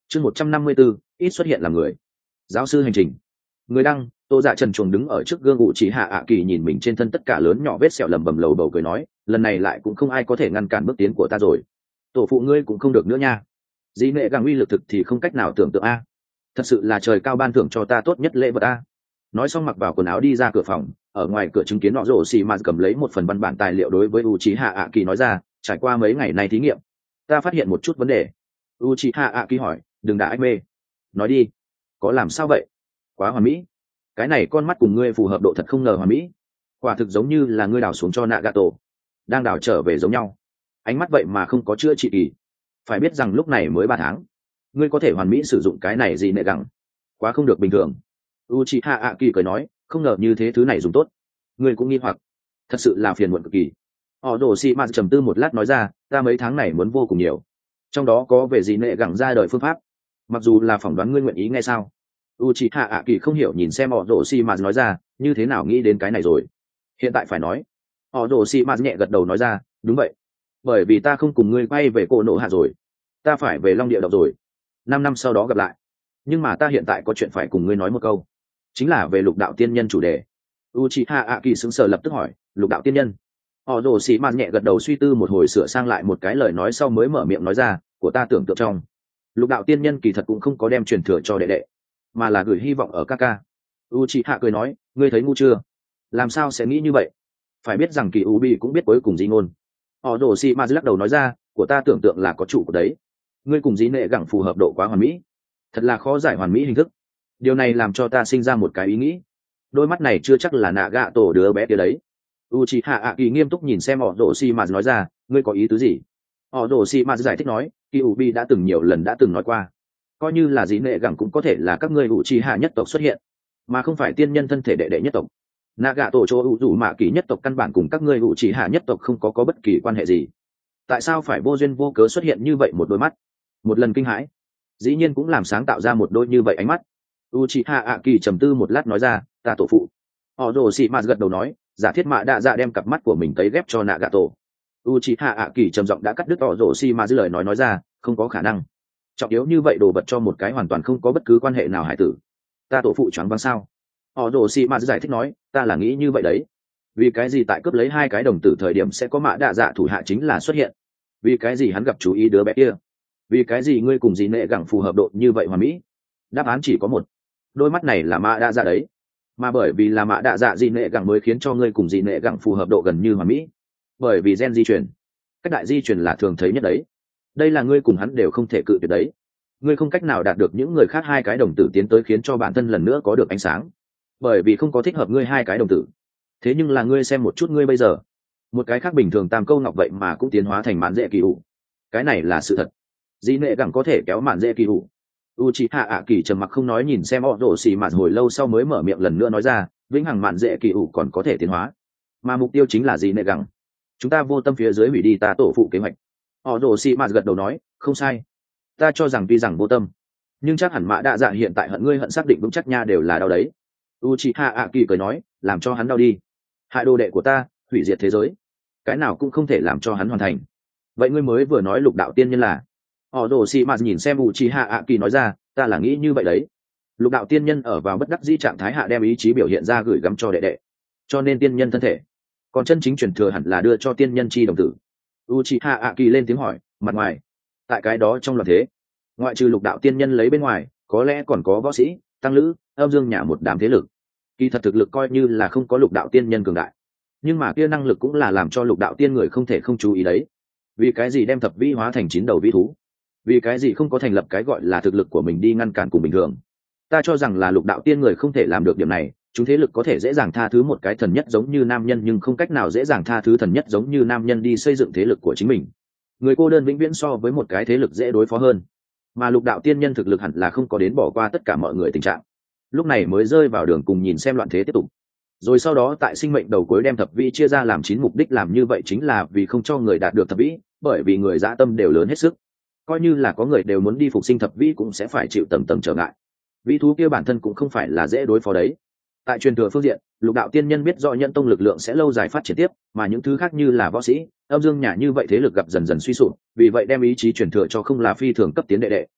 chương 154, ít xuất hiện làm người. Giáo sư hành trình. Người đăng, Tô Dạ trần truồng đứng ở trước gương ủ chỉ hạ ạ kỳ nhìn mình trên thân tất cả lớn nhỏ vết sẹo lầm bầm lầu bầu cười nói, lần này lại cũng không ai có thể ngăn cản bước tiến của ta rồi. Tổ phụ ngươi cũng không được nữa nha. Dĩ nệ gàng uy lực thực thì không cách nào tưởng tượng a. Thật sự là trời cao ban thưởng cho ta tốt nhất lễ vật a. Nói xong mặc vào quần áo đi ra cửa phòng, ở ngoài cửa chứng kiến nọ rổ xì mà cầm lấy một phần văn bản tài liệu đối với Uchiha Aki nói ra, trải qua mấy ngày nay thí nghiệm, ta phát hiện một chút vấn đề. Uchiha Aki hỏi, đừng đã ách mê. Nói đi, có làm sao vậy? Quá hoàn mỹ. Cái này con mắt cùng ngươi phù hợp độ thật không ngờ hoàn mỹ. Quả thực giống như là ngươi đào xuống cho Nagato, đang đào trở về giống nhau. Ánh mắt vậy mà không có chữa trị kỳ. Phải biết rằng lúc này mới 3 tháng, ngươi có thể hoàn mỹ sử dụng cái này gì nệ gẳng, quá không được bình thường. Uchiha Aki cười nói, không ngờ như thế thứ này dùng tốt. Ngươi cũng nghi hoặc, thật sự là phiền muộn cực kỳ. Orochimaru trầm tư một lát nói ra, ta mấy tháng này muốn vô cùng nhiều, trong đó có về gì nệ gẳng ra đời phương pháp, mặc dù là phỏng đoán ngươi nguyện ý nghe sao. Uchiha Aki không hiểu nhìn xem Orochimaru nói ra, như thế nào nghĩ đến cái này rồi? Hiện tại phải nói. Orochimaru nhẹ gật đầu nói ra, đúng vậy, bởi vì ta không cùng ngươi quay về Cổ Nộ Hạ rồi, ta phải về Long Địa Động rồi, 5 năm sau đó gặp lại. Nhưng mà ta hiện tại có chuyện phải cùng ngươi nói một câu, chính là về lục đạo tiên nhân chủ đề. Uchiha Aki sững sờ lập tức hỏi, lục đạo tiên nhân? Orochimaru nhẹ gật đầu suy tư một hồi sửa sang lại một cái lời nói sau mới mở miệng nói ra, của ta tưởng tượng trong, lục đạo tiên nhân kỳ thật cũng không có đem truyền thừa cho đệ đệ, mà là gửi hy vọng ở Kaka. Uchiha cười nói, ngươi thấy ngu chưa? Làm sao sẽ nghĩ như vậy? Phải biết rằng Kỳ Ubi cũng biết cuối cùng gì ngôn. Orochimaru lắc đầu nói ra, của ta tưởng tượng là có chủ của đấy. Ngươi cùng dĩ nệ gẳng phù hợp độ quá hoàn mỹ, thật là khó giải hoàn mỹ hình thức. Điều này làm cho ta sinh ra một cái ý nghĩ, đôi mắt này chưa chắc là Nagato đứa bé kia đấy. Uchiha Aki nghiêm túc nhìn xem Orochimaru nói ra, ngươi có ý tứ gì? Orochimaru giải thích nói, Kyuubi đã từng nhiều lần đã từng nói qua, coi như là dĩ nệ gẳng cũng có thể là các ngươi Uchiha nhất tộc xuất hiện, mà không phải tiên nhân thân thể đệ đệ nhất tộc. Nagato cho Uzumaki nhất tộc căn bản cùng các ngươi Uchiha nhất tộc không có bất kỳ quan hệ gì. Tại sao phải vô duyên vô cớ xuất hiện như vậy một đôi mắt? Một lần kinh hãi, dĩ nhiên cũng làm sáng tạo ra một đôi như vậy ánh mắt. Uchiha Aki trầm tư một lát nói ra, ta tổ phụ. Orochimaru gật đầu nói, giả thiết Mạ Đa Dạ đem cặp mắt của mình tấy ghép cho Nagato. Uchiha Aki trầm giọng đã cắt đứt Orochimaru lời nói ra, không có khả năng. Trọng yếu như vậy đồ vật cho một cái hoàn toàn không có bất cứ quan hệ nào hải tử. Ta tổ phụ choáng váng sao? Orochimaru giải thích nói, ta là nghĩ như vậy đấy. Vì cái gì tại cướp lấy 2 cái đồng tử thời điểm sẽ có Mạ Đa Dạ thủ hạ chính là xuất hiện? Vì cái gì hắn gặp chú ý đứa bé kia? Vì cái gì ngươi cùng dì nệ gẳng phù hợp độ như vậy hoàn mỹ? Đáp án chỉ có một, đôi mắt này là Mạ Đa Dạ đấy. Mà bởi vì là Mạ Đa Dạ dì nệ gẳng mới khiến cho ngươi cùng dì nệ gẳng phù hợp độ gần như hoàn mỹ. Bởi vì gen di truyền, cách đại di truyền là thường thấy nhất đấy. Đây là ngươi cùng hắn đều không thể cự tuyệt đấy. Ngươi không cách nào đạt được những người khác 2 cái đồng tử tiến tới khiến cho bản thân lần nữa có được ánh sáng, bởi vì không có thích hợp ngươi 2 cái đồng tử. Thế nhưng là ngươi xem một chút ngươi bây giờ, một cái khác bình thường tam câu ngọc vậy mà cũng tiến hóa thành mạn dễ kỳ ủ. Cái này là sự thật. Dĩ nệ gẳng có thể kéo mạn dễ kỳ ủ. Uchiha Aki trầm mặc không nói nhìn xem Orochimaru hồi lâu sau mới mở miệng lần nữa nói ra, vĩnh hằng mạn dễ kỳ ủ còn có thể tiến hóa, mà mục tiêu chính là dĩ nệ gẳng. Chúng ta vô tâm phía dưới hủy đi ta tổ phụ kế hoạch. Orochimaru gật đầu nói, không sai. Ta cho rằng tuy rằng vô tâm, nhưng chắc hẳn Mạ Đa Dạ hiện tại hận ngươi hận xác định vững chắc nha đều là đau đấy. Uchiha Aki cười nói, làm cho hắn đau đi. Hại đồ đệ của ta, hủy diệt thế giới, cái nào cũng không thể làm cho hắn hoàn thành. Vậy ngươi mới vừa nói lục đạo tiên nhân là? Orochimaru nhìn xem Uchiha Aki nói ra, ta là nghĩ như vậy đấy. Lục đạo tiên nhân ở vào bất đắc dĩ trạng thái hạ đem ý chí biểu hiện ra gửi gắm cho đệ đệ, cho nên tiên nhân thân thể, còn chân chính truyền thừa hẳn là đưa cho tiên nhân chi đồng tử. Uchiha Aki lên tiếng hỏi, mặt ngoài, tại cái đó trong loạn thế, ngoại trừ lục đạo tiên nhân lấy bên ngoài, có lẽ còn có võ sĩ, tăng lữ, âm dương nhả một đám thế lực. Kỳ thật thực lực coi như là không có lục đạo tiên nhân cường đại, nhưng mà kia năng lực cũng là làm cho lục đạo tiên người không thể không chú ý đấy. Vì cái gì đem thập vĩ hóa thành 9 đầu vĩ thú? Vì cái gì không có thành lập cái gọi là thực lực của mình đi ngăn cản cùng bình thường? Ta cho rằng là lục đạo tiên người không thể làm được điểm này. Chúng thế lực có thể dễ dàng tha thứ một cái thần nhất giống như nam nhân, nhưng không cách nào dễ dàng tha thứ thần nhất giống như nam nhân đi xây dựng thế lực của chính mình. Người cô đơn vĩnh viễn so với một cái thế lực dễ đối phó hơn, mà lục đạo tiên nhân thực lực hẳn là không có đến bỏ qua tất cả mọi người tình trạng, lúc này mới rơi vào đường cùng nhìn xem loạn thế tiếp tục. Rồi sau đó tại sinh mệnh đầu cuối đem thập vĩ chia ra làm 9 mục đích, làm như vậy chính là vì không cho người đạt được thập vĩ, bởi vì người dã tâm đều lớn hết sức, coi như là có người đều muốn đi phục sinh thập vĩ cũng sẽ phải chịu tầng tầng trở ngại. Vĩ thú kia bản thân cũng không phải là dễ đối phó đấy. Tại truyền thừa phương diện, lục đạo tiên nhân biết rõ nhân tông lực lượng sẽ lâu dài phát triển tiếp, mà những thứ khác như là võ sĩ, âm dương nhả như vậy thế lực gặp dần dần suy sụp, vì vậy đem ý chí truyền thừa cho không là phi thường cấp tiến đệ đệ,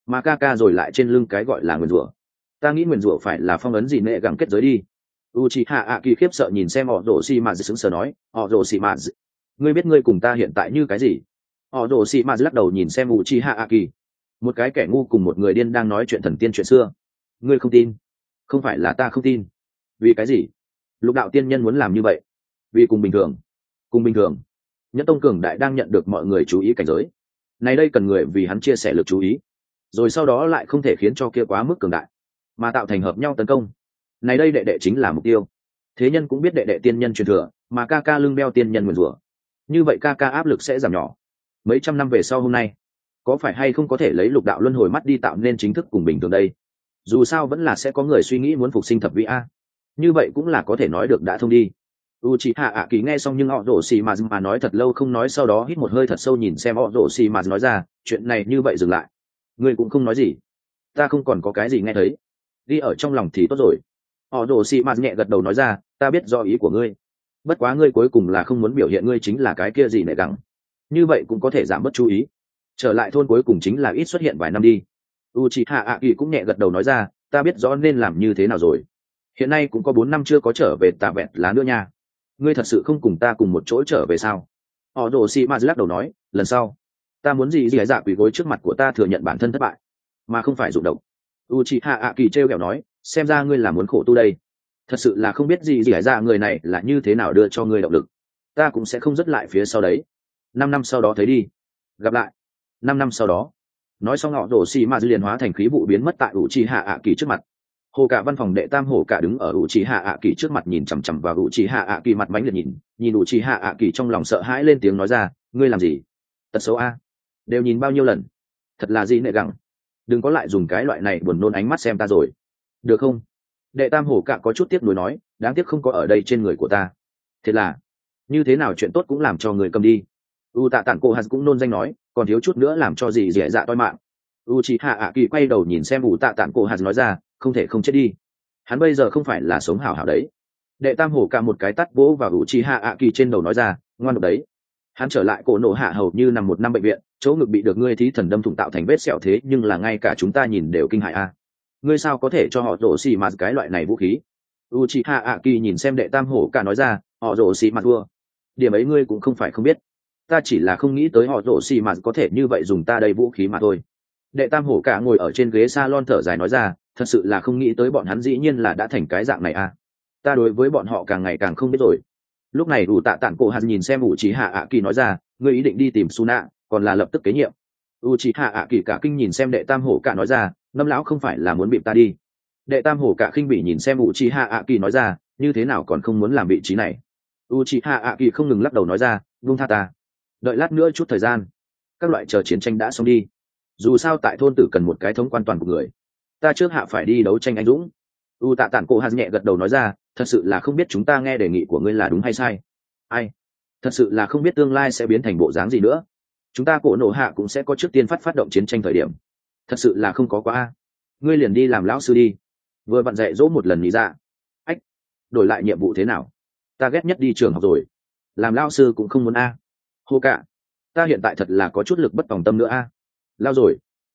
mà ca ca rồi lại trên lưng cái gọi là nguyền rủa. Ta nghĩ nguyền rủa phải là phong ấn gì nệ gẳng kết giới đi. Uchiha ạ kỳ khiếp sợ nhìn xem họ rồ xì mà sững sờ nói, họ rồ xì mà, ngươi biết ngươi cùng ta hiện tại như cái gì? Họ rồ xì mà lắc đầu nhìn xem Uchiha ạ kỳ, một cái kẻ ngu cùng một người điên đang nói chuyện thần tiên chuyện xưa. Ngươi không tin? Không phải là ta không tin. Vì cái gì? Lục đạo tiên nhân muốn làm như vậy vì cùng bình thường. Cùng bình thường? Nhẫn tông cường đại đang nhận được mọi người chú ý cảnh giới, này đây cần người vì hắn chia sẻ lực chú ý, rồi sau đó lại không thể khiến cho kia quá mức cường đại mà tạo thành hợp nhau tấn công. Này đây đệ đệ chính là mục tiêu. Thế nhân cũng biết đệ đệ tiên nhân truyền thừa, mà ca ca lưng đeo tiên nhân nguyền rủa, như vậy ca ca áp lực sẽ giảm nhỏ. Mấy trăm năm về sau hôm nay, có phải hay không có thể lấy lục đạo luân hồi mắt đi tạo nên chính thức cùng bình thường đây? Dù sao vẫn là sẽ có người suy nghĩ muốn phục sinh thập vị a, như vậy cũng là có thể nói được đã thông đi. Uchiha ạ kỳ nghe xong nhưng họ rổ xì mà nói thật lâu không nói, sau đó hít một hơi thật sâu nhìn xem họ rổ xì mà nói ra, chuyện này như vậy dừng lại. Ngươi cũng không nói gì, ta không còn có cái gì nghe thấy, đi ở trong lòng thì tốt rồi. Họ rổ xì mà nhẹ gật đầu nói ra, ta biết do ý của ngươi, bất quá ngươi cuối cùng là không muốn biểu hiện ngươi chính là cái kia gì nệ gắng, như vậy cũng có thể giảm bớt chú ý. Trở lại thôn cuối cùng chính là ít xuất hiện vài năm đi. Uchiha ạ kỳ cũng nhẹ gật đầu nói ra, ta biết rõ nên làm như thế nào rồi. Hiện nay cũng có 4 năm chưa có trở về Tạ Vẹt Lá nữa nha. Ngươi thật sự không cùng ta cùng một chỗ trở về sao? Họ rồ xì ma lắc đầu nói, lần sau ta muốn gì dạ quỳ gối trước mặt của ta thừa nhận bản thân thất bại mà không phải dụng động. Uchiha ạ kỳ trêu ghẹo nói, xem ra ngươi là muốn khổ tu đây. Thật sự là không biết gì dạ người này là như thế nào đưa cho ngươi động lực. Ta cũng sẽ không dứt lại phía sau đấy. 5 năm sau đó thấy đi. Gặp lại. 5 năm sau đó. Nói xong họ rồ xì ma liền hóa thành khí vụ biến mất tại Uchiha ạ kỳ trước mặt. Hồ cả văn phòng đệ tam hổ cả đứng ở Uchiha ạ kỳ trước mặt nhìn chằm chằm vào Uchiha ạ kỳ, mặt mánh liệt nhìn Uchiha ạ kỳ trong lòng sợ hãi, lên tiếng nói ra, ngươi làm gì? Tật xấu a, đều nhìn bao nhiêu lần, thật là gì nệ gẳng, đừng có lại dùng cái loại này buồn nôn ánh mắt xem ta rồi, được không? Đệ tam hổ cả có chút tiếc nuối nói, đáng tiếc không có ở đây trên người của ta. Thiệt là, như thế nào chuyện tốt cũng làm cho người cầm đi. Tạ Tản Cô Hạt cũng nôn danh nói, còn thiếu chút nữa làm cho gì dẻ dạ toi mạng. Uchiha ạ kỳ quay đầu nhìn xem Tạ Tản Cô Hạt nói ra, không thể không chết đi, hắn bây giờ không phải là sống hảo hảo đấy. Đệ tam hổ cả một cái tát vỗ vào Uchiha ạ kỳ trên đầu nói ra, ngoan độc đấy. Hắn trở lại cổ nổ hạ hầu như nằm 1 năm bệnh viện, chỗ ngực bị được ngươi thí thần đâm thủng tạo thành vết sẹo, thế nhưng là ngay cả chúng ta nhìn đều kinh hại a. Ngươi sao có thể cho họ rổ xì mà cái loại này vũ khí? Uchiha ạ kỳ nhìn xem đệ tam hổ cả nói ra, họ rổ xì mà thua, điểm ấy ngươi cũng không phải không biết, ta chỉ là không nghĩ tới họ rổ xì mà có thể như vậy dùng ta đây vũ khí mà thôi. Đệ tam hổ cả ngồi ở trên ghế salon thở dài nói ra, thật sự là không nghĩ tới bọn hắn dĩ nhiên là đã thành cái dạng này à. Ta đối với bọn họ càng ngày càng không biết rồi. Lúc này Tạ Tản Cổ Hạt nhìn xem Uchiha ạ kỳ nói ra, ngươi ý định đi tìm Suna, còn là lập tức kế nhiệm? Uchiha ạ kỳ cả kinh nhìn xem đệ tam hổ cả nói ra, Ngâm lão không phải là muốn bịp ta đi? Đệ tam hổ cả khinh bỉ nhìn xem Uchiha ạ kỳ nói ra, như thế nào còn không muốn làm vị trí này? Uchiha ạ kỳ không ngừng lắc đầu nói ra, buông tha ta, đợi lát nữa chút thời gian, các loại chờ chiến tranh đã xong đi, dù sao tại thôn tử cần một cái thống quan toàn của người, ta trước hạ phải đi đấu tranh anh dũng. Tạ Tản Cổ Hạt nhẹ gật đầu nói ra, thật sự là không biết chúng ta nghe đề nghị của ngươi là đúng hay sai. Ai, thật sự là không biết tương lai sẽ biến thành bộ dáng gì nữa. Chúng ta cổ nổ hạ cũng sẽ có trước tiên phát động chiến tranh thời điểm, thật sự là không có quá a. Ngươi liền đi làm lão sư đi, vừa vặn dạy dỗ một lần nghĩ ra. Ách, đổi lại nhiệm vụ thế nào? Ta ghét nhất đi trường học rồi, làm lão sư cũng không muốn a. Hô cả, ta hiện tại thật là có chút lực bất tòng tâm nữa a. Lao rồi,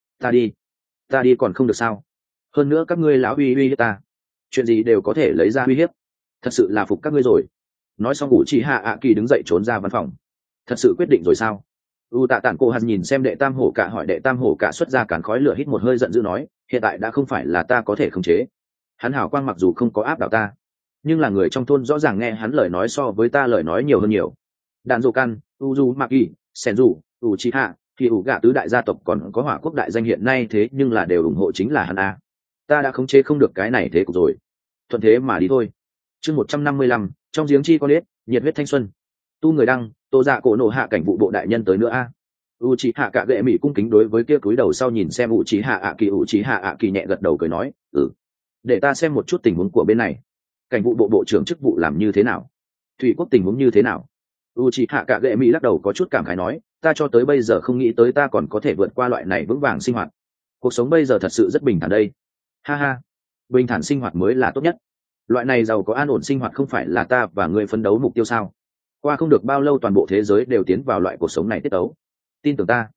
ta đi còn không được sao? Hơn nữa các ngươi lão uy hiếp ta, chuyện gì đều có thể lấy ra uy hiếp, thật sự là phục các ngươi rồi. Nói xong Uchiha ạ kỳ đứng dậy trốn ra văn phòng. Thật sự quyết định rồi sao? Tạ Tản Cô Hạt nhìn xem đệ tam hổ cả, hỏi đệ tam hổ cả xuất ra càn khói lửa, hít một hơi giận dữ nói, hiện tại đã không phải là ta có thể khống chế. Hắn hảo quang mặc dù không có áp đảo ta, nhưng là người trong thôn rõ ràng nghe hắn lời nói so với ta lời nói nhiều hơn nhiều. Đạn Dụ Căn, Uzumaki, Senju, Uchiha thì gạ tứ đại gia tộc còn có Hỏa Quốc đại danh hiện nay thế nhưng là đều ủng hộ chính là hắn a. Ta đã khống chế không được cái này thế cục rồi, thuận thế mà đi thôi. Chương 155, trong giếng chi con ếch, nhiệt huyết thanh xuân. Tu người đăng, Tô Dạ cổ nổ hạ cảnh vụ bộ đại nhân tới nữa a. Uchiha cả gệ mỹ cung kính đối với kia cúi đầu sau nhìn xem Uchiha ạ kỳ nhẹ gật đầu cười nói, để ta xem một chút tình huống của bên này. Cảnh vụ bộ bộ trưởng chức vụ làm như thế nào? Thủy quốc tình huống như thế nào? Uchiha cả gệ mỹ lắc đầu có chút cảm khái nói, ta cho tới bây giờ không nghĩ tới ta còn có thể vượt qua loại này vững vàng sinh hoạt. Cuộc sống bây giờ thật sự rất bình thản đây. Ha ha, bình thản sinh hoạt mới là tốt nhất. Loại này giàu có an ổn sinh hoạt không phải là ta và ngươi phấn đấu mục tiêu sao? Qua không được bao lâu toàn bộ thế giới đều tiến vào loại cuộc sống này tiết tấu. Tin tưởng ta.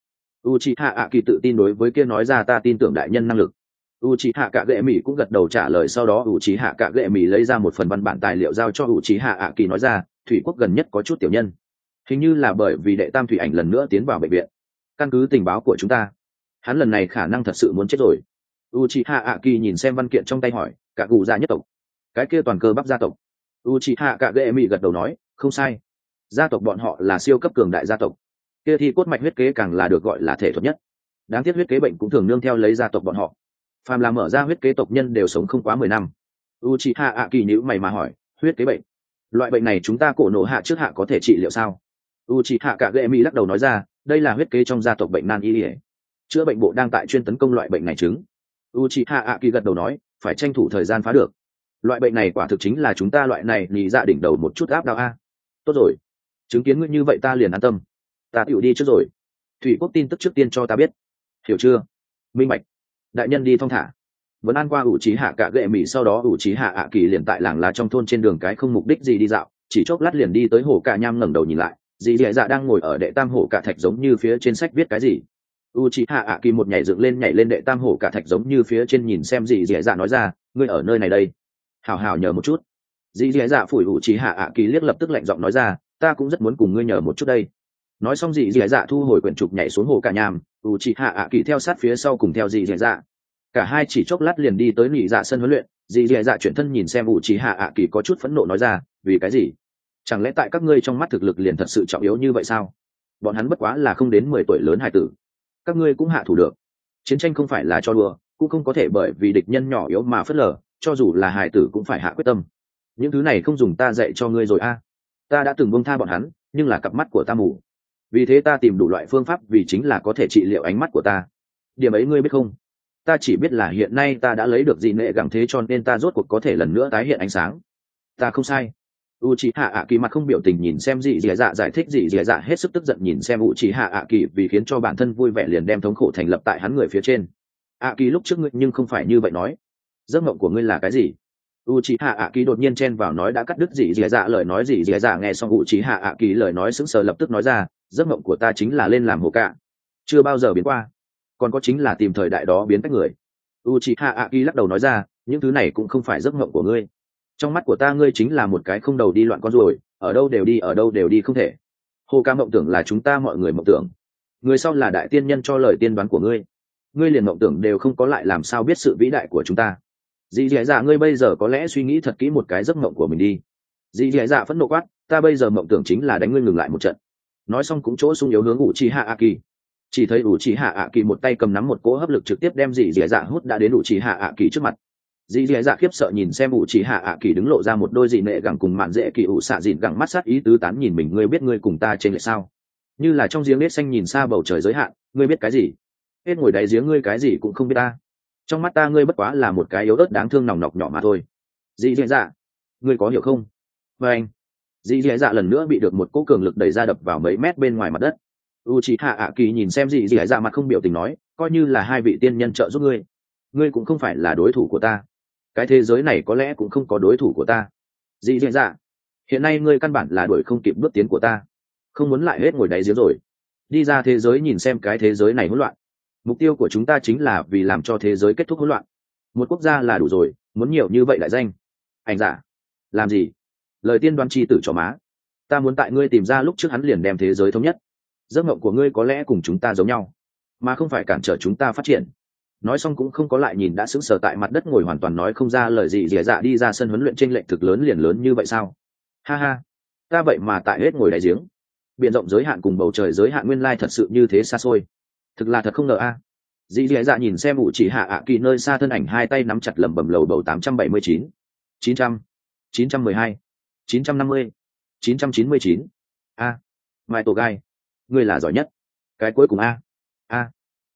Uchiha ạ kỳ tự tin đối với kia nói ra ta tin tưởng đại nhân năng lực. Uchiha cả gệ mỹ cũng gật đầu trả lời, sau đó Uchiha cả gệ mỹ lấy ra một phần văn bản tài liệu giao cho Uchiha ạ kỳ nói ra, thủy quốc gần nhất có chút tiểu nhân, hình như là bởi vì đệ tam thủy ảnh lần nữa tiến vào bệnh viện, căn cứ tình báo của chúng ta hắn lần này khả năng thật sự muốn chết rồi. Uchiha ạ kỳ nhìn xem văn kiện trong tay hỏi, cả gù gia nhất tộc, cái kia toàn cơ bắp gia tộc. Uchiha cả gệ mỹ gật đầu nói, không sai, gia tộc bọn họ là siêu cấp cường đại gia tộc, kia thì cốt mạch huyết kế càng là được gọi là thể thuật nhất. Đáng tiếc huyết kế bệnh cũng thường nương theo lấy gia tộc bọn họ, phàm là mở ra huyết kế tộc nhân đều sống không quá 10 năm. Uchiha ạ kỳ nhíu mày mà hỏi, huyết kế bệnh, loại bệnh này chúng ta cổ nộ hạ trước hạ có thể trị liệu sao? Uchiha cả gệ mỹ lắc đầu nói ra, đây là huyết kế trong gia tộc bệnh nan y, chữa bệnh bộ đang tại chuyên tấn công loại bệnh này chứng. Uchiha ạ kỳ gật đầu nói, phải tranh thủ thời gian phá được, loại bệnh này quả thực chính là chúng ta loại này nhị dạ đỉnh đầu một chút áp đau a. Tốt rồi, chứng kiến ngươi như vậy ta liền an tâm, ta tựu đi trước rồi. Thủy quốc tin tức trước tiên cho ta biết, hiểu chưa? Minh bạch. Đại nhân đi thong thả. Vẫn an qua Uchiha cả gệ mỹ, sau đó Uchiha ạ kỳ liền tại làng lá trong thôn trên đường cái không mục đích gì đi dạo, chỉ chốc lát liền đi tới hồ cả nham, ngẩng đầu nhìn lại, dì dì dạ đang ngồi ở đệ tam hổ cả thạch giống như phía trên sách viết cái gì. Uchiha ạ kỳ một nhảy dựng lên nhảy lên đệ tam hổ cả thạch giống như phía trên nhìn xem dì dì dạ nói ra, ngươi ở nơi này đây, hào hào nhờ một chút. Dì dì dạ phủi Uchiha ạ kỳ liếc, lập tức lạnh giọng nói ra, ta cũng rất muốn cùng ngươi nhờ một chút đây. Nói xong dì dì dạ thu hồi quyển trục nhảy xuống hồ cả nham, Uchiha ạ kỳ theo sát phía sau cùng theo dì dì dạ. Cả hai chỉ chốc lát liền đi tới nỉ dạ sân huấn luyện. Dì dì dạ chuyển thân nhìn xem Uchiha ạ kỳ có chút phẫn nộ nói ra, vì cái gì? Chẳng lẽ tại các ngươi trong mắt thực lực liền thật sự trọng yếu như vậy sao? Bọn hắn bất quá là không đến 10 tuổi lớn hài tử, các ngươi cũng hạ thủ được. Chiến tranh không phải là cho đùa, cũng không có thể bởi vì địch nhân nhỏ yếu mà phớt lờ, cho dù là hài tử cũng phải hạ quyết tâm. Những thứ này không dùng ta dạy cho ngươi rồi a. Ta đã từng buông tha bọn hắn, nhưng là cặp mắt của ta mù, vì thế ta tìm đủ loại phương pháp, vì chính là có thể trị liệu ánh mắt của ta. Điểm ấy ngươi biết không? Ta chỉ biết là hiện nay ta đã lấy được dị nệ gẳng thế, cho nên ta rốt cuộc có thể lần nữa tái hiện ánh sáng. Ta không sai. Uchiha ạ kỳ mặt không biểu tình nhìn xem dì dì dạ giải thích, dì dì dạ hết sức tức giận nhìn xem Uchiha ạ kỳ vì khiến cho bản thân vui vẻ liền đem thống khổ thành lập tại hắn người phía trên. ạ kỳ lúc trước ngươi nhưng không phải như vậy nói. Giấc mộng của ngươi là cái gì? Uchiha ạ kỳ đột nhiên chen vào nói, đã cắt đứt dì dì dạ lời nói. Dì dì dạ nghe xong Uchiha ạ kỳ lời nói sững sờ, lập tức nói ra, giấc mộng của ta chính là lên làm hồ cạ, chưa bao giờ biến qua, còn có chính là tìm thời đại đó biến cách người. Uchiha ạ kỳ lắc đầu nói ra, những thứ này cũng không phải giấc mộng của ngươi. Trong mắt của ta ngươi chính là một cái không đầu đi loạn con ruồi, ở đâu đều đi, ở đâu đều đi không thể. Hồ ca mộng tưởng là chúng ta mọi người mộng tưởng, người sau là đại tiên nhân cho lời tiên đoán của ngươi, ngươi liền mộng tưởng đều không có lại làm sao biết sự vĩ đại của chúng ta. Dì dì dạ ngươi bây giờ có lẽ suy nghĩ thật kỹ một cái giấc mộng của mình đi. Dì dì dạ phẫn nộ quát, ta bây giờ mộng tưởng chính là đánh ngươi ngừng lại một trận. Nói xong cũng chỗ sung yếu hướng Uchiha ạ kỳ. Chỉ thấy Uchiha ạ kỳ một tay cầm nắm một cỗ hấp lực trực tiếp đem dì dì dạ hút đã đến Uchiha ạ kỳ trước mặt. Dì dì dạ khiếp sợ nhìn xem Uchiha ạ kỳ đứng lộ ra một đôi dị nệ gẳng cùng mạn dễ kỳ ủ xạ dịn gẳng, mắt sát ý tứ tán nhìn mình, ngươi biết ngươi cùng ta trên lệ sao? Như là trong giếng nết xanh nhìn xa bầu trời giới hạn, ngươi biết cái gì? Hết ngồi đáy giếng ngươi cái gì cũng không biết ta. Trong mắt ta ngươi bất quá là một cái yếu ớt đáng thương nòng nọc nhỏ mà thôi. Dì dì dạ, ngươi có hiểu không? Và anh, dì dì dạ lần nữa bị được một cỗ cường lực đẩy ra đập vào mấy mét bên ngoài mặt đất. Uchiha ạ kỳ nhìn xem dì dì dạ mặt không biểu tình nói, coi như là hai vị tiên nhân trợ giúp ngươi, ngươi cũng không phải là đối thủ của ta. Cái thế giới này có lẽ cũng không có đối thủ của ta. Dì dì dạ, hiện nay ngươi căn bản là đuổi không kịp bước tiến của ta, không muốn lại hết ngồi đáy giếng rồi. Đi ra thế giới nhìn xem cái thế giới này hỗn loạn. Mục tiêu của chúng ta chính là vì làm cho thế giới kết thúc hỗn loạn. Một quốc gia là đủ rồi, muốn nhiều như vậy lại danh. Anh giả, làm gì? Lời tiên đoán chi tử cho má. Ta muốn tại ngươi tìm ra lúc trước hắn liền đem thế giới thống nhất. Giấc mộng của ngươi có lẽ cùng chúng ta giống nhau, mà không phải cản trở chúng ta phát triển. Nói xong cũng không có lại nhìn đã sững sờ tại mặt đất ngồi hoàn toàn nói không ra lời gì. Dì dạ đi ra sân huấn luyện chênh lệch thực lớn liền lớn như vậy sao? Ha ha, ta vậy mà tại hết ngồi đáy giếng. Biển rộng giới hạn cùng bầu trời giới hạn nguyên lai thật sự như thế xa xôi. Thực là thật không ngờ a. Dì dạ nhìn xem Uchiha ạ kỳ nơi xa thân ảnh, hai tay nắm chặt lẩm bẩm lầu bầu 879, 900, 912, 950, 999. A, Mai Tổ Gai, ngươi là giỏi nhất. Cái cuối cùng a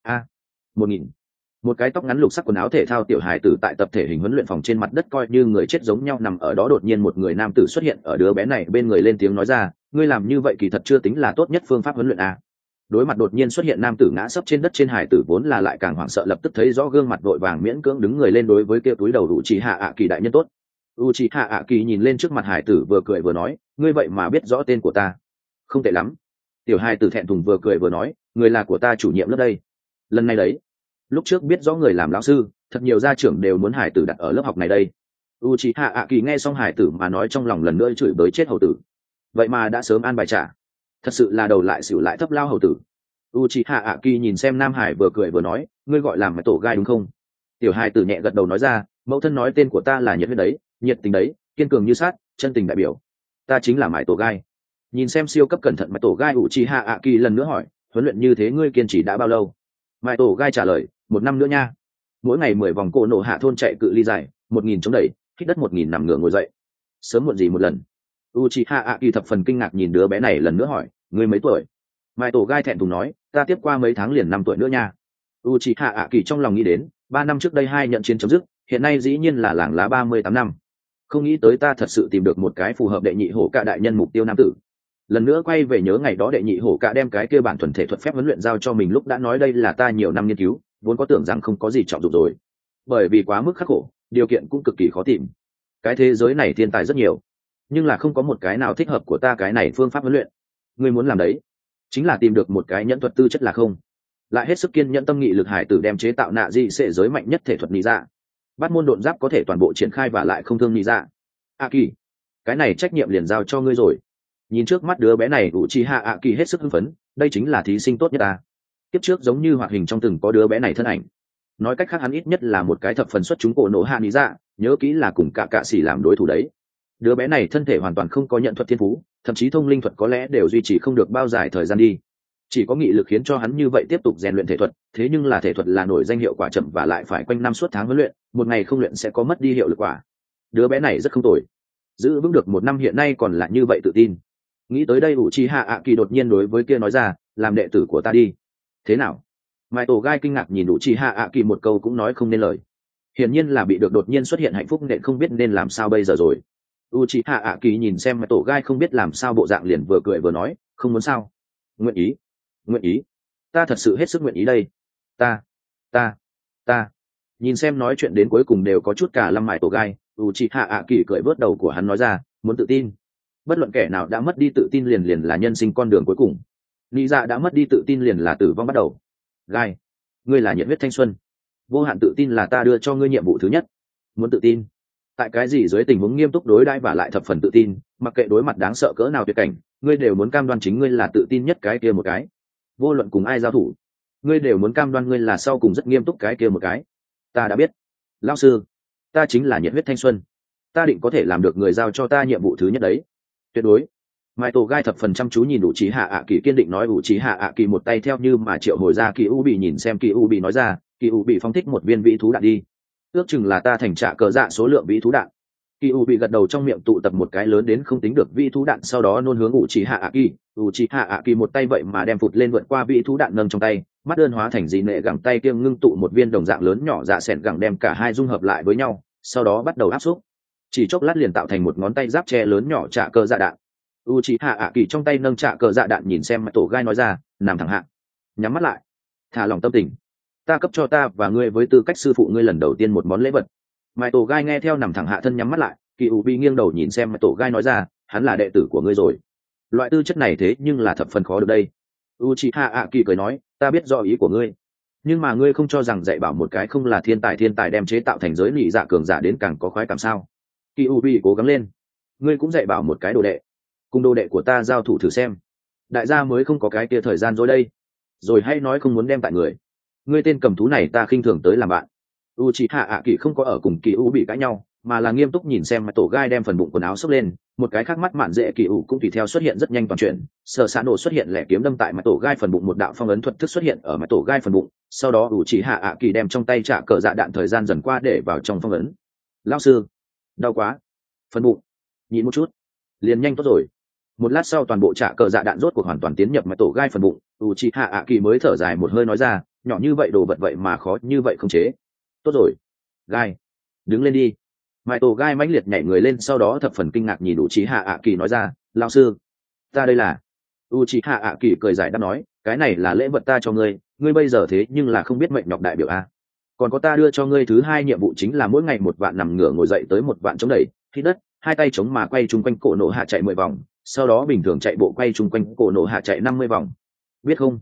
1000. Một cái tóc ngắn lục sắc quần áo thể thao tiểu hài tử tại tập thể hình huấn luyện phòng trên mặt đất coi như người chết giống nhau nằm ở đó. Đột nhiên một người nam tử xuất hiện ở đứa bé này bên người, lên tiếng nói ra, ngươi làm như vậy kỳ thật chưa tính là tốt nhất phương pháp huấn luyện a. Đối mặt đột nhiên xuất hiện nam tử ngã sấp trên đất trên hài tử vốn là lại càng hoảng sợ, lập tức thấy rõ gương mặt vội vàng miễn cưỡng đứng người lên đối với kêu túi đầu Uchiha ạ kỳ đại nhân tốt. Uchiha ạ kỳ nhìn lên trước mặt hài tử vừa cười vừa nói, ngươi vậy mà biết rõ tên của ta, không tệ lắm. Tiểu hài tử thẹn thùng vừa cười vừa nói, người là của ta chủ nhiệm lớp đây. Lần này đấy, lúc trước biết rõ người làm lão sư, thật nhiều gia trưởng đều muốn hải tử đặt ở lớp học này đây. Uchiha Aki nghe xong hải tử mà nói trong lòng lần nữa chửi bới chết hầu tử. Vậy mà đã sớm an bài trả, thật sự là đầu lại xỉu lại thấp lao hầu tử. Uchiha Aki nhìn xem Nam Hải vừa cười vừa nói, ngươi gọi làm mày tổ gai đúng không? Tiểu hải tử nhẹ gật đầu nói ra, mẫu thân nói tên của ta là nhiệt huyết đấy, nhiệt tình đấy, kiên cường như sát, chân tình đại biểu. Ta chính là mãi tổ gai. Nhìn xem siêu cấp cẩn thận mãi tổ gai, Uchiha Aki lần nữa hỏi, huấn luyện như thế ngươi kiên trì đã bao lâu? Mãi tổ gai trả lời, 1 năm nữa nha. Mỗi ngày 10 vòng cổ nổ hạ thôn chạy cự ly dài, 1.000 chống đẩy, hít đất 1.000 nằm ngửa ngồi dậy. Sớm muộn gì một lần. Uchiha Aki thập phần kinh ngạc nhìn đứa bé này lần nữa hỏi, ngươi mấy tuổi? Mai tổ gai thẹn thùng nói, ta tiếp qua mấy tháng liền 5 tuổi nữa nha. Uchiha Aki trong lòng nghĩ đến, 3 năm trước đây hai nhận chiến chấm dứt, hiện nay dĩ nhiên là làng lá 38 năm. Không nghĩ tới ta thật sự tìm được một cái phù hợp đệ nhị hổ cả đại nhân mục tiêu nam tử. Lần nữa quay về nhớ ngày đó đệ nhị hổ cả đem cái kia bản thuần thể thuật phép huấn luyện giao cho mình lúc đã nói đây là ta nhiều năm nghiên cứu, vốn có tưởng rằng không có gì trọng dụng rồi. Bởi vì quá mức khắc khổ, điều kiện cũng cực kỳ khó tìm. Cái thế giới này thiên tài rất nhiều, nhưng là không có một cái nào thích hợp của ta cái này phương pháp huấn luyện. Ngươi muốn làm đấy, chính là tìm được một cái nhẫn thuật tư chất là không. Lại hết sức kiên nhẫn tâm nghị lực hải tử đem chế tạo nạ dị sẽ giới mạnh nhất thể thuật lý ra. Bắt môn độn giáp có thể toàn bộ triển khai và lại không thương lý ra. Aki, cái này trách nhiệm liền giao cho ngươi rồi. Nhìn trước mắt đứa bé này, Uchiha Aki hết sức hưng phấn, đây chính là thí sinh tốt nhất ta. Tiếp trước giống như hoạt hình trong từng có đứa bé này thân ảnh. Nói cách khác hắn ít nhất là một cái thập phần xuất chúng cổ nổ hạ lý ra, nhớ kỹ là cùng cả cạ sĩ làm đối thủ đấy. Đứa bé này thân thể hoàn toàn không có nhận thuật thiên phú, thậm chí thông linh thuật có lẽ đều duy trì không được bao dài thời gian đi. Chỉ có nghị lực khiến cho hắn như vậy tiếp tục rèn luyện thể thuật, thế nhưng là thể thuật là nổi danh hiệu quả chậm và lại phải quanh năm suốt tháng huấn luyện, một ngày không luyện sẽ có mất đi hiệu lực quả. Đứa bé này rất không tồi, giữ vững được 1 năm hiện nay còn là như vậy tự tin. Nghĩ tới đây Uchiha Aki đột nhiên đối với kia nói ra, làm đệ tử của ta đi. Thế nào? Mai tổ gai kinh ngạc nhìn Uchiha Aki một câu cũng nói không nên lời. Hiển nhiên là bị được đột nhiên xuất hiện hạnh phúc nên không biết nên làm sao bây giờ rồi. Uchiha Aki nhìn xem Mai tổ gai không biết làm sao bộ dạng liền vừa cười vừa nói, không muốn sao? Nguyện ý, nguyện ý, ta thật sự hết sức nguyện ý đây. Ta nhìn xem nói chuyện đến cuối cùng đều có chút cả lâm Mai tổ gai. Uchiha Aki cười vớt đầu của hắn nói ra, muốn tự tin. Bất luận kẻ nào đã mất đi tự tin liền là nhân sinh con đường cuối cùng. Lý dạ đã mất đi tự tin liền là tử vong bắt đầu. Gai, ngươi là nhiệt huyết thanh xuân, vô hạn tự tin là ta đưa cho ngươi nhiệm vụ thứ nhất. Muốn tự tin tại cái gì dưới tình huống nghiêm túc đối đãi và lại thập phần tự tin, mặc kệ đối mặt đáng sợ cỡ nào tuyệt cảnh, ngươi đều muốn cam đoan chính ngươi là tự tin nhất cái kia một cái. Vô luận cùng ai giao thủ, ngươi đều muốn cam đoan ngươi là sau cùng rất nghiêm túc cái kia một cái. Ta đã biết, lão sư, ta chính là nhiệt huyết thanh xuân, ta định có thể làm được người giao cho ta nhiệm vụ thứ nhất đấy. Tuyệt đối. Mai tổ gai thập phần chăm chú nhìn Uchiha Aki kiên định nói. Uchiha Aki một tay theo như mà triệu hồi ra Kỳ U Bị nhìn xem Kỳ U Bị nói ra, Kỳ U Bị phóng thích một viên vĩ thú đạn đi. Ước chừng là ta thành trả cờ dạ số lượng vĩ thú đạn. Kỳ U Bị gật đầu trong miệng tụ tập một cái lớn đến không tính được vĩ thú đạn sau đó nôn hướng Uchiha Aki. Uchiha Aki một tay vậy mà đem phụt lên vượt qua vĩ thú đạn nâng trong tay, mắt đơn hóa thành dị nệ gẳng tay kiêng ngưng tụ một viên đồng dạng lớn nhỏ dạ sẹn gẳng đem cả hai dung hợp lại với nhau, sau đó bắt đầu áp xúc. Chỉ chốc lát liền tạo thành một ngón tay giáp tre lớn nhỏ trả cờ dạ đạn. Uchiha Aki trong tay nâng trạ cờ dạ đạn nhìn xem tổ gai nói ra, nằm thẳng hạ, nhắm mắt lại, thả lòng tâm tình, ta cấp cho ta và ngươi với tư cách sư phụ ngươi lần đầu tiên một món lễ vật. Mai tổ gai nghe theo nằm thẳng hạ thân nhắm mắt lại, Kỳ Ubi nghiêng đầu nhìn xem tổ gai nói ra, hắn là đệ tử của ngươi rồi. Loại tư chất này thế nhưng là thập phần khó được đây. Uchiha Aki cười nói, ta biết rõ ý của ngươi, nhưng mà ngươi không cho rằng dạy bảo một cái không là thiên tài đem chế tạo thành giới nị dạ cường giả đến càng có khoái cảm sao? Kỳ Ubi cố gắng lên, ngươi cũng dạy bảo một cái đồ đệ, cùng đồ đệ của ta giao thủ thử xem, đại gia mới không có cái kia thời gian rồi đây. Rồi hay nói không muốn đem tại người, ngươi tên cầm thú này ta khinh thường tới làm bạn. Uchiha Aki không có ở cùng Kỳ U bị cãi nhau, mà là nghiêm túc nhìn xem tổ gai đem phần bụng quần áo xốc lên, một cái khác mắt mạn dễ Kỳ U cũng tùy theo xuất hiện rất nhanh toàn chuyện. Sở Sạ Nổ xuất hiện lẻ kiếm đâm tại mặt tổ gai phần bụng, một đạo phong ấn thuật thức xuất hiện ở mặt tổ gai phần bụng, sau đó Uchiha Aki đem trong tay trả cờ dạ đạn thời gian dần qua để vào trong phong ấn. Lão sư, đau quá, phần bụng, nhịn một chút, liền nhanh tốt rồi. Một lát sau toàn bộ trả cờ dạ đạn rốt cuộc hoàn toàn tiến nhập mặt tổ gai phần bụng, Uchiha Aki mới thở dài một hơi nói ra, nhỏ như vậy đồ vật vậy mà khó như vậy không chế. Tốt rồi, gai, đứng lên đi. Mai tổ gai mãnh liệt nhảy người lên, sau đó thập phần kinh ngạc nhìn Uchiha Aki nói ra, lão sư, ta đây là. Uchiha Aki cười giải đáp nói, cái này là lễ vật ta cho ngươi, ngươi bây giờ thế nhưng là không biết mệnh nhọc đại biểu a. Còn có ta đưa cho ngươi thứ hai nhiệm vụ chính là mỗi ngày 1 vạn nằm ngửa ngồi dậy tới 1 vạn chống đẩy, hít đất, 2 tay chống mà quay chung quanh cổ nổ hạ chạy 10 vòng, sau đó bình thường chạy bộ quay chung quanh cổ nổ hạ chạy 50 vòng. Biết không?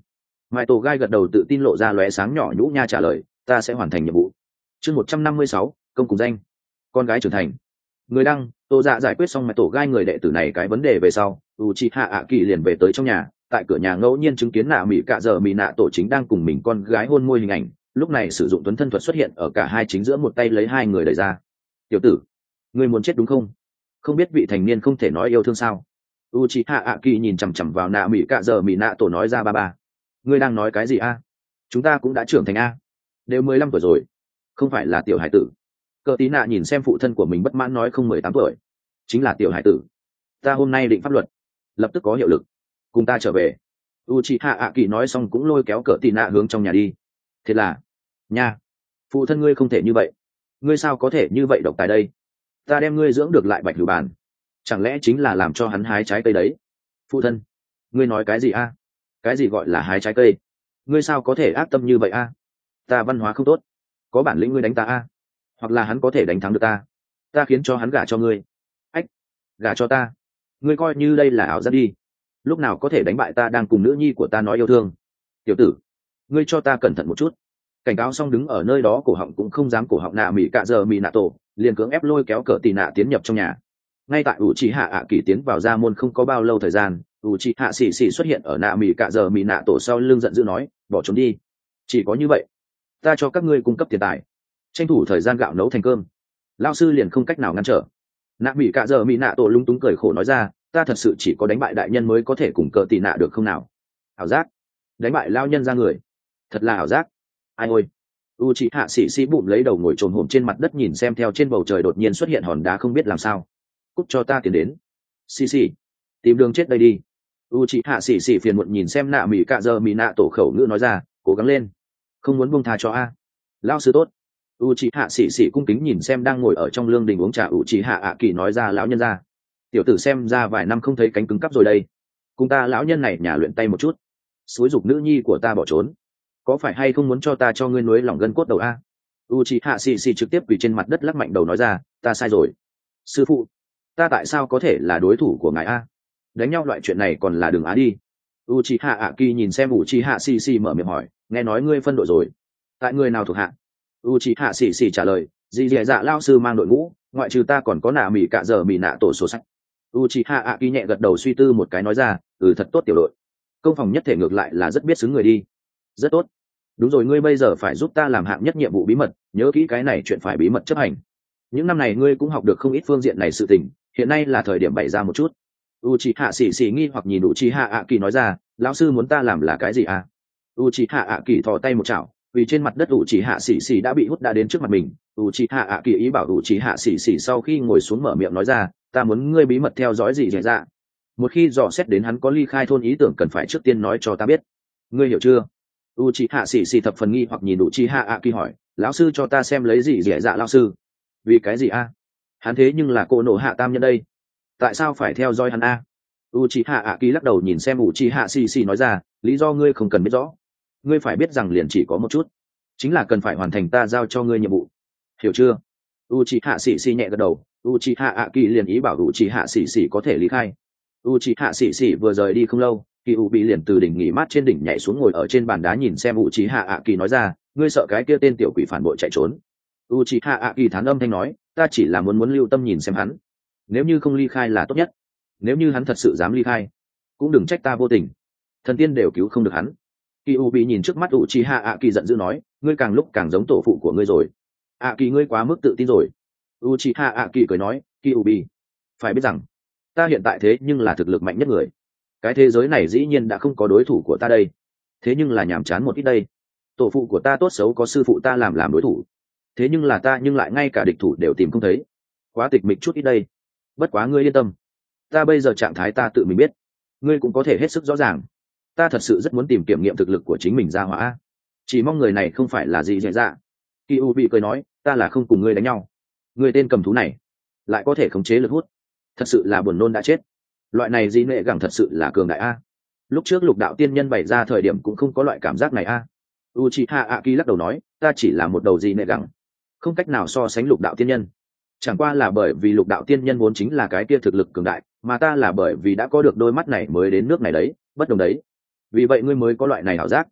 Mai tổ gai gật đầu tự tin lộ ra lóe sáng nhỏ nhũ nha trả lời, ta sẽ hoàn thành nhiệm vụ. Chương 156, công cùng danh. Con gái trưởng thành. Người đăng, Tô Dạ giải quyết xong Mai tổ gai người đệ tử này cái vấn đề về sau, Uchiha Aki liền về tới trong nhà, tại cửa nhà ngẫu nhiên chứng kiến nạ mỹ cạ giờ mỹ nạ tổ chính đang cùng mình con gái hôn môi hình ảnh, lúc này sử dụng tuấn thân thuật xuất hiện ở cả hai chính giữa, một tay lấy hai người đẩy ra. Tiểu tử, ngươi muốn chết đúng không? Không biết vị thành niên không thể nói yêu thương sao? Uchiha Aki nhìn chằm chằm vào nạ mỹ cạ giờ mỹ nạ tổ nói ra, ba. Ngươi đang nói cái gì a? Chúng ta cũng đã trưởng thành a, đều 15 tuổi rồi, không phải là tiểu hải tử. Cờ tí nạ nhìn xem phụ thân của mình bất mãn nói, không 18 tuổi, chính là tiểu hải tử. Ta hôm nay định pháp luật lập tức có hiệu lực, cùng ta trở về. Uchiha Aki nói xong cũng lôi kéo cờ tí nạ hướng trong nhà đi. Thế là nha, phụ thân ngươi không thể như vậy, ngươi sao có thể như vậy độc tài đây? Ta đem ngươi dưỡng được lại bạch hữu bàn, chẳng lẽ chính là làm cho hắn hái trái cây đấy? Phụ thân, ngươi nói cái gì a? Cái gì gọi là hái trái cây? Ngươi sao có thể ác tâm như vậy a? Ta văn hóa không tốt, có bản lĩnh ngươi đánh ta a, hoặc là hắn có thể đánh thắng được ta, ta khiến cho hắn gả cho ngươi. Ách, gả cho ta? Ngươi coi như đây là ảo giác đi, lúc nào có thể đánh bại ta đang cùng nữ nhi của ta nói yêu thương? Tiểu tử, ngươi cho ta cẩn thận một chút. Cảnh cáo xong đứng ở nơi đó cổ họng cũng không dám cổ họng nạ mỹ cạ giờ mỹ nạ tổ liền cưỡng ép lôi kéo cờ tì nạ tiến nhập trong nhà. Ngay tại Uchiha Aki tiến vào ra môn không có bao lâu thời gian, Uchiha xì xì xuất hiện ở nạ mỹ cạ giờ mỹ nạ tổ sau lưng, giận dữ nói, bỏ trốn đi. Chỉ có như vậy ta cho các ngươi cung cấp tiền tài, tranh thủ thời gian gạo nấu thành cơm. Lao sư liền không cách nào ngăn trở. Nạ mỹ cạ giờ mỹ nạ tổ lúng túng cười khổ nói ra, ta thật sự chỉ có đánh bại đại nhân mới có thể cùng cờ tì nạ được không nào? Ảo giác, đánh bại lao nhân ra người, thật là ảo giác. Ai ôi. Uchiha xì xì bụng lấy đầu ngồi trồn hổm trên mặt đất, nhìn xem theo trên bầu trời đột nhiên xuất hiện hòn đá, không biết làm sao. Cút cho ta tiến đến. Xì xì, tìm đường chết đây đi. Uchiha xì xì phiền muộn nhìn xem nạ mỹ cạ giờ mỹ nạ tổ khẩu ngữ nói ra, cố gắng lên, không muốn buông tha cho a. Lao sư tốt. Uchiha xì xì cung kính nhìn xem đang ngồi ở trong lương đình uống trà Uchiha Aki nói ra, lão nhân ra, tiểu tử xem ra vài năm không thấy cánh cứng cắp rồi đây, cùng ta lão nhân này nhà luyện tay một chút, xúi giục nữ nhi của ta bỏ trốn, có phải hay không muốn cho ta cho ngươi nuối lòng gân cốt đầu a? Uchiha xì xì trực tiếp quỳ trên mặt đất lắc mạnh đầu nói ra, ta sai rồi. Sư phụ, ta tại sao có thể là đối thủ của ngài a? Đánh nhau loại chuyện này còn là đường á đi. Uchiha Aki nhìn xem Uchiha xì xì mở miệng hỏi, nghe nói ngươi phân đội rồi, tại người nào thuộc hạ? Uchiha xì xì trả lời, dì dì dạ lao sư mang đội ngũ, ngoại trừ ta còn có nạ mỹ cạ giờ mỹ nạ tổ sổ sách. Uchiha Aki nhẹ gật đầu suy tư một cái nói ra, thật tốt tiểu đội, công phòng nhất thể ngược lại là rất biết xứng người đi. Rất tốt. Đúng rồi, ngươi bây giờ phải giúp ta làm hạng nhất nhiệm vụ bí mật, nhớ kỹ cái này chuyện phải bí mật chấp hành. Những năm này ngươi cũng học được không ít phương diện này sự tình, hiện nay là thời điểm bày ra một chút. Uchiha xì xì nghi hoặc nhìn Uchiha Aki nói ra, lão sư muốn ta làm là cái gì à? Uchiha Aki thò tay một chảo, vì trên mặt đất Uchiha xì xì đã bị hút đã đến trước mặt mình. Uchiha Aki ý bảo Uchiha xì xì sau khi ngồi xuống mở miệng nói ra, ta muốn ngươi bí mật theo dõi gì dễ dạ. Một khi dò xét đến hắn có ly khai thôn ý tưởng, cần phải trước tiên nói cho ta biết. Ngươi hiểu chưa? Uchiha xì xì thập phần nghi hoặc nhìn Uchiha Aki hỏi, lão sư cho ta xem lấy gì dễ dạ lão sư? Vì cái gì a? Hắn thế nhưng là cô nổ hạ tam nhân đây, tại sao phải theo dõi hắn a? Uchiha Aki lắc đầu nhìn xem Uchiha xì xì nói ra, lý do ngươi không cần biết rõ, ngươi phải biết rằng liền chỉ có một chút, chính là cần phải hoàn thành ta giao cho ngươi nhiệm vụ, hiểu chưa? Uchiha xì xì nhẹ gật đầu. Uchiha Aki liền ý bảo Uchiha xì xì có thể lý khai. Uchiha xì xì vừa rời đi không lâu, Kyuubi liền từ đỉnh nghỉ mát trên đỉnh nhảy xuống, ngồi ở trên bàn đá nhìn xem Uchiha Aki nói ra, ngươi sợ cái kia tên tiểu quỷ phản bội chạy trốn? Uchiha Aki thán âm thanh nói, ta chỉ là muốn lưu tâm nhìn xem hắn, nếu như không ly khai là tốt nhất, nếu như hắn thật sự dám ly khai, cũng đừng trách ta vô tình, thần tiên đều cứu không được hắn. Kyuubi nhìn trước mắt Uchiha Aki giận dữ nói, ngươi càng lúc càng giống tổ phụ của ngươi rồi. Aki, ngươi quá mức tự tin rồi. Uchiha Aki cười nói, Kyuubi, phải biết rằng ta hiện tại thế nhưng là thực lực mạnh nhất người, cái thế giới này dĩ nhiên đã không có đối thủ của ta đây, thế nhưng là nhàm chán một ít đây. Tổ phụ của ta tốt xấu có sư phụ ta làm đối thủ, thế nhưng là ta nhưng lại ngay cả địch thủ đều tìm không thấy, quá tịch mịch chút ít đây. Bất quá ngươi yên tâm, ta bây giờ trạng thái ta tự mình biết, ngươi cũng có thể hết sức rõ ràng. Ta thật sự rất muốn tìm kiểm nghiệm thực lực của chính mình ra hỏa, chỉ mong người này không phải là gì dễ dạ. Kyuubi cười nói, ta là không cùng ngươi đánh nhau, người tên cầm thú này lại có thể khống chế lực hút, thật sự là buồn nôn đã chết. Loại này gì nệ gẳng thật sự là cường đại a, lúc trước lục đạo tiên nhân bày ra thời điểm cũng không có loại cảm giác này a. Uchiha Aki lắc đầu nói, ta chỉ là một đầu gì nệ gẳng, không cách nào so sánh lục đạo tiên nhân, chẳng qua là bởi vì lục đạo tiên nhân vốn chính là cái kia thực lực cường đại, mà ta là bởi vì đã có được đôi mắt này mới đến nước này đấy, bất đồng đấy, vì vậy ngươi mới có loại này ảo giác.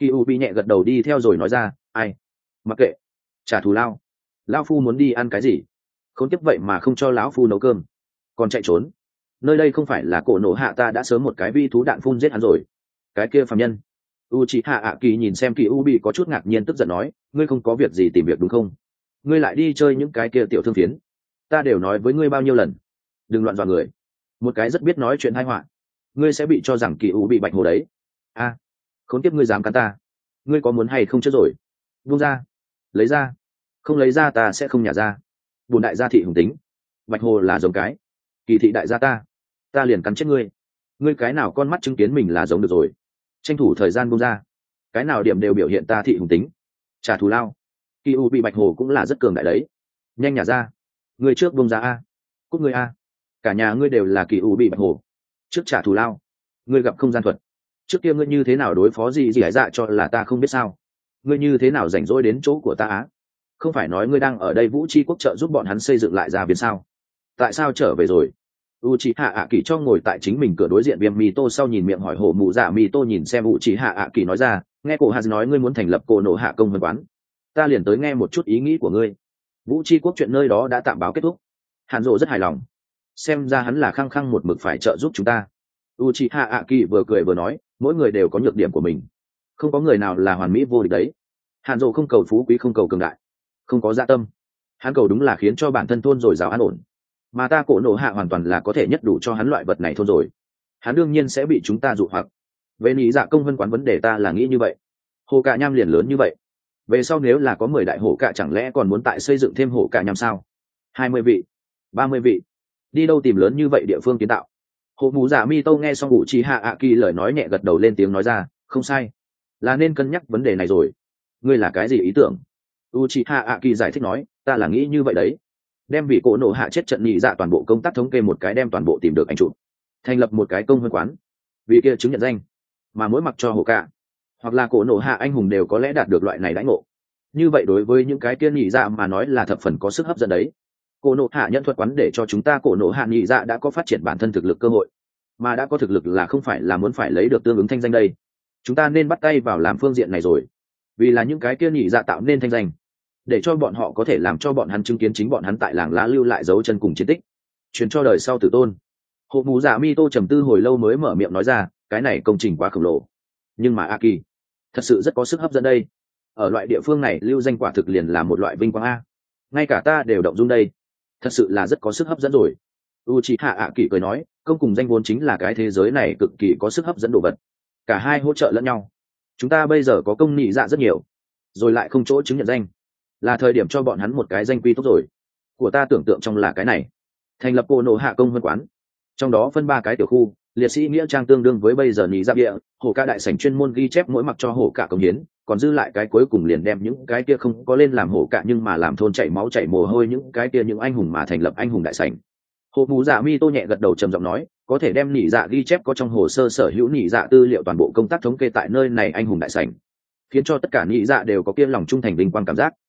Kỳ u bị nhẹ gật đầu đi theo rồi nói ra, ai, mặc kệ, trả thù lao. Lão phu muốn đi ăn cái gì? Khốn kiếp vậy mà không cho lão phu nấu cơm, còn chạy trốn. Nơi đây không phải là cổ nổ hạ, ta đã sớm một cái vi thú đạn phun giết hắn rồi. Cái kia phàm nhân. Uchiha ạ kỳ nhìn xem Kỳ u bị có chút ngạc nhiên, tức giận nói, ngươi không có việc gì tìm việc đúng không? Ngươi lại đi chơi những cái kia tiểu thương phiến, ta đều nói với ngươi bao nhiêu lần, đừng loạn dọa người. Một cái rất biết nói chuyện tai họa, ngươi sẽ bị cho rằng Kỳ u bị bạch hồ đấy. A, khốn kiếp, ngươi dám cắn ta, ngươi có muốn hay không chết rồi? Buông ra, lấy ra, không lấy ra ta sẽ không nhả ra. Bùn đại gia thị hùng tính, bạch hồ là giống cái, Kỳ thị đại gia ta liền cắn chết ngươi. Ngươi cái nào con mắt chứng kiến mình là giống được rồi, tranh thủ thời gian buông ra. Cái nào điểm đều biểu hiện ta thị hùng tính, trả thù lao. Kỳ u bị bạch hồ cũng là rất cường đại đấy, nhanh nhả ra. Ngươi trước buông ra a, cút ngươi a, cả nhà ngươi đều là Kỳ u bị bạch hồ, trước trả thù lao. Ngươi gặp không gian thuật, trước kia ngươi như thế nào đối phó gì hải dạ cho là ta không biết sao? Ngươi như thế nào rảnh rỗi đến chỗ của ta á? Không phải nói ngươi đang ở đây Vũ Chi quốc trợ giúp bọn hắn xây dựng lại gia viên sao? Tại sao trở về rồi? Uchiha ạ kỳ cho ngồi tại chính mình cửa đối diện Viêm Mito sau nhìn miệng hỏi hổ mụ dạ Mito nhìn xem Uchiha ạ kỳ nói ra, nghe cổ Haz nói ngươi muốn thành lập cổ nổ hạ công vân quán, ta liền tới nghe một chút ý nghĩ của ngươi. Vũ Chi quốc chuyện nơi đó đã tạm báo kết thúc. Hàn Dụ rất hài lòng, xem ra hắn là khăng khăng một mực phải trợ giúp chúng ta. Uchiha ạ kỳ vừa cười vừa nói, mỗi người đều có nhược điểm của mình, không có người nào là hoàn mỹ vô địch đấy. Hàn Dụ không cầu phú quý, không cầu cường đại, không có dạ tâm, hắn cầu đúng là khiến cho bản thân thôn dồi dào an ổn, mà ta cổ nổ hạ hoàn toàn là có thể nhất đủ cho hắn loại vật này thôn rồi. Hắn đương nhiên sẽ bị chúng ta dụ hoặc. Về lý dạ công vân quán vấn đề ta là nghĩ như vậy, hồ cạ nham liền lớn như vậy, về sau nếu là có 10 đại hổ cạ chẳng lẽ còn muốn tại xây dựng thêm hổ cạ nham sao? 20 vị, 30 vị, đi đâu tìm lớn như vậy địa phương kiến tạo? Hồ mù dạ mi tô nghe xong Uchiha ạ kỳ lời nói nhẹ gật đầu lên tiếng nói ra, không sai, là nên cân nhắc vấn đề này rồi. Ngươi là cái gì ý tưởng? Uchiha ạ kỳ giải thích nói, ta là nghĩ như vậy đấy, đem vị cổ nổ hạ chết trận nhị dạ toàn bộ công tác thống kê một cái, đem toàn bộ tìm được ảnh chụp, thành lập một cái công vân quán, vị kia chứng nhận danh, mà mỗi mặc cho hổ cạ hoặc là cổ nổ hạ anh hùng đều có lẽ đạt được loại này đãi ngộ. Như vậy đối với những cái kia nhị dạ mà nói là thập phần có sức hấp dẫn đấy. Cổ nổ hạ nhân thuật quán để cho chúng ta cổ nổ hạ nhị dạ đã có phát triển bản thân thực lực cơ hội, mà đã có thực lực là không phải là muốn phải lấy được tương ứng thanh danh đây. Chúng ta nên bắt tay vào làm phương diện này rồi, vì là những cái kia nhị dạ tạo nên thanh danh, để cho bọn họ có thể làm cho bọn hắn chứng kiến chính bọn hắn tại làng lá lưu lại dấu chân cùng chiến tích, truyền cho đời sau tử tôn. Hộ mù dạ mi tô trầm tư hồi lâu mới mở miệng nói ra, cái này công trình quá khổng lồ, nhưng mà Aki thật sự rất có sức hấp dẫn đây. Ở loại địa phương này lưu danh quả thực liền là một loại vinh quang a, ngay cả ta đều động dung đây, thật sự là rất có sức hấp dẫn rồi. Uchiha ạ kỳ cười nói, công cùng danh vốn chính là cái thế giới này cực kỳ có sức hấp dẫn đồ vật, cả hai hỗ trợ lẫn nhau. Chúng ta bây giờ có công nhị dạ rất nhiều, rồi lại không chỗ chứng nhận danh, là thời điểm cho bọn hắn một cái danh quy tốt rồi. Của ta tưởng tượng trong là cái này, thành lập cổ nổ hạ công vân quán, trong đó phân 3 cái tiểu khu, liệt sĩ nghĩa trang tương đương với bây giờ nhị dạ địa, hổ ca đại sảnh chuyên môn ghi chép mỗi mặc cho hổ cả công hiến, còn dư lại cái cuối cùng liền đem những cái kia không có lên làm hổ cả nhưng mà làm thôn chảy máu chảy mồ hôi những cái kia những anh hùng mà thành lập anh hùng đại sảnh. Hồ mù dạ mi tô nhẹ gật đầu trầm giọng nói, có thể đem nhị dạ ghi chép có trong hồ sơ sở hữu nhị dạ tư liệu toàn bộ công tác thống kê tại nơi này anh hùng đại sảnh, khiến cho tất cả nhị dạ đều có kia lòng trung thành vinh quang cảm giác.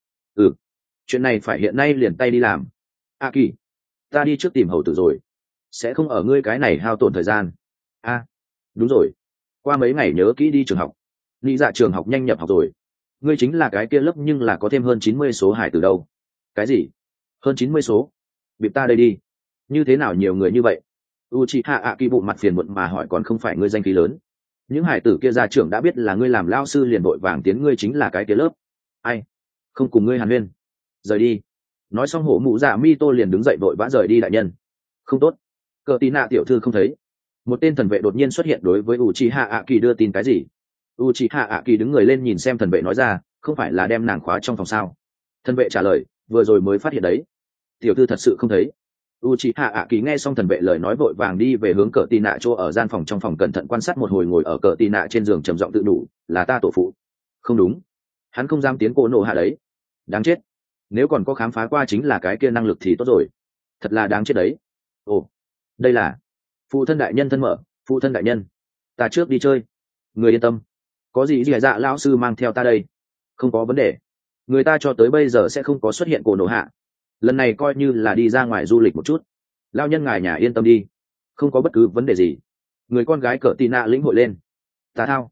Chuyện này phải hiện nay liền tay đi làm. A kỳ, ta đi trước tìm hầu tử rồi, sẽ không ở ngươi cái này hao tổn thời gian. Đúng rồi, qua mấy ngày nhớ kỹ đi trường học, nhị dạ trường học nhanh nhập học rồi. Ngươi chính là cái kia lớp nhưng là có thêm hơn 90 số hải từ đâu? Cái gì? Hơn 90 số? Bịp ta đây đi. Như thế nào nhiều người như vậy? Uchiha ạ kỳ bụng mặt phiền muộn mà hỏi, còn không phải ngươi danh khí lớn, những hải tử kia ra trưởng đã biết là ngươi làm lao sư liền vội vàng tiến ngươi chính là cái kia lớp. Ai không cùng ngươi hàn huyên, rời đi. Nói xong hổ mụ dạ mi tô liền đứng dậy vội vã rời đi. Đại nhân, không tốt, cờ tí nạ tiểu thư không thấy. Một tên thần vệ đột nhiên xuất hiện đối với Uchiha ạ kỳ đưa tin cái gì. Uchiha ạ kỳ đứng người lên nhìn xem thần vệ nói ra, không phải là đem nàng khóa trong phòng sao? Thần vệ trả lời, vừa rồi mới phát hiện đấy, tiểu thư thật sự không thấy. Uchiha ạ kỳ nghe xong thần vệ lời nói vội vàng đi về hướng cờ tì nạ chỗ ở gian phòng, trong phòng cẩn thận quan sát một hồi, ngồi ở cờ tì nạ trên giường trầm giọng tự đủ, là ta tổ phụ. Không đúng, hắn không dám tiến cô nổ hạ đấy. Đáng chết, nếu còn có khám phá qua chính là cái kia năng lực thì tốt rồi. Thật là đáng chết đấy. Ồ, đây là phụ thân đại nhân thân mở. Phụ thân đại nhân, ta trước đi chơi. Người yên tâm, có gì gì dạ lão sư mang theo ta đây, không có vấn đề. Người ta cho tới bây giờ sẽ không có xuất hiện cô nổ hạ, lần này coi như là đi ra ngoài du lịch một chút. Lao nhân ngài nhà yên tâm đi, không có bất cứ vấn đề gì. Người con gái cỡ tì nạ lĩnh hội lên. Tà thao,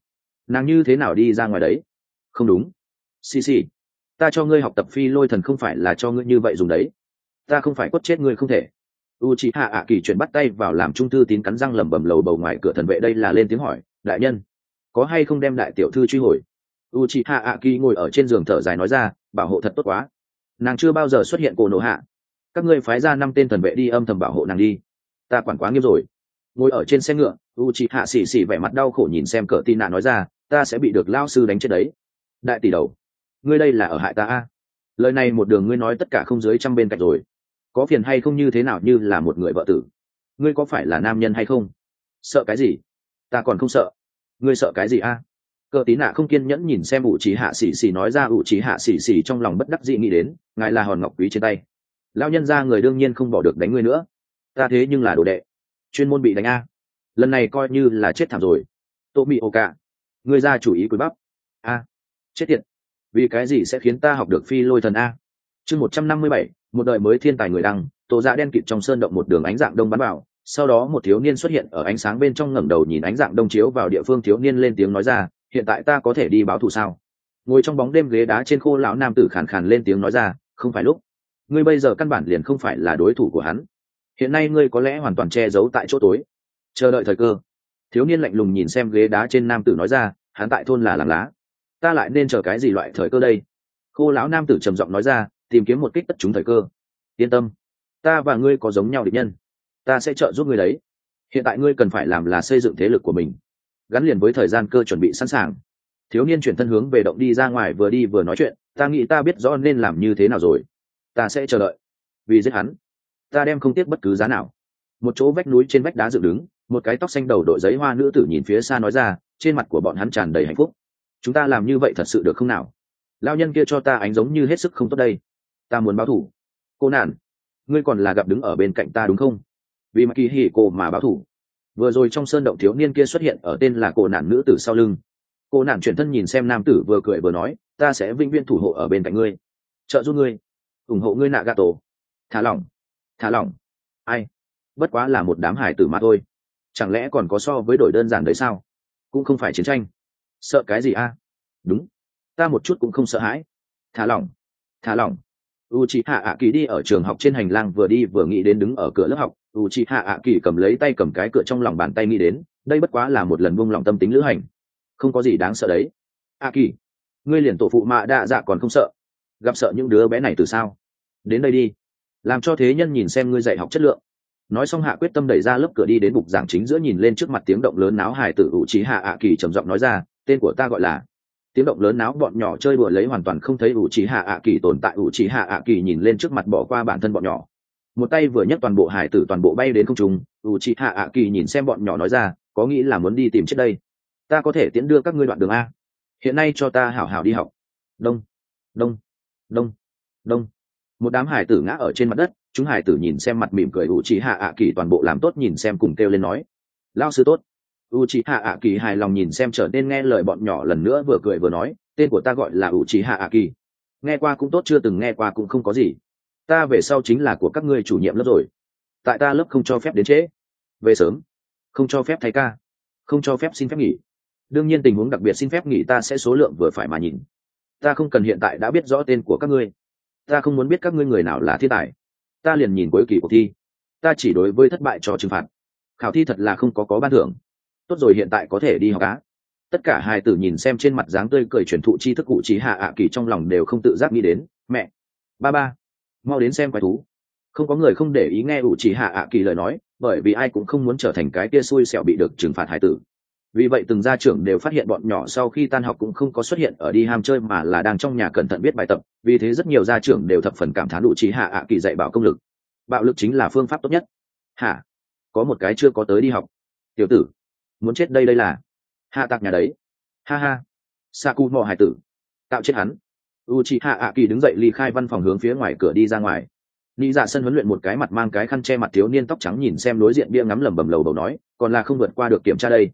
nàng như thế nào đi ra ngoài đấy? Không đúng. Xì xì, ta cho ngươi học tập phi lôi thần không phải là cho ngươi như vậy dùng đấy, ta không phải quất chết ngươi không thể. Uchiha ạ kỳ chuyển bắt tay vào làm trung thư tín cắn răng lẩm bẩm lầu bầu ngoài cửa thần vệ đây là lên tiếng hỏi, đại nhân có hay không đem đại tiểu thư truy hồi? Uchiha ạ kỳ ngồi ở trên giường thở dài nói ra, bảo hộ thật tốt quá, nàng chưa bao giờ xuất hiện cổ nổ hạ, các ngươi phái ra 5 tên thần vệ đi âm thầm bảo hộ nàng đi, ta quản quá nghiêm rồi. Ngồi ở trên xe ngựa, Uchiha xì xì vẻ mặt đau khổ nhìn xem cỡ tin nạ nói ra, ta sẽ bị được lao sư đánh chết đấy. Đại tỷ đầu, ngươi đây là ở hại ta a. Lời này một đường ngươi nói tất cả không dưới trăm bên cạnh rồi, có phiền hay không như thế nào như là một người vợ tử, ngươi có phải là nam nhân hay không? Sợ cái gì? Ta còn không sợ. Ngươi sợ cái gì a? Cờ tí nạ không kiên nhẫn nhìn xem ủ trí hạ xỉ xỉ nói ra. Ủ trí hạ xỉ xỉ trong lòng bất đắc dĩ nghĩ đến, ngài là hòn ngọc quý trên tay, lao nhân ra người đương nhiên không bỏ được đánh ngươi nữa, ta thế nhưng là đồ đệ, chuyên môn bị đánh a, lần này coi như là chết thảm rồi. Tô mị ô cả, ngươi ra chủ ý cúi bắp a, chết tiệt, vì cái gì sẽ khiến ta học được phi lôi thần a? Chương 157, một đời mới thiên tài người đăng. Tổ dạ đen kịt trong sơn động một đường ánh dạng đông bắn vào, sau đó một thiếu niên xuất hiện ở ánh sáng bên trong ngẩng đầu nhìn ánh dạng đông chiếu vào địa phương, thiếu niên lên tiếng nói ra, hiện tại ta có thể đi báo thù sao? Ngồi trong bóng đêm ghế đá trên khô lão nam tử khàn khàn lên tiếng nói ra, không phải lúc, ngươi bây giờ căn bản liền không phải là đối thủ của hắn, hiện nay ngươi có lẽ hoàn toàn che giấu tại chỗ tối, chờ đợi thời cơ. Thiếu niên lạnh lùng nhìn xem ghế đá trên nam tử nói ra, hắn tại thôn là làng lá, ta lại nên chờ cái gì loại thời cơ đây? Khô lão nam tử trầm giọng nói ra, tìm kiếm một kích tất trúng thời cơ. Yên tâm, ta và ngươi có giống nhau địch nhân, ta sẽ trợ giúp ngươi đấy. Hiện tại ngươi cần phải làm là xây dựng thế lực của mình, gắn liền với thời gian cơ chuẩn bị sẵn sàng. Thiếu niên chuyển thân hướng về động đi ra ngoài, vừa đi vừa nói chuyện, ta nghĩ ta biết rõ nên làm như thế nào rồi, ta sẽ chờ đợi, vì giết hắn ta đem không tiếc bất cứ giá nào. Một chỗ vách núi trên vách đá dựng đứng, một cái tóc xanh đầu đội giấy hoa nữ tử nhìn phía xa nói ra, trên mặt của bọn hắn tràn đầy hạnh phúc. Chúng ta làm như vậy thật sự được không nào? Lao nhân kia cho ta ánh giống như hết sức không tốt đây, ta muốn báo thủ. Cô nạn, ngươi còn là gặp đứng ở bên cạnh ta đúng không? Vì mà kỳ hỉ cô mà báo thủ. Vừa rồi trong sơn động thiếu niên kia xuất hiện ở tên là cô nạn nữ tử sau lưng. Cô nạn chuyển thân nhìn xem nam tử vừa cười vừa nói, ta sẽ vĩnh viễn thủ hộ ở bên cạnh ngươi, trợ giúp ngươi, ủng hộ ngươi nạ gà tổ. Thả lỏng, thả lỏng. Ai, bất quá là một đám hải tử mà thôi, chẳng lẽ còn có so với đổi đơn giản đấy sao? Cũng không phải chiến tranh, sợ cái gì a? Đúng, ta một chút cũng không sợ hãi. Thả lỏng, thả lỏng. Uchiha ạ kỳ đi ở trường học trên hành lang, vừa đi vừa nghĩ đến đứng ở cửa lớp học. Uchiha ạ kỳ cầm lấy tay cầm cái cửa trong lòng bàn tay, nghĩ đến đây bất quá là một lần buông lòng tâm tính lữ hành, không có gì đáng sợ đấy. ạ kỳ, ngươi liền tổ phụ mạ đa dạ còn không sợ, gặp sợ những đứa bé này từ sao? Đến đây đi, làm cho thế nhân nhìn xem ngươi dạy học chất lượng. Nói xong hạ quyết tâm đẩy ra lớp cửa đi đến bục giảng chính giữa, nhìn lên trước mặt tiếng động lớn náo hài tử. Uchiha ạ kỳ trầm giọng nói ra, tên của ta gọi là. Tiếng động lớn náo bọn nhỏ chơi đùa lấy hoàn toàn không thấy Uchiha ạ kỳ tồn tại. Uchiha ạ kỳ nhìn lên trước mặt bỏ qua bản thân bọn nhỏ, một tay vừa nhấc toàn bộ hải tử toàn bộ bay đến không trung. Uchiha ạ kỳ nhìn xem bọn nhỏ nói ra, có nghĩ là muốn đi tìm chết đây, ta có thể tiễn đưa các ngươi đoạn đường a, hiện nay cho ta hảo hảo đi học. Đông đông đông đông. Một đám hải tử ngã ở trên mặt đất, chúng hải tử nhìn xem mặt mỉm cười Uchiha ạ kỳ toàn bộ làm tốt nhìn xem cùng kêu lên nói, lao sư tốt. Uchiha ạ kỳ hài lòng nhìn xem trở nên nghe lời bọn nhỏ, lần nữa vừa cười vừa nói, tên của ta gọi là Uchiha ạ kỳ, nghe qua cũng tốt, chưa từng nghe qua cũng không có gì, ta về sau chính là của các ngươi chủ nhiệm lớp rồi, tại ta lớp không cho phép đến trễ, về sớm, không cho phép thay ca, không cho phép xin phép nghỉ, đương nhiên tình huống đặc biệt xin phép nghỉ ta sẽ số lượng vừa phải mà nhìn. Ta không cần hiện tại đã biết rõ tên của các ngươi, ta không muốn biết các ngươi người nào là thiên tài, ta liền nhìn cuối kỳ cuộc thi, ta chỉ đối với thất bại cho trừng phạt, khảo thi thật là không có ban thưởng. Tốt rồi, hiện tại có thể đi học á. Tất cả hài tử nhìn xem trên mặt dáng tươi cười truyền thụ tri thức Uchiha ạ kỳ, trong lòng đều không tự giác nghĩ đến, mẹ, ba ba, mau đến xem quái thú. Không có người không để ý nghe Uchiha ạ kỳ lời nói, bởi vì ai cũng không muốn trở thành cái kia xui xẻo bị được trừng phạt hài tử. Vì vậy từng gia trưởng đều phát hiện bọn nhỏ sau khi tan học cũng không có xuất hiện ở đi ham chơi, mà là đang trong nhà cẩn thận viết bài tập. Vì thế rất nhiều gia trưởng đều thập phần cảm thán Uchiha ạ kỳ dạy bảo công lực, bạo lực chính là phương pháp tốt nhất. Hả, có một cái chưa có tới đi học tiểu tử muốn chết đây, đây là hạ tạc nhà đấy, ha ha. Saku mò hải tử, tạo chết hắn. Uchiha ạ kỳ đứng dậy ly khai văn phòng hướng phía ngoài cửa đi ra ngoài. Nị dạ sân huấn luyện một cái mặt mang cái khăn che mặt thiếu niên tóc trắng nhìn xem đối diện bia ngắm lẩm bẩm lầu bầu nói, còn là không vượt qua được kiểm tra đây.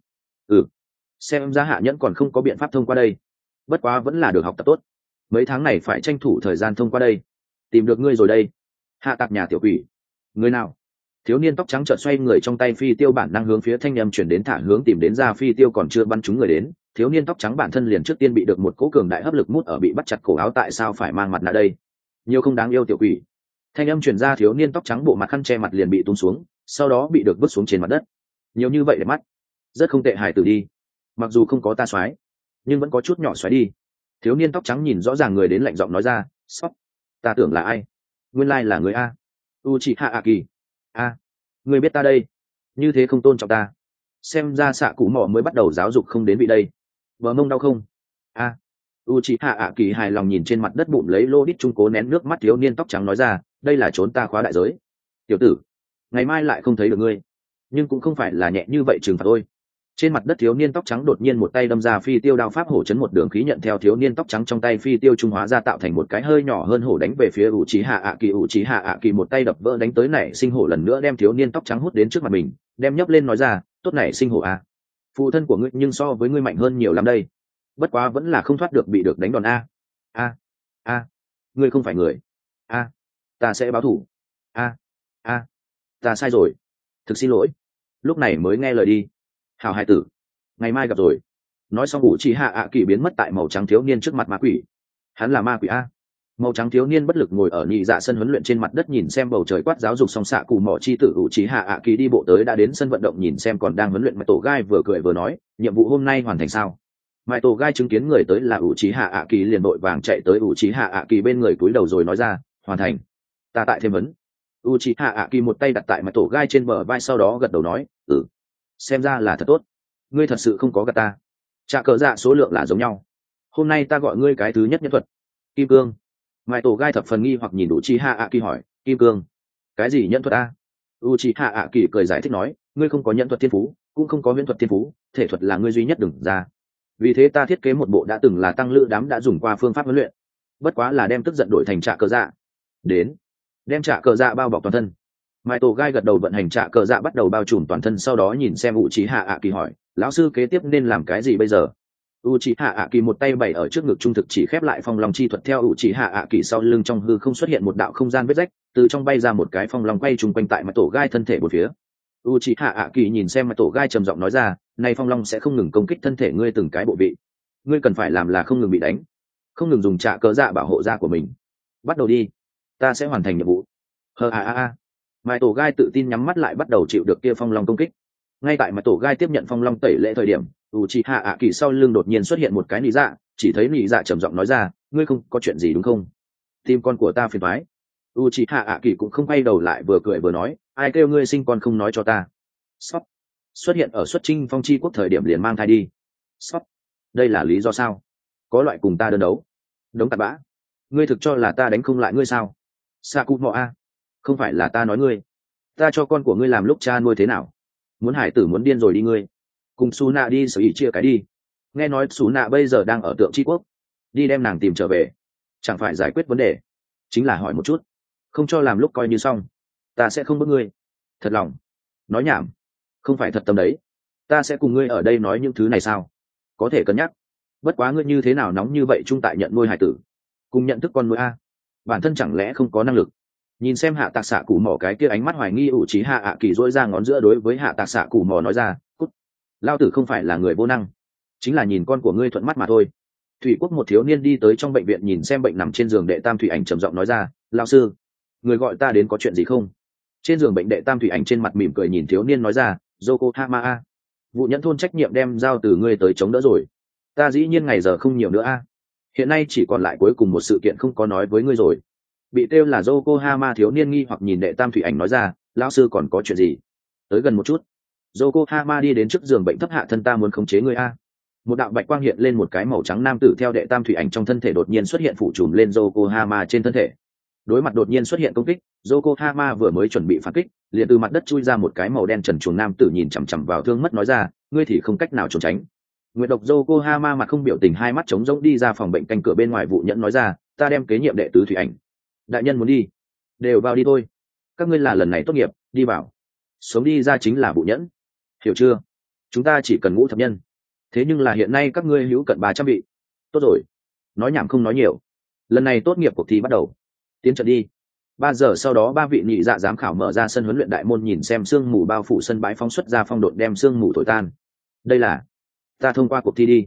Xem ra hạ nhẫn còn không có biện pháp thông qua đây, bất quá vẫn là được học tập tốt, mấy tháng này phải tranh thủ thời gian thông qua đây. Tìm được ngươi rồi đây, hạ tạc nhà tiểu quỷ. Người nào? Thiếu niên tóc trắng chợt xoay người, trong tay phi tiêu bản năng hướng phía thanh âm chuyển đến thả hướng tìm đến ra phi tiêu còn chưa bắn trúng người đến, thiếu niên tóc trắng bản thân liền trước tiên bị được một cỗ cường đại hấp lực mút ở bị bắt chặt cổ áo, tại sao phải mang mặt nạ đây? Nhiều không đáng yêu tiểu quỷ. Thanh âm truyền ra, thiếu niên tóc trắng bộ mặt khăn che mặt liền bị tung xuống, sau đó bị được vứt xuống trên mặt đất. Nhiều như vậy để mắt, rất không tệ, hài tử đi. Mặc dù không có ta xoái, nhưng vẫn có chút nhỏ xoái đi. Thiếu niên tóc trắng nhìn rõ ràng người đến, lạnh giọng nói ra, sóc, ta tưởng là ai, nguyên lai là người a. Uchiha Aki. A, người biết ta đây, như thế không tôn trọng ta. Xem ra xạ cụ mỏ mới bắt đầu giáo dục không đến vị đây. Bờ mông đau không? A. Uchiha Aki hài lòng nhìn trên mặt đất bụng lấy lô đít trung cố nén nước mắt thiếu niên tóc trắng nói ra, đây là trốn ta khóa đại giới. Tiểu tử, ngày mai lại không thấy được ngươi, nhưng cũng không phải là nhẹ như vậy trừng phạt thôi. Trên mặt đất thiếu niên tóc trắng đột nhiên một tay đâm ra phi tiêu đao pháp hổ chấn, một đường khí nhận theo thiếu niên tóc trắng trong tay phi tiêu trung hóa ra tạo thành một cái hơi nhỏ hơn hổ đánh về phía Uchiha Aki. Uchiha Aki một tay đập vỡ đánh tới nảy sinh hổ, lần nữa đem thiếu niên tóc trắng hút đến trước mặt mình, đem nhấc lên nói ra, tốt nảy sinh hổ a, phụ thân của ngươi nhưng so với ngươi mạnh hơn nhiều lắm đây, bất quá vẫn là không thoát được bị được đánh đòn a. A, ngươi không phải người. A, ta sẽ báo thủ. A, ta sai rồi, thực xin lỗi. Lúc này mới nghe lời đi, hào hai tử, ngày mai gặp rồi. Nói xong Uchiha Aki biến mất tại màu trắng thiếu niên trước mặt ma quỷ. Hắn là ma quỷ a. Màu trắng thiếu niên bất lực ngồi ở nhị dạ sân huấn luyện trên mặt đất, nhìn xem bầu trời quát giáo dục xong xạ cụ mỏ chi tử Uchiha Aki đi bộ tới đã đến sân vận động, nhìn xem còn đang huấn luyện Mai Tổ Gai, vừa cười vừa nói, nhiệm vụ hôm nay hoàn thành sao? Mai Tổ Gai chứng kiến người tới là Uchiha Aki liền vội vàng chạy tới Uchiha Aki bên người cúi đầu rồi nói ra, hoàn thành. Ta tại thêm vấn. Uchiha Aki một tay đặt tại Mai Tổ Gai trên bờ vai, sau đó gật đầu nói, xem ra là thật tốt. Ngươi thật sự không có gạt ta. Trả cờ dạ số lượng là giống nhau. Hôm nay ta gọi ngươi cái thứ nhất nhân thuật kim cương. Mai Tổ Gai thập phần nghi hoặc nhìn Uchiha Aki hỏi, kim cương? Cái gì nhân thuật a? Uchiha Aki cười giải thích nói, ngươi không có nhân thuật thiên phú, cũng không có huyễn thuật thiên phú, thể thuật là ngươi duy nhất đừng ra. Vì thế ta thiết kế một bộ đã từng là tăng lữ đám đã dùng qua phương pháp huấn luyện, bất quá là đem tức giận đổi thành trả cờ dạ. Đến, đem trả cờ dạ bao bọc toàn thân. Mai Tổ Gai gật đầu vận hành trả cờ dạ bắt đầu bao trùm toàn thân, sau đó nhìn xem Uchiha Aki hỏi, lão sư kế tiếp nên làm cái gì bây giờ? Uchiha Aki một tay bày ở trước ngực, trung thực chỉ khép lại phong long chi thuật, theo Uchiha Aki sau lưng trong hư không xuất hiện một đạo không gian vết rách, từ trong bay ra một cái phong long quay trùng quanh tại Mai Tổ Gai thân thể một phía. Uchiha Aki nhìn xem Mai Tổ Gai trầm giọng nói ra, này phong long sẽ không ngừng công kích thân thể ngươi từng cái bộ vị, ngươi cần phải làm là không ngừng bị đánh, không ngừng dùng trả cờ dạ bảo hộ da của mình. Bắt đầu đi, ta sẽ hoàn thành nhiệm vụ. Mai Tổ Gai tự tin nhắm mắt lại, bắt đầu chịu được kia phong long công kích. Ngay tại Mai Tổ Gai tiếp nhận phong long tẩy lễ thời điểm, Uchiha Aki sau lưng đột nhiên xuất hiện một cái nị dạ, chỉ thấy nị dạ trầm giọng nói ra, ngươi không có chuyện gì đúng không? Tim con của ta phiền toái. Uchiha Aki cũng không quay đầu lại, vừa cười vừa nói, ai kêu ngươi sinh con không nói cho ta? Sóc, xuất hiện ở xuất chinh phong chi quốc thời điểm liền mang thai đi. Sóc, đây là lý do sao? Có loại cùng ta đơn đấu? Đống tạt bã, ngươi thực cho là ta đánh không lại ngươi sao? Sakumo a, không phải là ta nói ngươi, ta cho con của ngươi làm lúc cha nuôi thế nào? Muốn hải tử muốn điên rồi đi ngươi, cùng Suna đi sở ý chia cái đi. Nghe nói Suna bây giờ đang ở Tượng Chi Quốc, đi đem nàng tìm trở về, chẳng phải giải quyết vấn đề, chính là hỏi một chút, không cho làm lúc coi như xong. Ta sẽ không bức ngươi. Thật lòng, nói nhảm, không phải thật tâm đấy. Ta sẽ cùng ngươi ở đây nói những thứ này sao? Có thể cân nhắc, bất quá ngươi như thế nào nóng như vậy trung tại nhận nuôi hải tử, cùng nhận thức con nuôi a, bản thân chẳng lẽ không có năng lực? Nhìn xem hạ tạc xạ cụ mỏ cái kia ánh mắt hoài nghi, Uchiha Aki dỗi ra ngón giữa đối với hạ tạc xạ cụ mỏ nói ra, cút, lao tử không phải là người vô năng, chính là nhìn con của ngươi thuận mắt mà thôi. Thủy Quốc một thiếu niên đi tới trong bệnh viện, nhìn xem bệnh nằm trên giường đệ tam thủy ảnh trầm giọng nói ra, lao sư, người gọi ta đến có chuyện gì không? Trên giường bệnh đệ tam thủy ảnh trên mặt mỉm cười nhìn thiếu niên nói ra, Yokohama a, vụ nhẫn thôn trách nhiệm đem giao từ ngươi tới chống đỡ rồi. Ta dĩ nhiên ngày giờ không nhiều nữa a, hiện nay chỉ còn lại cuối cùng một sự kiện không có nói với ngươi rồi. Bị kêu là Yokohama thiếu niên nghi hoặc nhìn đệ tam thủy ảnh nói ra, lão sư còn có chuyện gì? Tới gần một chút. Yokohama đi đến trước giường bệnh thấp hạ thân, ta muốn khống chế ngươi a. Một đạo bạch quang hiện lên, một cái màu trắng nam tử theo đệ tam thủy ảnh trong thân thể đột nhiên xuất hiện, phủ trùm lên Yokohama trên thân thể. Đối mặt đột nhiên xuất hiện công kích, Yokohama vừa mới chuẩn bị phản kích, liền từ mặt đất chui ra một cái màu đen trần truồng nam tử nhìn chằm chằm vào thương mất nói ra, ngươi thì không cách nào trốn tránh. Nguyệt độc Yokohama mặt không biểu tình, hai mắt trống rỗng đi ra phòng bệnh, canh cửa bên ngoài vụ nhẫn nói ra, ta đem kế nhiệm đệ tứ thủy ảnh. Đại nhân muốn đi, đều vào đi thôi. Các ngươi là lần này tốt nghiệp, đi vào. Sống đi ra chính là vụ nhẫn. Hiểu chưa? Chúng ta chỉ cần ngũ thập nhân. Thế nhưng là hiện nay các ngươi hữu cận 300 vị. Tốt rồi. Nói nhảm không nói nhiều. Lần này tốt nghiệp cuộc thi bắt đầu. Tiến trận đi. 3 giờ sau đó, 3 vị nhị dạ giám khảo mở ra sân huấn luyện đại môn, nhìn xem sương mù bao phủ sân bãi, phóng xuất ra phong độn đem sương mù thổi tan. Đây là ta thông qua cuộc thi đi.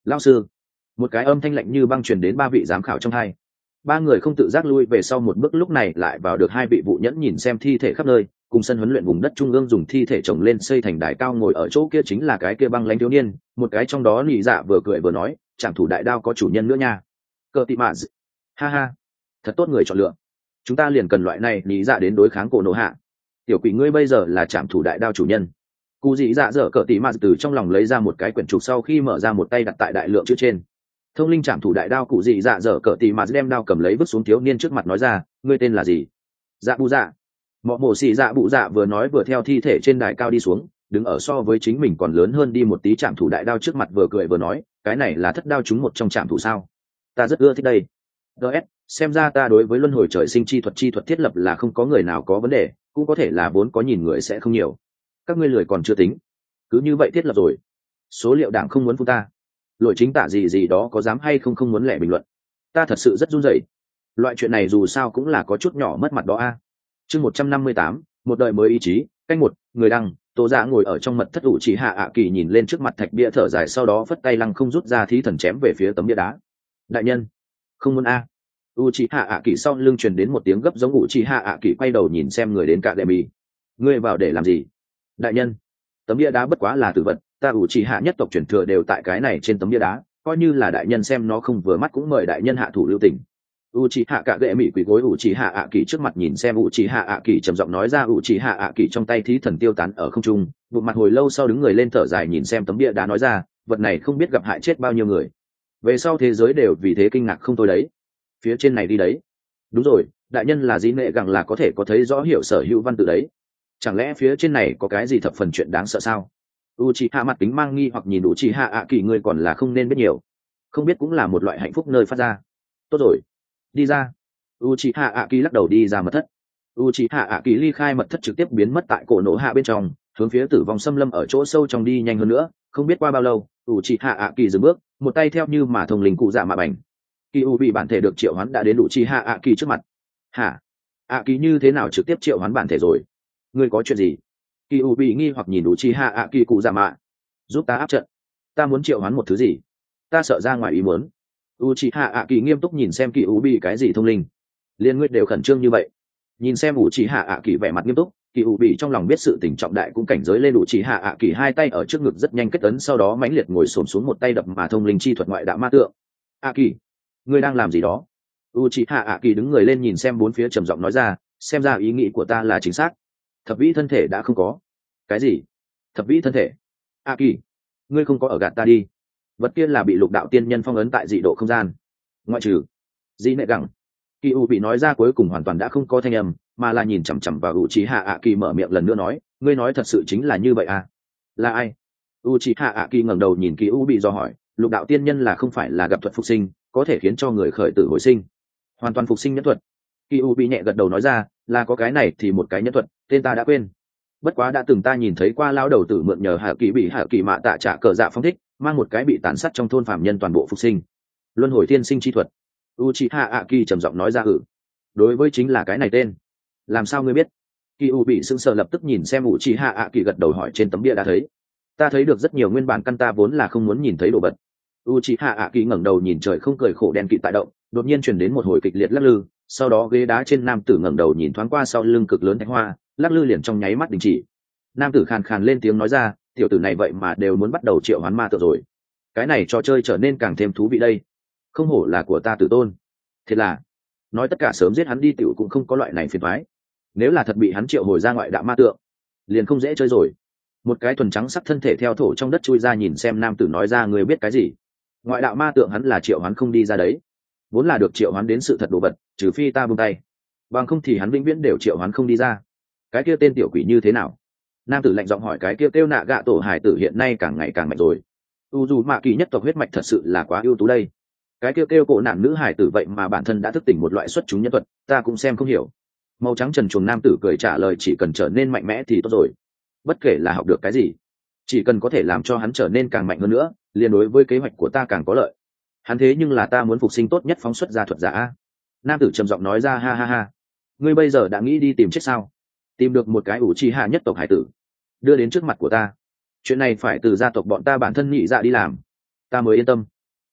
Lão sư. Một cái âm thanh lạnh như băng truyền đến ba vị giám khảo trong hai. Ba người không tự giác lui về sau một bước, lúc này lại vào được hai vị vụ nhẫn nhìn xem thi thể khắp nơi, cùng sân huấn luyện vùng đất trung ương dùng thi thể trồng lên xây thành đài cao, ngồi ở chỗ kia chính là cái kia băng lãnh thiếu niên, một cái trong đó nị dạ vừa cười vừa nói, trảm thủ đại đao có chủ nhân nữa nha. Cờ tị mạ. Ha ha, thật tốt người chọn lựa. Chúng ta liền cần loại này nị dạ đến đối kháng cổ nổ hạ. Tiểu quỷ ngươi bây giờ là trảm thủ đại đao chủ nhân. Cụ dị dạ dở cờ tị mạ từ trong lòng lấy ra một cái quyển trục, sau khi mở ra một tay đặt tại đại lượng chữ trên. Thông linh trảm thủ đại đao cụ dị dạ dở cờ tị mạ đem đao cầm lấy vứt xuống thiếu niên trước mặt, nói ra, ngươi tên là gì? Dạ bụ dạ. Mọ mổ xì dạ bụ dạ vừa nói vừa theo thi thể trên đài cao đi xuống, đứng ở so với chính mình còn lớn hơn đi một tí trảm thủ đại đao trước mặt, vừa cười vừa nói, cái này là thất đao chúng một trong trảm thủ sao? Ta rất ưa thích đây. DS, xem ra ta đối với luân hồi trời sinh chi thuật thiết lập là không có người nào có vấn đề, cũng có thể là vốn có nhìn người sẽ không nhiều. Các ngươi lười còn chưa tính, cứ như vậy thiết lập rồi. Số liệu đảng không muốn phun ta. Lỗi chính tả gì gì đó có dám hay không không muốn lẻ bình luận. Ta thật sự rất run rẩy. Loại chuyện này dù sao cũng là có chút nhỏ mất mặt đó a. Chương 158, một đời mới ý chí, canh một, người đăng, Tô Dạ ngồi ở trong mật thất ủ chỉ hạ ạ kỳ nhìn lên trước mặt thạch bia thở dài, sau đó phất tay lăng không rút ra thí thần chém về phía tấm bia đá. Đại nhân, không muốn a. U chỉ hạ ạ kỳ sau lưng truyền đến một tiếng gấp giống ủ chỉ hạ ạ kỳ quay đầu nhìn xem người đến cạ đệ mì. Ngươi vào để làm gì? Đại nhân, tấm bia đá bất quá là tử vật, ta ủ chỉ hạ nhất tộc truyền thừa đều tại cái này trên tấm bia đá, coi như là đại nhân xem nó không vừa mắt cũng mời đại nhân hạ thủ lưu tình. U chỉ hạ cạ gệ mỹ quỳ gối u chỉ hạ ạ kỳ trước mặt nhìn xem u chỉ hạ ạ kỳ trầm giọng nói ra. U chỉ hạ ạ kỳ trong tay thí thần tiêu tán ở không trung, bụng mặt hồi lâu sau đứng người lên thở dài nhìn xem tấm bia đá nói ra, vật này không biết gặp hại chết bao nhiêu người, về sau thế giới đều vì thế kinh ngạc không thôi đấy. Phía trên này đi đấy. Đúng rồi, đại nhân là gì nệ gẳng là có thể có thấy rõ hiểu sở hữu văn tự đấy, chẳng lẽ phía trên này có cái gì thập phần chuyện đáng sợ sao? U chỉ hạ mặt tính mang nghi hoặc nhìn u chỉ hạ ạ kỳ, người còn là không nên biết nhiều, không biết cũng là một loại hạnh phúc nơi phát ra. Tốt rồi, đi ra. Uchiha Aki lắc đầu đi ra mật thất. Uchiha Aki ly khai mật thất trực tiếp biến mất tại cổ nổ hạ bên trong, hướng phía tử vong xâm lâm ở chỗ sâu trong đi nhanh hơn nữa. Không biết qua bao lâu, Uchiha Aki dừng bước, một tay theo như mà thông linh cụ dạ mà bành. Kyu bị bản thể được triệu hoán đã đến Uchiha Aki trước mặt. Hả? Aki như thế nào trực tiếp triệu hoán bản thể rồi? Ngươi có chuyện gì? Kyu bị nghi hoặc nhìn Uchiha Aki cụ dạ mạ. Giúp ta áp trận. Ta muốn triệu hoán một thứ gì? Ta sợ ra ngoài ý muốn. Uchiha Aki nghiêm túc nhìn xem Kyu bị cái gì thông linh. Liên Nguyệt đều khẩn trương như vậy, nhìn xem Uchiha Aki vẻ mặt nghiêm túc, Kyu bị trong lòng biết sự tình trọng đại cũng cảnh giới lên. Uchiha Aki hai tay ở trước ngực rất nhanh kết ấn, sau đó mãnh liệt ngồi xổm xuống một tay đập mà thông linh chi thuật ngoại đạo ma tượng. Aki, ngươi đang làm gì đó? Uchiha Aki đứng người lên nhìn xem bốn phía trầm giọng nói ra, xem ra ý nghĩ của ta là chính xác. Thập vĩ thân thể đã không có. Cái gì? Thập vĩ thân thể? Aki, ngươi không có ở gạt ta đi. Vật kia là bị lục đạo tiên nhân phong ấn tại dị độ không gian, ngoại trừ dị nệ gẳng. Kyu bị nói ra cuối cùng hoàn toàn đã không có thanh âm, mà là nhìn chằm chằm vào Uchiha Aki mở miệng lần nữa nói, ngươi nói thật sự chính là như vậy à? Là ai? Uchiha Aki ngẩng đầu nhìn Kyu bị do hỏi, lục đạo tiên nhân là không phải là gặp thuật phục sinh, có thể khiến cho người khởi tử hồi sinh, hoàn toàn phục sinh nhân thuật. Kyu bị nhẹ gật đầu nói ra, là có cái này thì một cái nhân thuật, tên ta đã quên. Bất quá đã từng ta nhìn thấy qua lão đầu tử mượn nhờ Hạ Kỳ mạ tạ trả cờ dạ phong thích, mang một cái bị tàn sát trong thôn phàm nhân toàn bộ phục sinh. Luân hồi thiên sinh chi thuật. Uchiha Aki trầm giọng nói ra. Đối với chính là cái này tên. Làm sao ngươi biết? Kyu bị sững sờ lập tức nhìn xem Uchiha Aki gật đầu hỏi, trên tấm bia đã thấy. Ta thấy được rất nhiều nguyên bản căn ta vốn là không muốn nhìn thấy đồ vật. Uchiha Aki ngẩng đầu nhìn trời không, cười khổ đen kịt tại động, đột nhiên truyền đến một hồi kịch liệt lắc lư, sau đó ghế đá trên nam tử ngẩng đầu nhìn thoáng qua sau lưng cực lớn thánh hoa, lắc lư liền trong nháy mắt đình chỉ. Nam tử khàn khàn lên tiếng nói ra, tiểu tử này vậy mà đều muốn bắt đầu triệu hoán ma tượng rồi. Cái này trò chơi trở nên càng thêm thú vị đây. Không hổ là của ta tử tôn. Thiệt là, nói tất cả sớm giết hắn đi tiểu cũng không có loại này phiền toái. Nếu là thật bị hắn triệu hồi ra ngoại đạo ma tượng, liền không dễ chơi rồi. Một cái thuần trắng sắc thân thể theo thổ trong đất chui ra, nhìn xem nam tử nói ra, người biết cái gì? Ngoại đạo ma tượng hắn là triệu hoán không đi ra đấy. Vốn là được triệu hoán đến sự thật đồ vật, trừ phi ta buông tay, bằng không thì hắn vĩnh viễn đều triệu hoán không đi ra. Cái kia tên tiểu quỷ như thế nào? Nam tử lạnh giọng hỏi. Cái kia kêu nạ gạ tổ hải tử hiện nay càng ngày càng mạnh rồi. Dù mạ kỳ nhất tộc huyết mạch thật sự là quá ưu tú đây. Cái kêu cổ nạn nữ hải tử vậy mà bản thân đã thức tỉnh một loại xuất chúng nhân thuật, ta cũng xem không hiểu. Màu trắng trần truồng nam tử cười trả lời, chỉ cần trở nên mạnh mẽ thì tốt rồi. Bất kể là học được cái gì, chỉ cần có thể làm cho hắn trở nên càng mạnh hơn nữa, liền đối với kế hoạch của ta càng có lợi. Hắn thế nhưng là ta muốn phục sinh tốt nhất phóng xuất ra thuật giả. Nam tử trầm giọng nói ra, ha ha ha. Ngươi bây giờ đã nghĩ đi tìm chết sao? Tìm được một cái Uchiha nhất tộc hải tử, đưa đến trước mặt của ta. Chuyện này phải từ gia tộc bọn ta bản thân nhị dạ đi làm, ta mới yên tâm.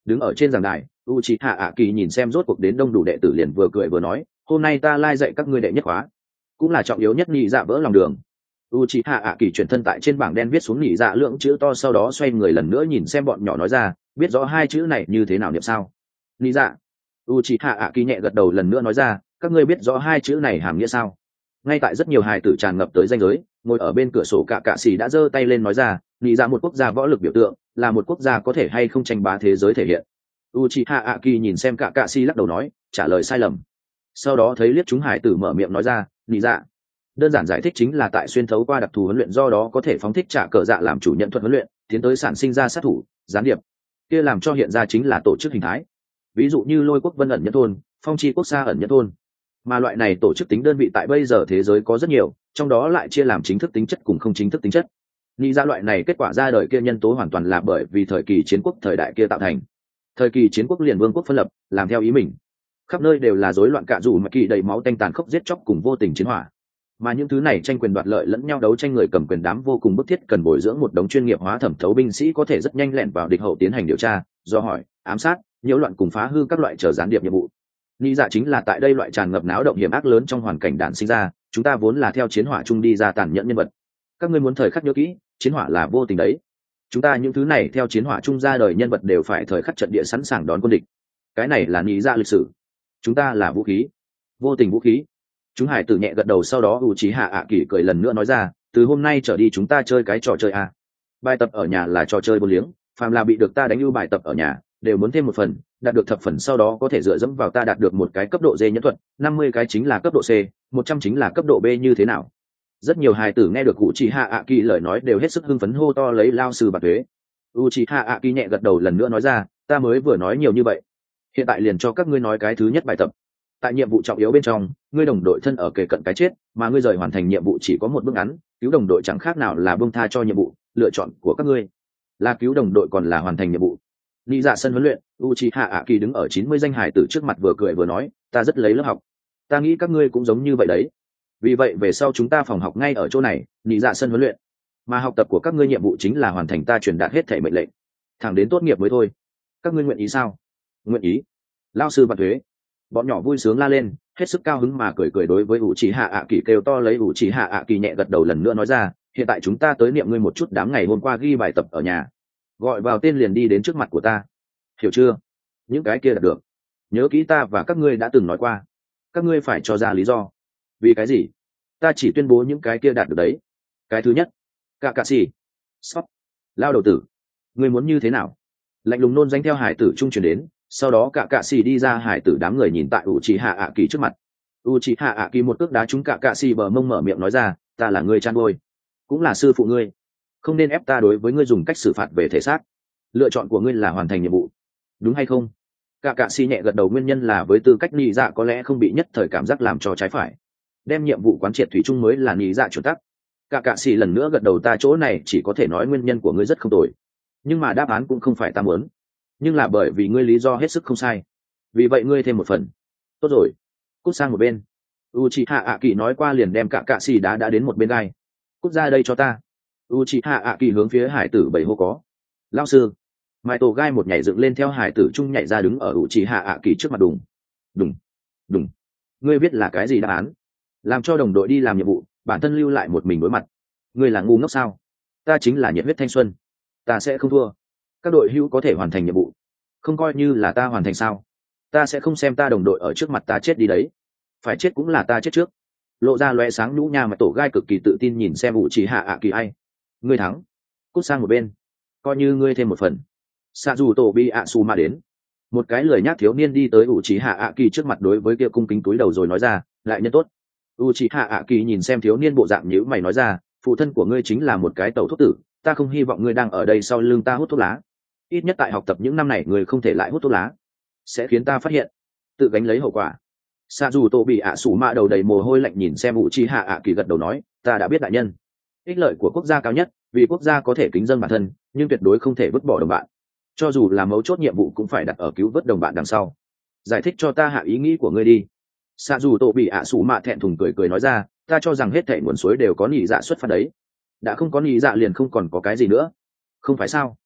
đứng ở trên giảng đài Uchiha ạ kỳ nhìn xem rốt cuộc đến đông đủ đệ tử liền vừa cười vừa nói, hôm nay ta lai dạy các ngươi đệ nhất khóa, cũng là trọng yếu nhất nhị dạ vỡ lòng đường. Uchiha ạ kỳ chuyển thân tại trên bảng đen viết xuống nhị dạ lượng chữ to, sau đó xoay người lần nữa nhìn xem bọn nhỏ nói ra, biết rõ hai chữ này như thế nào niệm sao? Nhị dạ. Uchiha ạ kỳ nhẹ gật đầu lần nữa nói ra, các ngươi biết rõ hai chữ này hàm nghĩa sao? Ngay tại rất nhiều hài tử tràn ngập tới ranh giới, ngồi ở bên cửa sổ cả cạ xì đã giơ tay lên nói ra, nhị dạ một quốc gia võ lực biểu tượng, là một quốc gia có thể hay không tranh bá thế giới thể hiện. Uchiha ạ kỳ nhìn xem cả cạ xì lắc đầu nói, trả lời sai lầm. Sau đó thấy liếc chúng hải tử mở miệng nói ra, nhị dạ đơn giản giải thích chính là tại xuyên thấu qua đặc thù huấn luyện, do đó có thể phóng thích trả cờ dạ làm chủ nhận thuật huấn luyện, tiến tới sản sinh ra sát thủ gián điệp, kia làm cho hiện ra chính là tổ chức hình thái. Ví dụ như Lôi quốc Vân ẩn nhất thôn, Phong chi quốc xa ẩn nhất thôn. Mà loại này tổ chức tính đơn vị tại bây giờ thế giới có rất nhiều, trong đó lại chia làm chính thức tính chất cùng không chính thức tính chất. Nghĩ ra loại này kết quả ra đời kia nhân tố hoàn toàn là bởi vì thời kỳ chiến quốc thời đại kia tạo thành. Thời kỳ chiến quốc liền vương quốc phân lập, làm theo ý mình, khắp nơi đều là rối loạn cạ rủ mà kỳ đầy máu tanh tàn khốc giết chóc cùng vô tình chiến hỏa. Mà những thứ này tranh quyền đoạt lợi lẫn nhau đấu tranh người cầm quyền đám vô cùng bức thiết cần bồi dưỡng một đống chuyên nghiệp hóa thẩm thấu binh sĩ có thể rất nhanh lẹn vào địch hậu tiến hành điều tra, do hỏi, ám sát, nhiễu loạn cùng phá hư các loại trở gián điệp nhiệm vụ. Nghĩ dạ chính là tại đây loại tràn ngập náo động hiểm ác lớn trong hoàn cảnh đản sinh ra, chúng ta vốn là theo chiến hỏa chung đi ra tàn nhẫn nhân vật. Các ngươi muốn thời khắc nhớ kỹ, chiến hỏa là vô tình đấy. Chúng ta những thứ này theo chiến hỏa chung ra đời nhân vật đều phải thời khắc trận địa sẵn sàng đón quân địch. Cái này là nghĩ dạ lịch sử. Chúng ta là vũ khí, vô tình vũ khí. Chúng hải tử nhẹ gật đầu, sau đó Uchiha ạ kỳ cười lần nữa nói ra, từ hôm nay trở đi chúng ta chơi cái trò chơi a. Bài tập ở nhà là trò chơi vô liếng, phàm là bị được ta đánh ưu bài tập ở nhà đều muốn thêm một phần, đạt được thập phần sau đó có thể dựa dẫm vào ta đạt được một cái cấp độ D nhẫn thuật, 50 cái chính là cấp độ C, 100 chính là cấp độ B như thế nào. Rất nhiều hài tử nghe được Uchiha ạ kỳ lời nói đều hết sức hưng phấn hô to lấy lao sư bạc thuế. Uchiha ạ kỳ nhẹ gật đầu lần nữa nói ra, ta mới vừa nói nhiều như vậy, hiện tại liền cho các ngươi nói cái thứ nhất bài tập. Tại nhiệm vụ trọng yếu bên trong, ngươi đồng đội thân ở kề cận cái chết, mà ngươi rời hoàn thành nhiệm vụ chỉ có một bước ngắn, cứu đồng đội chẳng khác nào là buông tha cho nhiệm vụ, lựa chọn của các ngươi là cứu đồng đội còn là hoàn thành nhiệm vụ. Đi ra sân huấn luyện, Uchiha ạ kỳ đứng ở 90 danh hải tử trước mặt vừa cười vừa nói, ta rất lấy lớp học, ta nghĩ các ngươi cũng giống như vậy đấy, vì vậy về sau chúng ta phòng học ngay ở chỗ này, đi ra sân huấn luyện, mà học tập của các ngươi nhiệm vụ chính là hoàn thành ta truyền đạt hết thảy mệnh lệnh, thẳng đến tốt nghiệp mới thôi. Các ngươi nguyện ý sao? Nguyện ý. Lao sư bạc thuế. Bọn nhỏ vui sướng la lên, hết sức cao hứng mà cười cười đối với Uchiha ạ kỳ kêu to lấy. Uchiha ạ kỳ nhẹ gật đầu lần nữa nói ra, hiện tại chúng ta tới niệm ngươi một chút đám ngày hôm qua ghi bài tập ở nhà, gọi vào tên liền đi đến trước mặt của ta, hiểu chưa? Những cái kia đạt được, nhớ kỹ ta và các ngươi đã từng nói qua, các ngươi phải cho ra lý do. Vì cái gì? Ta chỉ tuyên bố những cái kia đạt được đấy. Cái thứ nhất, Kakashi, sóc, lao đầu tử, ngươi muốn như thế nào? Lạnh lùng nôn danh theo hải tử trung truyền đến, sau đó cả cạ xì đi ra, hải tử đám người nhìn tại Uchiha ạ kỳ trước mặt. Uchiha ạ kỳ một cước đá trúng cả cạ xì bờ mông, mở miệng nói ra, ta là người chăn nuôi, cũng là sư phụ ngươi, không nên ép ta đối với ngươi dùng cách xử phạt về thể xác, lựa chọn của ngươi là hoàn thành nhiệm vụ, đúng hay không? Cả cạ xì nhẹ gật đầu, nguyên nhân là với tư cách nhị dạ có lẽ không bị nhất thời cảm giác làm cho trái phải, đem nhiệm vụ quán triệt thủy chung mới là nhị dạ chuẩn tắc. Cả cạ xì lần nữa gật đầu, ta chỗ này chỉ có thể nói nguyên nhân của ngươi rất không tồi, nhưng mà đáp án cũng không phải ta muốn, nhưng là bởi vì ngươi lý do hết sức không sai, vì vậy ngươi thêm một phần. Tốt rồi, cút sang một bên. Uchiha ạ kỳ nói qua liền đem cả cạ xì đá đã đến một bên gai. Cút ra đây cho ta. Uchiha ạ kỳ hướng phía hải tử bảy hô có. Lao sư. Mai tổ gai một nhảy dựng lên theo hải tử trung nhảy ra, đứng ở Uchiha ạ kỳ trước mặt. Đùng đùng đùng. Ngươi biết là cái gì đáp án? Làm cho đồng đội đi làm nhiệm vụ, bản thân lưu lại một mình đối mặt. Ngươi là ngu ngốc sao? Ta chính là nhiệt huyết thanh xuân, ta sẽ không thua. Các đội hữu có thể hoàn thành nhiệm vụ, không coi như là ta hoàn thành sao? Ta sẽ không xem ta đồng đội ở trước mặt ta chết đi đấy, phải chết cũng là ta chết trước. Lộ ra loe sáng nhũ nha mà tổ gai cực kỳ tự tin nhìn xem Uchiha ạ kỳ. Ai, ngươi thắng, cút sang một bên, coi như ngươi thêm một phần. Sa dù tổ bi ạ su mà đến, một cái lười nhác thiếu niên đi tới Uchiha ạ kỳ trước mặt, đối với kia cung kính túi đầu rồi nói ra, lại nhân tốt. Uchiha ạ kỳ nhìn xem thiếu niên bộ dạng nhíu mày nói ra, phụ thân của ngươi chính là một cái tẩu thuốc tử, ta không hy vọng ngươi đang ở đây sau lưng ta hút thuốc lá, ít nhất tại học tập những năm này ngươi không thể lại hút thuốc lá, sẽ khiến ta phát hiện, tự gánh lấy hậu quả. Sa dù tổ bị ạ sủ mạ đầu đầy mồ hôi lạnh nhìn xem Uchiha ạ kỳ gật đầu nói, ta đã biết đại nhân, ích lợi của quốc gia cao nhất, vì quốc gia có thể kính dân bản thân, nhưng tuyệt đối không thể vứt bỏ đồng bạn, cho dù là mấu chốt nhiệm vụ cũng phải đặt ở cứu vớt đồng bạn đằng sau. Giải thích cho ta hạ ý nghĩ của ngươi đi. Sa dù tổ bị ạ sủ mạ thẹn thùng cười cười nói ra, ta cho rằng hết thảy nguồn suối đều có nhị dạ xuất phát đấy, đã không có nhị dạ liền không còn có cái gì nữa, không phải sao?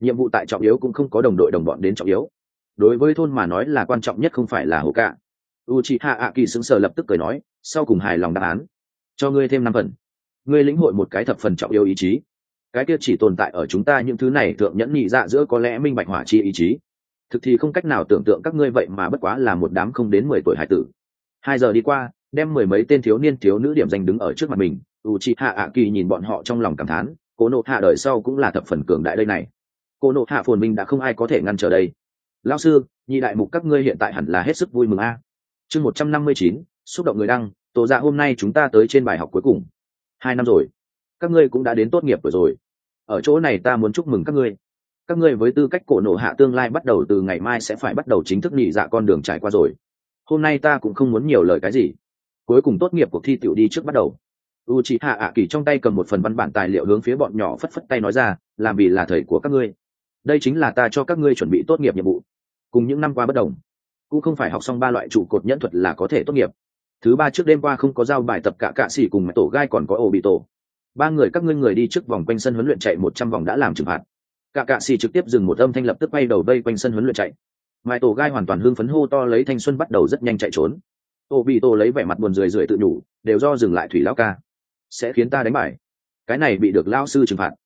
nhiệm vụ tại trọng yếu cũng không có đồng đội đồng bọn đến trọng yếu. Đối với thôn mà nói là quan trọng nhất không phải là hổ cả. Uchiha Aki sững sờ lập tức cười nói, sau cùng hài lòng đáp án, cho ngươi thêm 5 phần. Ngươi lĩnh hội một cái thập phần trọng yếu ý chí, cái kia chỉ tồn tại ở chúng ta những thứ này thượng nhẫn nhị dạ giữa có lẽ minh bạch hỏa chi ý chí. Thực thì không cách nào tưởng tượng các ngươi vậy mà bất quá là một đám không đến 10 tuổi hải tử. 2 giờ đi qua, đem mười mấy tên thiếu niên thiếu nữ điểm danh đứng ở trước mặt mình. Uchiha Aki nhìn bọn họ trong lòng cảm thán, Cô Nộ Hạ đời sau cũng là thập phần cường đại đây này. Cô Nộ Hạ phồn minh đã không ai có thể ngăn trở đây. Lão sư, nhị đại mục các ngươi hiện tại hẳn là hết sức vui mừng a. Chương 159, xúc động người đăng, tổ dạ hôm nay chúng ta tới trên bài học cuối cùng. 2 năm rồi, các ngươi cũng đã đến tốt nghiệp rồi. Ở chỗ này ta muốn chúc mừng các ngươi. Các ngươi với tư cách Cổ Nộ Hạ tương lai bắt đầu từ ngày mai sẽ phải bắt đầu chính thức nhị dạ con đường trải qua rồi. Hôm nay ta cũng không muốn nhiều lời cái gì. Cuối cùng tốt nghiệp cuộc thi tiểu đi trước bắt đầu. Uchiha Aki trong tay cầm một phần văn bản tài liệu hướng phía bọn nhỏ phất phất tay nói ra, làm vì là thầy của các ngươi. Đây chính là ta cho các ngươi chuẩn bị tốt nghiệp nhiệm vụ. Cùng những năm qua bất đồng, cũng không phải học xong 3 loại trụ cột nhẫn thuật là có thể tốt nghiệp. Thứ 3 trước đêm qua không có giao bài tập cả cạ sĩ cùng tổ gai còn có Obito. 3 người các ngươi người đi trước vòng quanh sân huấn luyện chạy 100 vòng đã làm trừng phạt. Cả cạ sĩ trực tiếp dừng một âm thanh lập tức quay đầu vây quanh sân huấn luyện chạy. Mai tổ gai hoàn toàn hưng phấn hô to lấy thanh xuân bắt đầu rất nhanh chạy trốn. Obito lấy vẻ mặt buồn rười rượi tự nhủ, đều do dừng lại thủy lão ca sẽ khiến ta đánh bại. Cái này bị được lao sư trừng phạt.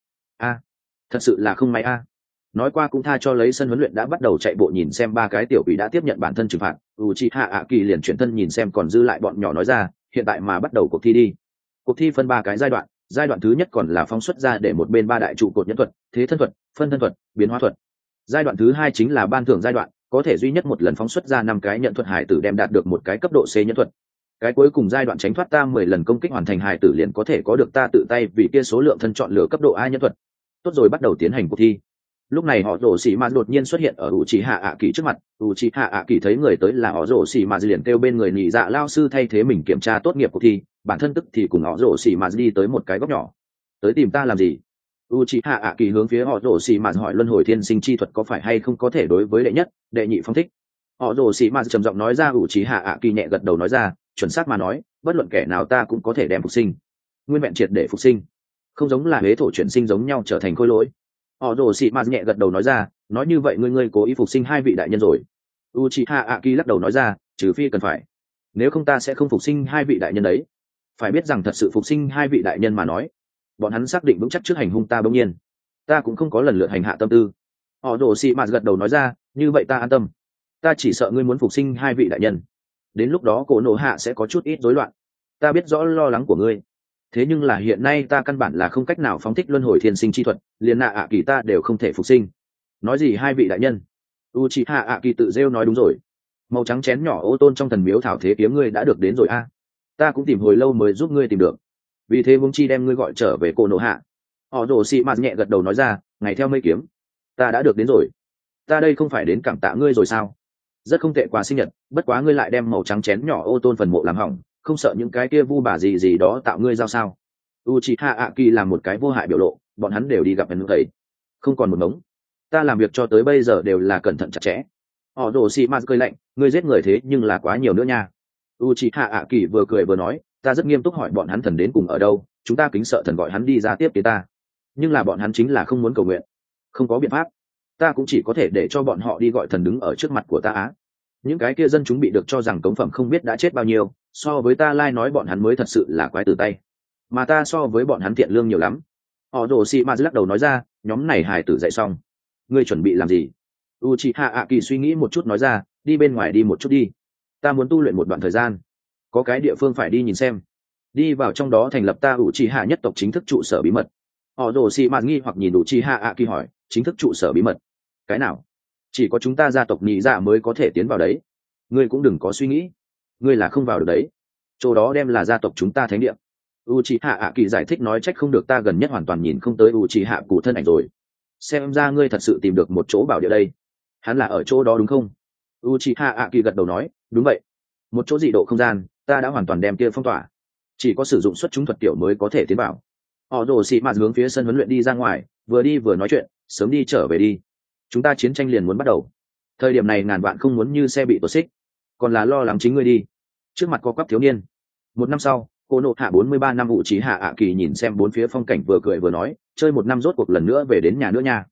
Thật sự là không may nói qua cũng tha cho lấy sân huấn luyện đã bắt đầu chạy bộ nhìn xem 3 cái tiểu quỷ đã tiếp nhận bản thân trừng phạt. Uchiha Aki liền chuyển thân nhìn xem còn dư lại bọn nhỏ nói ra, hiện tại mà bắt đầu cuộc thi đi. Cuộc thi phân 3 cái giai đoạn thứ nhất còn là phóng xuất ra để một bên 3 đại trụ cột nhẫn thuật, thế thân thuật, phân thân thuật, biến hóa thuật. Giai đoạn thứ 2 chính là ban thưởng giai đoạn, có thể duy nhất một lần phóng xuất ra 5 cái nhận thuật hải tử đem đạt được một cái cấp độ C nhẫn thuật. Cái cuối cùng giai đoạn tránh thoát ta 10 lần công kích hoàn thành hải tử liền có thể có được ta tự tay vì kia số lượng thân chọn lựa cấp độ A nhẫn thuật. Tốt rồi, bắt đầu tiến hành cuộc thi. Lúc này họ rổ xì mà đột nhiên xuất hiện ở Uchiha Aki trước mặt. Uchiha Aki thấy người tới là họ rổ xì mà liền kêu bên người nhị dạ lao sư thay thế mình kiểm tra tốt nghiệp cuộc thi, bản thân tức thì cùng họ rổ xì mà đi tới một cái góc nhỏ. Tới tìm ta làm gì? Uchiha Aki hướng phía họ rổ xì mà hỏi luân hồi thiên sinh chi thuật có phải hay không có thể đối với đệ nhất, đệ nhị phong thích. Họ rổ xì mà trầm giọng nói ra. Uchiha Aki nhẹ gật đầu nói ra, chuẩn xác mà nói, bất luận kẻ nào ta cũng có thể đem phục sinh, nguyên vẹn triệt để phục sinh, không giống là huế thổ chuyển sinh giống nhau trở thành khôi lỗi. Họ rồ xị mạt nhẹ gật đầu nói ra, nói như vậy ngươi cố ý phục sinh 2 vị đại nhân rồi. Uchiha Aki lắc đầu nói ra, trừ phi cần phải, nếu không ta sẽ không phục sinh 2 vị đại nhân đấy. Phải biết rằng thật sự phục sinh 2 vị đại nhân mà nói, bọn hắn xác định vững chắc trước hành hung ta bỗng nhiên, ta cũng không có lần lượt hành hạ tâm tư. Họ rồ xị mạt gật đầu nói ra, như vậy ta an tâm. Ta chỉ sợ ngươi muốn phục sinh 2 vị đại nhân, đến lúc đó Cổ Nộ Hạ sẽ có chút ít rối loạn. Ta biết rõ lo lắng của ngươi, thế nhưng là hiện nay ta căn bản là không cách nào phóng thích luân hồi thiên sinh chi thuật, liền ạ kỳ ta đều không thể phục sinh. Nói gì 2 vị đại nhân? Uchiha Aki tự rêu nói đúng rồi. Màu trắng chén nhỏ ô tôn trong thần miếu thảo thế kiếm ngươi đã được đến rồi ta cũng tìm hồi lâu mới giúp ngươi tìm được, vì thế Vương Chi đem ngươi gọi trở về Cổ Nộ Hạ. Họ rồ xị mạt nhẹ gật đầu nói ra, ngày theo mây kiếm, ta đã được đến rồi. Ta đây không phải đến cảm tạ ngươi rồi sao? Rất không tệ quà sinh nhật, bất quá ngươi lại đem màu trắng chén nhỏ ô tôn phần mộ làm hỏng, không sợ những cái kia vu bà gì đó tạo ngươi giao sao? Uchiha Aki làm một cái vô hại biểu lộ, bọn hắn đều đi gặp anh thầy, không còn một mống. Ta làm việc cho tới bây giờ đều là cẩn thận chặt chẽ. Họ rồ xị mạt cười lạnh, ngươi giết người thế nhưng là quá nhiều nữa nha. Uchiha Aki vừa cười vừa nói, ta rất nghiêm túc hỏi bọn hắn thần đến cùng ở đâu, chúng ta kính sợ thần gọi hắn đi ra tiếp tế ta, nhưng là bọn hắn chính là không muốn cầu nguyện, không có biện pháp, ta cũng chỉ có thể để cho bọn họ đi gọi thần đứng ở trước mặt của ta những cái kia dân chúng bị được cho rằng cống phẩm không biết đã chết bao nhiêu, so với ta lai nói bọn hắn mới thật sự là quái từ tay, mà ta so với bọn hắn thiện lương nhiều lắm. Họ rồ xị mạt lắc đầu nói ra, nhóm này hài tử dạy xong, ngươi chuẩn bị làm gì? Uchiha Aki suy nghĩ một chút nói ra, đi bên ngoài đi một chút đi, ta muốn tu luyện một đoạn thời gian, có cái địa phương phải đi nhìn xem, đi vào trong đó thành lập ta Uchiha nhất tộc chính thức trụ sở bí mật. Họ rồ xị mạt nghi hoặc nhìn Uchiha Aki hỏi, chính thức trụ sở bí mật? Cái nào? Chỉ có chúng ta gia tộc nhị dạ mới có thể tiến vào đấy, ngươi cũng đừng có suy nghĩ, ngươi là không vào được đấy, chỗ đó đem là gia tộc chúng ta thánh địa. Uchiha Aki giải thích nói, trách không được ta gần nhất hoàn toàn nhìn không tới Uchiha cụ thân ảnh rồi, xem ra ngươi thật sự tìm được một chỗ bảo địa đây, hắn là ở chỗ đó đúng không? Uchiha Aki gật đầu nói, đúng vậy, một chỗ dị độ không gian, ta đã hoàn toàn đem kia phong tỏa, chỉ có sử dụng xuất chúng thuật tiểu mới có thể tiến vào. Họ rồ xị mạt hướng phía sân huấn luyện đi ra ngoài, vừa đi vừa nói chuyện, sớm đi trở về đi, chúng ta chiến tranh liền muốn bắt đầu, thời điểm này ngàn vạn không muốn như xe bị tuột xích, còn là lo lắng chính ngươi đi. Trước mặt có quắp thiếu niên. 1 năm sau, Cổ Nộ Hạ 43 năm Uchiha Aki nhìn xem bốn phía phong cảnh vừa cười vừa nói, chơi 1 năm rốt cuộc lần nữa về đến nhà nữa nha.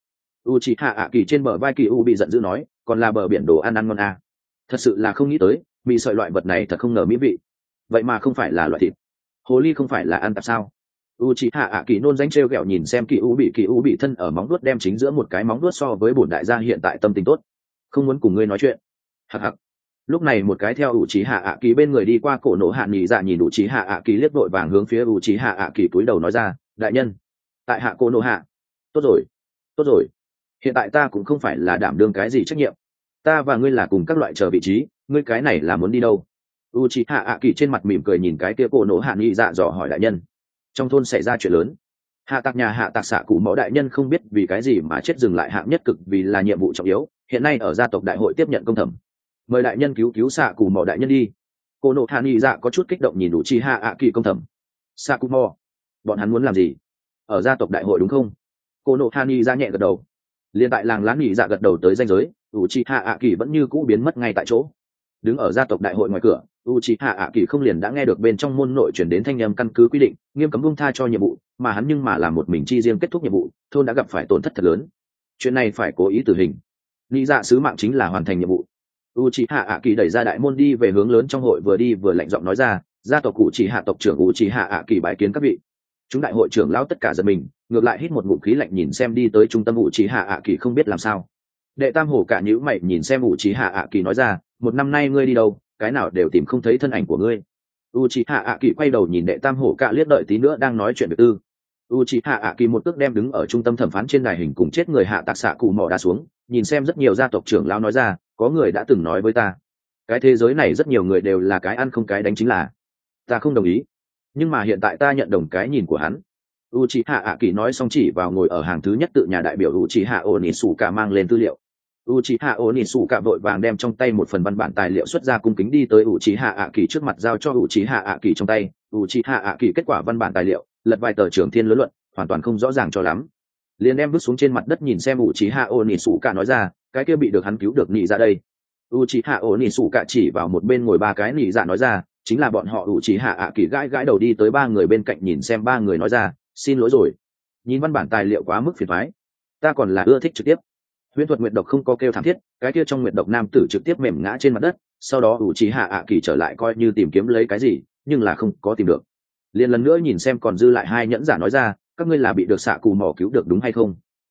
Uchiha ạ kỳ trên bờ vai kỳ u bị giận dữ nói, còn là bờ biển đồ ăn ăn ngon à. Thật sự là không nghĩ tới, mì sợi loại vật này thật không ngờ mỹ vị, vậy mà không phải là loại thịt. Hồ ly không phải là ăn tạp sao? Uchiha ạ kỳ nôn danh trêu ghẹo nhìn xem kỳ u bị thân ở móng vuốt đem chính giữa một cái móng vuốt so với bổn đại gia hiện tại tâm tình tốt, không muốn cùng ngươi nói chuyện. Hặc hặc. Lúc này một cái theo Uchiha ạ kỳ bên người đi qua cổ nổ hạ nhị dạ nhìn Uchiha ạ kỳ liếc vội vàng hướng phía Uchiha ạ kỳ cúi đầu nói ra, đại nhân, tại hạ cổ nổ hạ. Tốt rồi, tốt rồi, hiện tại ta cũng không phải là đảm đương cái gì trách nhiệm, ta và ngươi là cùng các loại chờ vị trí, ngươi cái này là muốn đi đâu? Uchiha ạ kỳ trên mặt mỉm cười nhìn cái kia cổ nổ hạ nhị dạ dò hỏi đại nhân, trong thôn xảy ra chuyện lớn, hạ tạc nhà hạ tạc xạ cụ mẫu đại nhân không biết vì cái gì mà chết dừng lại hạng nhất cực vì là nhiệm vụ trọng yếu, hiện nay ở gia tộc đại hội tiếp nhận công thẩm, mời đại nhân cứu cứu xạ cụ mẫu đại nhân đi. Cổ nổ hạ nhị dạ có chút kích động nhìn Uchiha ạ kỳ công thẩm. Xạ cụ mẫu, bọn hắn muốn làm gì? Ở gia tộc đại hội đúng không? Cổ nổ hạ nhị dạ nhẹ gật đầu. Liên tại làng láng nhị dạ gật đầu tới ranh giới, Uchiha ạ kỳ vẫn như cũ biến mất ngay tại chỗ. Đứng ở gia tộc đại hội ngoài cửa, Uchiha ạ kỳ không liền đã nghe được bên trong môn nội truyền đến thanh âm căn cứ quy định nghiêm cấm buông tha cho nhiệm vụ, mà hắn nhưng mà làm một mình chi riêng kết thúc nhiệm vụ, thôn đã gặp phải tổn thất thật lớn, chuyện này phải cố ý tử hình. Nhị dạ sứ mạng chính là hoàn thành nhiệm vụ. Uchiha ạ kỳ đẩy ra đại môn đi về hướng lớn trong hội, vừa đi vừa lạnh giọng nói ra, gia tộc Uchiha tộc trưởng Uchiha ạ kỳ bái kiến các vị. Chúng đại hội trưởng lão tất cả giật mình, ngược lại hít một ngụm khí lạnh nhìn xem đi tới trung tâm Uchiha ạ kỳ không biết làm sao. Đệ tam hổ cả nhíu mày nhìn xem Uchiha ạ kỳ nói ra, một năm nay ngươi đi đâu, cái nào đều tìm không thấy thân ảnh của ngươi. Uchiha ạ kỳ quay đầu nhìn đệ tam hổ cả liếc đợi tí nữa đang nói chuyện việc tư. Uchiha ạ kỳ một cước đem đứng ở trung tâm thẩm phán trên đài hình cùng chết người hạ tạc xạ cụ mỏ đá xuống, nhìn xem rất nhiều gia tộc trưởng lão nói ra, có người đã từng nói với ta, cái thế giới này rất nhiều người đều là cái ăn không cái đánh, chính là ta không đồng ý, nhưng mà hiện tại ta nhận đồng cái nhìn của hắn. Uchiha ạ kỳ nói xong chỉ vào ngồi ở hàng thứ nhất tự nhà đại biểu Uchiha Onitsuka mang lên tư liệu. Uchiha Onitsuka vội vàng đem trong tay một phần văn bản tài liệu xuất ra cung kính đi tới Uchiha ạ kỳ trước mặt giao cho Uchiha ạ kỳ trong tay. Uchiha ạ kỳ kết quả văn bản tài liệu, lật vài tờ trưởng thiên lớn luận, hoàn toàn không rõ ràng cho lắm. Liền đem vứt xuống trên mặt đất nhìn xem Uchiha Onitsuka nói ra, cái kia bị được hắn cứu được nhị ra đây. Uchiha Onitsuka chỉ vào một bên ngồi ba cái nhị dạ nói ra, chính là bọn họ. Uchiha ạ kỳ gãi gãi đầu đi tới ba người bên cạnh nhìn xem ba người nói ra, xin lỗi rồi, nhìn văn bản tài liệu quá mức phiền toái, ta còn là ưa thích trực tiếp. Huyễn thuật nguyệt độc không có kêu thảm thiết, cái kia trong nguyệt độc nam tử trực tiếp mềm ngã trên mặt đất, sau đó Uchiha ạ kỳ trở lại coi như tìm kiếm lấy cái gì, nhưng là không có tìm được. Liền lần nữa nhìn xem còn dư lại hai nhẫn giả nói ra, các ngươi là bị được xạ cù mỏ cứu được đúng hay không?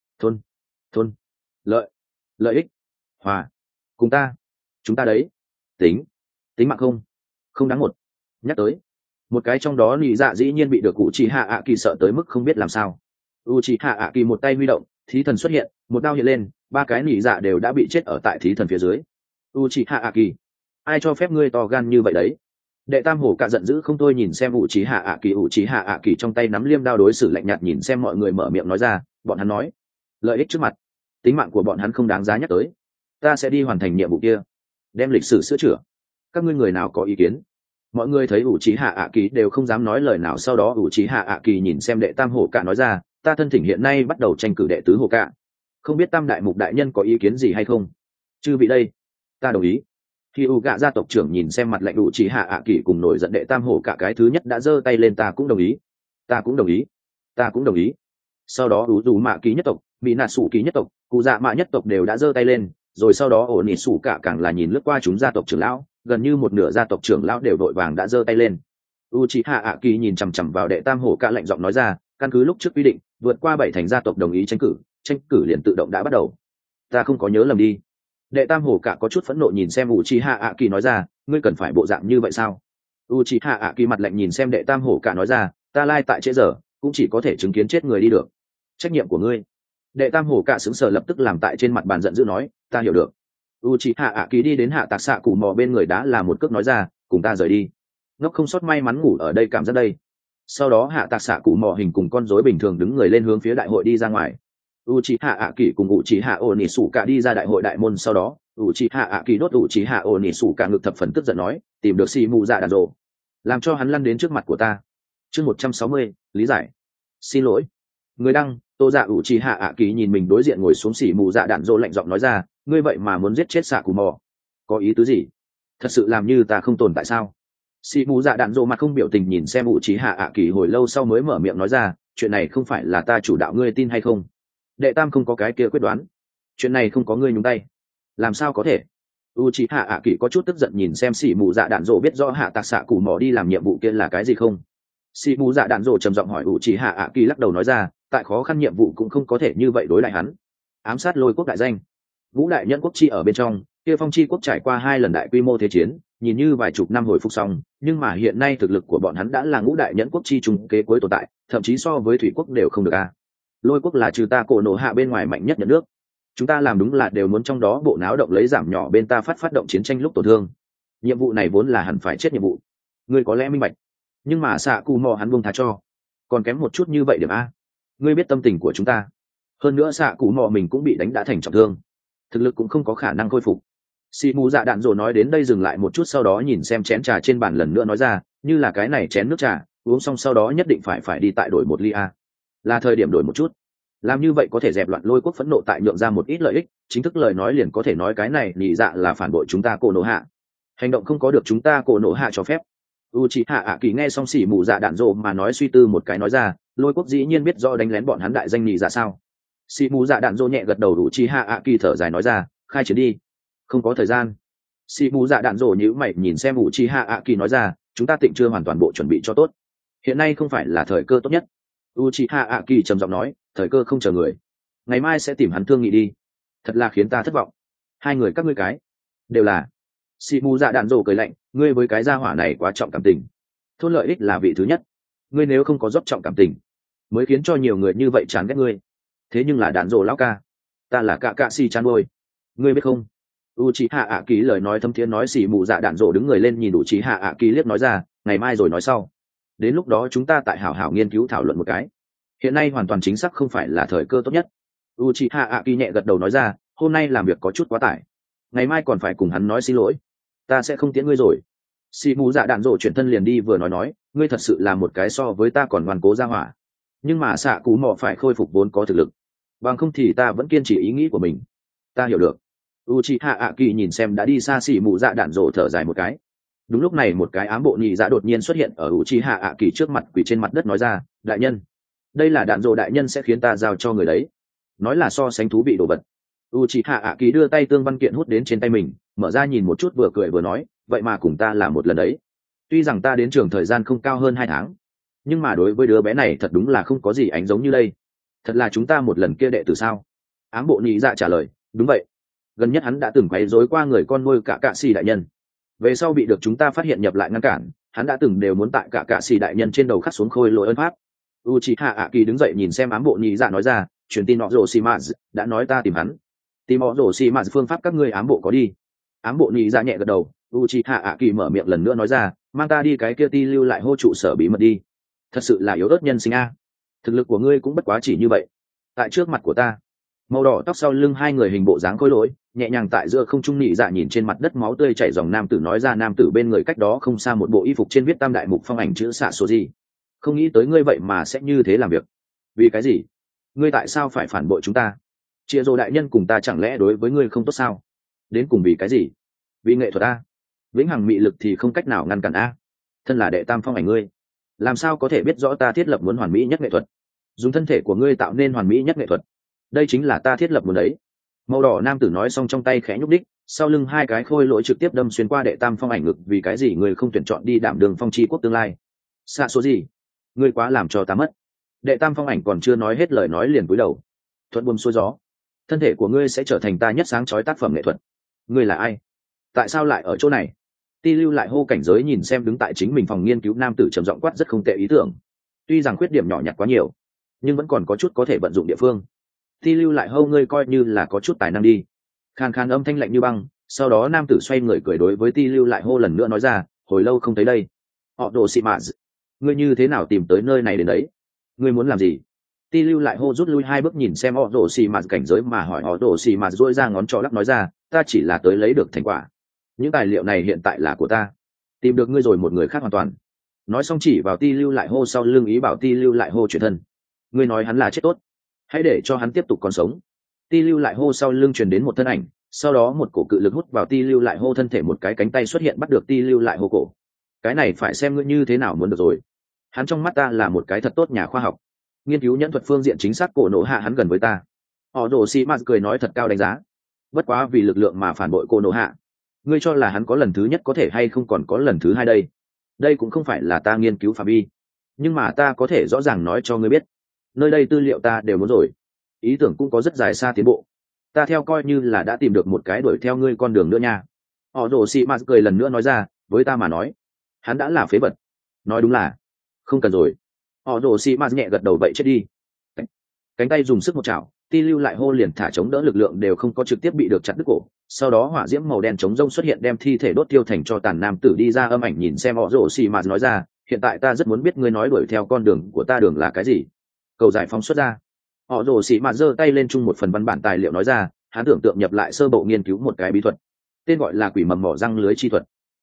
Thôn lợi ích, hòa, cùng ta, chúng ta đấy, tính mạng không đáng một nhắc tới. Một cái trong đó nhị dạ dĩ nhiên bị được Uchiha ạ kỳ sợ tới mức không biết làm sao. Uchiha ạ kỳ một tay huy động, thí thần xuất hiện, một đao hiện lên, ba cái nhị dạ đều đã bị chết ở tại thí thần phía dưới. Uchiha ạ kỳ, ai cho phép ngươi to gan như vậy đấy? Đệ tam hổ cả giận dữ không thôi nhìn xem Uchiha ạ kỳ trong tay nắm liêm đao đối xử lạnh nhạt nhìn xem mọi người mở miệng nói ra, bọn hắn nói, lợi ích trước mặt, tính mạng của bọn hắn không đáng giá nhắc tới, ta sẽ đi hoàn thành nhiệm vụ kia, đem lịch sử sửa chữa. Các ngươi người nào có ý kiến? Mọi người thấy Uchiha ạ kỳ đều không dám nói lời nào, sau đó Uchiha ạ kỳ nhìn xem đệ tam hổ cả nói ra, ta thân thỉnh hiện nay bắt đầu tranh cử đệ tứ hổ cả, không biết tam đại mục đại nhân có ý kiến gì hay không? Chư vị đây, ta đồng ý. Khi Uga gia tộc trưởng nhìn xem mặt lạnh Uchiha ạ kỳ cùng nổi giận đệ tam hổ cả cái thứ nhất đã giơ tay lên, ta cũng đồng ý, ta cũng đồng ý, ta cũng đồng ý. Sau đó Uzumaki ký nhất tộc, Minasu ký nhất tộc, Cụ Dạ Mạ nhất tộc đều đã giơ tay lên, rồi sau đó Onitsuka càng là nhìn lướt qua chúng gia tộc trưởng lão, gần như một nửa gia tộc trưởng lão đều vội vàng đã giơ tay lên. Uchiha ạ kỳ nhìn chằm chằm vào đệ tam hổ cả lạnh giọng nói ra, căn cứ lúc trước quy định, vượt qua 7 thành gia tộc đồng ý tranh cử liền tự động đã bắt đầu. Ta không có nhớ lầm đi. Đệ tam hổ cả có chút phẫn nộ nhìn xem Uchiha ạ kỳ nói ra, ngươi cần phải bộ dạng như vậy sao? Uchiha ạ kỳ mặt lạnh nhìn xem đệ tam hổ cả nói ra, ta lai tại trễ giờ, cũng chỉ có thể chứng kiến chết người đi được. Trách nhiệm của ngươi. Đệ tam hổ cả sững sờ lập tức làm tại trên mặt bàn giận dữ nói, ta hiểu được. Uchiha ạ kỳ đi đến hạ tạc xạ cụ mò bên người đá là một cước nói ra, cùng ta rời đi. Ngốc không sót may mắn ngủ ở đây cảm giác đây. Sau đó hạ tạc xạ cụ mò hình cùng con rối bình thường đứng người lên hướng phía đại hội đi ra ngoài. Uchiha ạ kỳ cùng Uchiha Onitsuka đi ra đại hội đại môn, sau đó Uchiha ạ kỳ đốt Uchiha Onitsuka ngực thập phần tức giận nói, tìm được Shimu dạ đàn rồ, làm cho hắn lăn đến trước mặt của ta. Chương 160, lý giải. Xin lỗi. Người đăng, Tô Dạ Uchiha ạ kỳ nhìn mình đối diện ngồi xuống Shimu dạ đàn rồ lạnh giọng nói ra, ngươi vậy mà muốn giết chết xạ cụ mò, có ý tứ gì? Thật sự làm như ta không tồn tại sao? Shimu dạ đàn rồ mặt không biểu tình nhìn xem Uchiha ạ kỳ hồi lâu sau mới mở miệng nói ra, chuyện này không phải là ta chủ đạo, ngươi tin hay không? đệ tam không có cái kia quyết đoán, chuyện này không có ngươi nhúng tay, làm sao có thể? Uchiha ạ kỳ có chút tức giận nhìn xem xỉ mù dạ đạn dỗ biết rõ hạ tạc xạ cù mỏ đi làm nhiệm vụ kia là cái gì không. Xỉ mù dạ đạn dỗ trầm giọng hỏi Uchiha ạ kỳ, lắc đầu nói ra, tại khó khăn nhiệm vụ cũng không có thể như vậy đối lại hắn. Ám sát Lôi quốc đại danh, Ngũ đại nhẫn quốc chi ở bên trong, kia Phong chi quốc trải qua 2 lần đại quy mô thế chiến, nhìn như vài chục năm hồi phục xong, nhưng mà hiện nay thực lực của bọn hắn đã là Ngũ đại nhẫn quốc chi trùng kế cuối tồn tại, thậm chí so với Thủy quốc đều không được a. Lôi quốc là trừ ta cổ nổ hạ bên ngoài mạnh nhất nhận nước, chúng ta làm đúng là đều muốn trong đó bộ náo động lấy giảm nhỏ bên ta phát động chiến tranh lúc tổn thương. Nhiệm vụ này vốn là hẳn phải chết nhiệm vụ, ngươi có lẽ minh bạch, nhưng mà xạ cù mò hắn buông tha cho, còn kém một chút như vậy điểm a. Ngươi biết tâm tình của chúng ta, hơn nữa xạ cù mò mình cũng bị đánh đã thành trọng thương, thực lực cũng không có khả năng khôi phục. Xì mù dạ đạn rồi nói đến đây dừng lại một chút, sau đó nhìn xem chén trà trên bàn lần nữa nói ra, như là cái này chén nước trà uống xong sau đó nhất định phải đi tại đổi một ly a, là thời điểm đổi một chút, làm như vậy có thể dẹp loạn Lôi quốc phẫn nộ, tại nhượng ra một ít lợi ích. Chính thức lời nói liền có thể nói cái này nhị dạ là phản bội chúng ta cổ nổ hạ, hành động không có được chúng ta cổ nổ hạ cho phép. Uchiha ạ kỳ nghe xong xỉ mù dạ đạn rộ mà nói, suy tư một cái nói ra, Lôi quốc dĩ nhiên biết rõ đánh lén bọn hắn đại danh nhị dạ sao? Xỉ mù dạ đạn rộ nhẹ gật đầu. Uchiha ạ kỳ thở dài nói ra, khai chiến đi, không có thời gian. Xỉ mù dạ đạn rộ nhíu mày nhìn xem Uchiha ạ kỳ nói ra, chúng ta tịnh chưa hoàn toàn bộ chuẩn bị cho tốt, hiện nay không phải là thời cơ tốt nhất. Uchiha ạ kỳ trầm giọng nói, thời cơ không chờ người, ngày mai sẽ tìm hắn thương nghị đi. Thật là khiến ta thất vọng, hai người các ngươi cái đều là. Sĩ mù dạ đạn rồ cười lạnh, ngươi với cái gia hỏa này quá trọng cảm tình, thôn lợi ích là vị thứ nhất, ngươi nếu không có dốc trọng cảm tình mới khiến cho nhiều người như vậy chán ghét ngươi. Thế nhưng là đạn rồ lão ca, ta là cạ cạ xì chán bôi, ngươi biết không? Uchiha ạ kỳ lời nói thâm thiế nói. Sĩ mù dạ đạn rồ đứng người lên nhìn Uchiha ạ kỳ liếc nói ra, ngày mai rồi nói sau, đến lúc đó chúng ta tại hảo hảo nghiên cứu thảo luận một cái, hiện nay hoàn toàn chính xác không phải là thời cơ tốt nhất. Uchiha ạ kỳ nhẹ gật đầu nói ra, hôm nay làm việc có chút quá tải, ngày mai còn phải cùng hắn nói xin lỗi, ta sẽ không tiễn ngươi rồi. Sĩ mù dạ đạn rộ chuyển thân liền đi, vừa nói, ngươi thật sự là một cái so với ta còn ngoan cố ra hỏa, nhưng mà xạ cú mò phải khôi phục vốn có thực lực, bằng không thì ta vẫn kiên trì ý nghĩ của mình. Ta hiểu được. Uchiha ạ kỳ nhìn xem đã đi xa sĩ mù dạ đạn rộ thở dài một cái. Đúng lúc này một cái ám bộ nhị dạ đột nhiên xuất hiện ở Uchiha ạ kỳ trước mặt, quỳ trên mặt đất nói ra, đại nhân, đây là đạn rộ đại nhân sẽ khiến ta giao cho người đấy, nói là so sánh thú vị đồ vật. Uchiha ạ kỳ đưa tay tương văn kiện hút đến trên tay mình, mở ra nhìn một chút, vừa cười vừa nói, vậy mà cùng ta làm một lần đấy. Tuy rằng ta đến trường thời gian không cao hơn 2 tháng, nhưng mà đối với đứa bé này thật đúng là không có gì ánh giống như đây. Thật là chúng ta một lần kia đệ tử sao? Ám bộ nhị dạ trả lời, đúng vậy, gần nhất hắn đã từng quấy rối qua người con nuôi cả cạ xì đại nhân, về sau bị được chúng ta phát hiện nhập lại ngăn cản, hắn đã từng đều muốn tại cả cạ xì đại nhân trên đầu khắc xuống khôi lỗi ân pháp. Uchiha ạ kỳ đứng dậy nhìn xem ám bộ nhị dạ nói ra, truyền tin họ rồ xì mạt đã nói ta tìm hắn, tìm họ rồ xì mạt phương pháp các ngươi ám bộ có đi. Ám bộ nhị dạ nhẹ gật đầu. Uchiha ạ kỳ mở miệng lần nữa nói ra, mang ta đi cái kia ti lưu lại hô trụ sở bí mật đi. Thật sự là yếu ớt nhân sinh a, thực lực của ngươi cũng bất quá chỉ như vậy. Tại trước mặt của ta, màu đỏ tóc sau lưng hai người hình bộ dáng khôi lỗi nhẹ nhàng tại giữa không trung, nhị dạ nhìn trên mặt đất máu tươi chảy dòng nam tử nói ra, nam tử bên người cách đó không xa một bộ y phục trên viết tam đại mục phong ảnh chữ xạ số gì. Không nghĩ tới ngươi vậy mà sẽ như thế làm việc. Vì cái gì? Ngươi tại sao phải phản bội chúng ta? Chia rô đại nhân cùng ta chẳng lẽ đối với ngươi không tốt sao? Đến cùng vì cái gì? Vì nghệ thuật a, vĩnh hằng mị lực thì không cách nào ngăn cản a. Thân là đệ tam phong ảnh ngươi, làm sao có thể biết rõ ta thiết lập muốn hoàn mỹ nhất nghệ thuật, dùng thân thể của ngươi tạo nên hoàn mỹ nhất nghệ thuật, đây chính là ta thiết lập muốn đấy. Màu đỏ nam tử nói xong trong tay khẽ nhúc đích, sau lưng hai cái khôi lỗi trực tiếp đâm xuyên qua đệ tam phong ảnh ngực. Vì cái gì người không tuyển chọn đi đảm đường phong chi quốc tương lai? Xạ số gì? Ngươi quá làm cho ta mất. Đệ tam phong ảnh còn chưa nói hết lời nói liền cúi đầu. Thuận buồm xuôi gió, thân thể của ngươi sẽ trở thành ta nhất sáng chói tác phẩm nghệ thuật. Ngươi là ai? Tại sao lại ở chỗ này? Ti lưu lại hô cảnh giới nhìn xem đứng tại chính mình phòng nghiên cứu nam tử trầm giọng quát, rất không tệ ý tưởng, tuy rằng khuyết điểm nhỏ nhặt quá nhiều nhưng vẫn còn có chút có thể vận dụng địa phương. Ti lưu lại hô, ngươi coi như là có chút tài năng đi. Khàn khàn âm thanh lạnh như băng. Sau đó nam tử xoay người cười đối với Ti lưu lại hô lần nữa nói ra, hồi lâu không thấy đây, họ đồ xị mạt, ngươi như thế nào tìm tới nơi này đến đấy? Ngươi muốn làm gì? Ti lưu lại hô rút lui 2 bước nhìn xem họ đồ xị mạt cảnh giới mà hỏi. Họ đồ xị mạt dỗi ra ngón trỏ lắc nói ra, ta chỉ là tới lấy được thành quả, những tài liệu này hiện tại là của ta, tìm được ngươi rồi một người khác hoàn toàn. Nói xong chỉ vào Ti lưu lại hô sau lưng, ý bảo Ti lưu lại hô chuyển thân. Ngươi nói hắn là chết tốt, hãy để cho hắn tiếp tục còn sống. Ti lưu lại hô sau lưng truyền đến một thân ảnh, sau đó một cổ cự lực hút vào Ti lưu lại hô thân thể, một cái cánh tay xuất hiện bắt được Ti lưu lại hô cổ. Cái này phải xem ngươi như thế nào muốn được rồi. Hắn trong mắt ta là một cái thật tốt nhà khoa học, nghiên cứu nhẫn thuật phương diện chính xác cổ nổ hạ hắn gần với ta, họ rồ xì mạt cười nói thật cao đánh giá. Bất quá vì lực lượng mà phản bội cô nộ hạ, ngươi cho là hắn có lần thứ nhất có thể hay không còn có lần thứ hai đây? Đây cũng không phải là ta nghiên cứu phạm vi, nhưng mà ta có thể rõ ràng nói cho ngươi biết, nơi đây tư liệu ta đều muốn rồi, ý tưởng cũng có rất dài xa tiến bộ. Ta theo coi như là đã tìm được một cái đuổi theo ngươi con đường nữa nha. Họ rồ xì mạt cười lần nữa nói ra, với ta mà nói hắn đã là phế vật. Nói đúng là không cần rồi. Họ rồ xì mạt nhẹ gật đầu, vậy chết đi. Cánh tay dùng sức một chảo, ti lưu lại hô liền thả chống đỡ lực lượng đều không có trực tiếp bị được chặt đứt cổ. Sau đó hỏa diễm màu đen chống rông xuất hiện đem thi thể đốt tiêu thành cho tàn nam tử đi ra. Âm ảnh nhìn xem họ rồ xì mạt nói ra, hiện tại ta rất muốn biết ngươi nói đuổi theo con đường của ta đường là cái gì. Cầu giải phóng xuất ra. Họ rồ xì mạt giơ tay lên chung một phần văn bản tài liệu nói ra, hắn tưởng tượng nhập lại sơ bộ nghiên cứu một cái bí thuật, tên gọi là quỷ mầm mỏ răng lưới chi thuật.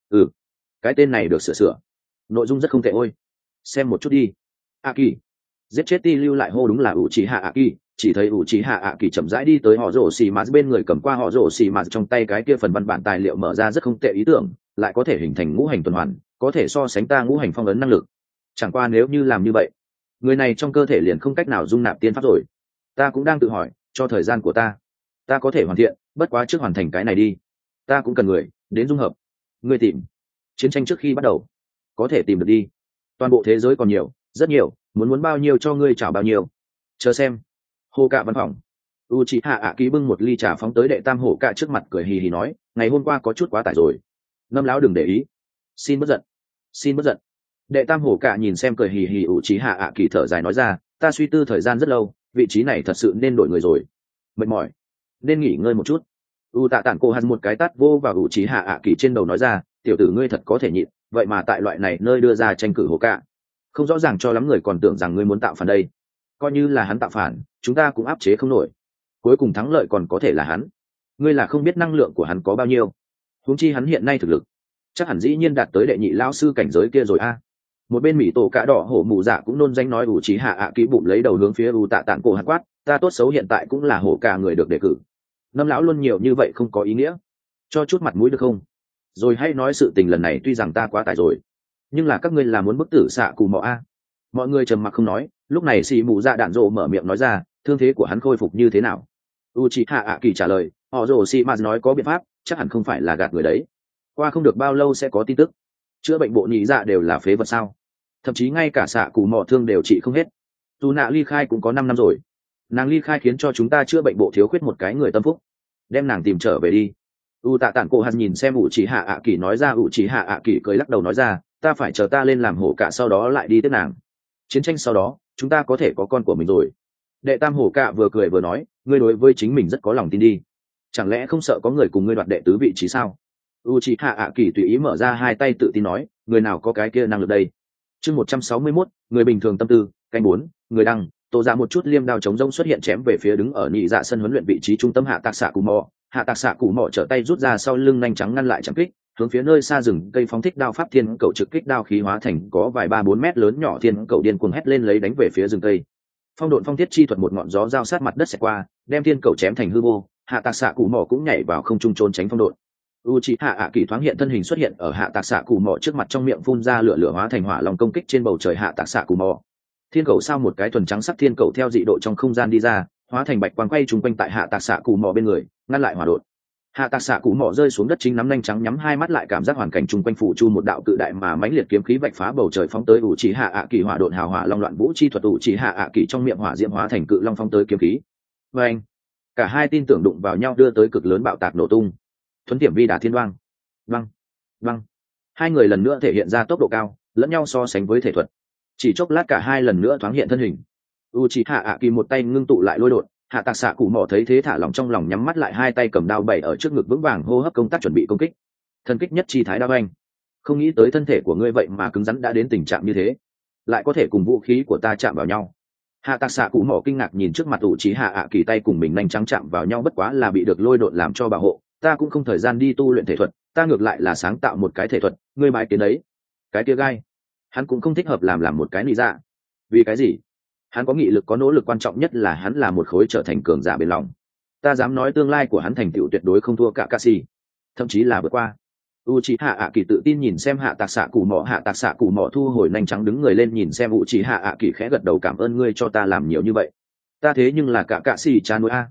Cái tên này được sửa, nội dung rất không tệ. Ôi xem một chút đi. A Kỳ giết chết ti lưu lại hô đúng là ủ trì hạ A Kỳ. Chỉ thấy ủ trì hạ A Kỳ chậm rãi đi tới họ rồ xì mạt bên người, cầm qua họ rồ xì mạt trong tay cái kia phần văn bản tài liệu, mở ra. Rất không tệ ý tưởng, lại có thể hình thành ngũ hành tuần hoàn, có thể so sánh ta ngũ hành phong ấn năng lực. Chẳng qua nếu như làm như vậy, người này trong cơ thể liền không cách nào dung nạp tiên pháp rồi. Ta cũng đang tự hỏi, cho thời gian của ta có thể hoàn thiện, bất quá trước hoàn thành cái này đi. Ta cũng cần người đến dung hợp. Ngươi tìm chiến tranh trước khi bắt đầu có thể tìm được đi, toàn bộ thế giới còn nhiều, rất nhiều, muốn bao nhiêu cho ngươi chào bao nhiêu. Chờ xem. Hồ Cạ văn phòng. Uchiha ạ ký bưng một ly trà phóng tới đệ tam Hổ Cạ trước mặt, cười hì hì nói, ngày hôm qua có chút quá tải rồi. Ngâm lão đừng để ý, xin bất giận. Đệ tam Hổ Cạ nhìn xem cười hì hì Uchiha ạ kỳ, thở dài nói ra, ta suy tư thời gian rất lâu, vị trí này thật sự nên đổi người rồi. Mệt mỏi, nên nghỉ ngơi một chút. Tạ Tản Cô hắn một cái tát vô vào Uchiha ạ kỳ trên đầu nói ra, tiểu tử ngươi thật có thể nhịn, vậy mà tại loại này nơi đưa ra tranh cử Hổ Cạ, không rõ ràng cho lắm, người còn tưởng rằng ngươi muốn tạo phản đây. Coi như là hắn tạo phản, chúng ta cũng áp chế không nổi, cuối cùng thắng lợi còn có thể là hắn. Ngươi là không biết năng lượng của hắn có bao nhiêu, huống chi hắn hiện nay thực lực chắc hẳn dĩ nhiên đạt tới đệ nhị lao sư cảnh giới kia rồi a. Một bên mỹ tổ cả đỏ hổ mù dạ cũng nôn danh nói Uchiha ạ kỳ bụng lấy đầu hướng phía Tạ Tản Cô hắn quát, ta tốt xấu hiện tại cũng là Hổ Cạ người được đề cử, Ngâm lão luôn nhiều như vậy không có ý nghĩa, cho chút mặt mũi được không? Rồi hay nói sự tình lần này tuy rằng ta quá tải rồi, nhưng là các ngươi là muốn bức tử xạ cù mọ a. Mọi người trầm mặc không nói. Lúc này xì mù dạ đạn rộ mở miệng nói ra, thương thế của hắn khôi phục như thế nào? Uchiha ạ kỳ trả lời, họ rồ xì mạt nói có biện pháp, chắc hẳn không phải là gạt người đấy, qua không được bao lâu sẽ có tin tức. Chữa bệnh bộ nhị dạ đều là phế vật sao? Thậm chí ngay cả xạ cù mọ thương đều trị không hết. Dù nạ ly khai cũng có 5 năm rồi, nàng ly khai khiến cho chúng ta chữa bệnh bộ thiếu khuyết một cái người tâm phúc, đem nàng tìm trở về đi. Tạ Tản Cô hắn nhìn xem Uchiha ạ kỳ nói ra. Uchiha ạ kỳ cười lắc đầu nói ra, ta phải chờ ta lên làm Hổ Cạ sau đó lại đi tiếp nàng. Chiến tranh sau đó chúng ta có thể có con của mình rồi. Đệ tam Hổ Cạ vừa cười vừa nói, ngươi đối với chính mình rất có lòng tin đi, chẳng lẽ không sợ có người cùng ngươi đoạt đệ tứ vị trí sao? Uchiha ạ kỳ tùy ý mở ra hai tay tự tin nói, người nào có cái kia năng lực đây. Chương 161, người bình thường tâm tư, canh 4, người đăng. Tổ ra một chút liêm đao chống rông xuất hiện chém về phía đứng ở nhị dạ sân huấn luyện vị trí trung tâm Hạ Tạc Xạ Cù Mò. Hạ Tạc Xạ Cù Mò trở tay rút ra sau lưng nhanh trắng ngăn lại chẳng kích, hướng phía nơi xa rừng cây phóng thích đao pháp thiên cầu trực kích, đao khí hóa thành có vài 3-4 mét lớn nhỏ thiên cầu điên cuồng hét lên lấy đánh về phía rừng cây. Phong độn phong thiết chi thuật, một ngọn gió giao sát mặt đất xẹt qua, đem thiên cầu chém thành hư vô. Hạ Tạc Xạ Cù Mò cũng nhảy vào không trung trốn tránh phong độn. Uchiha ạ kỳ thoáng hiện thân hình xuất hiện ở Hạ Tạc Xạ Cù Mò trước mặt, trong miệng phun ra lửa hóa thành hỏa long công kích trên bầu trời Hạ Tạc Xạ Cù Mò. Thiên cầu sao một cái thuần trắng sắc thiên cầu theo dị độ trong không gian đi ra, hóa thành bạch quang quay trúng quanh tại Hạ Tạc Xạ Cù Mò bên người, ngăn lại hỏa độn. Hạ Tạc Xạ Cù Mò rơi xuống đất chính nắm nhanh trắng, nhắm hai mắt lại, cảm giác hoàn cảnh chung quanh phủ chu một đạo cự đại mà mãnh liệt kiếm khí vạch phá bầu trời phóng tới Uchiha ạ kỳ. Hỏa độn hào hỏa long loạn vũ chi thuật, Uchiha ạ kỳ trong miệng hỏa diễm hóa thành cự long phóng tới kiếm khí. Và anh, cả hai tin tưởng đụng vào nhau đưa tới cực lớn bạo tạc nổ tung. Thuấn tiệm vi đả thiên đoang, văng. Hai người lần nữa thể hiện ra tốc độ cao, lẫn nhau so sánh với thể thuật. Chỉ chốc lát cả hai lần nữa thoáng hiện thân hình. Uchiha ạ kỳ một tay ngưng tụ lại lôi đột. Hạ Tạc Xạ Cù Mò thấy thế thả lỏng trong lòng, nhắm mắt lại, hai tay cầm đao bày ở trước ngực vững vàng hô hấp công tác chuẩn bị công kích. Thần kích nhất chi thái đao anh, không nghĩ tới thân thể của ngươi vậy mà cứng rắn đã đến tình trạng như thế, lại có thể cùng vũ khí của ta chạm vào nhau. Hạ Tạc Xạ Cù Mò kinh ngạc nhìn trước mặt Uchiha ạ kỳ, tay cùng mình nhanh trắng chạm vào nhau, bất quá là bị được lôi đột làm cho bảo hộ. Ta cũng không thời gian đi tu luyện thể thuật, ta ngược lại là sáng tạo một cái thể thuật, ngươi bái kiến đấy. Cái kia gai, hắn cũng không thích hợp làm một cái nị dạ. Vì cái gì? Hắn có nghị lực, có nỗ lực, quan trọng nhất là hắn là một khối trở thành cường giả bền lòng. Ta dám nói tương lai của hắn thành tựu tuyệt đối không thua cả Kakashi, thậm chí là vượt qua. Uchiha ạ kỳ tự tin nhìn xem Hạ Tạc Xạ Cù Mò. Hạ Tạc Xạ Cù Mò thu hồi nhanh trắng, đứng người lên nhìn xem Uchiha ạ kỳ, khẽ gật đầu, cảm ơn ngươi cho ta làm nhiều như vậy. Ta thế nhưng là cả Kakashi cha nuôi a.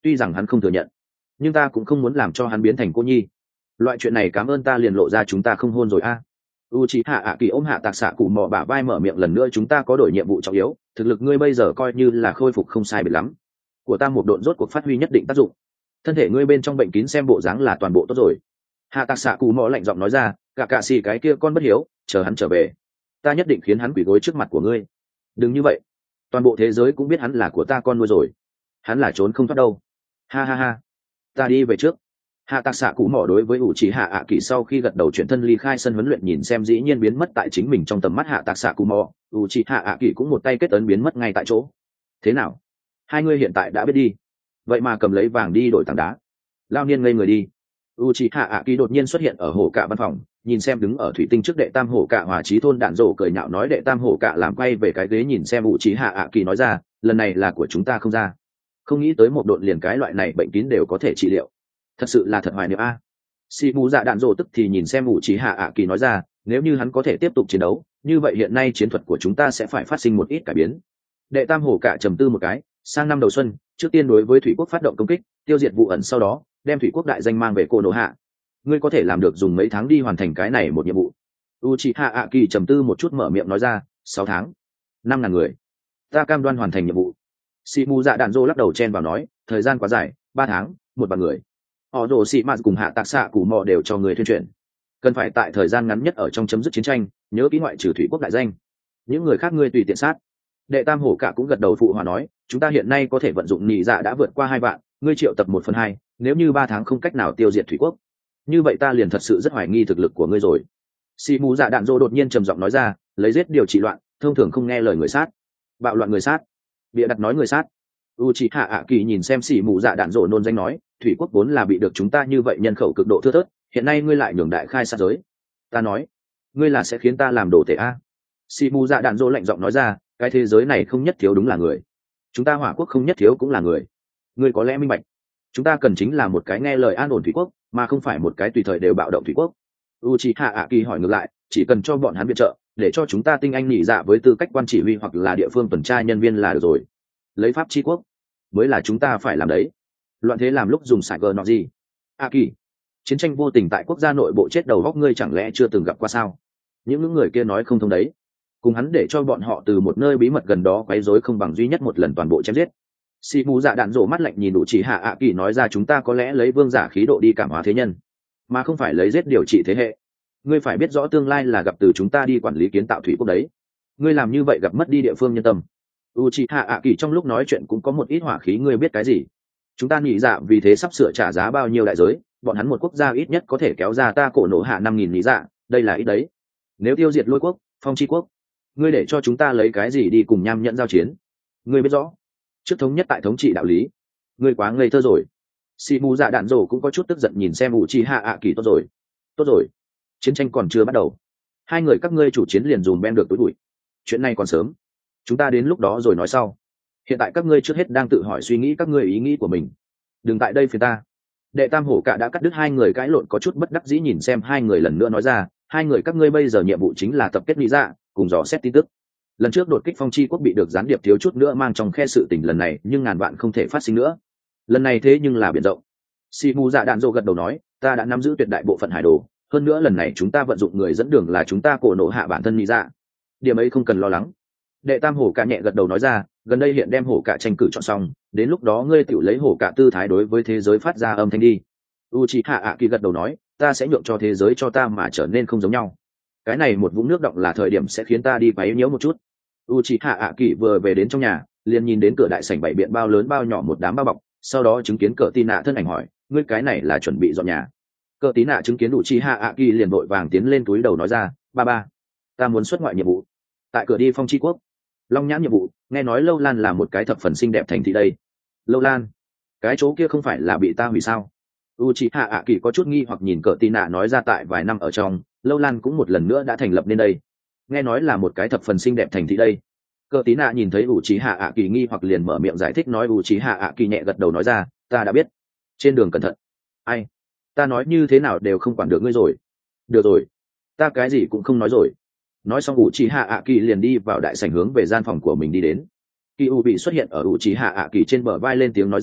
tuy rằng hắn không thừa nhận, nhưng ta cũng không muốn làm cho hắn biến thành cô nhi. Loại chuyện này cảm ơn ta liền lộ ra chúng ta không hôn rồi a. Uchiha ạ kỳ ôm hạ tạc xạ cụ mò bả vai mở miệng lần nữa, chúng ta có đổi nhiệm vụ trọng yếu, thực lực ngươi bây giờ coi như là khôi phục không sai biệt lắm, của ta một độn rốt cuộc phát huy nhất định tác dụng, thân thể ngươi bên trong bệnh kín xem bộ dáng là toàn bộ tốt rồi. Hạ tạc xạ cụ mò lạnh giọng nói ra, cả cạ xì cái kia con bất hiếu, chờ hắn trở về ta nhất định khiến hắn quỳ gối trước mặt của ngươi. Đừng như vậy, toàn bộ thế giới cũng biết hắn là của ta con nuôi rồi, hắn là trốn không thoát đâu. Ha ha ha, ta đi về trước. Hạ tạc xạ cụ mỏ đối với ủ chỉ hạ ạ kỳ sau khi gật đầu chuyển thân ly khai sân huấn luyện, nhìn xem dĩ nhiên biến mất tại chính mình trong tầm mắt hạ tạc xạ cụ mỏ, ủ chỉ hạ ạ kỳ cũng một tay kết ấn biến mất ngay tại chỗ. Thế nào, hai ngươi hiện tại đã biết đi, vậy mà cầm lấy vàng đi đổi tảng đá. Lao niên ngây người đi. U chỉ hạ ạ kỳ đột nhiên xuất hiện ở hồ cạ văn phòng, nhìn xem đứng ở thủy tinh trước đệ tam hổ cạ hòa trí thôn đạn rổ cười nhạo nói, đệ tam hổ cạ làm quay về cái ghế nhìn xem ủ chỉ hạ ạ kỳ nói ra, lần này là của chúng ta không ra, không nghĩ tới một độn liền cái loại này bệnh kín đều có thể trị liệu, thật sự là thật hoài niệm a. Sĩ mù dạ đạn rổ tức thì nhìn xem ủ chỉ hạ ạ kỳ nói ra, nếu như hắn có thể tiếp tục chiến đấu như vậy hiện nay chiến thuật của chúng ta sẽ phải phát sinh một ít cải biến. Đệ tam hổ cạ trầm tư một cái, sang năm đầu xuân trước tiên đối với thủy quốc phát động công kích, tiêu diệt vụ ẩn, sau đó đem thủy quốc đại danh mang về cô nổ hạ. Ngươi có thể làm được dùng mấy tháng đi hoàn thành cái này một nhiệm vụ? Uchiha ạ kỳ trầm tư một chút mở miệng nói ra, 6 tháng, 5.000 người, ta cam đoan hoàn thành nhiệm vụ. Sĩ mù dạ đạn dô lắc đầu chen vào nói, thời gian quá dài, 3 tháng, 1 vạn người. Họ rồ sĩ mạt cùng hạ tạc xạ cù mò đều cho người tuyên truyền, cần phải tại thời gian ngắn nhất ở trong chấm dứt chiến tranh, nhớ kỹ ngoại trừ thủy quốc đại danh, những người khác ngươi tùy tiện sát. Đệ tam hổ cả cũng gật đầu phụ hòa nói, chúng ta hiện nay có thể vận dụng nhị dạ đã vượt qua 2 vạn, ngươi triệu tập 1/2, nếu như 3 tháng không cách nào tiêu diệt thủy quốc, như vậy ta liền thật sự rất hoài nghi thực lực của ngươi rồi. Sĩ mù dạ đạn dô đột nhiên trầm giọng nói ra, lấy giết điều trị loạn, thông thường không nghe lời người sát, bạo loạn người sát, bịa đặt nói người sát. Uchiha ạ kỳ nhìn xem sĩ mù dạ đạn dô nôn danh nói, thủy quốc vốn là bị được chúng ta như vậy nhân khẩu cực độ thưa thớt, hiện nay ngươi lại nhường đại khai sát giới, ta nói ngươi là sẽ khiến ta làm đồ tể a. Sĩ mù dạ đạn dô lạnh giọng nói ra, cái thế giới này không nhất thiếu đúng là người, chúng ta hỏa quốc không nhất thiếu cũng là người, ngươi có lẽ minh bạch, chúng ta cần chính là một cái nghe lời an ổn thủy quốc, mà không phải một cái tùy thời đều bạo động thủy quốc. Uchiha ạ kỳ hỏi ngược lại, chỉ cần cho bọn hắn viện trợ, để cho chúng ta tinh anh nhị dạ với tư cách quan chỉ huy hoặc là địa phương tuần tra nhân viên là được rồi, lấy pháp chi quốc mới là chúng ta phải làm đấy. Loạn thế làm lúc dùng sải gờ nọ gì? ạ kỳ, chiến tranh vô tình tại quốc gia nội bộ chết đầu góc ngươi chẳng lẽ chưa từng gặp qua sao? Những người kia nói không thông đấy, cùng hắn để cho bọn họ từ một nơi bí mật gần đó quấy rối không bằng duy nhất một lần toàn bộ chém giết. Sĩ mù dạ đạn rổ mắt lạnh nhìn Uchiha ạ kỳ nói ra, chúng ta có lẽ lấy vương giả khí độ đi cảm hóa thế nhân, mà không phải lấy giết điều trị thế hệ. Ngươi phải biết rõ tương lai là gặp từ chúng ta đi quản lý kiến tạo thủy quốc đấy, ngươi làm như vậy gặp mất đi địa phương nhân tâm. Uchiha ạ kỳ trong lúc nói chuyện cũng có một ít hỏa khí, ngươi biết cái gì? Chúng ta nghĩ dạ vì thế sắp sửa trả giá bao nhiêu đại giới, bọn hắn một quốc gia ít nhất có thể kéo ra ta cổ nổ hạ 5.000 nghĩ dạ, đây là ít đấy. Nếu tiêu diệt lôi quốc, phong chi quốc, ngươi để cho chúng ta lấy cái gì đi cùng nham nhẫn giao chiến? Ngươi biết rõ trước thống nhất tại thống trị đạo lý, ngươi quá ngây thơ rồi. Sĩ mù dạ đạn rổ cũng có chút tức giận nhìn xem Uchiha ạ kỳ, tốt rồi, chiến tranh còn chưa bắt đầu, hai người các ngươi chủ chiến liền dùng ben được túi bụi, chuyện này còn sớm, chúng ta đến lúc đó rồi nói sau, hiện tại các ngươi trước hết đang tự hỏi suy nghĩ các ngươi ý nghĩ của mình, đừng tại đây phiền ta. Đệ tam hổ cả đã cắt đứt hai người cãi lộn, có chút bất đắc dĩ nhìn xem hai người lần nữa nói ra, hai người các ngươi bây giờ nhiệm vụ chính là tập kết lý dạ cùng dò xét tin tức. Lần trước đột kích phong chi quốc bị được gián điệp thiếu chút nữa mang trong khe sự tình lần này, nhưng ngàn vạn không thể phát sinh nữa, lần này thế nhưng là biển rộng. Si mù dạ đạn dô gật đầu nói, ta đã nắm giữ tuyệt đại bộ phận hải đồ, hơn nữa lần này chúng ta vận dụng người dẫn đường là chúng ta cổ nổ hạ bản thân nghĩ dạ, điểm ấy không cần lo lắng. Đệ tam hổ cả nhẹ gật đầu nói ra, gần đây hiện đem hổ cả tranh cử chọn xong, đến lúc đó ngươi tự lấy hổ cả tư thái đối với thế giới phát ra âm thanh đi. Uchiha ạ kỳ gật đầu nói, ta sẽ nhượng cho thế giới cho ta mà trở nên không giống nhau, cái này một vũng nước động là thời điểm sẽ khiến ta đi quấy nhiễu một chút. Uchiha ạ kỳ vừa về đến trong nhà liền nhìn đến cửa đại sảnh bày biện bao lớn bao nhỏ một đám bao bọc, sau đó chứng kiến cờ tin nạ thân ảnh hỏi, ngươi cái này là chuẩn bị dọn nhà? Cờ tí nạ chứng kiến Uchiha ạ kỳ liền vội vàng tiến lên túi đầu nói ra, ba, ta muốn xuất ngoại nhiệm vụ, tại cửa đi phong chi quốc long nhãn nhiệm vụ, nghe nói lâu lan là một cái thập phần xinh đẹp thành thị đây. Lâu lan, cái chỗ kia không phải là bị ta hủy sao? Uchiha ạ kỳ có chút nghi hoặc nhìn cờ tí nạ nói ra, tại vài năm ở trong lâu lan cũng một lần nữa đã thành lập nên đây, nghe nói là một cái thập phần xinh đẹp thành thị đây. Cờ tí nạ nhìn thấy Uchiha ạ kỳ nghi hoặc liền mở miệng giải thích nói, Uchiha ạ kỳ nhẹ gật đầu nói ra, ta đã biết, trên đường cẩn thận. Ai, ta nói như thế nào đều không quản được ngươi rồi. Được rồi, ta cái gì cũng không nói rồi. Nói xong Uchiha ạ kỳ liền đi vào đại sảnh hướng về gian phòng của mình đi đến. Kỳ U bị xuất hiện ở Uchiha ạ kỳ trên bờ vai lên tiếng nói ra,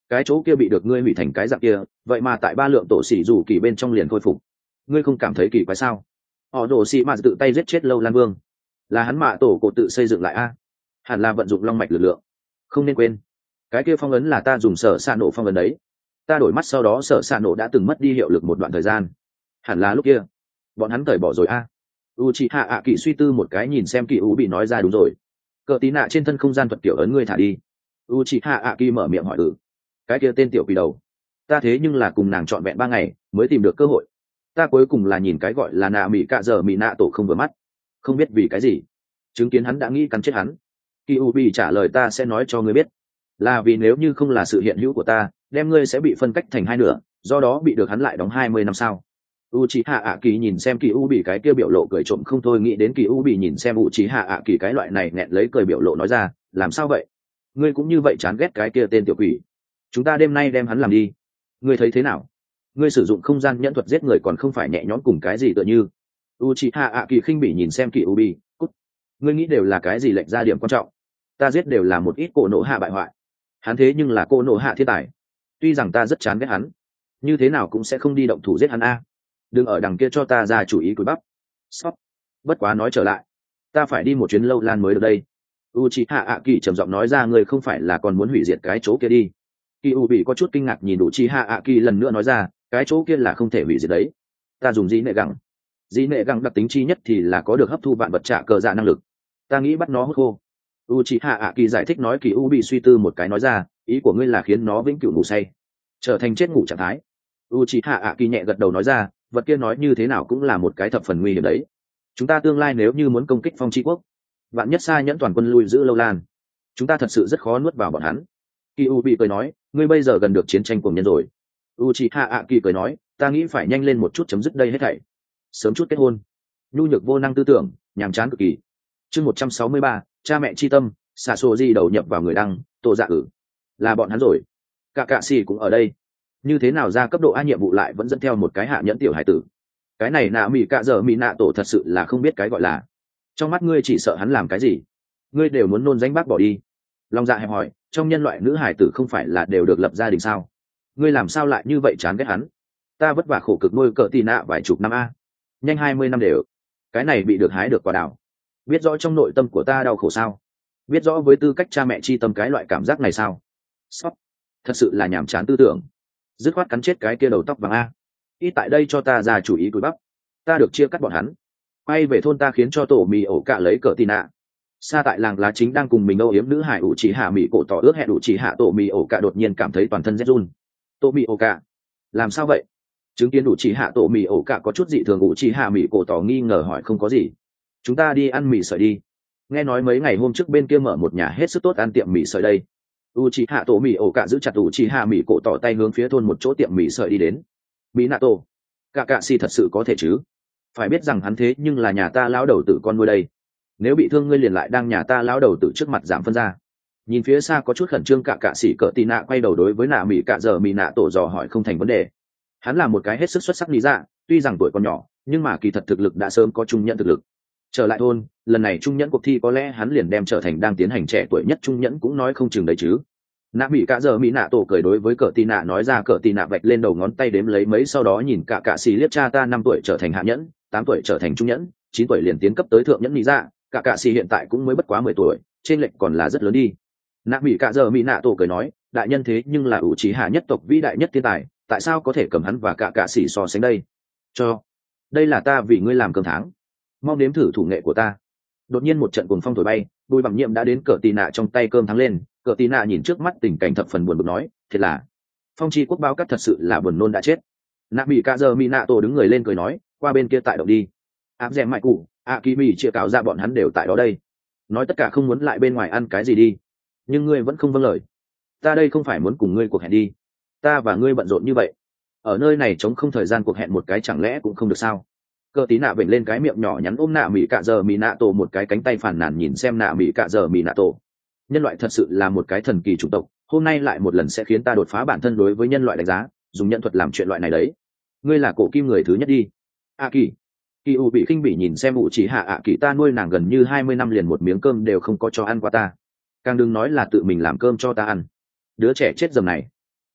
cái chỗ kia bị được ngươi hủy thành cái dạng kia, vậy mà tại 3 lượng tổ xỉ dù kỳ bên trong liền khôi phục, ngươi không cảm thấy kỳ quái sao? Họ đổ xỉ mà tự tay giết chết lâu lan vương, là hắn mạ tổ cổ tự xây dựng lại a? Hẳn là vận dụng long mạch lực lượng. Không nên quên, cái kia phong ấn là ta dùng sở xạ nổ phong ấn đấy, ta đổi mắt sau đó sở xạ nổ đã từng mất đi hiệu lực một đoạn thời gian, hẳn là lúc kia bọn hắn cởi bỏ rồi a. Uchiha ạ kỳ suy tư một cái, nhìn xem kỳ u bị nói ra đúng rồi, cờ tí nạ trên thân không gian thuật tiểu ấn ngươi thả đi. Uchiha ạ kỳ mở miệng hỏi cái kia tên tiểu quỷ đầu, ta thế nhưng là cùng nàng trọn vẹn 3 ngày mới tìm được cơ hội, ta cuối cùng là nhìn cái gọi là nạ mỹ cạ giờ mỹ nạ tổ không vừa mắt, không biết vì cái gì chứng kiến hắn đã nghĩ cắn chết hắn. Kỳ u bị trả lời ta sẽ nói cho ngươi biết, là vì nếu như không là sự hiện hữu của ta, đem ngươi sẽ bị phân cách thành 2 nửa, do đó bị được hắn lại đóng 20 năm sao. Uchiha ạ kỳ nhìn xem kỳ u bị cái kia biểu lộ cười trộm không thôi, nghĩ đến kỳ u bị nhìn xem Uchiha ạ kỳ cái loại này nghẹn lấy cười biểu lộ nói ra, làm sao vậy, ngươi cũng như vậy chán ghét cái kia tên tiểu quỷ? Chúng ta đêm nay đem hắn làm đi, ngươi thấy thế nào? Ngươi sử dụng không gian nhẫn thuật giết người còn không phải nhẹ nhõm cùng cái gì tựa như. Uchiha ạ kỳ khinh bỉ nhìn xem kỳ u bị, cút, ngươi nghĩ đều là cái gì lệch ra điểm quan trọng, ta giết đều là một ít cô nộ hạ bại hoại, hắn thế nhưng là cô nộ hạ thiên tài, tuy rằng ta rất chán ghét hắn, như thế nào cũng sẽ không đi động thủ giết hắn a. Đừng ở đằng kia cho ta ra chủ ý cúi bắp. Sót. Bất quá nói trở lại, ta phải đi một chuyến lâu lan mới được đây. Uchiha ạ kỳ trầm giọng nói ra, người không phải là còn muốn hủy diệt cái chỗ kia đi? Kỳ u bị có chút kinh ngạc nhìn Uchiha ạ kỳ lần nữa nói ra, cái chỗ kia là không thể hủy diệt đấy. Ta dùng dĩ nệ gẳng. Dĩ nệ gẳng đặc tính chi nhất thì là có được hấp thu vạn vật trả cờ dạ năng lực, ta nghĩ bắt nó hút khô. Uchiha ạ kỳ giải thích nói. Kỳ u bị suy tư một cái nói ra, ý của ngươi là khiến nó vĩnh cửu ngủ say, trở thành chết ngủ trạng thái. Uchiha ạ kỳ nhẹ gật đầu nói ra, vật kia nói như thế nào cũng là một cái thập phần nguy hiểm đấy, chúng ta tương lai nếu như muốn công kích phong tri quốc, vạn nhất xa nhẫn toàn quân lui giữ lâu lan, chúng ta thật sự rất khó nuốt vào bọn hắn. Kỳ u bị cười nói, ngươi bây giờ gần được chiến tranh cùng nhân rồi. Uchiha ạ kỳ cười nói, ta nghĩ phải nhanh lên một chút chấm dứt đây hết thảy, sớm chút kết hôn. Nhu nhược vô năng tư tưởng, nhàm chán cực kỳ. Chương 163, cha mẹ chi tâm. Xả sổ di đầu nhập vào người đăng, tổ dạ là bọn hắn rồi. Cả cạ xì cũng ở đây, như thế nào ra cấp độ A nhiệm vụ lại vẫn dẫn theo một cái hạ nhẫn tiểu hải tử? Cái này nạ mỹ cạ giờ mỹ nạ tổ thật sự là không biết cái gọi là, trong mắt ngươi chỉ sợ hắn làm cái gì ngươi đều muốn nôn danh bác bỏ đi. Long dạ hẹp hỏi, trong nhân loại nữ hải tử không phải là đều được lập gia đình sao, ngươi làm sao lại như vậy chán ghét hắn? Ta vất vả khổ cực nuôi cỡ tì nạ vài chục năm a, nhanh 20 năm đều, cái này bị được hái được quả đào, biết rõ trong nội tâm của ta đau khổ sao, biết rõ với tư cách cha mẹ chi tâm cái loại cảm giác này sao? Sót, thật sự là nhàm chán tư tưởng, dứt khoát cắn chết cái kia đầu tóc vàng a. Ít tại đây cho ta ra chủ ý cúi bắp, ta được chia cắt bọn hắn, quay về thôn ta khiến cho tổ mì ổ cạ lấy cỡ tì nạ. Xa tại làng lá chính đang cùng mình âu yếm nữ hải ủ chỉ hạ mỹ cổ tỏ ước hẹn ủ chỉ hạ tổ mì ổ cạ đột nhiên cảm thấy toàn thân rét run. Tổ mì ổ cạ làm sao vậy? Chứng kiến ủ chỉ hạ tổ mì ổ cạ có chút dị thường, ủ chỉ hạ mỹ cổ tỏ nghi ngờ hỏi, không có gì, chúng ta đi ăn mì sợi đi, nghe nói mấy ngày hôm trước bên kia mở một nhà hết sức tốt ăn tiệm mì sợi đây. U chỉ hạ tổ mì ổ cạ giữ chặt ủ chỉ hạ mỹ cổ tỏ tay hướng phía thôn một chỗ tiệm mì sợi đi đến. Mỹ nạ tổ, cạ cạ si thật sự có thể chứ? Phải biết rằng hắn thế nhưng là nhà ta lão đầu tử con nuôi đây, nếu bị thương ngươi liền lại đang nhà ta lão đầu tử trước mặt giảm phân ra. Nhìn phía xa có chút khẩn trương cạ cạ sĩ cỡ tì nạ quay đầu đối với nạ mỹ cạ giờ mỹ nạ tổ dò hỏi, không thành vấn đề, hắn là một cái hết sức xuất sắc lý dạ, tuy rằng tuổi còn nhỏ nhưng mà kỳ thật thực lực đã sớm có trung nhẫn thực lực. Trở lại thôn, lần này trung nhẫn cuộc thi có lẽ hắn liền đem trở thành đang tiến hành trẻ tuổi nhất trung nhẫn cũng nói không chừng đấy chứ. Nạ mỹ cạ giờ mỹ nạ tổ cười đối với cỡ tì nạ nói ra, cỡ tì nạ vạch lên đầu ngón tay đếm lấy mấy, sau đó nhìn cạ cạ sĩ liếc, cha ta 5 tuổi trở thành hạ nhẫn, 8 tuổi trở thành trung nhẫn, 9 tuổi liền tiến cấp tới thượng nhẫn lý dạ, cạ cạ sĩ hiện tại cũng mới bất quá 10 tuổi, trên lệch còn là rất lớn đi. Nạ mỹ cạ giờ mỹ nạ tổ cười nói, đại nhân thế nhưng là ủ trí hạ nhất tộc vĩ đại nhất thiên tài, tại sao có thể cầm hắn và cạ cạ sĩ so sánh đây? Cho, đây là ta vì ngươi làm cơm tháng, mong nếm thử thủ nghệ của ta. Đột nhiên một trận cuồng phong thổi bay, bùi bằng nhiệm đã đến cỡ tì nạ trong tay cơm thắng lên. Cỡ tì nạ nhìn trước mắt tình cảnh thập phần buồn bực nói, thiệt là phong chi quốc báo cắt thật sự là buồn nôn đã chết. Nạ mỹ cạ giờ mỹ nạ tổ đứng người lên cười nói, qua bên kia tại động đi, áp dèm mại cụ ạ kỳ mỹ chia cáo ra bọn hắn đều tại đó đây, nói tất cả không muốn lại bên ngoài ăn cái gì đi, nhưng ngươi vẫn không vâng lời, ta đây không phải muốn cùng ngươi cuộc hẹn đi, ta và ngươi bận rộn như vậy, ở nơi này chống không thời gian cuộc hẹn một cái chẳng lẽ cũng không được sao? Cơ tí nạ vểnh lên cái miệng nhỏ nhắn ôm nạ mỹ cạ giờ mỹ nạ tổ một cái cánh tay phản nàn nhìn xem nạ mỹ cạ giờ mỹ nạ tổ, nhân loại thật sự là một cái thần kỳ chủng tộc, hôm nay lại một lần sẽ khiến ta đột phá bản thân đối với nhân loại đánh giá, dùng nhân thuật làm chuyện loại này đấy, ngươi là cổ kim người thứ nhất đi. A kỳ, kỳ u bị khinh bỉ nhìn xem ủ chỉ hạ ạ kỳ, ta nuôi nàng gần như 20 năm liền một miếng cơm đều không có cho ăn qua ta, càng đừng nói là tự mình làm cơm cho ta ăn, đứa trẻ chết dầm này.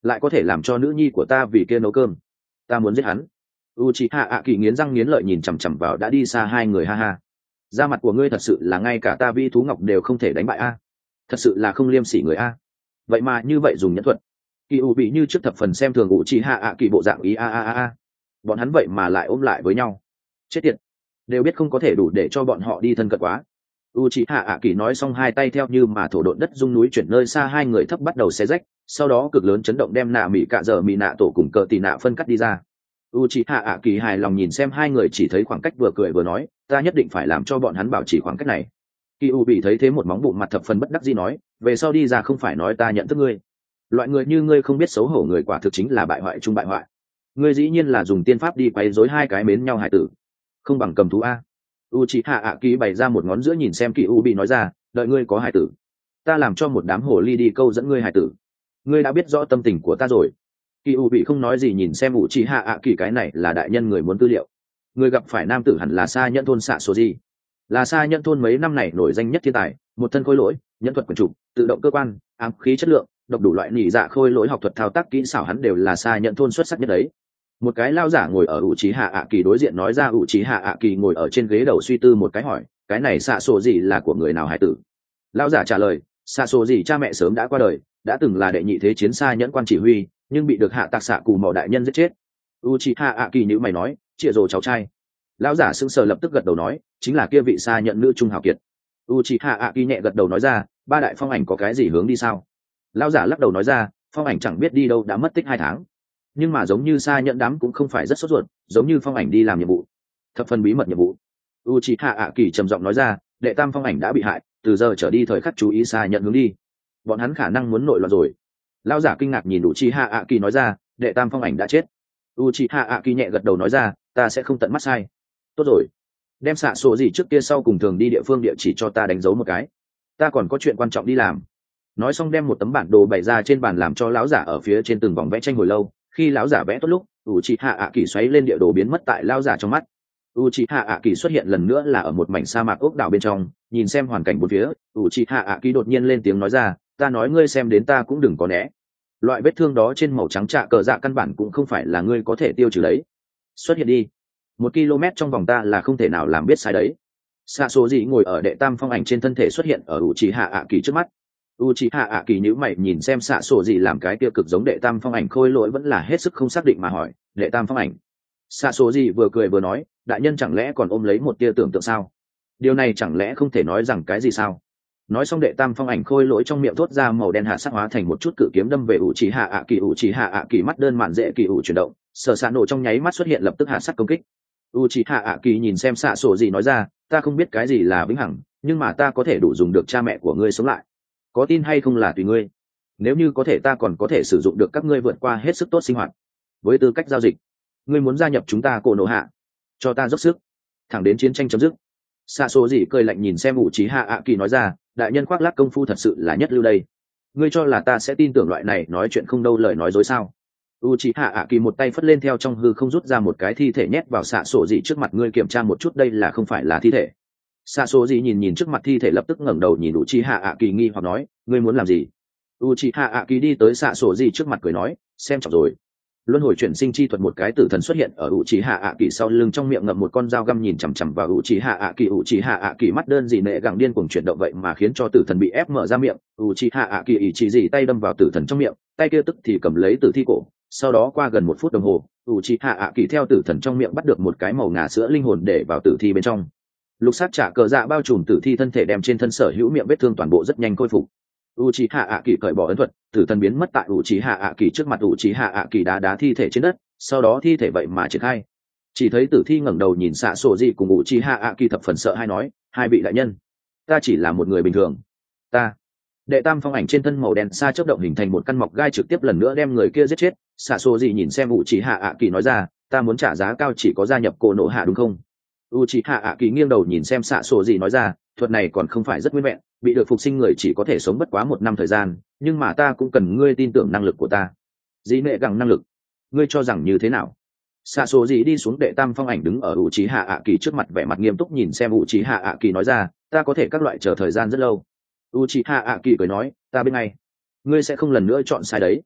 lại có thể làm cho nữ nhi của ta vì kia nấu cơm. Ta muốn giết hắn. Uchiha ạ kỳ nghiến răng nghiến lợi nhìn chằm chằm vào đã đi xa hai người. Ha ha, da mặt của ngươi thật sự là ngay cả ta vi thú ngọc đều không thể đánh bại a. Thật sự là không liêm sỉ người a. Vậy mà như vậy dùng nhẫn thuật. Kỳ u bị như trước thập phần xem thường Uchiha ạ kỳ bộ dạng ý a. Bọn hắn vậy mà lại ôm lại với nhau. Chết tiệt, đều biết không có thể đủ để cho bọn họ đi thân cận quá. Uchiha ạ kỳ nói xong hai tay theo như mà thổ độn đất rung núi chuyển nơi xa hai người thấp bắt đầu xé rách, sau đó cực lớn chấn động đem nạ mỹ cạ giờ mỹ nạ tổ cùng cờ tì nạ phân cắt đi ra. Uchiha ạ kỳ hài lòng nhìn xem hai người chỉ thấy khoảng cách vừa cười vừa nói, ta nhất định phải làm cho bọn hắn bảo trì khoảng cách này. Kỳ u bị thấy thế một móng bụng mặt thập phần bất đắc dĩ nói, về sau đi ra không phải nói ta nhận thức ngươi. Loại người như ngươi không biết xấu hổ người quả thực chính là bại hoại trung bại hoại. Ngươi dĩ nhiên là dùng tiên pháp đi quấy rối hai cái mến nhau hải tử, không bằng cầm thú a. Uchiha ạ kỳ bày ra một ngón giữa nhìn xem Kỳ u bị nói ra, đợi ngươi có hải tử, ta làm cho một đám hồ ly đi câu dẫn ngươi hải tử. Ngươi đã biết rõ tâm tình của ta rồi. Kỳ u bị không nói gì nhìn xem Uchiha ạ kỳ, cái này là đại nhân người muốn tư liệu. Người gặp phải nam tử hẳn là Sa Nhẫn thôn Xạ Sổ Gì, là Sa Nhẫn thôn mấy năm này nổi danh nhất thiên tài, một thân khôi lỗi, nhẫn thuật quyền chủ, tự động cơ quan, ám khí chất lượng, độc đủ loại nhị dạ khôi lỗi học thuật thao tác kỹ xảo hắn đều là Sa Nhẫn thôn xuất sắc nhất đấy. Một cái lao giả ngồi ở Uchiha ạ kỳ đối diện nói ra. Uchiha ạ kỳ ngồi ở trên ghế đầu suy tư một cái hỏi, cái này Xạ Sổ Gì là của người nào hải tử? Lao giả trả lời, Xạ Sổ Gì cha mẹ sớm đã qua đời, đã từng là đệ nhị thế chiến Sa Nhẫn quan chỉ huy, nhưng bị được hạ tạc xạ cù mỏ đại nhân giết chết. Uchiha ạ kỳ nhíu mày nói, chịa rồ cháu trai. Lão giả sững sờ lập tức gật đầu nói, chính là kia vị Sa Nhẫn nữ trung hào kiệt. Uchiha ạ kỳ nhẹ gật đầu nói ra, ba đại phong ảnh có cái gì hướng đi sao? Lão giả lắc đầu nói ra, phong ảnh chẳng biết đi đâu đã mất tích 2 tháng, nhưng mà giống như Sa Nhẫn đám cũng không phải rất sốt ruột, giống như phong ảnh đi làm nhiệm vụ, thập phần bí mật nhiệm vụ. Uchiha ạ kỳ trầm giọng nói ra, đệ tam phong ảnh đã bị hại, từ giờ trở đi thời khắc chú ý Sa Nhẫn hướng đi, bọn hắn khả năng muốn nội loạn rồi. Lão giả kinh ngạc nhìn Uchiha ạ kỳ nói ra, đệ tam phong ảnh đã chết. Uchiha ạ kỳ nhẹ gật đầu nói ra, ta sẽ không tận mắt sai. Tốt rồi, đem Xạ Sổ Gì trước kia sau cùng thường đi địa phương địa chỉ cho ta đánh dấu một cái, ta còn có chuyện quan trọng đi làm. Nói xong đem một tấm bản đồ bày ra trên bàn làm cho lão giả ở phía trên từng vòng vẽ tranh hồi lâu. Khi lão giả vẽ tốt lúc, Uchiha ạ kỳ xoáy lên địa đồ biến mất tại lão giả trong mắt. Uchiha ạ kỳ xuất hiện lần nữa là ở một mảnh sa mạc ốc đảo bên trong, nhìn xem hoàn cảnh bốn phía, Uchiha ạ kỳ đột nhiên lên tiếng nói ra, ta nói ngươi xem đến ta cũng đừng có né. Loại vết thương đó trên màu trắng trạ cờ dạ căn bản cũng không phải là ngươi có thể tiêu trừ đấy. Xuất hiện đi, 1 km trong vòng ta là không thể nào làm biết sai đấy. Xạ Sổ Gì ngồi ở đệ tam phong ảnh trên thân thể xuất hiện ở Uchiha ạ kỳ trước mắt. Uchiha ạ kỳ nhíu mày nhìn xem Xạ Sổ Gì làm cái kia cực giống đệ tam phong ảnh khôi lỗi vẫn là hết sức không xác định mà hỏi, đệ tam phong ảnh? Xạ Sổ Gì vừa cười vừa nói, đại nhân chẳng lẽ còn ôm lấy một tia tưởng tượng sao? Điều này chẳng lẽ không thể nói rằng cái gì sao? Nói xong đệ tam phong ảnh khôi lỗi trong miệng thốt ra màu đen hạ sắc hóa thành một chút cự kiếm đâm về Uchiha ạ kỳ. Uchiha ạ kỳ mắt đơn mạn dễ kỳ ủ chuyển động, sở sạ nổ trong nháy mắt xuất hiện lập tức hạ sắc công kích. Uchiha ạ kỳ nhìn xem Xạ Sổ Gì nói ra, ta không biết cái gì là vĩnh hằng, nhưng mà ta có thể đủ dùng được cha mẹ của ngươi sống lại, có tin hay không là tùy ngươi. Nếu như có thể ta còn có thể sử dụng được các ngươi vượt qua hết sức tốt sinh hoạt. Với tư cách giao dịch, ngươi muốn gia nhập chúng ta cổ nổ hạ, cho ta dốc sức thẳng đến chiến tranh chấm dứt. Xạ Sổ Gì cười lạnh nhìn xem Uchiha ạ kỳ nói ra, đại nhân khoác lác công phu thật sự là nhất lưu đây. Ngươi cho là ta sẽ tin tưởng loại này nói chuyện không đâu lời nói dối sao? Uchiha ạ kỳ một tay phất lên theo trong hư không rút ra một cái thi thể nhét vào Xạ Sổ Gì trước mặt, ngươi kiểm tra một chút đây là không phải là thi thể. Xạ Sổ Gì nhìn trước mặt thi thể lập tức ngẩng đầu nhìn Uchiha ạ kỳ nghi hoặc nói, ngươi muốn làm gì? Uchiha ạ kỳ đi tới Xạ Sổ Gì trước mặt cười nói, xem trọng rồi. Luân hồi chuyển sinh chi thuật, một cái tử thần xuất hiện ở Uchiha ạ kỳ sau lưng, trong miệng ngậm một con dao găm nhìn chằm chằm vào Uchiha ạ kỳ. Uchiha ạ kỳ mắt đơn gì nệ gẳng điên cuồng chuyển động, vậy mà khiến cho tử thần bị ép mở ra miệng. Uchiha ạ kỳ ý chỉ gì tay đâm vào tử thần trong miệng, tay kia tức thì cầm lấy tử thi cổ. Sau đó qua gần 1 phút đồng hồ, Uchiha ạ kỳ theo tử thần trong miệng bắt được một cái màu ngà sữa linh hồn để vào tử thi bên trong. Lục sát trả cờ dạ bao trùm tử thi thân thể, đem trên thân sở hữu miệng vết thương toàn bộ rất nhanh khôi phục. Uchiha ạ kỳ cởi bỏ ấn thuật, tử thần biến mất tại Uchiha ạ kỳ trước mặt. Uchiha ạ kỳ đá thi thể trên đất, sau đó thi thể vậy mà triển khai. Chỉ thấy tử thi ngẩng đầu nhìn Xạ Sổ Gì cùng Uchiha ạ kỳ thập phần sợ hãi nói, hai vị đại nhân, ta chỉ là một người bình thường. Ta. Đệ tam phong ảnh trên thân màu đen sa chớp động hình thành một căn mọc gai trực tiếp lần nữa đem người kia giết chết. Xạ Sổ Gì nhìn xem Uchiha ạ kỳ nói ra, ta muốn trả giá cao chỉ có gia nhập cổ nổ hạ đúng không? Uchiha ạ kỳ nghiêng đầu nhìn xem Xạ Sổ Gì nói ra, thuật này còn không phải rất nguyên vẹn, bị được phục sinh người chỉ có thể sống bất quá 1 năm thời gian, nhưng mà ta cũng cần ngươi tin tưởng năng lực của ta. Dĩ nệ gẳng năng lực, ngươi cho rằng như thế nào? Xạ Sổ Gì đi xuống đệ tam phong ảnh đứng ở Uchiha ạ kỳ trước mặt, vẻ mặt nghiêm túc nhìn xem Uchiha ạ kỳ nói ra, ta có thể các loại chờ thời gian rất lâu. Uchiha ạ kỳ cười nói, ta bên ngay, ngươi sẽ không lần nữa chọn sai đấy.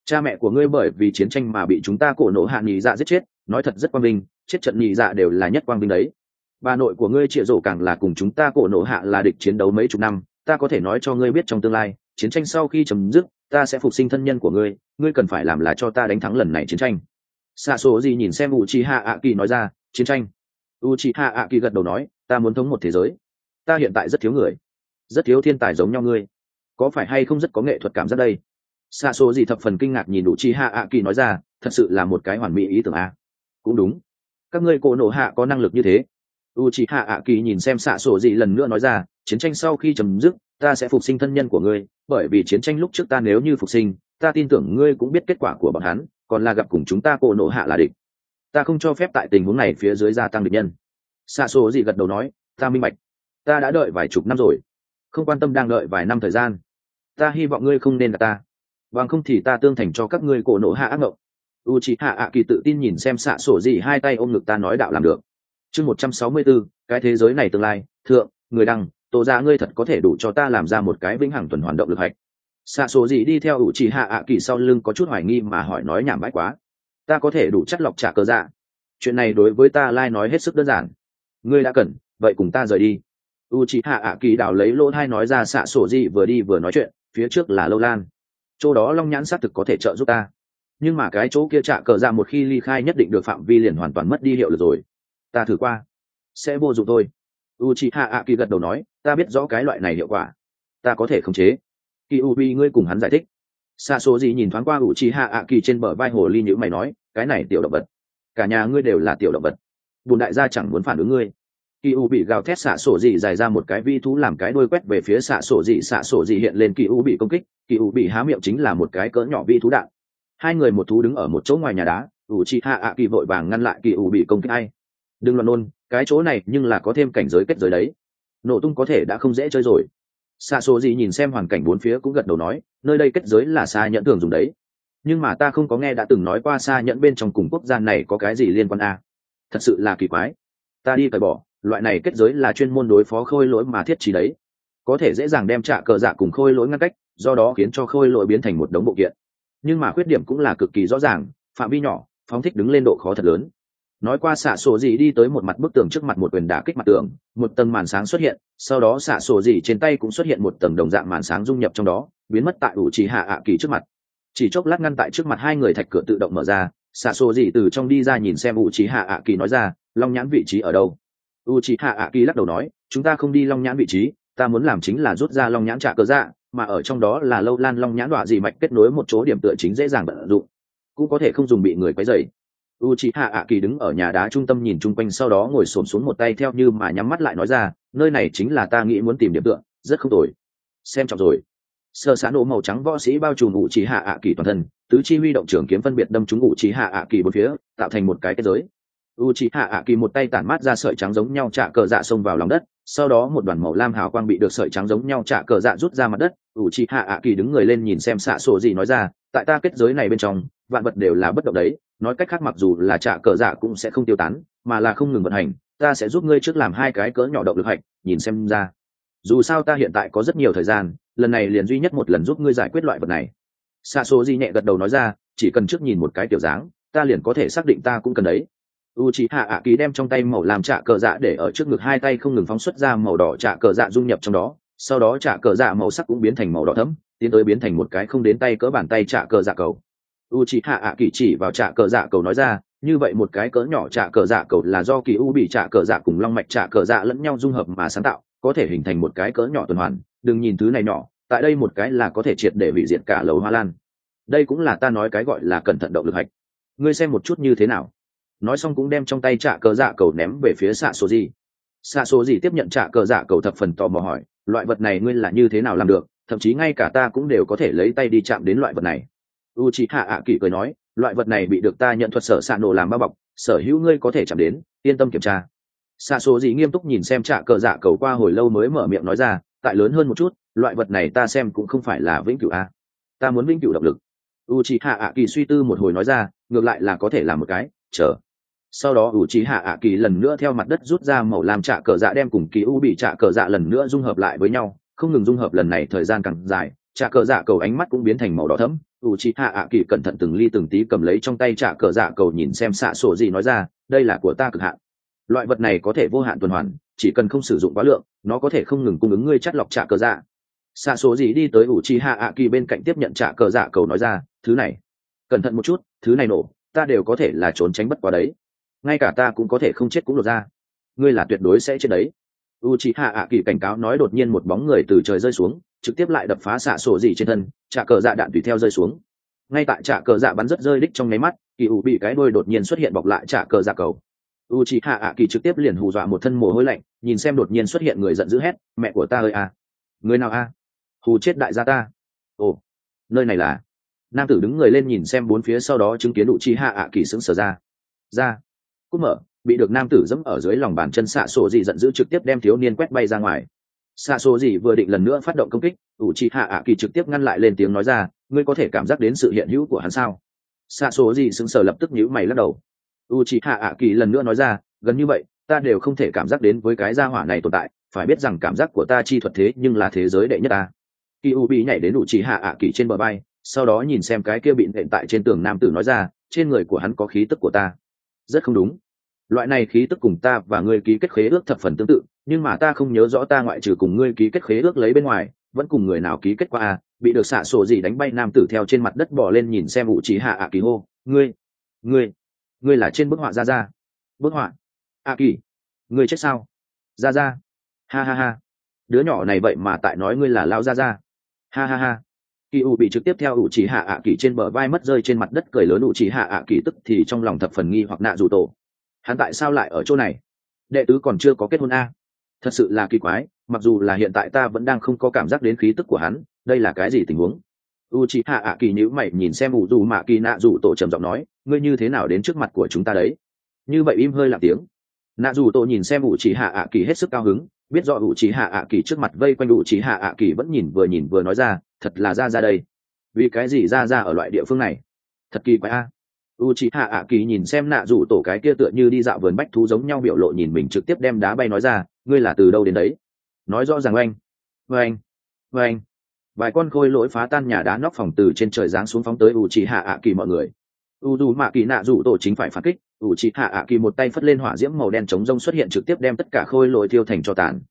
cha mẹ của ngươi bởi vì chiến tranh mà bị chúng ta cổ nộ hạ nhị dạ giết chết, nói thật rất quang vinh, chết trận nhị dạ đều là nhất quang vinh đấy. Bà nội của ngươi Triệu Dụ càng là cùng chúng ta cổ nộ hạ là địch chiến đấu mấy chục năm, ta có thể nói cho ngươi biết trong tương lai, chiến tranh sau khi chấm dứt, ta sẽ phục sinh thân nhân của ngươi, ngươi cần phải làm là cho ta đánh thắng lần này chiến tranh. Xạ số gì nhìn xem Uchiha Aki nói ra, chiến tranh. Uchiha Aki gật đầu nói, ta muốn thống một thế giới. Ta hiện tại rất thiếu người, rất thiếu thiên tài giống nhau ngươi, có phải hay không rất có nghệ thuật cảm giác đây? Xạ số gì thập phần kinh ngạc nhìn Uchiha Aki nói ra, thật sự là một cái hoàn mỹ ý tưởng a. Cũng đúng, các ngươi cổ nộ hạ có năng lực như thế. Uchiha Aki nhìn xem xạ sổ gì lần nữa nói ra, chiến tranh sau khi chấm dứt, ta sẽ phục sinh thân nhân của ngươi, bởi vì chiến tranh lúc trước ta nếu như phục sinh, ta tin tưởng ngươi cũng biết kết quả của bọn hắn, còn là gặp cùng chúng ta cổ nộ hạ là địch. Ta không cho phép tại tình huống này phía dưới gia tăng địch nhân. Xạ sổ gì gật đầu nói, ta minh bạch, ta đã đợi vài chục năm rồi, không quan tâm đang đợi vài năm thời gian. Ta hy vọng ngươi không nên gặp ta, bằng không thì ta tương thành cho các ngươi cổ nộ hạ ác ngộng. Uchiha Aki tự tin nhìn xem xạ sổ gì hai tay ôm ngực, ta nói đạo làm được. Chương 164, cái thế giới này tương lai, thượng, người đăng, tổ ra ngươi thật có thể đủ cho ta làm ra một cái vĩnh hằng tuần hoàn động lực hạch. Xạ số gì đi theo Uchiha Aki sau lưng có chút hoài nghi mà hỏi, nói nhảm bãi quá, ta có thể đủ chắt lọc trả cờ dạ, chuyện này đối với ta lai nói hết sức đơn giản. Ngươi đã cần, vậy cùng ta rời đi. Uchiha Aki đào lấy lỗ tai nói ra. Xạ sổ gì vừa đi vừa nói chuyện, phía trước là lâu lan, chỗ đó long nhãn xác thực có thể trợ giúp ta, nhưng mà cái chỗ kia trả cờ dạ một khi ly khai nhất định được phạm vi liền hoàn toàn mất đi hiệu lực rồi. Ta thử qua, sẽ vô dụng thôi. Uchiha Aki gật đầu nói, ta biết rõ cái loại này hiệu quả, ta có thể khống chế. Kyuubi ngươi cùng hắn giải thích. Sasori nhìn thoáng qua Uchiha Aki trên bờ vai hồ ly, nhữ mày nói, cái này tiểu động vật, cả nhà ngươi đều là tiểu động vật, bùn đại gia chẳng muốn phản ứng ngươi. Kyuubi gào thét, Sasori dài ra một cái vi thú làm cái đuôi quét về phía Sasori hiện lên Kyuubi công kích. Kyuubi há miệng chính là một cái cỡ nhỏ vi thú đạn. Hai người một thú đứng ở một chỗ ngoài nhà đá, Uchiha Aki vội vàng ngăn lại Kyuubi công kích. Ai, đừng loạn nôn, cái chỗ này nhưng là có thêm cảnh giới kết giới đấy, nổ tung có thể đã không dễ chơi rồi. Xạ số gì nhìn xem hoàn cảnh bốn phía cũng gật đầu nói, nơi đây kết giới là xa nhẫn thường dùng đấy, nhưng mà ta không có nghe đã từng nói qua xa nhẫn bên trong cùng quốc gia này có cái gì liên quan a. Thật sự là kỳ quái, ta đi cởi bỏ, loại này kết giới là chuyên môn đối phó khôi lỗi mà thiết trí đấy, có thể dễ dàng đem trả cờ dạ cùng khôi lỗi ngăn cách, do đó khiến cho khôi lỗi biến thành một đống bộ kiện. Nhưng mà khuyết điểm cũng là cực kỳ rõ ràng, phạm vi nhỏ, phóng thích đứng lên độ khó thật lớn. Nói qua, xạ sổ gì đi tới một mặt bức tường trước mặt một quyền đả kích mặt tường, một tầng màn sáng xuất hiện, sau đó xạ sổ gì trên tay cũng xuất hiện một tầng đồng dạng màn sáng dung nhập trong đó, biến mất tại Uchiha Aki trước mặt. Chỉ chốc lát ngăn tại trước mặt hai người, thạch cửa tự động mở ra, xạ sổ gì từ trong đi ra nhìn xem Uchiha Aki nói ra, long nhãn vị trí ở đâu? Uchiha Aki lắc đầu nói, chúng ta không đi long nhãn vị trí, ta muốn làm chính là rút ra long nhãn trả cờ dạ, mà ở trong đó là lâu lan long nhãn đọa dị mạch kết nối một chỗ điểm tựa chính dễ dàng vận dụng, cũng có thể không dùng bị người quấy rầy. Uchiha Aki đứng ở nhà đá trung tâm nhìn chung quanh, sau đó ngồi xổm xuống một tay theo như mà nhắm mắt lại nói ra, nơi này chính là ta nghĩ muốn tìm điểm tựa, rất không tồi. Xem trọng rồi. Sơ sán nổ màu trắng võ sĩ bao trùm Uchiha Aki toàn thân, tứ chi huy động trường kiếm phân biệt đâm trúng Uchiha Aki bốn phía, tạo thành một cái kết giới. Uchiha Aki một tay tản mát ra sợi trắng giống nhau trả cờ dạ xông vào lòng đất, sau đó một đoàn màu lam hào quang bị được sợi trắng giống nhau trả cờ dạ rút ra mặt đất. Uchiha Aki đứng người lên nhìn xem xạ sổ gì nói ra, tại ta kết giới này bên trong, vạn vật đều là bất động đấy, nói cách khác mặc dù là trả cờ dạ cũng sẽ không tiêu tán, mà là không ngừng vận hành. Ta sẽ giúp ngươi trước làm hai cái cỡ nhỏ động lực hạch, nhìn xem ra. Dù sao ta hiện tại có rất nhiều thời gian, lần này liền duy nhất một lần giúp ngươi giải quyết loại vật này. Xạ sổ gì nhẹ gật đầu nói ra, chỉ cần trước nhìn một cái tiểu dáng, ta liền có thể xác định ta cũng cần đấy. Uchiha Aki đem trong tay màu làm trả cờ dạ để ở trước ngực, hai tay không ngừng phóng xuất ra màu đỏ trả cờ dạ dung nhập trong đó, sau đó trả cờ dạ màu sắc cũng biến thành màu đỏ thẫm, tiến tới biến thành một cái không đến tay cỡ bàn tay trả cờ dạ cầu. Uchiha Aki chỉ vào trả cờ dạ cầu nói ra, như vậy một cái cỡ nhỏ trả cờ dạ cầu là do kỳ u bị trả cờ dạ cùng long mạch trả cờ dạ lẫn nhau dung hợp mà sáng tạo, có thể hình thành một cái cỡ nhỏ tuần hoàn. Đừng nhìn thứ này nhỏ, tại đây một cái là có thể triệt để hủy diệt cả lầu hoa lan. Đây cũng là ta nói cái gọi là cẩn thận động lực hạch. Ngươi xem một chút như thế nào? Nói xong cũng đem trong tay trả cờ dạ cầu ném về phía xạ số gì. Xạ số gì tiếp nhận trả cờ dạ cầu, thập phần tò mò hỏi, loại vật này ngươi là như thế nào làm được, thậm chí ngay cả ta cũng đều có thể lấy tay đi chạm đến loại vật này. Uchiha Aki cười nói, loại vật này bị được ta nhận thuật sở xạ nổ làm bao bọc, sở hữu ngươi có thể chạm đến, yên tâm kiểm tra. Xạ số gì nghiêm túc nhìn xem trả cờ dạ cầu qua hồi lâu mới mở miệng nói ra, tại lớn hơn một chút, loại vật này ta xem cũng không phải là vĩnh cửu a, ta muốn vĩnh cửu động lực. Uchiha Aki suy tư một hồi nói ra, ngược lại là có thể làm một cái, chờ. Sau đó Uchiha Aki lần nữa theo mặt đất rút ra màu làm trả cờ dạ, đem cùng kỳ u bị trả cờ dạ lần nữa dung hợp lại với nhau, không ngừng dung hợp, lần này thời gian càng dài, trả cờ dạ cầu ánh mắt cũng biến thành màu đỏ thẫm. u chi hạ ạ kỳ cẩn thận từng ly từng tí cầm lấy trong tay trả cờ dạ cầu, nhìn xem xạ sổ gì nói ra, đây là của ta cực hạn. Loại vật này có thể vô hạn tuần hoàn, chỉ cần không sử dụng quá lượng, nó có thể không ngừng cung ứng ngươi chất lọc trả cờ dạ. Xạ số gì đi tới u chi hạ ạ kỳ bên cạnh tiếp nhận trả cờ dạ cầu nói ra, thứ này cẩn thận một chút, thứ này nổ ta đều có thể là trốn tránh bất quá đấy, ngay cả ta cũng có thể không chết cũng lột ra, ngươi là tuyệt đối sẽ chết đấy. Uchiha ạ kỳ cảnh cáo nói. Đột nhiên một bóng người từ trời rơi xuống, trực tiếp lại đập phá xạ sổ gì trên thân, trả cờ dạ đạn tùy theo rơi xuống. Ngay tại trả cờ dạ bắn rất rơi đích trong nháy mắt, kỳ ủ bị cái đuôi đột nhiên xuất hiện bọc lại trả cờ dạ cầu. Uchiha ạ kỳ trực tiếp liền hù dọa một thân mồ hôi lạnh, nhìn xem đột nhiên xuất hiện người giận dữ hét, mẹ của ta ơi à, người nào a, hù chết đại gia ta. Ồ, nơi này là. Nam tử đứng người lên nhìn xem bốn phía, sau đó chứng kiến Uchiha ạ kỳ sững sờ ra cút mở. Bị được nam tử dẫm ở dưới lòng bàn chân, xạ sổ gì giận dữ trực tiếp đem thiếu niên quét bay ra ngoài. Xạ sổ gì vừa định lần nữa phát động công kích, Uchiha ạ kỳ trực tiếp ngăn lại, lên tiếng nói ra, ngươi có thể cảm giác đến sự hiện hữu của hắn sao? Xạ sổ gì sững sờ lập tức nhíu mày lắc đầu. Uchiha ạ kỳ lần nữa nói ra, gần như vậy ta đều không thể cảm giác đến với cái gia hỏa này tồn tại, phải biết rằng cảm giác của ta chi thuật thế nhưng là thế giới đệ nhất ta. Kyuubi nhảy đến Uchiha ạ kỳ trên bờ vai, sau đó nhìn xem cái kia bị nện tại trên tường nam tử nói ra, trên người của hắn có khí tức của ta. Rất không đúng, loại này khí tức cùng ta và ngươi ký kết khế ước thập phần tương tự, nhưng mà ta không nhớ rõ ta ngoại trừ cùng ngươi ký kết khế ước lấy bên ngoài vẫn cùng người nào ký kết qua à. Bị được xạ sổ gì đánh bay nam tử theo trên mặt đất bỏ lên, nhìn xem Uchiha ạ kỳ hô, ngươi là trên bức họa ra. Bức họa? ạ kỳ, ngươi chết sao? Ra, ha ha ha, đứa nhỏ này vậy mà tại nói ngươi là lao ra, ha ha ha. Kỳ u bị trực tiếp theo Uchiha ạ kỳ trên bờ vai mất rơi trên mặt đất cười lớn. Uchiha ạ kỳ tức thì trong lòng thập phần nghi hoặc, nạ dù tổ hắn tại sao lại ở chỗ này? Đệ tứ còn chưa có kết hôn a? Thật sự là kỳ quái, mặc dù là hiện tại ta vẫn đang không có cảm giác đến khí tức của hắn, đây là cái gì tình huống? Uchiha ạ kỳ nhíu mày nhìn xem dù mạ kỳ nạ dù tổ trầm giọng nói, ngươi như thế nào đến trước mặt của chúng ta đấy? Như vậy im hơi lặng tiếng. Nạ dù tổ nhìn xem Uchiha ạ kỳ hết sức cao hứng, biết rõ Uchiha ạ kỳ trước mặt vây quanh Uchiha ạ kỳ vẫn nhìn vừa nói ra, thật là ra đây. Vì cái gì ra ở loại địa phương này? Thật kỳ quái a. Uchiha ạ kỳ nhìn xem nạ rủ tổ cái kia tựa như đi dạo vườn bách thú giống nhau biểu lộ, nhìn mình trực tiếp đem đá bay nói ra, ngươi là từ đâu đến đấy? Nói rõ ràng oanh. Vài con khôi lỗi phá tan nhà đá nóc phòng từ trên trời giáng xuống phóng tới Uchiha ạ kỳ mọi người. Mạ kỳ nạ rủ tổ chính phải phản kích, Uchiha ạ kỳ một tay phất lên hỏa diễm màu đen chống rông xuất hiện, trực tiếp đem tất cả khôi lỗi thiêu thành tro tàn.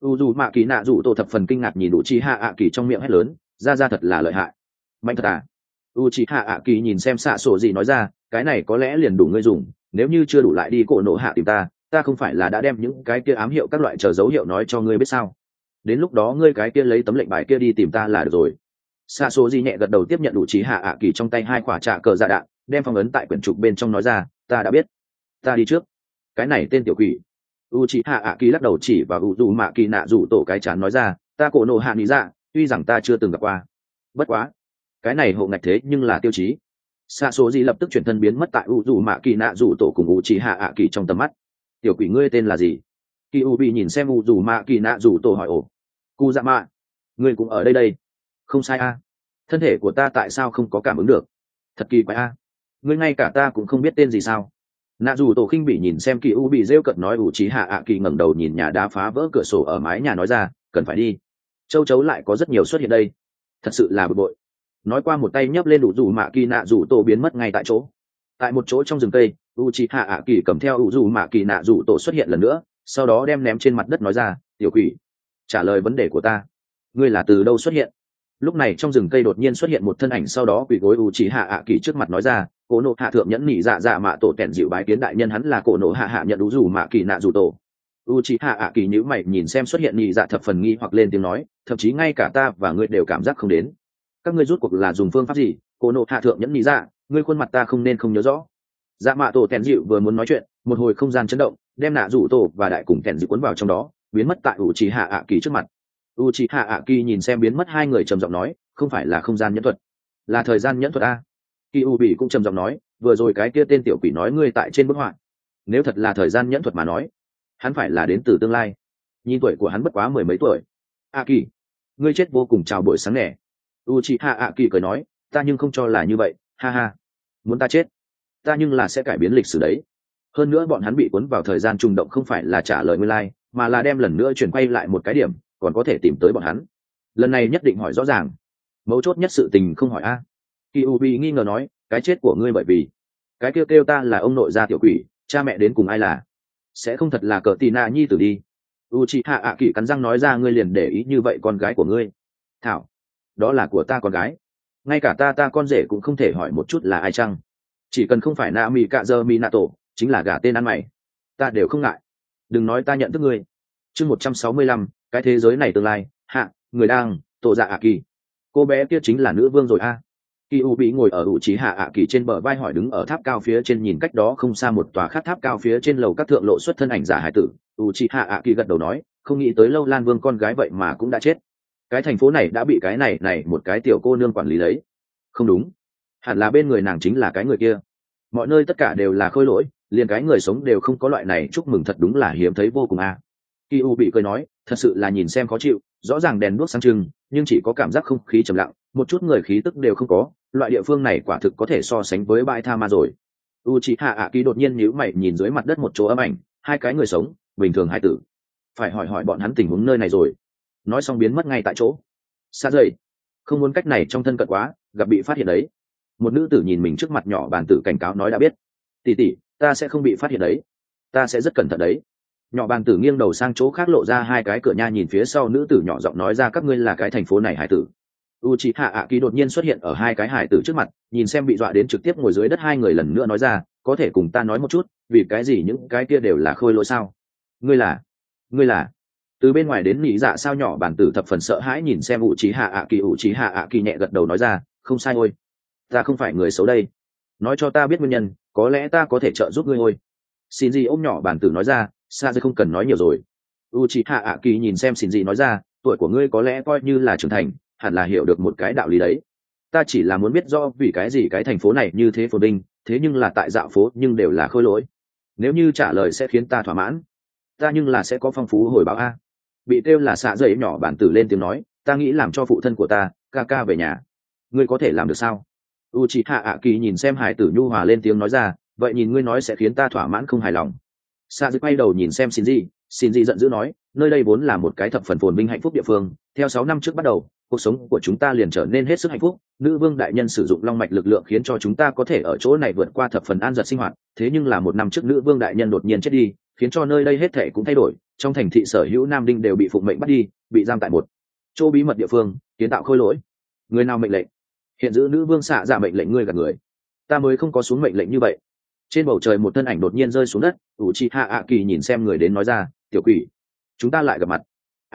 Mạ kỳ nạ rủ tổ thập phần kinh ngạc nhìn Uchiha ạ kỳ trong miệng hét lớn, ra thật là lợi hại, mạnh thật à. Uchiha ạ kỳ nhìn xem xạ sổ gì nói ra, cái này có lẽ liền đủ ngươi dùng, nếu như chưa đủ lại đi cổ nổ hạ tìm ta không phải là đã đem những cái kia ám hiệu các loại chờ dấu hiệu nói cho ngươi biết sao? Đến lúc đó ngươi cái kia lấy tấm lệnh bài kia đi tìm ta là được rồi. Xạ sổ gì nhẹ gật đầu tiếp nhận Uchiha ạ kỳ trong tay hai quả trả cờ dạ đạn, đem phong ấn tại quyển trục bên trong nói ra, ta đã biết, ta đi trước. Cái này tên tiểu quỷ. Uchiha ạ kỳ lắc đầu chỉ vào Mạ kỳ nạ rủ tổ cái chán nói ra, ta cổ nổ hạ lý dạ, tuy rằng ta chưa từng gặp qua, bất quá cái này hộ ngạch thế nhưng là tiêu chí. Xạ số gì lập tức chuyển thân biến mất tại Mạ kỳ nạ rủ tổ cùng Uchiha ạ kỳ trong tầm mắt. Tiểu quỷ ngươi tên là gì? Kyuubi nhìn xem Mạ kỳ nạ rủ tổ hỏi. Ồ, Kuzama, ngươi cũng ở đây? Không sai a. Thân thể của ta tại sao không có cảm ứng được? Thật kỳ quái a. Ngươi ngay cả ta cũng không biết tên gì sao? Nạ rủ tổ khinh bỉ nhìn xem Kyuubi rêu cợt nói. Uchiha ạ kỳ ngẩng đầu nhìn nhà đá phá vỡ cửa sổ ở mái nhà nói ra, cần phải đi. Châu chấu lại có rất nhiều xuất hiện đây, thật sự là bực bội. Nói qua một tay nhấp lên Mạ kỳ nạ rủ tổ biến mất ngay tại chỗ. Tại một chỗ trong rừng cây, Uchiha ạ kỳ cầm theo Mạ kỳ nạ rủ tổ xuất hiện lần nữa, sau đó đem ném trên mặt đất nói ra, tiểu quỷ, trả lời vấn đề của ta, ngươi là từ đâu xuất hiện? Lúc này trong rừng cây đột nhiên xuất hiện một thân ảnh, sau đó quỳ gối Uchiha ạ kỳ trước mặt nói ra, cổ nộ hạ thượng nhẫn nhị dạ mạ tổ kẻn dịu bái kiến đại nhân, hắn là cổ nộ hạ nhận Mạ kỳ nạ rủ tổ. Uchiha ạ kỳ nhíu mày nhìn xem xuất hiện nhị dạ thập phần nghi hoặc, lên tiếng nói, thậm chí ngay cả ta và ngươi đều cảm giác không đến. Các ngươi rút cuộc là dùng phương pháp gì? Cổ nộ hạ thượng nhẫn nhị dạ, ngươi khuôn mặt ta không nên không nhớ rõ. Dạ mạ tổ kẻn dịu vừa muốn nói chuyện, một hồi không gian chấn động, đem nạ rủ tổ và đại cùng kẻn dịu cuốn vào trong đó, biến mất tại Uchiha ạ kỳ trước mặt. Uchiha ạ kỳ nhìn xem biến mất hai người trầm giọng nói, không phải là không gian nhẫn thuật, là thời gian nhẫn thuật a. Kyuubi cũng trầm giọng nói, vừa rồi cái kia tên tiểu quỷ nói ngươi tại trên bức họa, nếu thật là thời gian nhẫn thuật mà nói, hắn phải là đến từ tương lai. Nhìn tuổi của hắn bất quá mười mấy tuổi. A kỳ, ngươi chết vô cùng chào buổi sáng nè. Uchiha ạ kỳ cười nói, ta nhưng không cho là như vậy, ha ha. Muốn ta chết, ta nhưng là sẽ cải biến lịch sử đấy. Hơn nữa bọn hắn bị cuốn vào thời gian trùng động không phải là trả lời nguyên lai, mà là đem lần nữa chuyển quay lại một cái điểm, còn có thể tìm tới bọn hắn. Lần này nhất định hỏi rõ ràng. mấu chốt nhất sự tình không hỏi a. Kỳ u bị nghi ngờ nói, cái chết của ngươi bởi vì cái kêu kêu ta là ông nội gia tiểu quỷ, cha mẹ đến cùng ai là, sẽ không thật là cờ tì nạ nhi tử đi. U chị hạ ạ kỳ cắn răng nói ra, ngươi liền để ý như vậy con gái của ngươi. Thảo, đó là của ta con gái, ngay cả ta con rể cũng không thể hỏi một chút là ai chăng? Chỉ cần không phải nạ mì cạ dơ mi nạ tổ, chính là gả tên ăn mày, ta đều không ngại. Đừng nói ta nhận thức ngươi. Chương 165, cái thế giới này tương lai hạ, người đang tổ dạ ạ kỳ. Cô bé kia chính là nữ vương rồi a. Kỳ u bị ngồi ở ủ trí hạ ạ kỳ trên bờ vai hỏi đứng ở tháp cao phía trên nhìn cách đó không xa một tòa khác tháp cao phía trên lầu các thượng lộ xuất thân ảnh giả hải tử. U trí hạ ạ kỳ gật đầu nói, không nghĩ tới lâu lan vương con gái vậy mà cũng đã chết. Cái thành phố này đã bị cái này một cái tiểu cô nương quản lý lấy. Không đúng, hẳn là bên người nàng chính là cái người kia. Mọi nơi tất cả đều là khôi lỗi, liền cái người sống đều không có loại này, chúc mừng thật đúng là hiếm thấy vô cùng a. Kỳ u bị cười nói, thật sự là nhìn xem khó chịu, rõ ràng đèn đuốc sáng trưng nhưng chỉ có cảm giác không khí trầm lặng, một chút người khí tức đều không có. Loại địa phương này quả thực có thể so sánh với bãi tha ma rồi. Uchiha ạ kỳ đột nhiên nhíu mày nhìn dưới mặt đất một chỗ âm ảnh, hai cái người sống bình thường hai tử, phải hỏi bọn hắn tình huống nơi này rồi. Nói xong biến mất ngay tại chỗ. Xa dậy, không muốn cách này trong thân cận quá, gặp bị phát hiện đấy. Một nữ tử nhìn mình trước mặt nhỏ bàn tử cảnh cáo nói, đã biết tỷ tỷ, ta sẽ không bị phát hiện đấy, ta sẽ rất cẩn thận đấy. Nhỏ bàn tử nghiêng đầu sang chỗ khác lộ ra hai cái cửa nha, nhìn phía sau nữ tử nhỏ giọng nói ra, các ngươi là cái thành phố này hải tử. Uchiha ạ kỳ đột nhiên xuất hiện ở hai cái hải tử trước mặt, nhìn xem bị dọa đến trực tiếp ngồi dưới đất hai người, lần nữa nói ra, có thể cùng ta nói một chút, vì cái gì những cái kia đều là khôi lỗi sao? Ngươi là từ bên ngoài đến nhị dạ sao? Nhỏ bàn tử thập phần sợ hãi nhìn xem Uchiha ạ kỳ nhẹ gật đầu nói ra, không sai ôi, ta không phải người xấu đây, nói cho ta biết nguyên nhân, có lẽ ta có thể trợ giúp ngươi ôi. Shinji ôm nhỏ bàn tử nói ra, xa dây không cần nói nhiều rồi. Uchiha ạ kỳ nhìn xem Shinji nói ra, tuổi của ngươi có lẽ coi như là trưởng thành, hẳn là hiểu được một cái đạo lý đấy. Ta chỉ là muốn biết do vì cái gì cái thành phố này như thế phồn vinh, thế nhưng là tại dạo phố nhưng đều là khôi lỗi. Nếu như trả lời sẽ khiến ta thỏa mãn, ta nhưng là sẽ có phong phú hồi báo a. Bị kêu là xạ dậy nhỏ bản tử lên tiếng nói, ta nghĩ làm cho phụ thân của ta ca về nhà. Ngươi có thể làm được sao? Uchiha ạ kỳ nhìn xem hải tử nhu hòa lên tiếng nói ra, vậy nhìn ngươi nói sẽ khiến ta thỏa mãn không hài lòng. Xạ dậy quay đầu nhìn xem Shinji giận dữ nói, nơi đây vốn là một cái thập phần phồn vinh hạnh phúc địa phương, theo 6 năm trước bắt đầu, cuộc sống của chúng ta liền trở nên hết sức hạnh phúc. Nữ vương đại nhân sử dụng long mạch lực lượng khiến cho chúng ta có thể ở chỗ này vượt qua thập phần an giật sinh hoạt, thế nhưng là 1 năm trước nữ vương đại nhân đột nhiên chết đi, khiến cho nơi đây hết thảy cũng thay đổi. Trong thành thị sở hữu nam đinh đều bị phụng mệnh bắt đi, bị giam tại một chỗ bí mật địa phương, kiến tạo khôi lỗi. Người nào mệnh lệnh? Hiện giữ nữ vương xạ dạ mệnh lệnh ngươi gạt người, ta mới không có xuống mệnh lệnh như vậy. Trên bầu trời một thân ảnh đột nhiên rơi xuống đất. Uchiha ạ kỳ nhìn xem người đến nói ra, tiểu quỷ, chúng ta lại gặp mặt.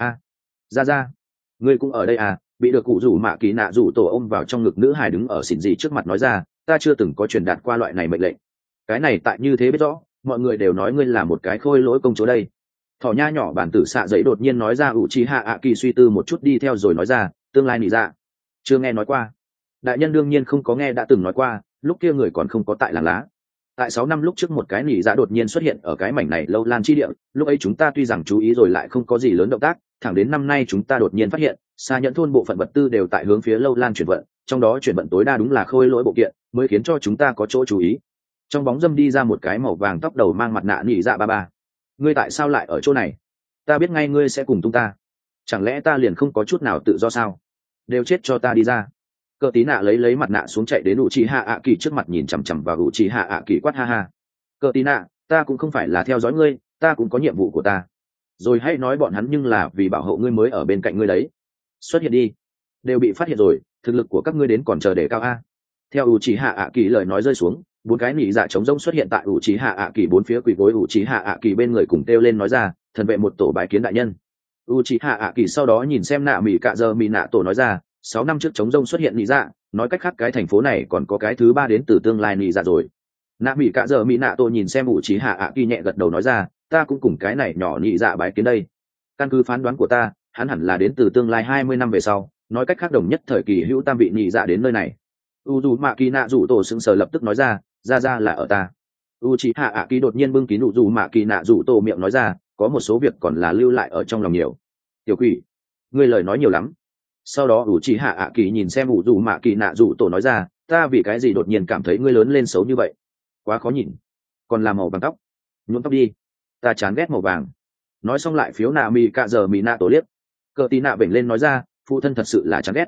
Ra ngươi cũng ở đây à? Bị được cụ rủ mạ kỳ nạ rủ tổ ôm vào trong ngực nữ hài đứng ở xỉn dị trước mặt nói ra, ta chưa từng có truyền đạt qua loại này mệnh lệnh. Cái này tại như thế biết rõ, mọi người đều nói ngươi là một cái khôi lỗi công chúa đây. Thỏ nha nhỏ bản tử xạ giấy đột nhiên nói ra. Uchiha ạ kỳ suy tư một chút đi theo rồi nói ra, tương lai nỉ dạ chưa nghe nói qua. Đại nhân đương nhiên không có nghe, đã từng nói qua, lúc kia người còn không có tại làng lá. Tại 6 năm lúc trước một cái nỉ dạ đột nhiên xuất hiện ở cái mảnh này lâu lan chi địa, lúc ấy chúng ta tuy rằng chú ý rồi lại không có gì lớn động tác, thẳng đến năm nay chúng ta đột nhiên phát hiện xa nhẫn thôn bộ phận vật tư đều tại hướng phía lâu lan chuyển vận, trong đó chuyển vận tối đa đúng là khôi lỗi bộ kiện, mới khiến cho chúng ta có chỗ chú ý. Trong bóng dâm đi ra một cái màu vàng tóc đầu mang mặt nạ nỉ dạ ba. Ngươi tại sao lại ở chỗ này? Ta biết ngay ngươi sẽ cùng tung ta, chẳng lẽ ta liền không có chút nào tự do sao? Đều chết cho ta đi ra. Cờ tí nạ lấy mặt nạ xuống chạy đến Uchiha ạ kỳ trước mặt nhìn chằm chằm vào Uchiha ạ kỳ quát, ha ha. Cờ tí nạ, ta cũng không phải là theo dõi ngươi, ta cũng có nhiệm vụ của ta. Rồi hãy nói bọn hắn nhưng là vì bảo hộ ngươi mới ở bên cạnh ngươi đấy. Xuất hiện đi. Đều bị phát hiện rồi, thực lực của các ngươi đến còn chờ để cao a. Theo Uchiha ạ kỳ lời nói rơi xuống, 4 cái nỉ dạ trống rỗng xuất hiện tại Uchiha ạ kỳ 4 phía, quỳ gối Uchiha ạ kỳ bên người cùng kêu lên nói ra, thần vệ một tổ bái kiến đại nhân. Uchiha ạ kỳ sau đó nhìn xem nạ mỉ cạ giờ mỉ nạ tổ nói ra, 6 năm trước trống rông xuất hiện nỉ dạ, nói cách khác cái thành phố này còn có cái thứ 3 đến từ tương lai nỉ dạ rồi. Nạ mỉ cạ giờ mỉ nạ tổ nhìn xem Uchiha ạ kỳ nhẹ gật đầu nói ra, ta cũng cùng cái này nhỏ nỉ dạ bái kiến đây. Căn cứ phán đoán của ta, hắn hẳn là đến từ tương lai 20 năm về sau, nói cách khác đồng nhất thời kỳ hữu tam vị nỉ dạ đến nơi này. Uzumaki nạ rủ tổ sững sờ lập tức nói ra là ở ta. Uchiha ạ kỳ đột nhiên bưng kín Uzumaki nạ rủ tổ miệng nói ra, có một số việc còn là lưu lại ở trong lòng nhiều. Tiểu quỷ, ngươi lời nói nhiều lắm. Sau đó Uchiha ạ kỳ nhìn xem Uzumaki nạ rủ tổ nói ra, ta vì cái gì đột nhiên cảm thấy ngươi lớn lên xấu như vậy? Quá khó nhìn, còn là màu vàng tóc, nhuộm tóc đi, ta chán ghét màu vàng. Nói xong lại phiếu nạ mi cạ giờ mi nạ tổ liếc. Cờ tí nạ bệnh lên nói ra, phụ thân thật sự là chán ghét.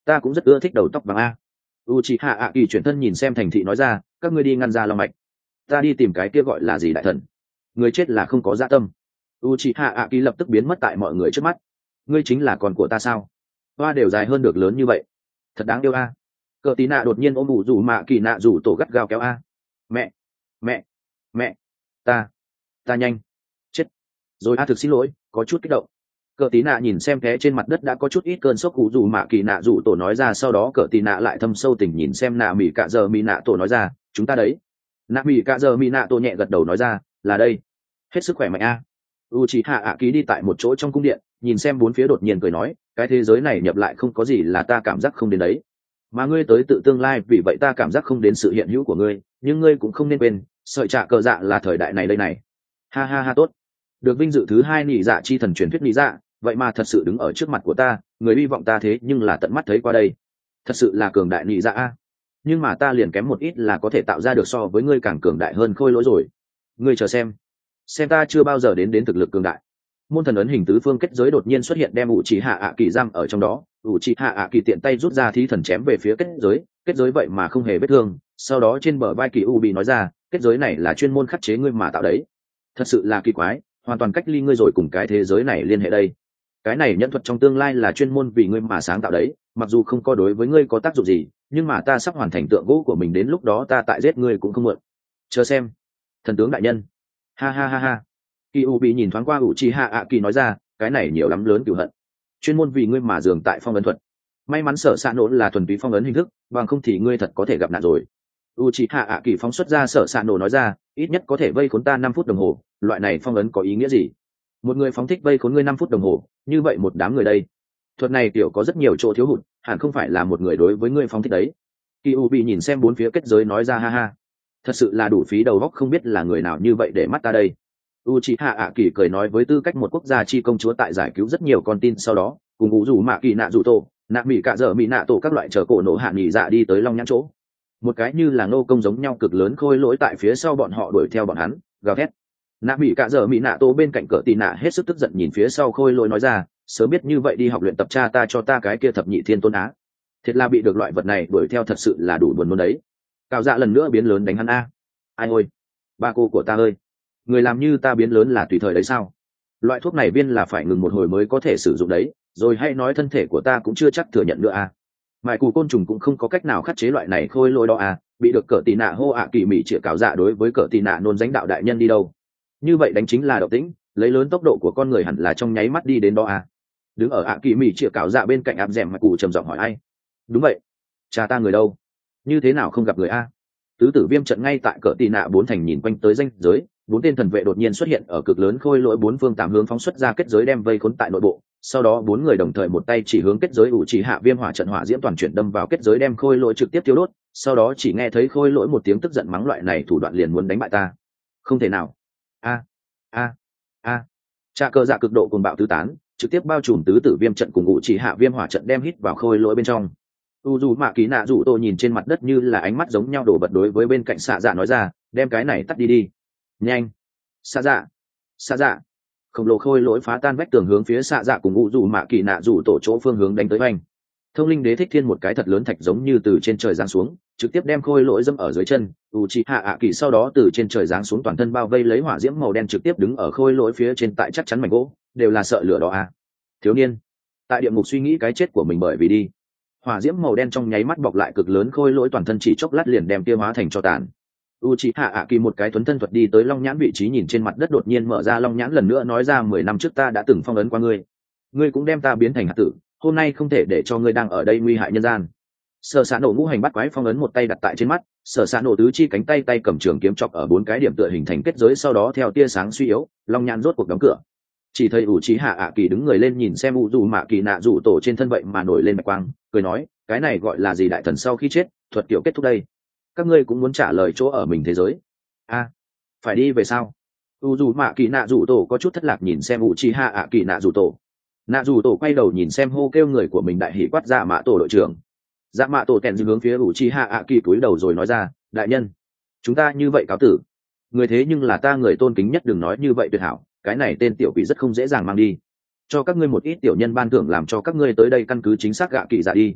ta cũng rất ưa thích đầu tóc vàng a. Uchiha ạ kỳ chuyển thân nhìn xem thành thị nói ra, các ngươi đi ngăn ra long mạch, ta đi tìm cái kia gọi là gì đại thần. Người chết là không có dạ tâm. Uchiha ạ kỳ lập tức biến mất tại mọi người trước mắt. Ngươi chính là con của ta sao? Hoa đều dài hơn được lớn như vậy, thật đáng yêu a. Cờ tí nạ đột nhiên ôm ủ rủ mạ kỳ nạ rủ tổ gắt gao kéo a. Mẹ, mẹ, mẹ, ta nhanh chết rồi a. Thực xin lỗi, có chút kích động. Cờ tí nạ nhìn xem té trên mặt đất đã có chút ít cơn sốc, ủ rủ mạ kỳ nạ rủ tổ nói ra. Sau đó cờ tí nạ lại thâm sâu tình nhìn xem nạ mỹ cạ giờ mỹ nạ tổ nói ra, chúng ta đấy. Nạ mỹ cạ giờ mỹ nạ tổ nhẹ gật đầu nói ra, là đây. Hết sức khỏe mạnh a. Uchiha ạ ký đi tại một chỗ trong cung điện, nhìn xem bốn phía đột nhiên cười nói, cái thế giới này nhập lại không có gì là ta cảm giác không đến đấy, mà ngươi tới tự tương lai, vì vậy ta cảm giác không đến sự hiện hữu của ngươi, nhưng ngươi cũng không nên quên, sợi trạ cờ dạ là thời đại này đây này. Ha ha ha, tốt. Được vinh dự thứ 2 nị dạ chi thần truyền thuyết nị dạ, vậy mà thật sự đứng ở trước mặt của ta, người hy vọng ta thế nhưng là tận mắt thấy qua đây, thật sự là cường đại nị dạ a. Nhưng mà ta liền kém một ít là có thể tạo ra được so với ngươi càng cường đại hơn khôi lỗi rồi. Ngươi chờ xem ta chưa bao giờ đến thực lực cường đại. Môn thần ấn hình tứ phương kết giới đột nhiên xuất hiện, đem Uchiha ạ kỳ giam ở trong đó. Uchiha ạ kỳ tiện tay rút ra thí thần chém về phía kết giới vậy mà không hề vết thương. Sau đó trên bờ vai kỳ u bị nói ra, kết giới này là chuyên môn khắc chế ngươi mà tạo đấy, thật sự là kỳ quái, hoàn toàn cách ly ngươi rồi cùng cái thế giới này liên hệ đây. Cái này nhân thuật trong tương lai là chuyên môn vì ngươi mà sáng tạo đấy, mặc dù không có đối với ngươi có tác dụng gì, nhưng mà ta sắp hoàn thành tượng gỗ của mình, đến lúc đó ta tại giết ngươi cũng không muộn. Chờ xem, thần tướng đại nhân. Ha ha ha ha. Kỳ u bị nhìn thoáng qua Uchiha ạ kỳ nói ra, cái này nhiều lắm lớn cửu hận, chuyên môn vì ngươi mà dường tại phong ấn thuật. May mắn sở xạ nổ là thuần túy phong ấn hình thức, bằng không thì ngươi thật có thể gặp nạn rồi. Uchiha ạ kỳ phóng xuất ra sở xạ nổ nói ra, ít nhất có thể vây khốn ta 5 phút đồng hồ, loại này phong ấn có ý nghĩa gì? Một người phóng thích vây khốn ngươi 5 phút đồng hồ, như vậy một đám người đây, thuật này tiểu có rất nhiều chỗ thiếu hụt, hẳn không phải là một người đối với ngươi phóng thích đấy. Kỳ u bị nhìn xem bốn phía kết giới nói ra, ha ha, thật sự là đủ phí đầu óc, không biết là người nào như vậy để mắt ta đây. Uchiha ạ kỳ cười nói, với tư cách một quốc gia chi công chúa tại giải cứu rất nhiều con tin sau đó, cùng ngũ rủ mạ kỳ nạ rủ tổ, nạ mỹ cạ dở mỹ nạ tổ các loại chờ cổ nổ hạ nghỉ dạ đi tới long nhãn chỗ. Một cái như là nô công giống nhau cực lớn khôi lỗi tại phía sau bọn họ đuổi theo bọn hắn, gào thét. Nạ mỹ cạ dở mỹ nạ tổ bên cạnh cỡ tì nạ hết sức tức giận nhìn phía sau khôi lỗi nói ra, sớm biết như vậy đi học luyện tập cha ta cho ta cái kia thập nhị thiên tôn á, thiệt là bị được loại vật này đuổi theo thật sự là đủ buồn nôn đấy. Cào dạ lần nữa biến lớn đánh hắn a. Ai ôi, ba cô của ta ơi, người làm như ta biến lớn là tùy thời đấy sao? Loại thuốc này viên là phải ngừng một hồi mới có thể sử dụng đấy, rồi hay nói thân thể của ta cũng chưa chắc thừa nhận nữa à. Mại cù côn trùng cũng không có cách nào khắc chế loại này khôi lỗi đó à, bị được cỡ tì nạ hô ạ kỳ mỹ chĩa cáo dạ đối với cỡ tì nạ nôn danh đạo đại nhân đi đâu. Như vậy đánh chính là động tĩnh, lấy lớn tốc độ của con người hẳn là trong nháy mắt đi đến đó à. Đứng ở ạ kỳ mỹ chĩa cáo dạ bên cạnh áp dẻm mại cù trầm giọng hỏi ai. Đúng vậy, cha ta người đâu? Như thế nào không gặp người a? Tứ tử viêm trận ngay tại cỡ tì nạ 4 thành nhìn quanh tới ranh giới, 4 tên thần vệ đột nhiên xuất hiện ở cực lớn khôi lỗi 4 phương 8 hướng phóng xuất ra kết giới đem vây khốn tại nội bộ. Sau đó 4 người đồng thời một tay chỉ hướng kết giới, ủ chỉ hạ viêm hỏa trận hỏa diễm toàn chuyển đâm vào kết giới đem khôi lỗi trực tiếp tiêu đốt. Sau đó chỉ nghe thấy khôi lỗi một tiếng tức giận mắng, loại này thủ đoạn liền muốn đánh bại ta, không thể nào. A trà cơ dạ cực độ cuồng bạo tứ tán, trực tiếp bao trùm tứ tử viêm trận cùng ủ chỉ hạ viêm hỏa trận đem hít vào khôi lỗi bên trong. U dù mạ ký nạ rủ tô nhìn trên mặt đất như là ánh mắt giống nhau đổ bật đối với bên cạnh xạ dạ nói ra, đem cái này tắt đi, nhanh. Xạ dạ khổng lồ khôi lỗi phá tan vách tường hướng phía xạ dạ cùng u dù mạ kỳ nạ rủ tổ chỗ phương hướng đánh tới oanh. Thông linh đế thích thiên một cái thật lớn thạch giống như từ trên trời giáng xuống, trực tiếp đem khôi lỗi dẫm ở dưới chân. U chị hạ ạ kỳ sau đó từ trên trời giáng xuống, toàn thân bao vây lấy hỏa diễm màu đen, trực tiếp đứng ở khôi lỗi phía trên, tại chắc chắn mảnh gỗ đều là sợ lửa đó à. Thiếu niên tại địa ngục suy nghĩ cái chết của mình, bởi vì đi hỏa diễm màu đen trong nháy mắt bọc lại cực lớn khôi lỗi, toàn thân chỉ chốc lát liền đem tiêu hóa thành tro tàn. Uchiha ạ kỳ một cái thuấn thân thuật đi tới long nhãn vị trí, nhìn trên mặt đất đột nhiên mở ra long nhãn lần nữa nói ra, 10 năm trước ta đã từng phong ấn qua ngươi, ngươi cũng đem ta biến thành hạt tử, hôm nay không thể để cho ngươi đang ở đây nguy hại nhân gian. Sở Sạ Nổ ngũ hành bắt quái phong ấn một tay đặt tại trên mắt, Sở Sạ Nổ tứ chi cánh tay cầm trường kiếm chọc ở 4 cái điểm tựa hình thành kết giới, sau đó theo tia sáng suy yếu, long nhãn rốt cuộc đóng cửa. Chỉ thấy Uchiha ạ kỳ đứng người lên nhìn xem u dù mạ kỳ nạ rủ tổ trên thân vậy mà nổi lên bạch quang, cười nói, cái này gọi là gì, đại thần sau khi chết thuật kiểu kết thúc đây. Các ngươi cũng muốn trả lời chỗ ở mình thế giới phải đi về sao? U dù mạ kỳ nạ rủ tổ có chút thất lạc nhìn xem Uchiha ạ kỳ nạ rủ tổ quay đầu nhìn xem hô kêu người của mình, đại hỉ quát dạ mạ tổ đội trưởng. Dạ mạ tổ tèn hướng phía Uchiha ạ kỳ cúi đầu rồi nói ra, đại nhân, chúng ta như vậy cáo tử. Người thế nhưng là ta người tôn kính nhất, đừng nói như vậy tuyệt hảo, cái này tên tiểu quỷ rất không dễ dàng mang đi, cho các ngươi một ít tiểu nhân ban thưởng làm cho các ngươi tới đây căn cứ chính xác gạ kỳ dạ đi.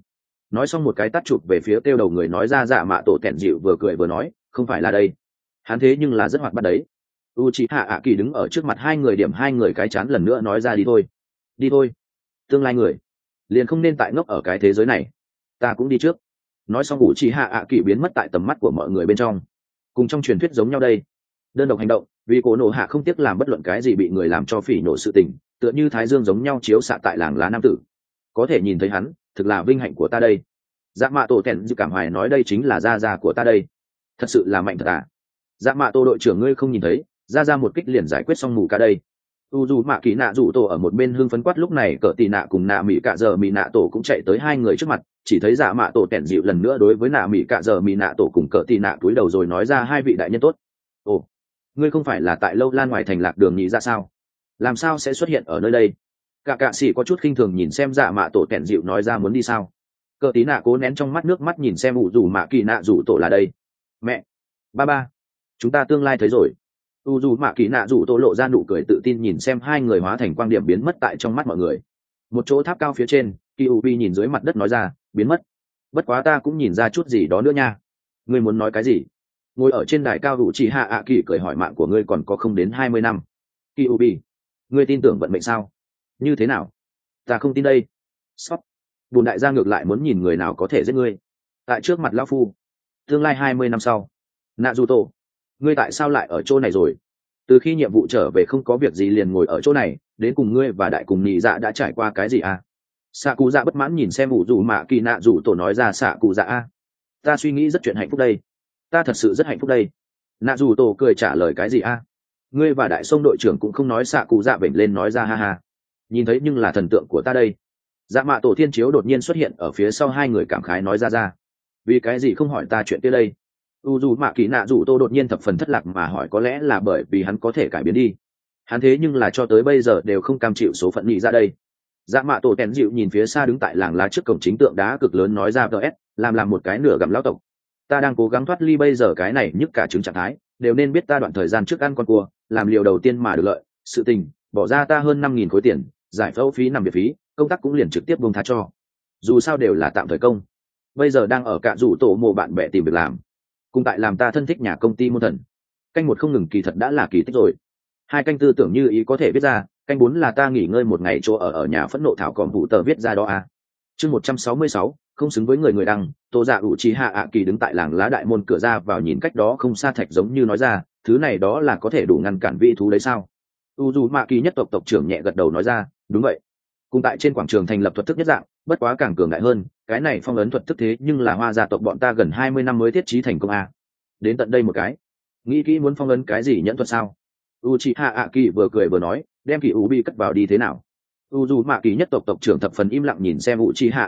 nói xong một cái tắt chụp về phía kêu đầu người nói ra dạ mạ tổ tẻn dịu vừa cười vừa nói không phải là đây, hắn thế nhưng là rất hoạt bát đấy. Uchiha ạ kỳ đứng ở trước mặt hai người điểm hai người cái chán lần nữa nói ra đi thôi, đi thôi, tương lai người liền không nên tại ngốc ở cái thế giới này, ta cũng đi trước. Nói xong Uchiha ạ kỳ biến mất tại tầm mắt của mọi người bên trong. Cùng trong truyền thuyết giống nhau đây, đơn độc hành động vì cổ nổ hạ không tiếc làm bất luận cái gì bị người làm cho phỉ nổ sự tình, tựa như thái dương giống nhau chiếu xạ tại làng lá nam tử. Có thể nhìn thấy hắn thực là vinh hạnh của ta đây. Dạ mạ tổ tẻn dự cảm hoài nói đây chính là gia gia của ta đây, thật sự là mạnh thật à. Dạ mạ tổ đội trưởng ngươi không nhìn thấy gia gia một kích liền giải quyết xong mù cả đây. U dù mạ kỳ nạ rủ tổ ở một bên hưng phấn quát, lúc này cỡ tì nạ cùng nạ mỹ cạ giờ mỹ nạ tổ cũng chạy tới hai người trước mặt, chỉ thấy dạ mạ tổ tẻn dịu lần nữa đối với nạ mỹ cạ giờ mỹ nạ tổ cùng cỡ tì nạ cúi đầu rồi nói ra hai vị đại nhân tốt. Ồ, ngươi không phải là tại lâu lan ngoài thành lạc đường nhị ra sao, làm sao sẽ xuất hiện ở nơi đây? Cả cạ sĩ có chút khinh thường nhìn xem dạ mạ tổ tẻn dịu nói ra muốn đi sao. Cỡ tí nạ cố nén trong mắt nước mắt nhìn xem ủ dù mạ kỳ nạ rủ tổ là đây. Mẹ, ba ba, chúng ta tương lai thấy rồi. U dù mạ kỳ nạ rủ tổ lộ ra nụ cười tự tin nhìn xem hai người hóa thành quang điểm biến mất tại trong mắt mọi người. Một chỗ tháp cao phía trên, Kyuubi nhìn dưới mặt đất nói ra biến mất, bất quá ta cũng nhìn ra chút gì đó nữa nha. Ngươi muốn nói cái gì? Ngồi ở trên đài cao Uchiha ạ kỳ cười hỏi mạng của ngươi còn có không đến 20 năm. Kyuubi, ngươi tin tưởng vận mệnh sao? Như thế nào? Ta không tin đây. Sóc, bùn đại gia ngược lại muốn nhìn người nào có thể giết ngươi tại trước mặt lão phu. Tương lai 20 năm sau. Nạ dù tổ, ngươi tại sao lại ở chỗ này rồi? Từ khi nhiệm vụ trở về không có việc gì liền ngồi ở chỗ này, đến cùng ngươi và đại cùng nhị dạ đã trải qua cái gì à? Xạ cụ dạ bất mãn nhìn xem ủ dù mạ kỳ nạ dù tổ nói ra xạ cụ dạ a, ta suy nghĩ rất chuyện hạnh phúc đây, ta thật sự rất hạnh phúc đây. Nạ dù tổ cười trả lời cái gì a, ngươi và đại sông đội trưởng cũng không nói. Xạ cụ dạ vểnh lên nói ra ha ha, nhìn thấy nhưng là thần tượng của ta đây. Dạ mạ tổ thiên chiếu đột nhiên xuất hiện ở phía sau hai người cảm khái nói ra vì cái gì không hỏi ta chuyện kia đây. U dù mạ kỳ nạ dù tô đột nhiên thập phần thất lạc mà hỏi có lẽ là bởi vì hắn có thể cải biến đi, hắn thế nhưng là cho tới bây giờ đều không cam chịu số phận nhị ra đây. Dạ mạ tổ tèn dịu nhìn phía xa đứng tại làng lá trước cổng chính tượng đá cực lớn nói ra ts làm một cái nửa gặm lão tộc, ta đang cố gắng thoát ly bây giờ cái này nhức cả trứng trạng thái, đều nên biết ta đoạn thời gian trước ăn con cua làm liều đầu tiên mà được lợi, sự tình bỏ ra ta hơn 5.000 khối tiền, giải phẫu phí nằm viện phí, công tác cũng liền trực tiếp buông tha cho, dù sao đều là tạm thời công. Bây giờ đang ở cạ rủ tổ mộ bạn bè tìm việc làm, cùng tại làm ta thân thích nhà công ty môn thần. Canh một không ngừng kỳ thật đã là kỳ tích rồi, hai canh tư tưởng như ý có thể viết ra, canh 4 là ta nghỉ ngơi một ngày chỗ ở nhà phẫn nộ thảo còm vụ tờ viết ra đó à. Chương 166, không xứng với người đăng. Tô Dạ Uchiha ạ kỳ đứng tại làng lá đại môn cửa ra vào nhìn cách đó không xa thạch giống như nói ra, thứ này đó là có thể đủ ngăn cản vị thú đấy sao? Uzumaki nhất tộc tộc trưởng nhẹ gật đầu nói ra, đúng vậy. Cùng tại trên quảng trường thành lập thuật thức nhất dạng, bất quá càng cường đại hơn, cái này phong ấn thuật thức thế nhưng là Hoa gia tộc bọn ta gần 20 năm mới thiết trí thành công a. Đến tận đây một cái, nghĩ kỹ muốn phong ấn cái gì nhẫn thuật sao? Uchiha ạ kỳ vừa cười vừa nói, đem kỳ Ubi cất vào đi thế nào? Uzumaki nhất tộc tộc trưởng thập phần im lặng nhìn xem Uchiha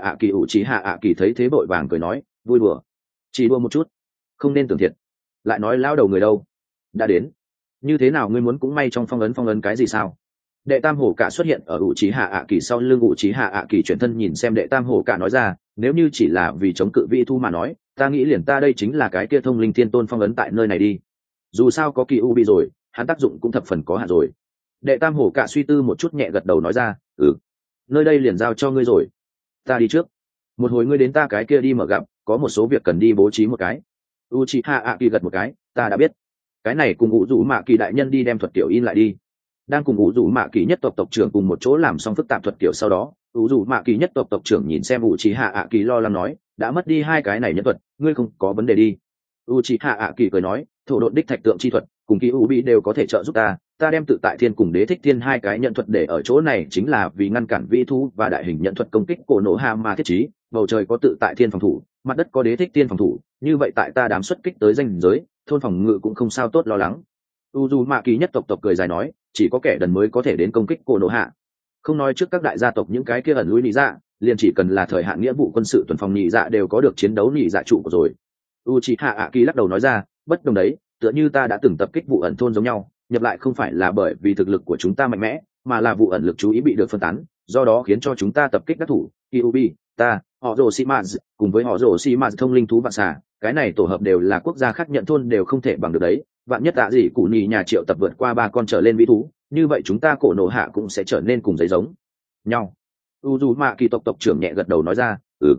ạ kỳ thấy thế vội vàng cười nói, vui đùa, chỉ đùa một chút, không nên tưởng thiệt. Lại nói lão đầu người đâu? Đã đến. Như thế nào ngươi muốn cũng may trong phong ấn cái gì sao? Đệ tam hổ cả xuất hiện ở Uchiha ạ kỳ sau lưng Uchiha ạ kỳ chuyển thân nhìn xem đệ tam hổ cả nói ra, nếu như chỉ là vì chống cự vị thu mà nói, ta nghĩ liền ta đây chính là cái kia thông linh thiên tôn phong ấn tại nơi này đi. Dù sao có kỳ Ubi rồi, hắn tác dụng cũng thập phần có hạn rồi. Đệ tam hổ cả suy tư một chút nhẹ gật đầu nói ra, nơi đây liền giao cho ngươi rồi, ta đi trước, một hồi ngươi đến ta cái kia đi mở gặp, có một số việc cần đi bố trí một cái. Uchiha ạ kỳ gật một cái, ta đã biết, cái này cùng ngụ rủ mạ kỳ đại nhân đi đem thuật tiểu in lại đi. Đang cùng ngụ rủ mạ kỳ nhất tộc tộc trưởng cùng một chỗ làm xong phức tạp thuật tiểu sau đó, ngụ rủ mạ kỳ nhất tộc tộc trưởng nhìn xem Uchiha ạ kỳ lo lắng nói, đã mất đi hai cái này nhân thuật, ngươi không có vấn đề đi. Uchiha ạ kỳ cười nói, thổ độn đích thạch tượng chi thuật cùng kỳ Ubi đều có thể trợ giúp ta đem tự tại thiên cùng đế thích thiên hai cái nhận thuật để ở chỗ này chính là vì ngăn cản vĩ thú và đại hình nhận thuật công kích cổ nổ hạ mà thiết trí. Bầu trời có tự tại thiên phòng thủ, mặt đất có đế thích thiên phòng thủ, như vậy tại ta đám xuất kích tới danh giới, thôn phòng ngự cũng không sao tốt lo lắng. Uzumaki nhất tộc cười dài nói, chỉ có kẻ đần mới có thể đến công kích cổ nổ hạ, không nói trước các đại gia tộc những cái kia ẩn lui nị dạ, liền chỉ cần là thời hạn nghĩa vụ quân sự tuần phòng nị dạ đều có được chiến đấu nị dạ trụ của rồi. Uchiha ạ kỳ lắc đầu nói ra, bất đồng đấy, tựa như ta đã từng tập kích vụ ẩn thôn giống nhau, nhập lại không phải là bởi vì thực lực của chúng ta mạnh mẽ, mà là vụ ẩn lực chú ý bị được phân tán, do đó khiến cho chúng ta tập kích đắc thủ. Kyuubi, ta, họ Orochimaru cùng với họ Orochimaru thông linh thú vạn xà, cái này tổ hợp đều là quốc gia khác nhận thôn đều không thể bằng được đấy. Vạn nhất tạ gì cụ nhì nhà triệu tập vượt qua 3 con trở lên vĩ thú, như vậy chúng ta cổ nổ hạ cũng sẽ trở nên cùng giấy giống nhau. Uzumaki tộc tộc trưởng nhẹ gật đầu nói ra,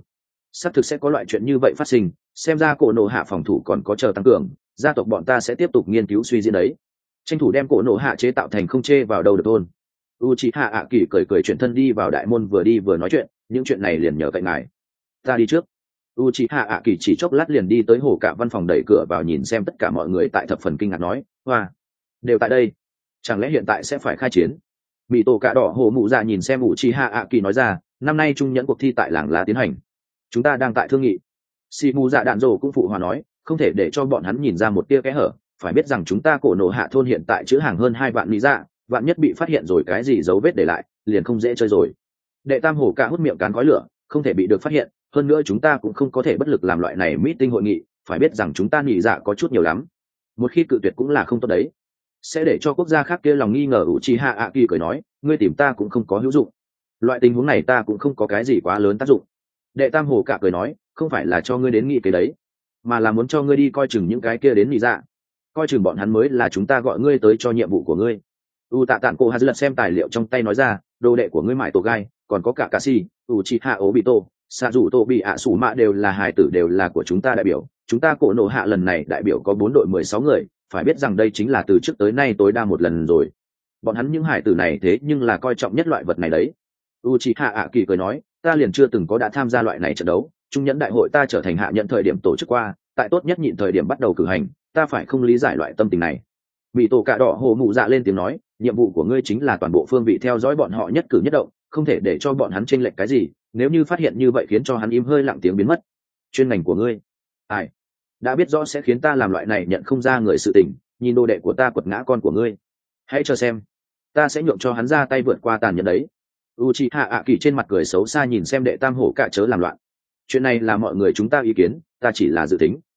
xác thực sẽ có loại chuyện như vậy phát sinh, xem ra cổ nộ hạ phòng thủ còn có chờ tăng cường, gia tộc bọn ta sẽ tiếp tục nghiên cứu suy diễn đấy, tranh thủ đem cổ nộ hạ chế tạo thành không chê vào đâu được thôn. Uchiha ạ kỳ cười cười chuyển thân đi vào đại môn, vừa đi vừa nói chuyện, những chuyện này liền nhờ cậy ngài, ta đi trước. Uchiha ạ kỳ chỉ chốc lát liền đi tới hồ cả văn phòng, đẩy cửa vào nhìn xem tất cả mọi người tại thập phần kinh ngạc nói, hoa, đều tại đây, chẳng lẽ hiện tại sẽ phải khai chiến? Mị tổ cả đỏ hồ mụ dạ nhìn xem Uchiha ạ kỳ nói ra, năm nay trung nhẫn cuộc thi tại làng lá tiến hành, chúng ta đang tại thương nghị. Si mù dạ đạn rồ cũng phụ hòa nói, không thể để cho bọn hắn nhìn ra một tia kẽ hở, phải biết rằng chúng ta cổ nổ hạ thôn hiện tại chứa hàng hơn 2 vạn lý dạ, vạn nhất bị phát hiện rồi cái gì dấu vết để lại, liền không dễ chơi rồi. Đệ tam hổ cả hút miệng cán khói lửa, không thể bị được phát hiện, hơn nữa chúng ta cũng không có thể bất lực làm loại này meeting hội nghị, phải biết rằng chúng ta lý dạ có chút nhiều lắm, một khi cự tuyệt cũng là không tốt đấy, sẽ để cho quốc gia khác kia lòng nghi ngờ. Uchiha ạ kỳ cười nói, ngươi tìm ta cũng không có hữu dụng, loại tình huống này ta cũng không có cái gì quá lớn tác dụng. Đệ tam hổ cả cười nói, không phải là cho ngươi đến nghị cái đấy, mà là muốn cho ngươi đi coi chừng những cái kia đến lý dạ, coi chừng bọn hắn mới là chúng ta gọi ngươi tới cho nhiệm vụ của ngươi. Tạ tản cô hà lật xem tài liệu trong tay nói ra, đồ đệ của ngươi mải tổ gai, còn có cả Kashi, Uchiha Obito, Saruto bị ạ sủ mạ đều là hài tử, đều là của chúng ta đại biểu. Chúng ta cổ nổ hạ lần này đại biểu có 4 đội 16 người, phải biết rằng đây chính là từ trước tới nay tối đa một lần rồi. Bọn hắn những hài tử này thế nhưng là coi trọng nhất loại vật này đấy. Uchiha ạ kỳ cười nói, ta liền chưa từng có đã tham gia loại này trận đấu, trung nhẫn đại hội ta trở thành hạ nhận thời điểm tổ chức qua, tại tốt nhất nhịn thời điểm bắt đầu cử hành, ta phải không lý giải loại tâm tình này. Mị tổ cả đỏ hồ mụ dạ lên tiếng nói, nhiệm vụ của ngươi chính là toàn bộ phương vị theo dõi bọn họ nhất cử nhất động, không thể để cho bọn hắn chênh lệch cái gì, nếu như phát hiện như vậy khiến cho hắn im hơi lặng tiếng biến mất. Chuyên ngành của ngươi, ai đã biết rõ sẽ khiến ta làm loại này nhận không ra người sự tình, nhìn đồ đệ của ta quật ngã con của ngươi, hãy chờ xem, ta sẽ nhượng cho hắn ra tay vượt qua tàn nhẫn đấy. Uchiha ạ kỳ trên mặt cười xấu xa nhìn xem đệ tam hổ cả chớ làm loạn, chuyện này là mọi người chúng ta ý kiến, ta chỉ là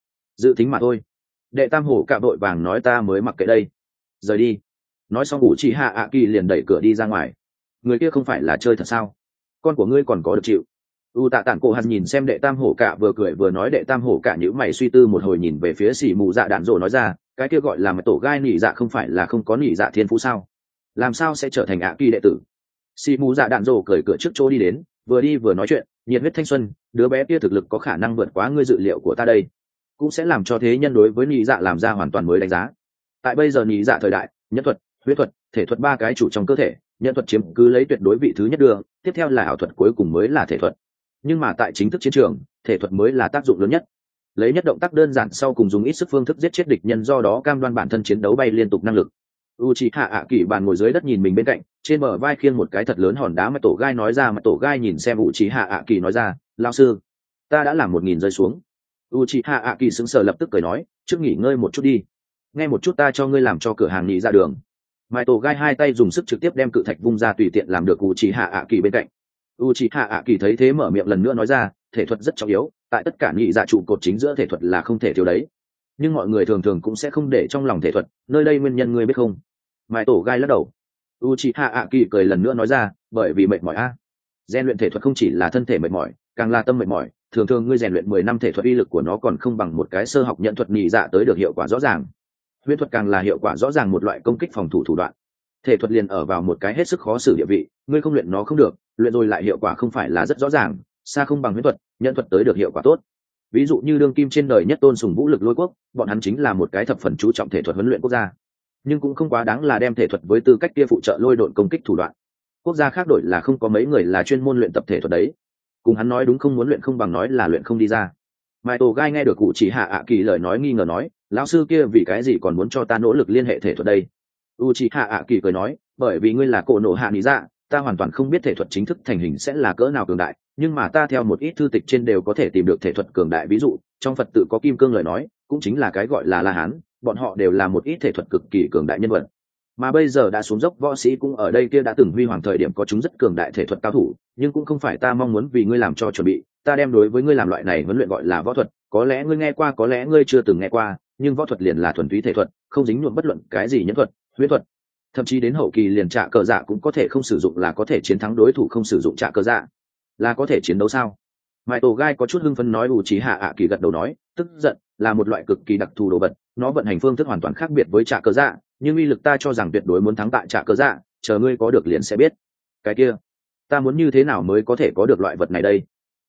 dự tính mà thôi. Đệ tam hổ cả vội vàng nói, ta mới mặc kệ đây, rời đi. Nói xong Uchiha ạ kỳ liền đẩy cửa đi ra ngoài. Người kia không phải là chơi thật sao, con của ngươi còn có được chịu. Tạ tản cổ hạt nhìn xem đệ tam hổ cả vừa cười vừa nói, đệ tam hổ cả nhíu mày suy tư một hồi, nhìn về phía xỉ mù dạ đạn rồ nói ra, cái kia gọi là mật tổ gai nỉ dạ không phải là không có nỉ dạ thiên phú sao, làm sao sẽ trở thành ạ kỳ đệ tử? Xỉ mù dạ đạn rồ cởi cửa trước chỗ đi đến, vừa đi vừa nói chuyện, nhiệt huyết thanh xuân, đứa bé kia thực lực có khả năng vượt quá ngươi dự liệu của ta đây, cũng sẽ làm cho thế nhân đối với nỉ dạ làm ra hoàn toàn mới đánh giá. Tại bây giờ nỉ dạ thời đại, nhân thuật, huyết thuật, thể thuật 3 cái chủ trong cơ thể, nhân thuật chiếm cứ lấy tuyệt đối vị thứ nhất đường, tiếp theo là ảo thuật, cuối cùng mới là thể thuật. Nhưng mà tại chính thức chiến trường, thể thuật mới là tác dụng lớn nhất, lấy nhất động tác đơn giản sau cùng dùng ít sức phương thức giết chết địch nhân, do đó cam đoan bản thân chiến đấu bay liên tục năng lực. Uchiha ạ kỳ bàn ngồi dưới đất nhìn mình bên cạnh, trên bờ vai khiêng một cái thật lớn hòn đá, mà tổ gai nói ra, mà tổ gai nhìn xem Uchiha ạ kỳ nói ra, lão sư, ta đã làm 1000 rơi xuống. Uchiha ạ kỳ sững sờ lập tức cười nói, trước nghỉ ngơi một chút đi, nghe một chút ta cho ngươi làm cho cửa hàng nhị ra đường. Mai tổ gai hai tay dùng sức trực tiếp đem cự thạch vung ra, tùy tiện làm được Uchiha ạ kỳ bên cạnh. Uchiha ạ kỳ thấy thế mở miệng lần nữa nói ra, thể thuật rất trọng yếu, tại tất cả nhị dạ trụ cột chính giữa thể thuật là không thể thiếu đấy, nhưng mọi người thường thường cũng sẽ không để trong lòng thể thuật, nơi đây nguyên nhân ngươi biết không? Mai tổ gai lắc đầu. Uchiha ạ kỳ cười lần nữa nói ra, bởi vì mệt mỏi a. Rèn luyện thể thuật không chỉ là thân thể mệt mỏi, càng là tâm mệt mỏi, thường thường ngươi rèn luyện 10 năm thể thuật uy lực của nó còn không bằng một cái sơ học nhận thuật nhị dạ tới được hiệu quả rõ ràng. Huyễn thuật càng là hiệu quả rõ ràng một loại công kích phòng thủ thủ đoạn. Thể thuật liền ở vào một cái hết sức khó xử địa vị, ngươi không luyện nó không được, luyện rồi lại hiệu quả không phải là rất rõ ràng, xa không bằng huyễn thuật, nhận thuật tới được hiệu quả tốt. Ví dụ như đương kim trên đời nhất tôn sùng vũ lực Lôi quốc, bọn hắn chính là một cái thập phần chú trọng thể thuật huấn luyện quốc gia, nhưng cũng không quá đáng là đem thể thuật với tư cách kia phụ trợ lôi độn công kích thủ đoạn. Quốc gia khác đội là không có mấy người là chuyên môn luyện tập thể thuật đấy, cùng hắn nói đúng không muốn luyện không bằng nói là luyện không đi ra. Mai tổ gai nghe được cụ chỉ hạ ạ kỳ lời nói nghi ngờ nói, lão sư kia vì cái gì còn muốn cho ta nỗ lực liên hệ thể thuật đây? Uchiha ạ kỳ cười nói, bởi vì ngươi là cổ nổ hạ lý dạ, ta hoàn toàn không biết thể thuật chính thức thành hình sẽ là cỡ nào cường đại, nhưng mà ta theo một ít thư tịch trên đều có thể tìm được thể thuật cường đại, ví dụ trong Phật tự có kim cương lời nói, cũng chính là cái gọi là La Hán, bọn họ đều là một ít thể thuật cực kỳ cường đại nhân vật. Mà bây giờ đã xuống dốc võ sĩ cũng ở đây kia đã từng huy hoàng thời điểm có chúng rất cường đại thể thuật cao thủ, nhưng cũng không phải ta mong muốn vì ngươi làm cho chuẩn bị, ta đem đối với ngươi làm loại này huấn luyện gọi là võ thuật, có lẽ ngươi nghe qua có lẽ ngươi chưa từng nghe qua, nhưng võ thuật liền là thuần túy thể thuật, không dính nhuộm bất luận cái gì nhân thuật, huyễn thuật, thậm chí đến hậu kỳ liền trạ cờ dạ cũng có thể không sử dụng là có thể chiến thắng đối thủ, không sử dụng trạ cờ dạ là có thể chiến đấu sao? Mai tổ gai có chút hưng phấn nói. Uchiha ạ kỳ gật đầu nói, tức giận là một loại cực kỳ đặc thù đồ vật, nó vận hành phương thức hoàn toàn khác biệt với trạ cờ dạ, nhưng uy lực ta cho rằng tuyệt đối muốn thắng tại trạ cờ dạ, chờ ngươi có được liền sẽ biết. Cái kia ta muốn như thế nào mới có thể có được loại vật này đây?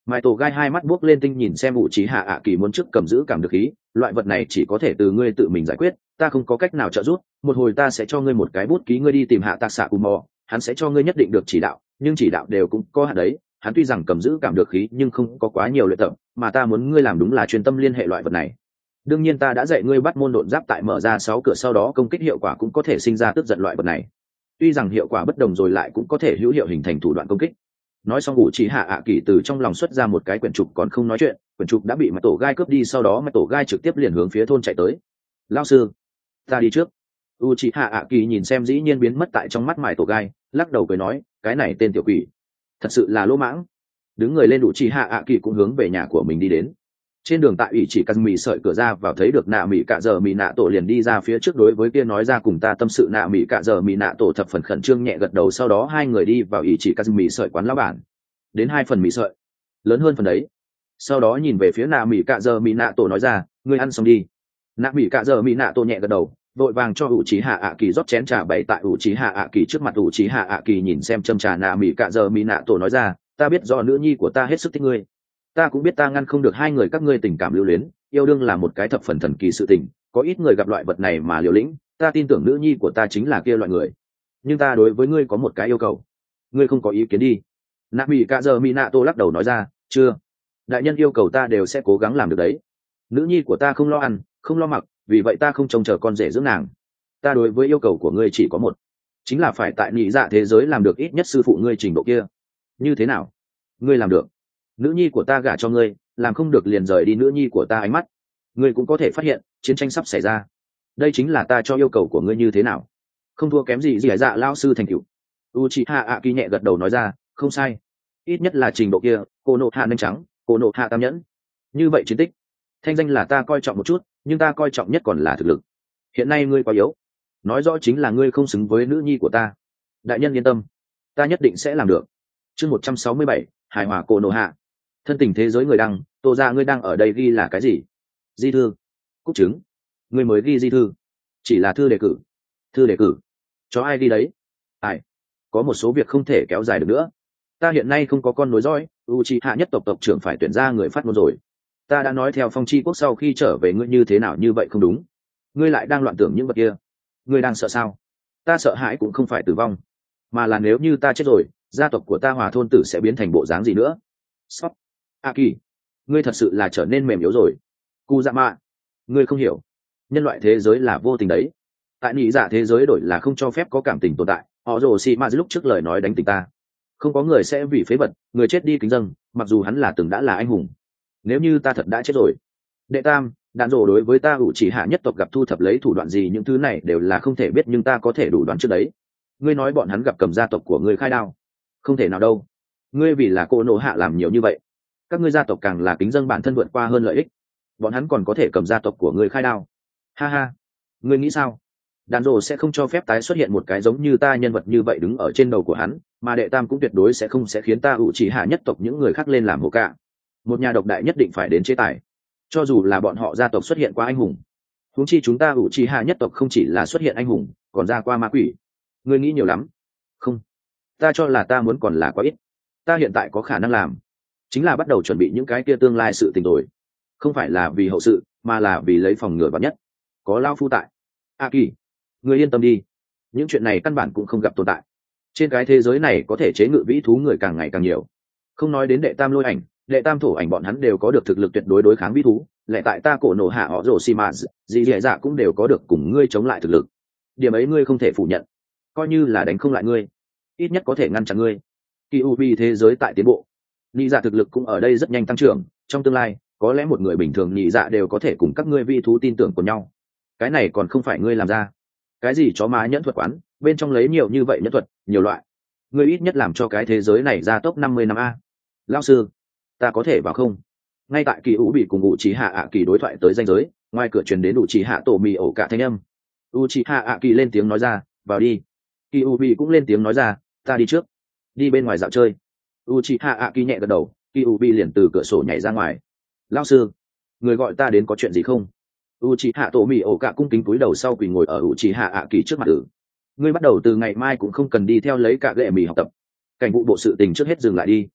Mai tổ gai hai mắt buốc lên tinh nhìn xem ủ trí hạ ạ kỳ muốn trước cầm giữ cảm được khí, loại vật này chỉ có thể từ ngươi tự mình giải quyết, ta không có cách nào trợ giúp, một hồi ta sẽ cho ngươi một cái bút ký, ngươi đi tìm hạ tạc xạ cù mò, hắn sẽ cho ngươi nhất định được chỉ đạo, nhưng chỉ đạo đều cũng có hạn đấy, hắn tuy rằng cầm giữ cảm được khí nhưng không có quá nhiều luyện tập, mà ta muốn ngươi làm đúng là chuyên tâm liên hệ loại vật này. Đương nhiên ta đã dạy ngươi bắt môn độn giáp tại mở ra 6 cửa sau đó công kích hiệu quả cũng có thể sinh ra tức giận loại vật này. Tuy rằng hiệu quả bất đồng rồi lại cũng có thể hữu hiệu hình thành thủ đoạn công kích. Nói xong ủ chỉ hạ ạ kỳ từ trong lòng xuất ra một cái quyển trục, còn không nói chuyện, quyển trục đã bị Mạch Tổ Gai cướp đi, sau đó Mạch Tổ Gai trực tiếp liền hướng phía thôn chạy tới. Lão sư, ta đi trước. U chỉ hạ ạ kỳ nhìn xem dĩ nhiên biến mất tại trong mắt Mạch Tổ Gai, lắc đầu cười nói, cái này tên tiểu quỷ thật sự là lỗ mãng. Đứng người lên ủ chỉ hạ ạ kỳ cũng hướng về nhà của mình đi đến. Trên đường tại ủy chỉ cắt mì sợi cửa ra vào thấy được nạ mì cạ giờ mì nạ tổ liền đi ra phía trước, đối với kia nói ra cùng ta tâm sự. Nạ mì cạ giờ mì nạ tổ thập phần khẩn trương nhẹ gật đầu, sau đó hai người đi vào ủy chỉ cắt mì sợi quán lão bản. Đến 2 phần mì sợi, lớn hơn phần đấy. Sau đó nhìn về phía nạ mì cạ giờ mì nạ tổ nói ra, ngươi ăn xong đi. Nạ mì cạ giờ mì nạ tổ nhẹ gật đầu, vội vàng cho ủ trí hạ ạ kỳ rót chén trà bày tại ủ trí hạ ạ kỳ trước mặt. Ủ trí hạ ạ kỳ nhìn xem châm trà nạ mì cạ giờ mì nạ tổ nói ra, ta biết do nữ nhi của ta hết sức thích ngươi, ta cũng biết ta ngăn không được hai người các ngươi tình cảm lưu luyến, yêu đương là một cái thập phần thần kỳ sự tình, có ít người gặp loại vật này mà liều lĩnh, ta tin tưởng nữ nhi của ta chính là kia loại người. Nhưng ta đối với ngươi có một cái yêu cầu, ngươi không có ý kiến đi. Nạ mỹ cạ giờ mỹ nạ tô lắc đầu nói ra, chưa, đại nhân yêu cầu ta đều sẽ cố gắng làm được đấy. Nữ nhi của ta không lo ăn không lo mặc, vì vậy ta không trông chờ con rể dưỡng nàng. Ta đối với yêu cầu của ngươi chỉ có một, chính là phải tại nhị dạ thế giới làm được ít nhất sư phụ ngươi trình độ kia. Như thế nào? Ngươi làm được, nữ nhi của ta gả cho ngươi, làm không được liền rời đi nữ nhi của ta. Ánh mắt ngươi cũng có thể phát hiện chiến tranh sắp xảy ra, đây chính là ta cho yêu cầu của ngươi. Như thế nào? Không thua kém gì dì dạ lao sư thành cựu. Uchiha Aki nhẹ gật đầu nói ra, không sai, ít nhất là trình độ kia. Cô nộ hạ nanh trắng, cô nộ hạ tam nhẫn, như vậy chiến tích thanh danh là ta coi trọng một chút, nhưng ta coi trọng nhất còn là thực lực. Hiện nay ngươi quá yếu, nói rõ chính là ngươi không xứng với nữ nhi của ta. Đại nhân yên tâm, ta nhất định sẽ làm được. Chương 167, hài hòa cô nộ hạ. Thân tình thế giới người đăng, Tô ra ngươi đang ở đây ghi là cái gì? Di thư. Cúc chứng. Ngươi mới ghi di thư? Chỉ là thư đề cử. Thư đề cử cho ai ghi đấy? Ai? Có một số việc không thể kéo dài được nữa, ta hiện nay không có con nối dõi. Uchiha nhất tộc tộc trưởng phải tuyển ra người phát ngôn rồi. Ta đã nói theo phong chi quốc sau khi trở về ngươi như thế nào, như vậy không đúng. Ngươi lại đang loạn tưởng những vật kia. Ngươi đang sợ sao? Ta sợ hãi cũng không phải tử vong, mà là nếu như ta chết rồi, gia tộc của ta Hòa thôn tử sẽ biến thành bộ dáng gì nữa. Sót. Aki, ngươi thật sự là trở nên mềm yếu rồi. Kuzama, ngươi không hiểu, nhân loại thế giới là vô tình đấy. Tại nhị dạ thế giới đổi là không cho phép có cảm tình tồn tại. Họ rồ xì ma lúc trước lời nói đánh tình ta, không có người sẽ vì phế vật người chết đi kính dâng, mặc dù hắn là từng đã là anh hùng. Nếu như ta thật đã chết rồi, đệ tam đạn rồ đối với ta ủ chỉ hạ nhất tộc gặp thu thập lấy thủ đoạn gì, những thứ này đều là không thể biết, nhưng ta có thể đủ đoán trước đấy. Ngươi nói bọn hắn gặp cầm gia tộc của ngươi khai đao, không thể nào đâu. Ngươi vì là cô nộ hạ làm nhiều như vậy, các ngươi gia tộc càng là kính dâng bản thân vượt qua hơn lợi ích, bọn hắn còn có thể cầm gia tộc của ngươi khai đao. Ha ha, ngươi nghĩ sao? Đàn rồ sẽ không cho phép tái xuất hiện một cái giống như ta nhân vật như vậy đứng ở trên đầu của hắn, mà đệ tam cũng tuyệt đối sẽ không khiến ta ủ chỉ hạ nhất tộc những người khác lên làm hổ cả. Một nhà độc đại nhất định phải đến chế tài, cho dù là bọn họ gia tộc xuất hiện qua anh hùng. Huống chi chúng ta ủ chỉ hạ nhất tộc không chỉ là xuất hiện anh hùng, còn ra qua ma quỷ. Ngươi nghĩ nhiều lắm. Không, ta cho là ta muốn còn là quá ít. Ta hiện tại có khả năng làm, chính là bắt đầu chuẩn bị những cái kia tương lai sự tình rồi. Không phải là vì hậu sự, mà là vì lấy phòng ngừa vạn nhất. Có lao phu tại. Aki, người yên tâm đi, những chuyện này căn bản cũng không gặp tồn tại. Trên cái thế giới này có thể chế ngự vĩ thú người càng ngày càng nhiều, không nói đến đệ tam lôi ảnh, đệ tam thổ ảnh, bọn hắn đều có được thực lực tuyệt đối đối kháng vĩ thú. Lại tại ta cổ nổ hạ họ rồ xì mạt dì dì dạ cũng đều có được cùng ngươi chống lại thực lực. Điểm ấy ngươi không thể phủ nhận. Coi như là đánh không lại ngươi, ít nhất có thể ngăn chặn ngươi. Kỳ u vi thế giới tại tiến bộ, nhị dạ thực lực cũng ở đây rất nhanh tăng trưởng. Trong tương lai có lẽ một người bình thường nhị dạ đều có thể cùng các ngươi vi thú tin tưởng của nhau. Cái này còn không phải ngươi làm ra. Cái gì chó má nhẫn thuật quán, bên trong lấy nhiều như vậy nhẫn thuật, nhiều loại. Ngươi ít nhất làm cho cái thế giới này ra tốc 50 năm a. Lão sư, ta có thể vào không? Ngay tại Kỳ Vũ bị cùng Uchiha hạ ạ kỳ đối thoại tới ranh giới, ngoài cửa truyền đến Uchiha hạ tổ mì ổ cả thanh âm. Uchiha hạ ạ kỳ lên tiếng nói ra, vào đi. Kỳ Vũ bị cũng lên tiếng nói ra, ta đi trước. Đi bên ngoài dạo chơi. Uchiha hạ ạ kỳ nhẹ gật đầu, Kỳ Vũ bị liền từ cửa sổ nhảy ra ngoài. Lão sư, người gọi ta đến có chuyện gì không? Uchiha tổ mì ổ cả cung kính cúi đầu sau quỳ ngồi ở Uchiha hạ ạ kỳ trước mặt tử. Ngươi bắt đầu từ ngày mai cũng không cần đi theo lấy cả gệ mì học tập. Cảnh vụ bộ sự tình trước hết dừng lại đi.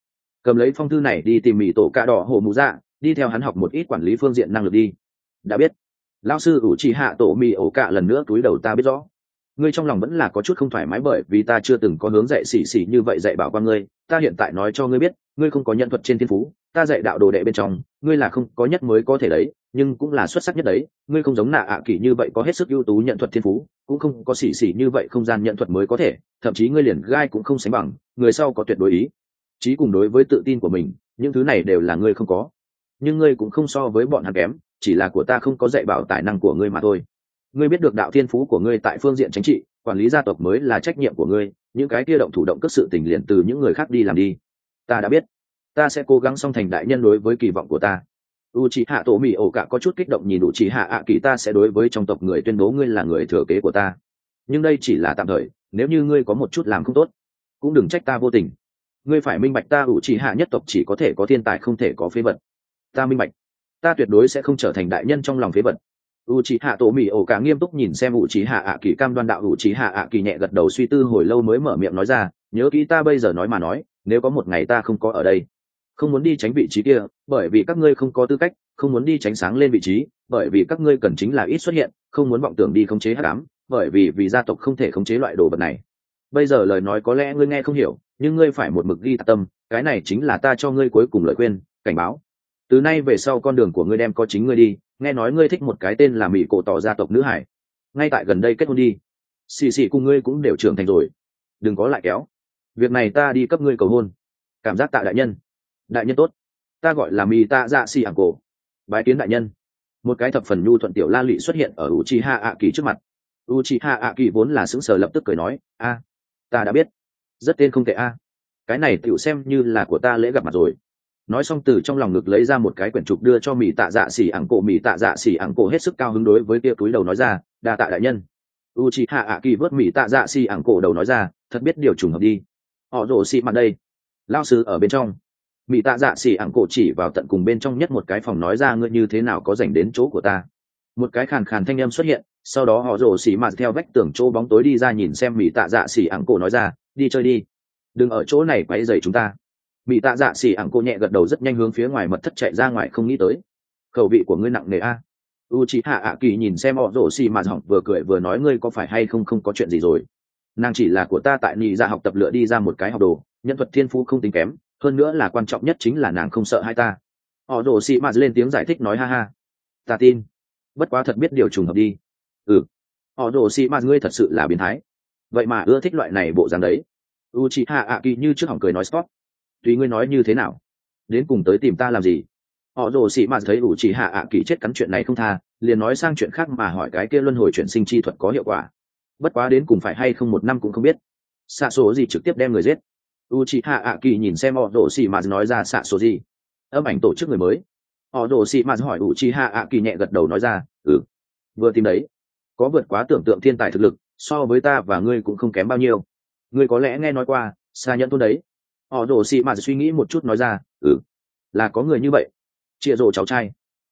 cầm lấy phong thư này đi tìm mỹ tổ cạ đỏ hổ mụ dạ, đi theo hắn học một ít quản lý phương diện năng lực đi. Đã biết. Lão sư ủ trì hạ tổ mì ổ cạ lần nữa túi đầu, ta biết rõ. Ngươi trong lòng vẫn là có chút không thoải mái bởi vì ta chưa từng có hướng dạy xỉ xỉ như vậy dạy bảo qua ngươi. Ta hiện tại nói cho ngươi biết, ngươi không có nhận thuật trên thiên phú, ta dạy đạo đồ đệ bên trong, ngươi là không có nhất mới có thể đấy, nhưng cũng là xuất sắc nhất đấy. Ngươi không giống nạ ạ kỳ như vậy có hết sức ưu tú nhận thuật thiên phú, cũng không có xỉ xỉ như vậy không gian nhận thuật mới có thể, thậm chí ngươi liền gai cũng không sánh bằng. Người sau có tuyệt đối ý chí cùng đối với tự tin của mình, những thứ này đều là ngươi không có, nhưng ngươi cũng không so với bọn hắn kém, chỉ là của ta không có dạy bảo tài năng của ngươi mà thôi. Ngươi biết được đạo thiên phú của ngươi tại phương diện chính trị, quản lý gia tộc mới là trách nhiệm của ngươi, những cái kia động thủ động cất sự tình liền từ những người khác đi làm đi. Ta đã biết, ta sẽ cố gắng song thành đại nhân đối với kỳ vọng của ta. Uchiha Tomi ổ cả có chút kích động nhìn Uchiha ạ kỳ, ta sẽ đối với trong tộc người tuyên bố ngươi là người thừa kế của ta, nhưng đây chỉ là tạm thời, nếu như ngươi có một chút làm không tốt, cũng đừng trách ta vô tình. Ngươi phải minh bạch ta Uchiha nhất tộc chỉ có thể có thiên tài không thể có phế vật. Ta minh bạch, ta tuyệt đối sẽ không trở thành đại nhân trong lòng phế vật. Uchiha Tomi ổ cả nghiêm túc nhìn xem Uchiha ạ kỳ, cam đoan đạo. Uchiha ạ kỳ nhẹ gật đầu, suy tư hồi lâu mới mở miệng nói ra, nhớ kỹ ta bây giờ nói mà nói, nếu có một ngày ta không có ở đây, không muốn đi tránh vị trí kia, bởi vì các ngươi không có tư cách, không muốn đi tránh sáng lên vị trí, bởi vì các ngươi cần chính là ít xuất hiện, không muốn vọng tưởng đi khống chế hắc ám, bởi vì gia tộc không thể khống chế loại đồ vật này. Bây giờ lời nói có lẽ ngươi nghe không hiểu, nhưng ngươi phải một mực ghi tạc tâm, cái này chính là ta cho ngươi cuối cùng lời khuyên, cảnh báo. Từ nay về sau con đường của ngươi đem có chính ngươi đi, nghe nói ngươi thích một cái tên là Mỹ cổ tỏ gia tộc nữ hải, ngay tại gần đây kết hôn đi. Xì xì cùng ngươi cũng đều trưởng thành rồi, đừng có lại kéo. Việc này ta đi cấp ngươi cầu hôn. Cảm giác tạ đại nhân. Đại nhân tốt, ta gọi là Mỹ tạ dạ xì ảng cổ, bái kiến đại nhân. Một cái thập phần nhu thuận tiểu la lị xuất hiện ở Uchiha ạ kỳ trước mặt. Uchiha ạ kỳ vốn là sững sờ, lập tức cười nói, a, ta đã biết, rất tên không tệ a, cái này tựu xem như là của ta lễ gặp mặt rồi. Nói xong từ trong lòng ngực lấy ra một cái quyển trục đưa cho Mỹ tạ dạ xỉ ảng cổ. Mỹ tạ dạ xỉ ảng cổ hết sức cao hứng đối với kia túi đầu nói ra, đa tạ đại nhân. Uchiha ạ kỳ vớt Mỹ tạ dạ xỉ ảng cổ đầu nói ra, thật biết điều trùng hợp đi, họ rồ xị mặt đây, lao sư ở bên trong. Mỹ tạ dạ xỉ ảng cổ chỉ vào tận cùng bên trong nhất một cái phòng nói ra, ngươi như thế nào có dành đến chỗ của ta. Một cái khàn khàn thanh âm xuất hiện, sau đó họ rồ xỉ mặt theo vách tường chỗ bóng tối đi ra, nhìn xem Mỹ tạ dạ xỉ ảng cổ nói ra, đi chơi đi, đừng ở chỗ này quấy rầy chúng ta. Mỹ tạ dạ xỉ ảng cổ nhẹ gật đầu, rất nhanh hướng phía ngoài mật thất chạy ra ngoài, không nghĩ tới khẩu vị của ngươi nặng nề a. Uchiha ạ kỳ nhìn xem họ rồ xỉ mặt hỏng, vừa cười vừa nói, ngươi có phải hay không không có chuyện gì rồi. Nàng chỉ là của ta tại nhị dạ học tập lựa đi ra một cái học đồ, nhân thuật thiên phú không tính kém, hơn nữa là quan trọng nhất chính là nàng không sợ hai ta. Họ rồ xỉ mặt lên tiếng giải thích nói, ha ha, ta tin, bất quá thật biết điều trùng hợp đi. Họ rồ xỉ mặt, ngươi thật sự là biến thái, vậy mà ưa thích loại này bộ dáng đấy. Uchiha ạ kỳ như trước hỏng cười nói, Scott, tùy ngươi nói như thế nào, đến cùng tới tìm ta làm gì. Họ rồ xỉ mặt thấy Uchiha ạ kỳ chết cắn chuyện này không tha, liền nói sang chuyện khác mà hỏi cái kia luân hồi chuyển sinh chi thuật có hiệu quả, bất quá đến cùng phải hay không một năm cũng không biết. Xạ số gì trực tiếp đem người giết. Uchiha ạ kỳ nhìn xem họ rồ xỉ mặt nói ra, xạ số gì, âm ảnh tổ chức người mới. Họ rồ xỉ mặt hỏi Uchiha ạ kỳ nhẹ gật đầu nói ra, vừa tìm đấy, có vượt quá tưởng tượng thiên tài thực lực, so với ta và ngươi cũng không kém bao nhiêu. Ngươi có lẽ nghe nói qua xa nhẫn thôn đấy. Họ rồ xỉ mặt suy nghĩ một chút nói ra, là có người như vậy. Chia rồ cháu trai.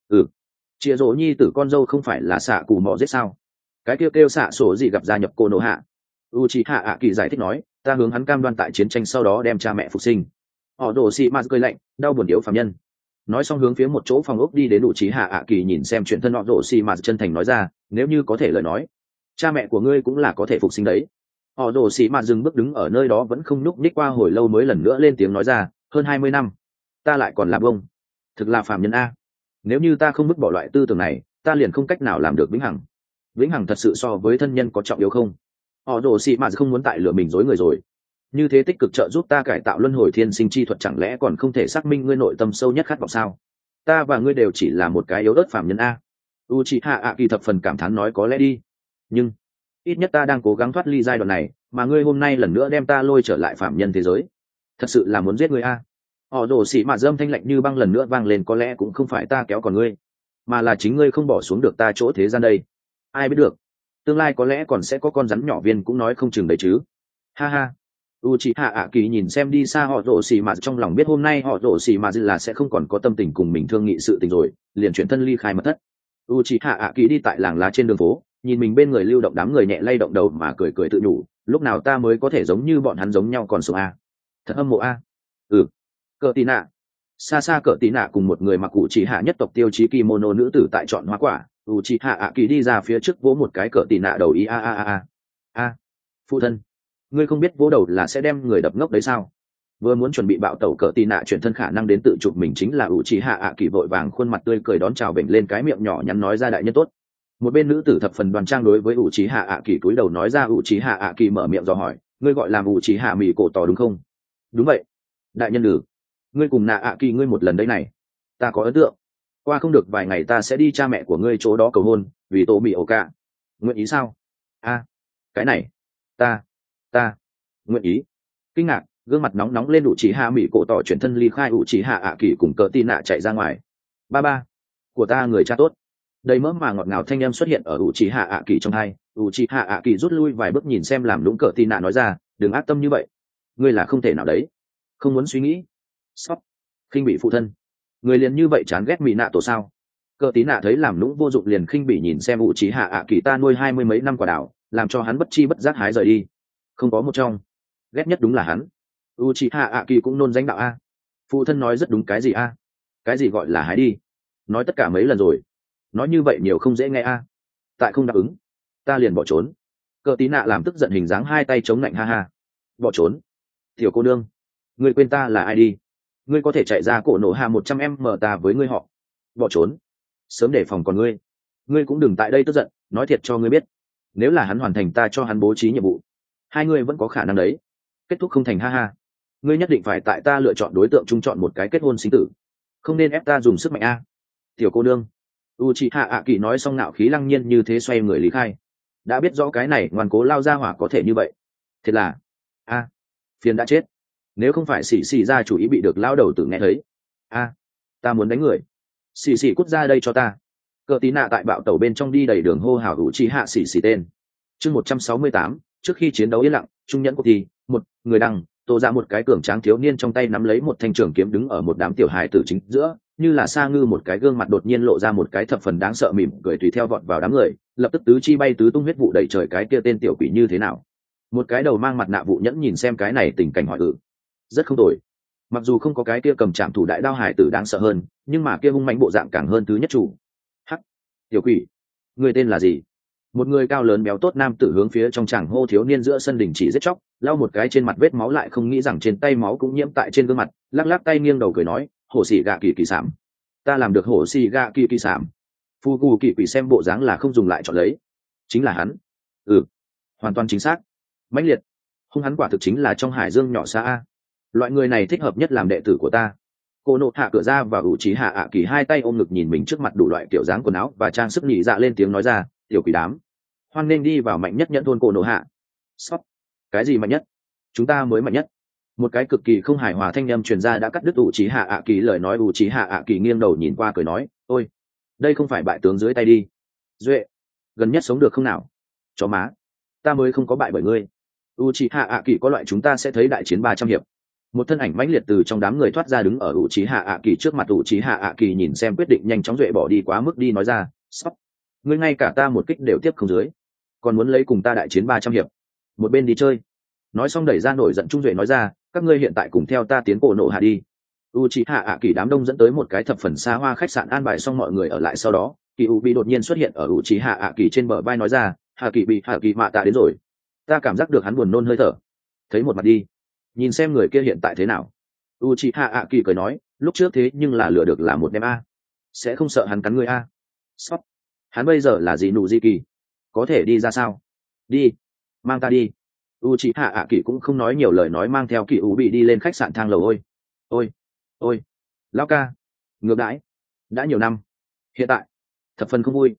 Chia rồ nhi tử con dâu không phải là xạ cù mò giết sao. Cái kêu xạ sổ gì gặp gia nhập cô nộ hạ. Uchiha ạ kỳ giải thích nói, ta hướng hắn cam đoan tại chiến tranh sau đó đem cha mẹ phục sinh. Họ rồ xỉ mặt cười lạnh, đau buồn yếu phàm nhân. Nói xong hướng phía một chỗ phòng ốc đi đến. Uchiha ạ kỳ nhìn xem chuyện thân họ rồ xỉ mặt chân thành nói ra, nếu như có thể lời nói, cha mẹ của ngươi cũng là có thể phục sinh đấy. Họ rồ xỉ mặt dừng bước đứng ở nơi đó vẫn không nhúc nhích, qua hồi lâu mới lần nữa lên tiếng nói ra, hơn 20 năm ta lại còn làm bông, thực là phàm nhân a. Nếu như ta không vứt bỏ loại tư tưởng này, ta liền không cách nào làm được vĩnh hằng. Vĩnh hằng thật sự so với thân nhân có trọng yếu không? Họ rồ xỉ mặt không muốn tại lừa mình dối người rồi. Như thế tích cực trợ giúp ta cải tạo luân hồi thiên sinh chi thuật, chẳng lẽ còn không thể xác minh ngươi nội tâm sâu nhất khát vọng sao? Ta và ngươi đều chỉ là một cái yếu ớt phàm nhân a. Uchiha ạ kỳ thập phần cảm thán nói, có lẽ đi, nhưng ít nhất ta đang cố gắng thoát ly giai đoạn này, mà ngươi hôm nay lần nữa đem ta lôi trở lại phạm nhân thế giới, thật sự là muốn giết ngươi a. Họ rồ xỉ mặt dâm thanh lạnh như băng lần nữa vang lên, có lẽ cũng không phải ta kéo còn ngươi, mà là chính ngươi không bỏ xuống được ta chỗ thế gian đây. Ai biết được, tương lai có lẽ còn sẽ có con rắn nhỏ viên cũng nói không chừng đấy chứ. Ha ha. Uchiha ạ kỳ nhìn xem đi xa họ rồ xỉ mặt, trong lòng biết hôm nay họ rồ xỉ mặt là sẽ không còn có tâm tình cùng mình thương nghị sự tình rồi, liền chuyển thân ly khai mật thất. Uchiha ạ kỳ đi tại làng lá trên đường phố, nhìn mình bên người lưu động đám người, nhẹ lay động đầu mà cười cười tự nhủ, lúc nào ta mới có thể giống như bọn hắn giống nhau còn sống a. Thật hâm mộ a. Cờ tì nạ. Xa xa cờ tì nạ cùng một người mặc cụ chỉ hạ nhất tộc tiêu chí kimono nữ tử tại chọn hoa quả, u chỉ hạ ạ kỳ đi ra phía trước vỗ một cái cờ tì nạ đầu ý a. Phụ thân, ngươi không biết vỗ đầu là sẽ đem người đập ngốc đấy sao? Vừa muốn chuẩn bị bạo tẩu cờ tì nạ chuyển thân khả năng đến tự chụp mình chính là u chỉ hạ ạ kỳ vội vàng khuôn mặt tươi cười đón chào bệnh lên cái miệng nhỏ nhắn nói ra đại nhân tốt. Một bên nữ tử thập phần đoàn trang đối với u chỉ hạ ạ kỳ cúi đầu nói ra. U chỉ hạ ạ kỳ mở miệng dò hỏi, ngươi gọi làm u chỉ hạ mì cổ tỏ đúng không? Đúng vậy. Đại nhân lử, ngươi cùng nạ ạ kỳ ngươi một lần đây này, ta có ấn tượng. Qua không được vài ngày ta sẽ đi cha mẹ của ngươi chỗ đó cầu hôn, vì tổ mì ổ cả. Nguyện ý sao? Cái này, ta nguyện ý. Kinh ngạc, gương mặt nóng nóng lên. U chỉ hạ mì cổ tỏ chuyển thân ly khai. U chỉ hạ ạ kỳ cùng cờ tin nạ chạy ra ngoài. Ba của ta người cha tốt. Đầy mỡ mà ngọt ngào thanh âm xuất hiện ở u chỉ hạ ạ kỳ trong hai. U chỉ hạ ạ kỳ rút lui vài bước nhìn xem làm lũng cờ tin nạ nói ra, đừng ác tâm như vậy, ngươi là không thể nào đấy. Không muốn suy nghĩ. Sót khinh bị phụ thân, người liền như vậy chán ghét mỹ nạ tổ sao? Cờ tí nạ thấy làm lũng vô dụng liền khinh bị nhìn xem u chỉ hạ ạ kỳ ta nuôi 20 mấy năm quả đảo, làm cho hắn bất chi bất giác hái rời đi. Không có một trong, ghét nhất đúng là hắn. U chỉ hạ ạ kỳ cũng nôn danh đạo a. Phụ thân nói rất đúng. Cái gì a? Cái gì gọi là hái đi? Nói tất cả mấy lần rồi, nói như vậy nhiều không dễ nghe a. Tại không đáp ứng ta liền bỏ trốn. Cờ tí nạ làm tức giận hình dáng hai tay chống lạnh ha. Bỏ trốn? Tiểu cô nương, ngươi quên ta là ai đi? Ngươi có thể chạy ra cổ nổ hạ 100m ta với ngươi họ. Bỏ trốn? Sớm để phòng còn ngươi. Ngươi cũng đừng tại đây tức giận, nói thiệt cho ngươi biết, nếu là hắn hoàn thành ta cho hắn bố trí nhiệm vụ, hai ngươi vẫn có khả năng đấy. Kết thúc không thành ha. Ngươi nhất định phải tại ta lựa chọn đối tượng chung chọn một cái kết hôn sinh tử, không nên ép ta dùng sức mạnh a. Tiểu cô nương. Uchiha ạ kỳ nói xong nạo khí lăng nhiên như thế xoay người lý khai. Đã biết rõ cái này ngoan cố lao ra hỏa có thể như vậy, thế là phiền đã chết. Nếu không phải xì ra chủ ý bị được lao đầu tử nghe thấy. Ta muốn đánh người. Xì cút ra đây cho ta. Cờ tí nạ tại bạo tẩu bên trong đi đầy đường hô hào Uchiha xì tên. Chương 168, trước khi chiến đấu yên lặng, trung nhẫn cuộc thi, một người đăng, tô ra một cái cường tráng thiếu niên trong tay nắm lấy một thanh trường kiếm đứng ở một đám tiểu hài tử chính giữa, như là sa ngư một cái gương mặt đột nhiên lộ ra một cái thập phần đáng sợ mỉm cười tùy theo vọt vào đám người, lập tức tứ chi bay tứ tung huyết vụ đầy trời. Cái kia tên tiểu quỷ như thế nào? Một cái đầu mang mặt nạ vụ nhẫn nhìn xem cái này tình cảnh hỏi rất không tồi. Mặc dù không có cái kia cầm trạm thủ đại đao hải tử đáng sợ hơn, nhưng mà kia hung mạnh bộ dạng càng hơn thứ nhất chủ. Hắc, tiểu quỷ, người tên là gì? Một người cao lớn béo tốt nam tử hướng phía trong tràng hô. Thiếu niên giữa sân đình chỉ giết chóc, lau một cái trên mặt vết máu, lại không nghĩ rằng trên tay máu cũng nhiễm tại trên gương mặt, lắc lắc tay nghiêng đầu cười nói, hổ xỉ gạ kỳ kỳ sảm. Ta làm được hổ xỉ gạ kỳ kỳ sảm. Phu cù kỳ quỷ xem bộ dáng là không dùng lại chọn lấy, chính là hắn. Hoàn toàn chính xác. Mãnh liệt hung hắn quả thực chính là trong hải dương nhỏ xa a. Loại người này thích hợp nhất làm đệ tử của ta. Cô nộ hạ cửa ra và ủ trí hạ ạ kỳ hai tay ôm ngực nhìn mình trước mặt đủ loại kiểu dáng quần áo và trang sức nhị dạ lên tiếng nói ra, tiểu quỷ đám, hoan nên đi vào mạnh nhất nhẫn thôn cô nộ hạ. Sót cái gì mạnh nhất? Chúng ta mới mạnh nhất. Một cái cực kỳ không hài hòa thanh âm truyền ra đã cắt đứt ủ trí hạ ạ kỳ lời nói. Ủ trí hạ ạ kỳ nghiêng đầu nhìn qua cười nói, ôi, đây không phải bại tướng dưới tay đi. Duệ, gần nhất sống được không nào? Chó má, ta mới không có bại bởi ngươi. Uchiha ạ kỳ có loại chúng ta sẽ thấy đại chiến 300 hiệp. Một thân ảnh mãnh liệt từ trong đám người thoát ra đứng ở Uchiha ạ kỳ trước mặt. Uchiha ạ kỳ nhìn xem quyết định nhanh chóng duệ bỏ đi quá mức đi nói ra, sắp, ngươi ngay cả ta một kích đều tiếp không dưới, còn muốn lấy cùng ta đại chiến 300 hiệp? Một bên đi chơi. Nói xong đẩy ra nổi giận trung duệ nói ra, các ngươi hiện tại cùng theo ta tiến cổ nộ hạ đi. Uchiha ạ kỳ đám đông dẫn tới một cái thập phần xa hoa khách sạn an bài xong mọi người ở lại. Sau đó kỳ u bị đột nhiên xuất hiện ở Uchiha ạ kỳ trên bờ vai nói ra, hạ kỳ mạ tạ đến rồi. Ta cảm giác được hắn buồn nôn hơi thở. Thấy một mặt đi, nhìn xem người kia hiện tại thế nào. Uchiha ạ kỳ cười nói, lúc trước thế nhưng là lừa được là một đem a, sẽ không sợ hắn cắn người a. Sót, hắn bây giờ là gì nụ di kỳ, có thể đi ra sao? Đi, mang ta đi. Uchiha ạ kỳ cũng không nói nhiều lời, nói mang theo kỳ u bị đi lên khách sạn thang lầu. Ôi lão ca, ngược đãi đã nhiều năm, hiện tại thập phần không vui.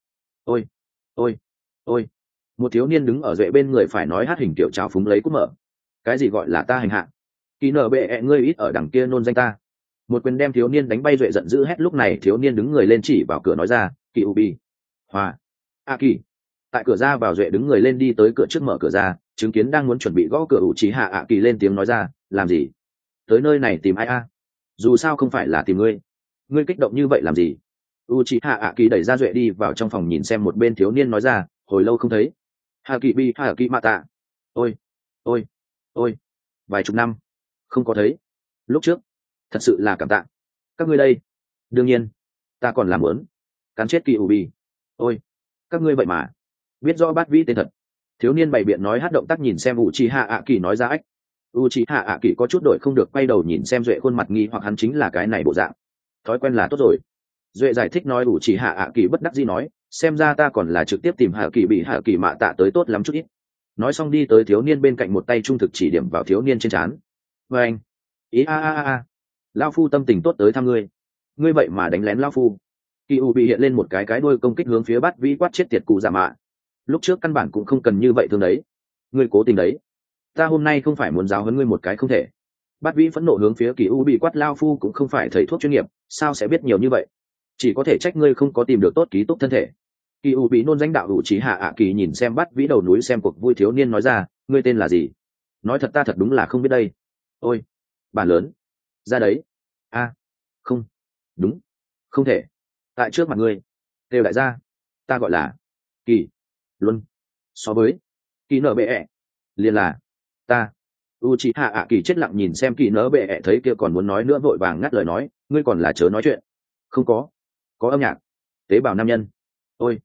Ôi, một thiếu niên đứng ở duệ bên người phải nói hát hình kiểu trào phúng lấy cúp mở. Cái gì gọi là ta hành hạ? Kỳ nở bệ ẹ ngươi ít ở đằng kia nôn danh ta. Một quyền đem thiếu niên đánh bay. Duệ giận dữ hét. Lúc này thiếu niên đứng người lên chỉ vào cửa nói ra, kỳ ubi hòa a kỳ. Tại cửa ra vào duệ đứng người lên đi tới cửa trước mở cửa ra, chứng kiến đang muốn chuẩn bị gõ cửa Uchiha ạ kỳ lên tiếng nói ra, làm gì tới nơi này tìm ai a? Dù sao không phải là tìm ngươi. Ngươi kích động như vậy làm gì? Uchiha ạ kỳ đẩy ra duệ đi vào trong phòng nhìn xem một bên thiếu niên nói ra, hồi lâu không thấy. Hạ kỳ mata. Ôi, vài chục năm không có thấy. Lúc trước thật sự là cảm tạ. Các ngươi đây. Đương nhiên ta còn làm muốn cắn chết kỳ u bi. Ôi, các ngươi vậy mà biết rõ bát vĩ tên thật. Thiếu niên bày biện nói hát động tác nhìn xem Uchiha ạ kỳ nói ra ách. Uchiha ạ kỳ có chút đổi không được, quay đầu nhìn xem Duệ khuôn mặt nghi hoặc hắn chính là cái này bộ dạng. Thói quen là tốt rồi. Duệ giải thích nói Uchiha ạ kỳ bất đắc dĩ nói, xem ra ta còn là trực tiếp tìm hạ kỳ bị hạ kỳ mạ tạ tới tốt lắm chút ít. Nói xong đi tới thiếu niên bên cạnh, một tay trung thực chỉ điểm vào thiếu niên trên trán. Và anh, ý a lao phu tâm tình tốt tới thăm ngươi. Ngươi vậy mà đánh lén lao phu. Kỳ u bị hiện lên một cái đuôi công kích hướng phía bát vĩ quát chết tiệt cụ giả mạ. Lúc trước căn bản cũng không cần như vậy thương đấy. Ngươi cố tình đấy. Ta hôm nay không phải muốn giáo huấn ngươi một cái không thể. Bát vĩ phẫn nộ hướng phía kỳ u bị quát, lao phu cũng không phải thầy thuốc chuyên nghiệp, sao sẽ biết nhiều như vậy? Chỉ có thể trách ngươi không có tìm được tốt ký túc thân thể. Kỳ u bị nôn danh đạo hữu trí hạ ạ kỳ nhìn xem Bát vĩ đầu núi xem cuộc vui, thiếu niên nói ra, ngươi tên là gì? Nói thật ta thật đúng là không biết đây. Ôi, bản lớn. Ra đấy. A, không, đúng, không thể. Tại trước mặt ngươi đều đại gia, ta gọi là Kỳ Luân. So với Kỳ nở bệ ẹ liền là ta. Uchiha ạ kỳ chết lặng nhìn xem Kỳ nở bệ ẹ, thấy kia còn muốn nói nữa vội vàng ngắt lời nói, ngươi còn là chớ nói chuyện. Không có âm nhạc. Tế bào nam nhân. Ôi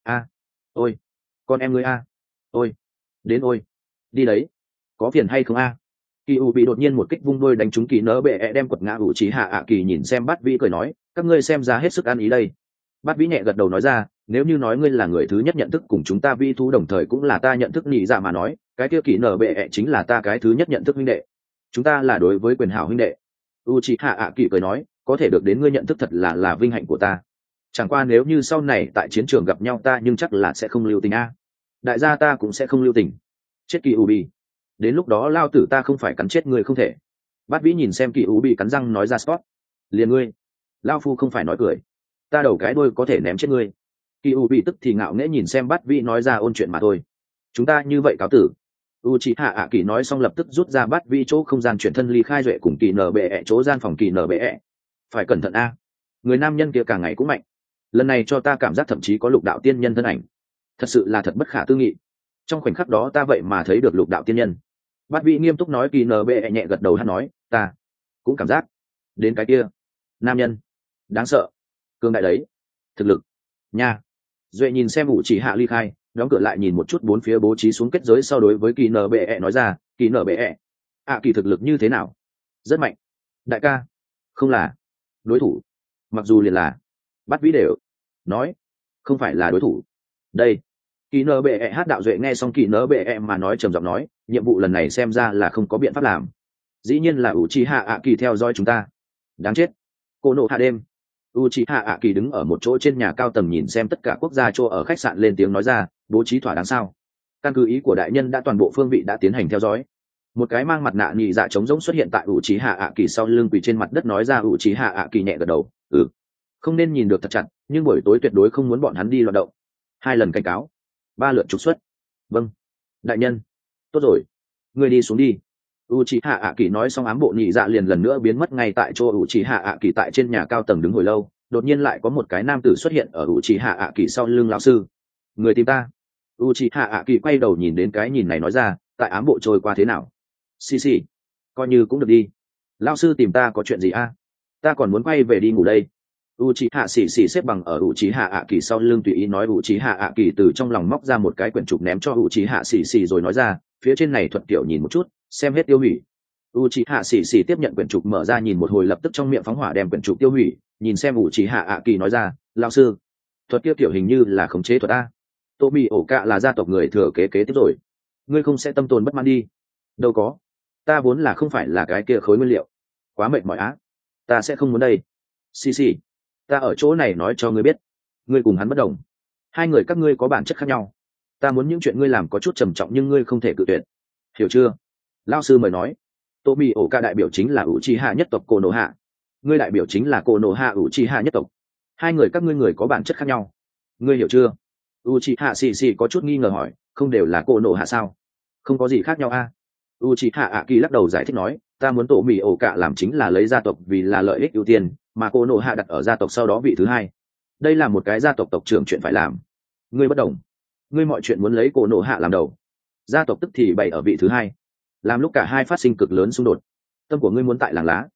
ôi con em ngươi a. Ôi đến ôi đi đấy, có phiền hay không a? Kỳ u bị đột nhiên một kích vung đôi đánh trúng Kỳ nở bệ ẹ, đem quật ngã Uchiha ạ kỳ nhìn xem Bát vĩ cười nói, các ngươi xem ra hết sức ăn ý đây. Bát vĩ nhẹ gật đầu nói ra, nếu như nói ngươi là người thứ nhất nhận thức cùng chúng ta vi thú, đồng thời cũng là ta nhận thức nhị dạ mà nói, cái kia Kỳ nở bệ ẹ chính là ta cái thứ nhất nhận thức huynh đệ. Chúng ta là đối với quyền hảo huynh đệ. Uchiha ạ kỳ cười nói, có thể được đến ngươi nhận thức thật là vinh hạnh của ta. Chẳng qua nếu như sau này tại chiến trường gặp nhau ta nhưng chắc là sẽ không lưu tình a. Đại gia ta cũng sẽ không lưu tình. Chết Kỳ Ubi, đến lúc đó lao tử ta không phải cắn chết ngươi không thể. Bát vĩ nhìn xem Kỳ Ubi cắn răng nói ra, Scott liền ngươi, lao phu không phải nói cười, ta đầu cái đuôi có thể ném chết ngươi. Kỳ Ubi tức thì ngạo nghễ nhìn xem Bát vĩ nói ra, ôn chuyện mà thôi, chúng ta như vậy cáo tử. Uchiha ạ kỳ nói xong lập tức rút ra Bát vĩ chỗ không gian chuyển thân ly khai Duệ cùng Kỳ nở bệ ẹ chỗ gian phòng. Kỳ nở bệ ẹ phải cẩn thận a, người nam nhân kia càng ngày cũng mạnh, lần này cho ta cảm giác thậm chí có lục đạo tiên nhân thân ảnh, thật sự là thật bất khả tư nghị. Trong khoảnh khắc đó ta vậy mà thấy được lục đạo tiên nhân. Bát vĩ nghiêm túc nói. Kỳ nở bệ ẹ nhẹ gật đầu, hắn nói, ta cũng cảm giác đến cái kia nam nhân đáng sợ, cương đại đấy, thực lực nha. Duệ nhìn xem Uchiha ly khai, đóng cửa lại nhìn một chút bốn phía bố trí xuống kết giới sau đối với Kỳ nở bệ ẹ nói ra, Kỳ nở bệ ẹ kỳ thực lực như thế nào? Rất mạnh đại ca. Không là đối thủ, mặc dù liền là. Bát vĩ đều nói không phải là đối thủ đây. Kỳ nở bệ ẹ hát đạo. Duệ nghe xong Kỳ nở bệ ẹ mà nói trầm giọng nói, nhiệm vụ lần này xem ra là không có biện pháp làm, dĩ nhiên là Uchiha ạ kỳ theo dõi chúng ta. Đáng chết. Cô nộ hạ đêm. Uchiha ạ kỳ đứng ở một chỗ trên nhà cao tầng nhìn xem tất cả quốc gia chỗ ở khách sạn, lên tiếng nói ra, bố trí thỏa đáng sao? Căn cứ ý của đại nhân đã toàn bộ phương vị đã tiến hành theo dõi. Một cái mang mặt nạ nhị dạ trống rỗng xuất hiện tại Uchiha ạ kỳ sau lưng, quỳ trên mặt đất nói ra. Uchiha ạ kỳ nhẹ gật đầu, không nên nhìn được thật chặt, nhưng buổi tối tuyệt đối không muốn bọn hắn đi loạn động. 2 lần cảnh cáo, 3 lượt trục xuất. Vâng đại nhân. Tốt rồi, ngươi đi xuống đi. Uchiha ạ kỳ nói xong, ám bộ nhị dạ liền lần nữa biến mất ngay tại chỗ. Uchiha ạ kỳ tại trên nhà cao tầng đứng hồi lâu, đột nhiên lại có một cái nam tử xuất hiện ở Uchiha ạ kỳ sau lưng. Lão sư, người tìm ta. Uchiha ạ kỳ quay đầu nhìn đến cái nhìn này nói ra, tại ám bộ trôi qua thế nào? Xì coi như cũng được đi. Lão sư tìm ta có chuyện gì a? Ta còn muốn quay về đi ngủ đây. Uchiha xì xếp bằng ở Uchiha ạ kỳ sau lưng tùy ý nói. Uchiha ạ kỳ từ trong lòng móc ra một cái quyển trục ném cho Uchiha xì rồi nói ra, phía trên này thuận tiểu nhìn một chút, xem hết tiêu hủy. Uchiha xì tiếp nhận quyển trục mở ra nhìn một hồi, lập tức trong miệng phóng hỏa đem quyển trục tiêu hủy. Nhìn xem Uchiha ạ kỳ nói ra, lão sư, thuật kia tiểu hình như là khống chế thuật a. Tomi ổ cạ là gia tộc người thừa kế kế tiếp rồi, ngươi không sẽ tâm tồn bất mãn đi? Đâu có, ta vốn là không phải là cái kia khối nguyên liệu, quá mệt mỏi á, ta sẽ không muốn đây. Xì ta ở chỗ này nói cho ngươi biết, ngươi cùng hắn bất đồng, 2 người các ngươi có bản chất khác nhau. Ta muốn những chuyện ngươi làm có chút trầm trọng nhưng ngươi không thể cự tuyệt, hiểu chưa? Lão sư mời nói. Tomi ổ cạ đại biểu chính là Uchiha nhất tộc Konoha, ngươi đại biểu chính là Konoha Uchiha nhất tộc. 2 người các ngươi người có bản chất khác nhau, ngươi hiểu chưa? Uchiha xì có chút nghi ngờ hỏi, không đều là Konoha sao? Không có gì khác nhau a. Uchiha ạ kỳ lắc đầu giải thích nói, ta muốn tổ mì ổ cạ làm chính là lấy gia tộc vì là lợi ích ưu tiên, mà Konoha đặt ở gia tộc sau đó vị thứ 2. Đây là một cái gia tộc tộc trưởng chuyện phải làm. Ngươi bất đồng, ngươi mọi chuyện muốn lấy Konoha làm đầu, gia tộc tức thì bày ở vị thứ 2. Làm lúc cả hai phát sinh cực lớn xung đột, tâm của ngươi muốn tại làng lá.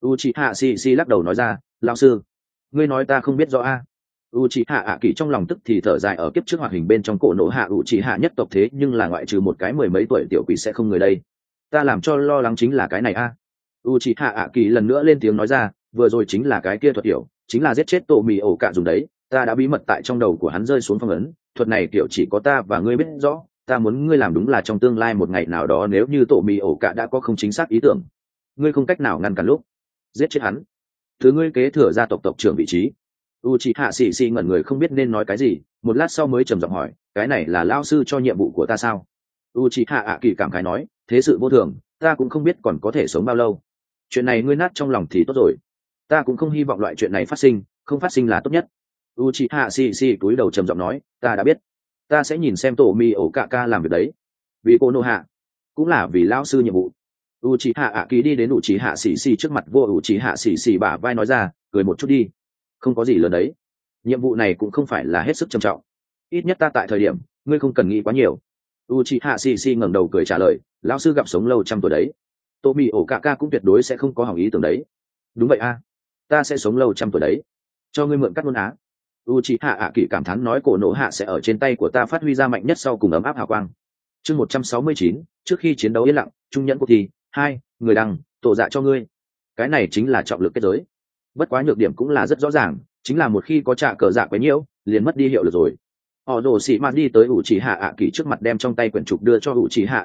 Uchiha Shi lắc đầu nói ra, lão sư, ngươi nói ta không biết rõ a. Uchiha ạ kỳ trong lòng tức thì thở dài, ở kiếp trước hoạt hình bên trong cổ nổ hạ Uchiha nhất tộc thế nhưng là ngoại trừ một cái mười mấy tuổi tiểu quỷ sẽ không người đây. Ta làm cho lo lắng chính là cái này a. Uchiha ạ kỳ lần nữa lên tiếng nói ra, vừa rồi chính là cái kia thuật hiểu, chính là giết chết tổ mì ổ cạ dùng đấy, ta đã bí mật tại trong đầu của hắn rơi xuống phong ấn, thuật này kiểu chỉ có ta và ngươi biết rõ, ta muốn ngươi làm đúng là trong tương lai một ngày nào đó nếu như tổ mì ổ cạ đã có không chính xác ý tưởng, ngươi không cách nào ngăn cản lúc giết chết hắn, thứ ngươi kế thừa gia tộc tộc trưởng vị trí. Uchiha Shi ngẩn người không biết nên nói cái gì, một lát sau mới trầm giọng hỏi, cái này là lão sư cho nhiệm vụ của ta sao? Uchiha ạ kỳ cảm khái nói, thế sự vô thường, ta cũng không biết còn có thể sống bao lâu, chuyện này ngươi nát trong lòng thì tốt rồi, ta cũng không hy vọng loại chuyện này phát sinh, không phát sinh là tốt nhất. Uchiha Shi cúi đầu trầm giọng nói, ta đã biết, ta sẽ nhìn xem tổ mi ổ cạ ca làm việc đấy, vì cô nô hạ cũng là vì lão sư nhiệm vụ. Uchiha ạ kỳ đi đến Uchiha Shi trước mặt vô Uchiha Shi bả vai nói ra, cười một chút đi, không có gì lớn đấy, nhiệm vụ này cũng không phải là hết sức trầm trọng, ít nhất ta tại thời điểm ngươi không cần nghĩ quá nhiều. Uchiha Shi ngẩng đầu cười trả lời, lão sư gặp sống lâu trăm tuổi đấy, Tomi ổ cạ ca cũng tuyệt đối sẽ không có hỏng ý tưởng đấy. Đúng vậy a, ta sẽ sống lâu trăm tuổi đấy, cho ngươi mượn cắt ngôn á. Uchiha ạ kỳ cảm thán nói, cổ nổ hạ sẽ ở trên tay của ta phát huy ra mạnh nhất sau cùng ấm áp hào quang. Chương 169, trước khi chiến đấu yên lặng, trung nhẫn cuộc thi, 2, người đăng, tổ dạ cho ngươi. Cái này chính là trọng lực kết giới. Bất quá nhược điểm cũng là rất rõ ràng, chính là một khi có trạ cờ dạ quấy nhiễu, liền mất đi hiệu lực rồi. Họ đổ xị mà đi tới Uchiha ạ kỳ trước mặt, đem trong tay quyển trục đưa cho Uchiha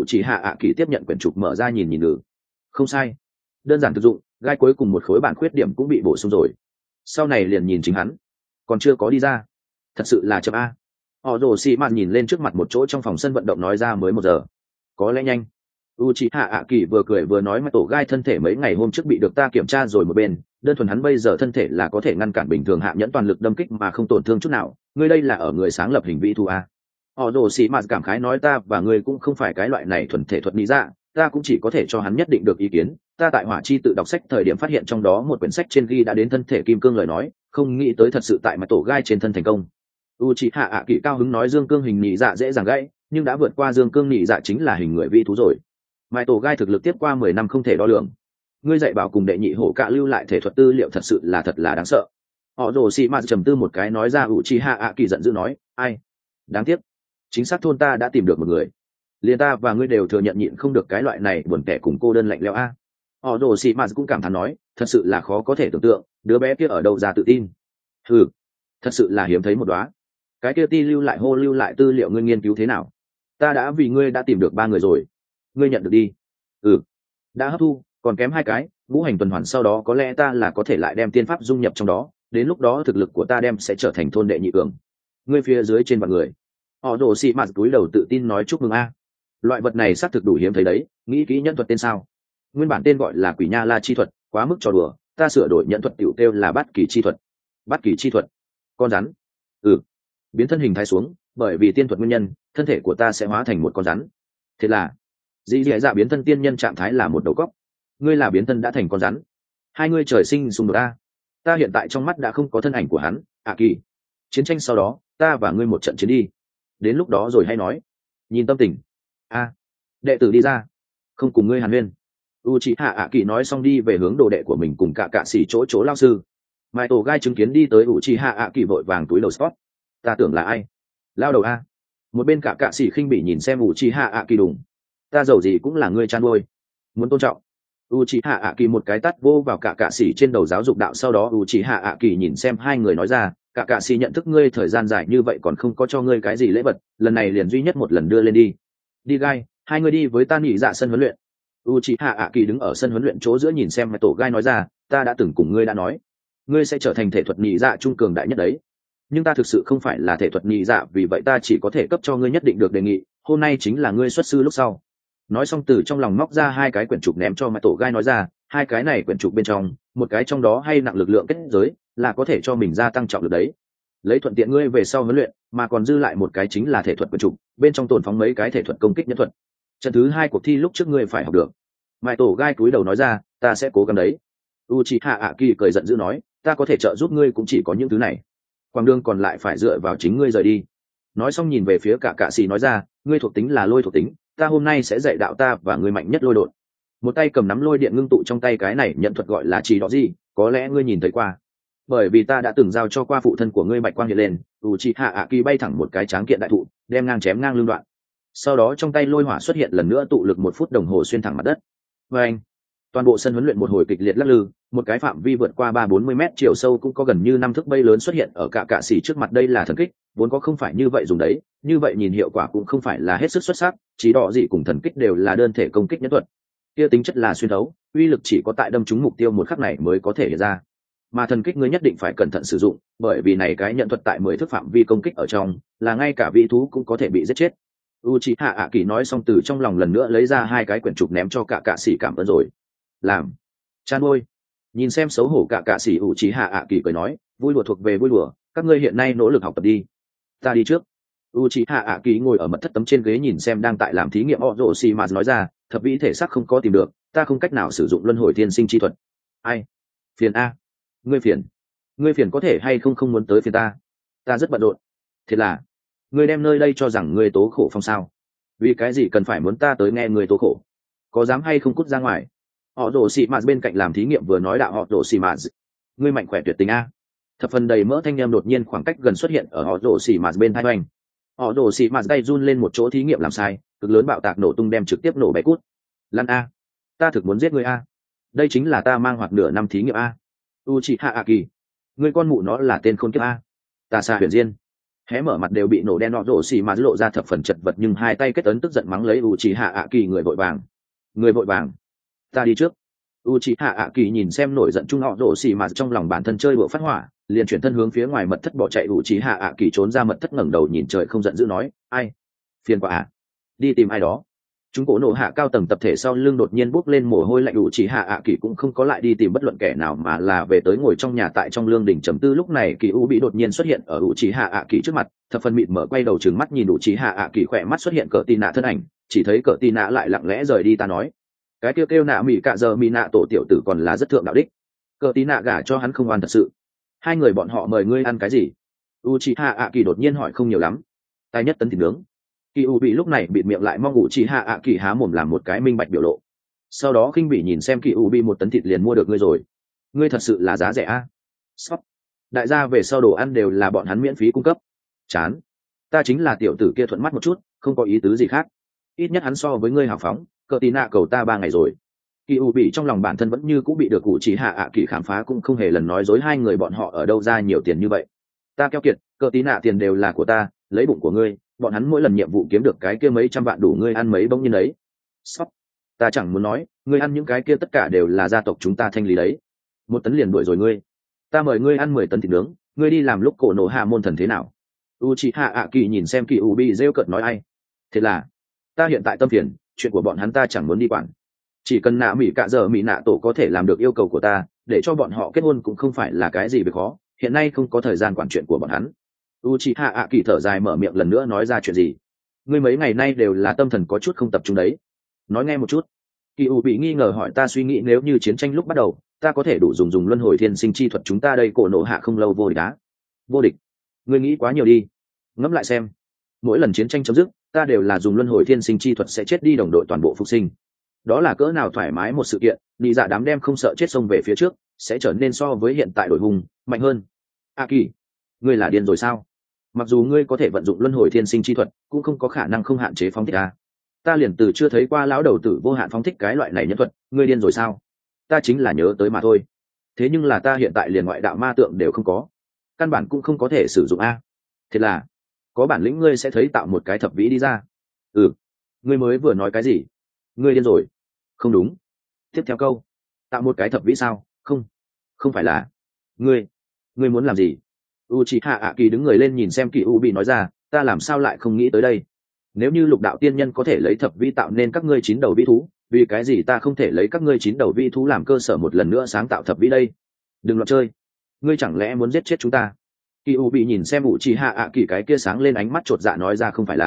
ạ kỳ tiếp nhận quyển trục mở ra nhìn nhìn. Không sai, đơn giản thực dụng, gai cuối cùng một khối bản khuyết điểm cũng bị bổ sung rồi. Sau này liền nhìn chính hắn, còn chưa có đi ra, thật sự là chậm a. Họ đổ xị mà nhìn lên trước mặt một chỗ trong phòng sân vận động nói ra, mới 1 giờ, có lẽ nhanh. Uchiha ạ kỳ vừa cười vừa nói, mà tổ gai thân thể mấy ngày hôm trước bị được ta kiểm tra rồi một bên, đơn thuần hắn bây giờ thân thể là có thể ngăn cản bình thường hạ nhẫn toàn lực đâm kích mà không tổn thương chút nào, ngươi đây là ở người sáng lập hình vĩ thu a. Họ đổ xị mà cảm khái nói, ta và ngươi cũng không phải cái loại này thuần thể thuật lý ra, ta cũng chỉ có thể cho hắn nhất định được ý kiến. Ta tại hỏa chi tự đọc sách thời điểm phát hiện trong đó một quyển sách trên ghi đã đến thân thể kim cương lời nói, không nghĩ tới thật sự tại mặt tổ gai trên thân thành công. Uchiha ạ kỳ cao hứng nói, dương cương hình nhị dạ dễ dàng gãy, nhưng đã vượt qua dương cương nhị dạ chính là hình người vi thú rồi. Mai tổ gai thực lực tiếp qua 10 năm không thể đo lường. Ngươi dạy bảo cùng đệ nhị hổ cạ lưu lại thể thuật tư liệu thật sự là thật là đáng sợ. Họ rồ xì mạt trầm tư một cái nói ra. Uchiha ạ kỳ giận dữ nói, ai, đáng tiếc, chính xác thôn ta đã tìm được một người, liền ta và ngươi đều thừa nhận nhịn không được cái loại này buồn tẻ cùng cô đơn lạnh lẽo a. Họ rồ xì mạt cũng cảm thán nói, thật sự là khó có thể tưởng tượng, đứa bé kia ở đâu ra tự tin. Thật sự là hiếm thấy một đóa. Cái kia ti lưu lại tư liệu ngươi nghiên cứu thế nào? Ta đã vì ngươi đã tìm được 3 người rồi, ngươi nhận được đi. Đã hấp thu, còn kém 2 cái, ngũ hành tuần hoàn sau đó có lẽ ta là có thể lại đem tiên pháp dung nhập trong đó, đến lúc đó thực lực của ta đem sẽ trở thành thôn đệ nhị cường. Ngươi phía dưới trên vạn người. Họ đổ xị mạt túi đầu tự tin nói, chúc mừng a. Loại vật này xác thực đủ hiếm thấy đấy, nghĩ kỹ nhẫn thuật tên sao? Nguyên bản tên gọi là Quỷ Nha La chi thuật, quá mức trò đùa, ta sửa đổi nhẫn thuật tiểu tiêu là Bát Kỳ chi thuật. Bát Kỳ chi thuật? Con rắn? Biến thân hình thái xuống, bởi vì tiên thuật nguyên nhân, thân thể của ta sẽ hóa thành một con rắn. Thế là dĩ dạ biến thân tiên nhân trạng thái là một đầu cóc, ngươi là biến thân đã thành con rắn, hai ngươi trời sinh xung đột a. Ta hiện tại trong mắt đã không có thân ảnh của hắn. ạ kỳ, chiến tranh sau đó ta và ngươi một trận chiến đi, đến lúc đó rồi hay nói. Nhìn tâm tình đệ tử đi ra, không cùng ngươi hàn huyên. Uchiha ạ kỳ nói xong đi về hướng đồ đệ của mình cùng cả sĩ chỗ lao sư. Mai tổ gai chứng kiến đi tới Uchiha ạ kỳ vội vàng túi đầu spot, ta tưởng là ai, lao đầu a. Một bên cả sĩ khinh bỉ nhìn xem Uchiha ạ kỳ đùng, ta giàu gì cũng là ngươi chăn nuôi, muốn tôn trọng. Uchiha ạ kỳ một cái tát vô vào cả sĩ trên đầu giáo dục đạo. Sau đó Uchiha ạ kỳ nhìn xem hai người nói ra, cả sĩ nhận thức ngươi thời gian dài như vậy còn không có cho ngươi cái gì lễ vật, lần này liền duy nhất một lần đưa lên đi. Đi gai, hai người đi với ta nghỉ dạ sân huấn luyện. Uchiha ạ kỳ đứng ở sân huấn luyện chỗ giữa nhìn xem tổ gai nói ra, ta đã từng cùng ngươi đã nói, ngươi sẽ trở thành thể thuật nhị dạ trung cường đại nhất đấy, nhưng ta thực sự không phải là thể thuật nhị dạ, vì vậy ta chỉ có thể cấp cho ngươi nhất định được đề nghị, hôm nay chính là ngươi xuất sư lúc sau. Nói xong từ trong lòng móc ra 2 cái quyển trục ném cho tổ gai nói ra, 2 cái này quyển trục bên trong, một cái trong đó hay nặng lực lượng kết giới, là có thể cho mình gia tăng trọng lực đấy, lấy thuận tiện ngươi về sau huấn luyện, mà còn dư lại một cái chính là thể thuật quyển trục, bên trong tồn phóng mấy cái thể thuật công kích nhân thuật, trận thứ 2 cuộc thi lúc trước ngươi phải học được. Mai tổ gai cúi đầu nói ra, ta sẽ cố gắng đấy. Uchiha ạ kỳ cười giận dữ nói, ta có thể trợ giúp ngươi cũng chỉ có những thứ này, quãng đường còn lại phải dựa vào chính ngươi rời đi. Nói xong nhìn về phía cả sĩ nói ra, ngươi thuộc tính là lôi thuộc tính, ta hôm nay sẽ dạy đạo ta và ngươi mạnh nhất lôi đột. một tay cầm nắm lôi điện ngưng tụ trong tay cái này nhận thuật gọi là chỉ đó gì, có lẽ ngươi nhìn thấy qua, bởi vì ta đã từng giao cho qua phụ thân của ngươi bạch quang hiện lên. U chi hạ ạ kỳ bay thẳng một cái tráng kiện đại thụ, đem ngang chém ngang lưng đoạn, sau đó trong tay lôi hỏa xuất hiện lần nữa, tụ lực 1 phút đồng hồ xuyên thẳng mặt đất. Và anh, toàn bộ sân huấn luyện một hồi kịch liệt lắc lư, một cái phạm vi vượt qua 3-40 mét chiều sâu cũng có gần như 5 thước bay lớn xuất hiện ở cả cạ xỉ trước mặt. đây là thần kích, vốn có không phải như vậy dùng đấy, như vậy nhìn hiệu quả cũng không phải là hết sức xuất sắc. Chỉ đỏ gì cùng thần kích đều là đơn thể công kích nhất thuật, kia tính chất là xuyên thấu, uy lực chỉ có tại đâm trúng mục tiêu một khắc này mới có thể hiện ra, mà thần kích ngươi nhất định phải cẩn thận sử dụng, bởi vì này cái nhận thuật tại 10 thước phạm vi công kích ở trong, là ngay cả vị thú cũng có thể bị giết chết. Uchiha ạ kỳ nói xong từ trong lòng lần nữa lấy ra 2 cái quyển trục ném cho cả cạ sĩ cảm ơn rồi. Làm. Chan ôi. Nhìn xem xấu hổ cả cạ sĩ, Uchiha ạ kỳ cười nói, vui đùa thuộc về vui đùa, các ngươi hiện nay nỗ lực học tập đi. Ta đi trước. Uchiha ạ kỳ ngồi ở mật thất tấm trên ghế nhìn xem đang tại làm thí nghiệm Orochimaru nói ra, thập vĩ thể xác không có tìm được, ta không cách nào sử dụng luân hồi thiên sinh chi thuật. Ai? Phiền a. Ngươi phiền có thể hay không muốn tới phiền ta rất bận rộn. Thiệt là ngươi đem nơi đây cho rằng ngươi tố khổ phong sao? Vì cái gì cần phải muốn ta tới nghe ngươi tố khổ? Có dám hay không cút ra ngoài? Họ rồ xì mạt bên cạnh làm thí nghiệm vừa nói đạo họ rồ xì mạt, ngươi mạnh khỏe tuyệt tình a. Thập phần đầy mỡ thanh em đột nhiên khoảng cách gần xuất hiện ở họ rồ xì mạt bên tai hoành. Họ rồ xì mạt tay run lên một chỗ thí nghiệm làm sai, cực lớn bạo tạc nổ tung đem trực tiếp nổ bay cút. Lăn a, ta thực muốn giết ngươi a. Đây chính là ta mang hoặc nửa năm thí nghiệm a. Uchiha ạ kỳ, ngươi con mụ nó là tên khôn kiếp a. Ta xa huyền diên hé mở mặt đều bị nổ đen, nọ rổ xì mà lộ ra thập phần chật vật, nhưng 2 tay kết ấn tức giận mắng lấy Uchiha ạ kỳ, người vội vàng, ta đi trước. Uchiha ạ kỳ nhìn xem nổi giận chung nọ rổ xì mà trong lòng bản thân chơi bữa phát hỏa, liền chuyển thân hướng phía ngoài mật thất bỏ chạy. Uchiha ạ kỳ trốn ra mật thất ngẩng đầu nhìn trời không giận dữ nói, ai phiền quá à, đi tìm ai đó. Chúng cổ nổ hạ cao tầng tập thể sau lưng đột nhiên bốc lên mồ hôi lạnh. Uchiha ạ kỳ cũng không có lại đi tìm bất luận kẻ nào, mà là về tới ngồi trong nhà tại trong lương đỉnh trầm tư. Lúc này kỳ u bị đột nhiên xuất hiện ở Uchiha ạ kỳ trước mặt, thập phần mịt mở quay đầu trừng mắt nhìn Uchiha ạ kỳ, khỏe mắt xuất hiện cỡ tì nạ thân ảnh, chỉ thấy cỡ tì nạ lại lặng lẽ rời đi. Ta nói cái kêu nạ mỹ cạ giờ mỹ nạ tổ tiểu tử còn là rất thượng đạo đích, cỡ tì nạ gả cho hắn không oan thật sự. 2 người bọn họ mời ngươi ăn cái gì? Uchiha ạ kỳ đột nhiên hỏi. Không nhiều lắm, tài nhất tấn thịt nướng. Kỳ u bị lúc này bịt miệng lại, mong Uchiha ạ kỳ há mồm làm một cái minh bạch biểu lộ, sau đó khinh bỉ nhìn xem Kỳ u bị, 1 tấn thịt liền mua được ngươi rồi, ngươi thật sự là giá rẻ a. Sóc, đại gia về sau đồ ăn đều là bọn hắn miễn phí cung cấp. Chán, ta chính là tiểu tử kia thuận mắt một chút, không có ý tứ gì khác, ít nhất hắn so với ngươi hào phóng. Cờ tí nạ cầu ta 3 ngày rồi. Kỳ u bị trong lòng bản thân vẫn như cũng bị được Uchiha ạ kỳ khám phá, cũng không hề lần nói dối. 2 người bọn họ ở đâu ra nhiều tiền như vậy? Ta keo kiệt, cờ tí nạ tiền đều là của ta, lấy bụng của ngươi, bọn hắn mỗi lần nhiệm vụ kiếm được cái kia mấy trăm vạn đủ ngươi ăn mấy bông nhiên đấy. Sóc, ta chẳng muốn nói, ngươi ăn những cái kia tất cả đều là gia tộc chúng ta thanh lý đấy. 1 tấn liền đuổi rồi ngươi, ta mời ngươi ăn 10 tấn thịt nướng, ngươi đi làm lúc cổ nổ hạ môn thần thế nào? Uchiha ạ kỳ nhìn xem Kỳ Ubi rêu cợt nói, ai thế là ta hiện tại tâm phiền, chuyện của bọn hắn ta chẳng muốn đi quản, chỉ cần nạ mỹ cạ giờ mỹ nạ tổ có thể làm được yêu cầu của ta, để cho bọn họ kết hôn cũng không phải là cái gì việc khó, hiện nay không có thời gian quản chuyện của bọn hắn. Uchiha ạ kỳ thở dài mở miệng lần nữa nói ra, chuyện gì? Ngươi mấy ngày nay đều là tâm thần có chút không tập trung đấy, nói nghe một chút. Kỳ u bị nghi ngờ hỏi, ta suy nghĩ nếu như chiến tranh lúc bắt đầu ta có thể đủ dùng luân hồi thiên sinh chi thuật, chúng ta đây cổ nổ hạ không lâu vô địch đá. Vô địch? Ngươi nghĩ quá nhiều đi, ngẫm lại xem, mỗi lần chiến tranh chấm dứt ta đều là dùng luân hồi thiên sinh chi thuật sẽ chết đi đồng đội toàn bộ phục sinh, đó là cỡ nào thoải mái một sự kiện. Nị dạ đám đem không sợ chết xông về phía trước, sẽ trở nên so với hiện tại đổi hùng mạnh hơn. A kỳ, ngươi là điên rồi sao? Mặc dù ngươi có thể vận dụng luân hồi thiên sinh chi thuật, cũng không có khả năng không hạn chế phóng thích ta liền từ chưa thấy qua lão đầu tử vô hạn phóng thích cái loại này nhân thuật. Ngươi điên rồi sao? Ta chính là nhớ tới mà thôi, thế nhưng là ta hiện tại liền ngoại đạo ma tượng đều không có, căn bản cũng không có thể sử dụng thế là có bản lĩnh ngươi sẽ thấy tạo một cái thập vĩ đi ra. Ngươi mới vừa nói cái gì? Ngươi điên rồi? Không đúng, tiếp theo câu, tạo một cái thập vĩ sao? Không phải là ngươi muốn làm gì? Uchiha ạ kỳ đứng người lên nhìn xem Kỳ u bị nói ra, ta làm sao lại không nghĩ tới đây? Nếu như lục đạo tiên nhân có thể lấy thập vĩ tạo nên các ngươi 9 đầu vĩ thú, vì cái gì ta không thể lấy các ngươi 9 đầu vĩ thú làm cơ sở một lần nữa sáng tạo thập vĩ đây? Đừng loạn chơi, ngươi chẳng lẽ muốn giết chết chúng ta? Kỳ u bị nhìn xem Uchiha ạ kỳ cái kia sáng lên ánh mắt chột dạ nói ra, không phải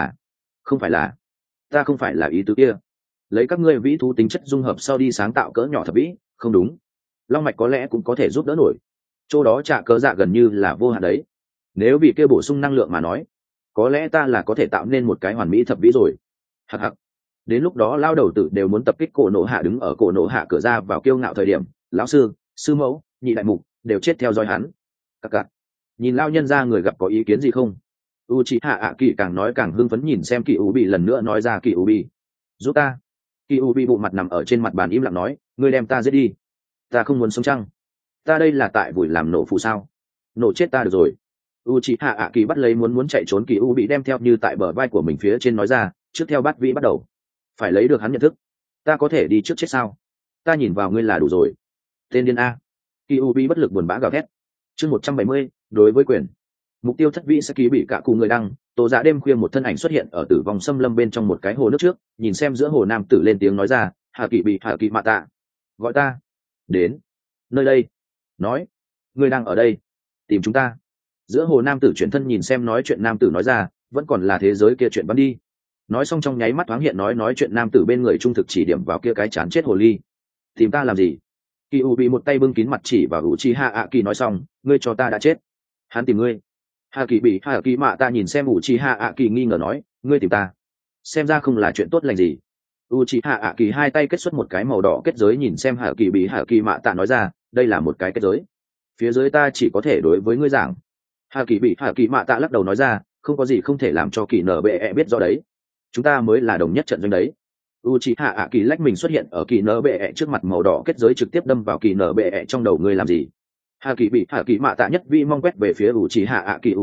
là ta không phải là ý tứ kia, lấy các ngươi vĩ thú tính chất dung hợp sau đi sáng tạo cỡ nhỏ thập vĩ, không đúng. Long mạch có lẽ cũng có thể giúp đỡ nổi, chỗ đó trả cớ dạ gần như là vô hạn đấy, nếu bị kia bổ sung năng lượng mà nói, có lẽ ta là có thể tạo nên một cái hoàn mỹ thập vĩ rồi. Hặc hặc, đến lúc đó lao đầu tử đều muốn tập kích cổ nộ hạ đứng ở cổ nộ hạ cửa ra vào kiêu ngạo thời điểm, lão sư, sư mẫu, nhị đại mục đều chết theo dõi hắn. Các cặc, nhìn lao nhân ra người gặp có ý kiến gì không? Uchiha ạ kỳ càng nói càng hưng phấn nhìn xem kỳ u bị lần nữa nói ra kỳ u bị giúp ta. Kỳ u bị bộ mặt nằm ở trên mặt bàn im lặng nói, ngươi đem ta giết đi, ta không muốn sống chăng? Ta đây là tại vùi làm nổ phụ sao? Nổ chết ta được rồi. Uchiha ạ kỳ bắt lấy muốn chạy trốn kỳ u bị đem theo như tại bờ vai của mình phía trên nói ra, trước theo bát vĩ bắt đầu, phải lấy được hắn nhận thức. Ta có thể đi trước chết sao? Ta nhìn vào ngươi là đủ rồi. Tên điên a. Kỳ u bị bất lực buồn bã gào thét. Chương 170, đối với quyền. Mục tiêu thất vĩ sẽ ký bị cả cụ người đăng. Tổ dạ đêm khuya một thân ảnh xuất hiện ở tử vong xâm lâm bên trong một cái hồ nước trước, nhìn xem giữa hồ nam tử lên tiếng nói ra, hạ kỳ mạ tạ, gọi ta đến nơi đây. Nói, ngươi đang ở đây, tìm chúng ta. Giữa hồ nam tử chuyển thân nhìn xem nói chuyện nam tử nói ra, vẫn còn là thế giới kia chuyện bắn đi. Nói xong trong nháy mắt thoáng hiện nói chuyện nam tử bên người trung thực chỉ điểm vào kia cái chán chết hồ ly. Tìm ta làm gì? Kỳ u bị một tay bưng kín mặt chỉ vào Uchiha ạ kỳ nói xong, ngươi cho ta đã chết. Hắn tìm ngươi. Hạ kỳ mạ ta nhìn xem Uchiha ạ kỳ nghi ngờ nói, ngươi tìm ta, xem ra không là chuyện tốt lành gì. Uchiha ạ kỳ hai tay kết xuất một cái màu đỏ kết giới nhìn xem hạ kỳ mạ ta nói ra, đây là một cái kết giới, phía dưới ta chỉ có thể đối với ngươi giảng. Hạ kỳ mạ ta lắc đầu nói ra, không có gì không thể làm cho kỳ nở bệ biết rõ đấy, chúng ta mới là đồng nhất trận doanh đấy. Uchiha ạ kỳ lách mình xuất hiện ở kỳ nở bệ trước mặt, màu đỏ kết giới trực tiếp đâm vào kỳ nở bệ trong đầu. Ngươi làm gì? Hạ kỳ mạ tạ nhất vi mong quét về phía Uchiha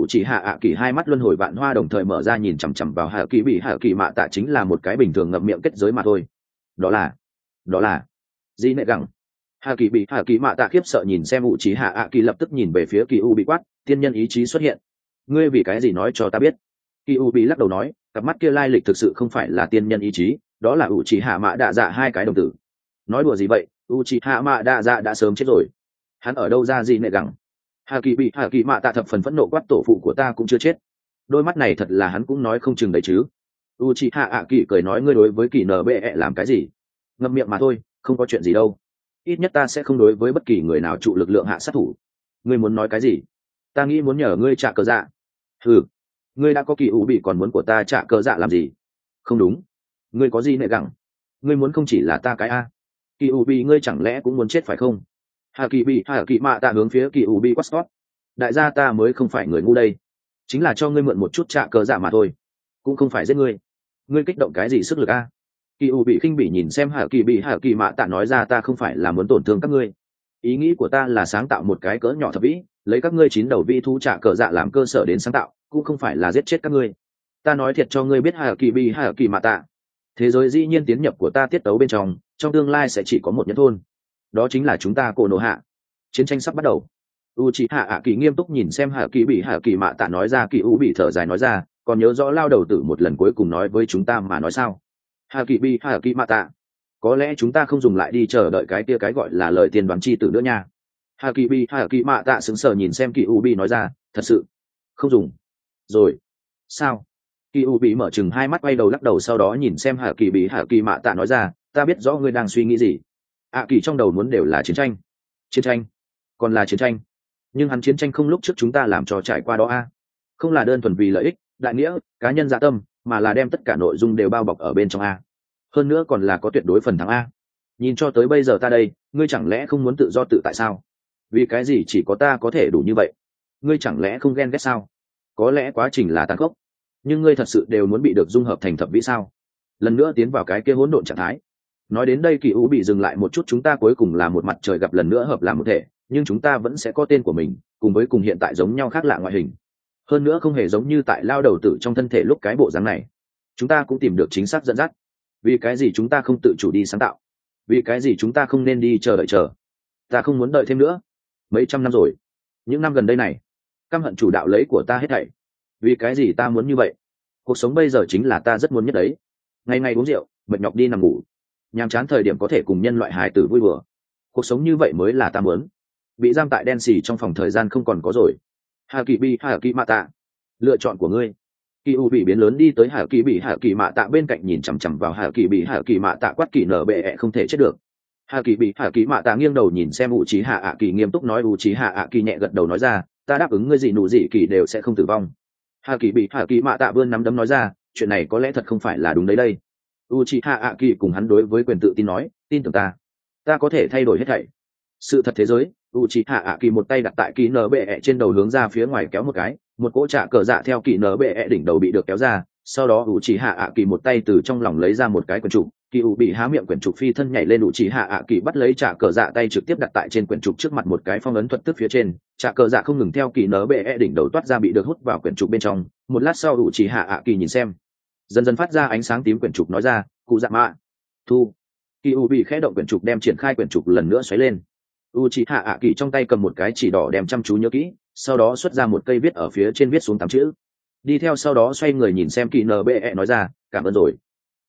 ạ kỳ hai mắt luân hồi vạn hoa đồng thời mở ra nhìn chằm chằm vào hạ kỳ mạ tạ, chính là một cái bình thường ngậm miệng kết giới mà thôi. Đó là gì nệ gẳng? Hạ kỳ mạ tạ khiếp sợ nhìn xem Uchiha ạ kỳ, lập tức nhìn về phía kỳ u bị quát, tiên nhân ý chí xuất hiện, ngươi vì cái gì nói cho ta biết? Kỳ u bị lắc đầu nói, cặp mắt kia lai lịch thực sự không phải là tiên nhân ý chí, đó là Uchiha mạ đạ dạ hai cái đồng tử. Nói đùa gì vậy, Uchiha mạ đạ dạ đã sớm chết rồi, hắn ở đâu ra gì nệ gẳng? Hạ kỳ mạ tạ thập phần phẫn nộ quát, tổ phụ của ta cũng chưa chết. Đôi mắt này thật là hắn cũng nói không chừng đấy chứ. Uchiha ạ kỳ cười nói, ngươi đối với kỳ nbe làm cái gì? Ngậm miệng mà thôi, không có chuyện gì đâu, ít nhất ta sẽ không đối với bất kỳ người nào trụ lực lượng hạ sát thủ. Ngươi muốn nói cái gì? Ta nghĩ muốn nhờ ngươi trả cờ dạ. Ừ, ngươi đã có kỳ u bị, còn muốn của ta trả cờ dạ làm gì? Không đúng, ngươi có gì nệ gẳng? Ngươi muốn không chỉ là ta cái a. Kỳ u bị ngươi chẳng lẽ cũng muốn chết phải không? Hạ kỳ mạ tạ hướng phía kỳ u bị quát scott, đại gia ta mới không phải người ngu đây, chính là cho ngươi mượn một chút trả cờ dạ mà thôi, cũng không phải giết ngươi. Ngươi kích động cái gì sức lực a? Kỳ u bị khinh bỉ nhìn xem hạ kỳ mạ tạ nói ra, ta không phải là muốn tổn thương các ngươi, ý nghĩ của ta là sáng tạo một cái cỡ nhỏ thập vĩ, lấy các ngươi 9 đầu vi thú trả cờ dạ làm cơ sở đến sáng tạo, cũng không phải là giết chết các ngươi. Ta nói thiệt cho ngươi biết hạ kỳ mạ tạ, thế giới dĩ nhiên tiến nhập của ta tiết tấu bên trong tương lai sẽ chỉ có một nhân thôn, đó chính là chúng ta cổ nổ hạ. Chiến tranh sắp bắt đầu. Uchiha ạ kỳ nghiêm túc nhìn xem hạ kỳ mạ tạ nói ra. Kỳ u bị thở dài nói ra, còn nhớ rõ lao đầu tử một lần cuối cùng nói với chúng ta mà nói sao? Hạ kỳ mạ tạ, có lẽ chúng ta không dùng lại đi chờ đợi cái kia cái gọi là lời tiên đoán chi tử nữa nha. Hạ kỳ mạ tạ sững sờ nhìn xem kỳ u bị nói ra, thật sự không dùng rồi sao? Kỳ u bị mở chừng hai mắt quay đầu lắc đầu, sau đó nhìn xem hạ kỳ mạ tạ nói ra, ta biết rõ ngươi đang suy nghĩ gì. ạ kỳ trong đầu muốn đều là chiến tranh, còn là chiến tranh, nhưng hắn chiến tranh không lúc trước chúng ta làm cho trải qua đó a, không là đơn thuần vì lợi ích, đại nghĩa, cá nhân dạ tâm, mà là đem tất cả nội dung đều bao bọc ở bên trong a, hơn nữa còn là có tuyệt đối phần thắng a. Nhìn cho tới bây giờ ta đây, ngươi chẳng lẽ không muốn tự do tự tại sao? Vì cái gì chỉ có ta có thể đủ như vậy? Ngươi chẳng lẽ không ghen ghét sao? Có lẽ quá trình là tàn khốc, nhưng ngươi thật sự đều muốn bị được dung hợp thành thập vĩ sao? Lần nữa tiến vào cái kia hỗn độn trạng thái. Nói đến đây kỳ u bị dừng lại một chút, chúng ta cuối cùng là một mặt trời gặp lần nữa hợp làm một thể, nhưng chúng ta vẫn sẽ có tên của mình, cùng với cùng hiện tại giống nhau khác lạ ngoại hình, hơn nữa không hề giống như tại lao đầu tử trong thân thể lúc cái bộ dáng này. Chúng ta cũng tìm được chính xác dẫn dắt. Vì cái gì chúng ta không tự chủ đi sáng tạo? Vì cái gì chúng ta không nên đi chờ đợi? Ta không muốn đợi thêm nữa, mấy trăm năm rồi, những năm gần đây này căm hận chủ đạo lấy của ta hết thảy. Vì cái gì ta muốn như vậy? Cuộc sống bây giờ chính là ta rất muốn nhất đấy, ngày ngày uống rượu mệt nhọc đi nằm ngủ, nhàm chán thời điểm có thể cùng nhân loại hài tử vui bừa, cuộc sống như vậy mới là ta muốn. Bị giam tại đen xì trong phòng thời gian không còn có rồi. Hạ kỳ mạ tạ, lựa chọn của ngươi. Kỳ u bị biến lớn đi tới hạ kỳ mạ tạ bên cạnh, nhìn chằm chằm vào hạ kỳ mạ tạ quát, kỳ nở bệ không thể chết được. Hạ kỳ mạ tạ nghiêng đầu nhìn xem Uchiha ạ kỳ nghiêm túc nói. Uchiha ạ kỳ nhẹ gật đầu nói ra, ta đáp ứng ngươi gì nụ gì kỳ đều sẽ không tử vong. Hạ kỳ mạ tạ vươn nắm đấm nói ra, chuyện này có lẽ thật không phải là đúng đấy đây. Uchiha ạ kỳ cùng hắn đối với quyền tự tin nói, tin tưởng ta có thể thay đổi hết thảy. Sự thật thế giới, Uchiha ạ kỳ một tay đặt tại kỳ nở bệ ẹ trên đầu hướng ra phía ngoài kéo một cái, một cỗ trả cờ dạ theo kỳ nở bệ ẹ đỉnh đầu bị được kéo ra, sau đó Uchiha ạ kỳ một tay từ trong lòng lấy ra một cái quyển trục, kỳ u bị há miệng quyển trục phi thân nhảy lên, Uchiha ạ kỳ bắt lấy trả cờ dạ tay trực tiếp đặt tại trên quyển trục trước mặt một cái phong ấn thuật tức phía trên, trả cờ dạ không ngừng theo kỳ nở bệ ẹ đỉnh đầu toát ra bị được hút vào quyển trục bên trong. Một lát sau Uchiha ạ kỳ nhìn xem, dần dần phát ra ánh sáng tím quyển trục nói ra, cụ dạ mạ thu. Kỳ u bị khẽ động quyển trục đem triển khai quyển trục lần nữa xoáy lên. Uchiha ạ kỳ trong tay cầm một cái chỉ đỏ đem chăm chú nhớ kỹ, sau đó xuất ra một cây viết ở phía trên viết xuống 8 chữ. Đi theo sau đó xoay người nhìn xem kỳ nbe nói ra, cảm ơn rồi.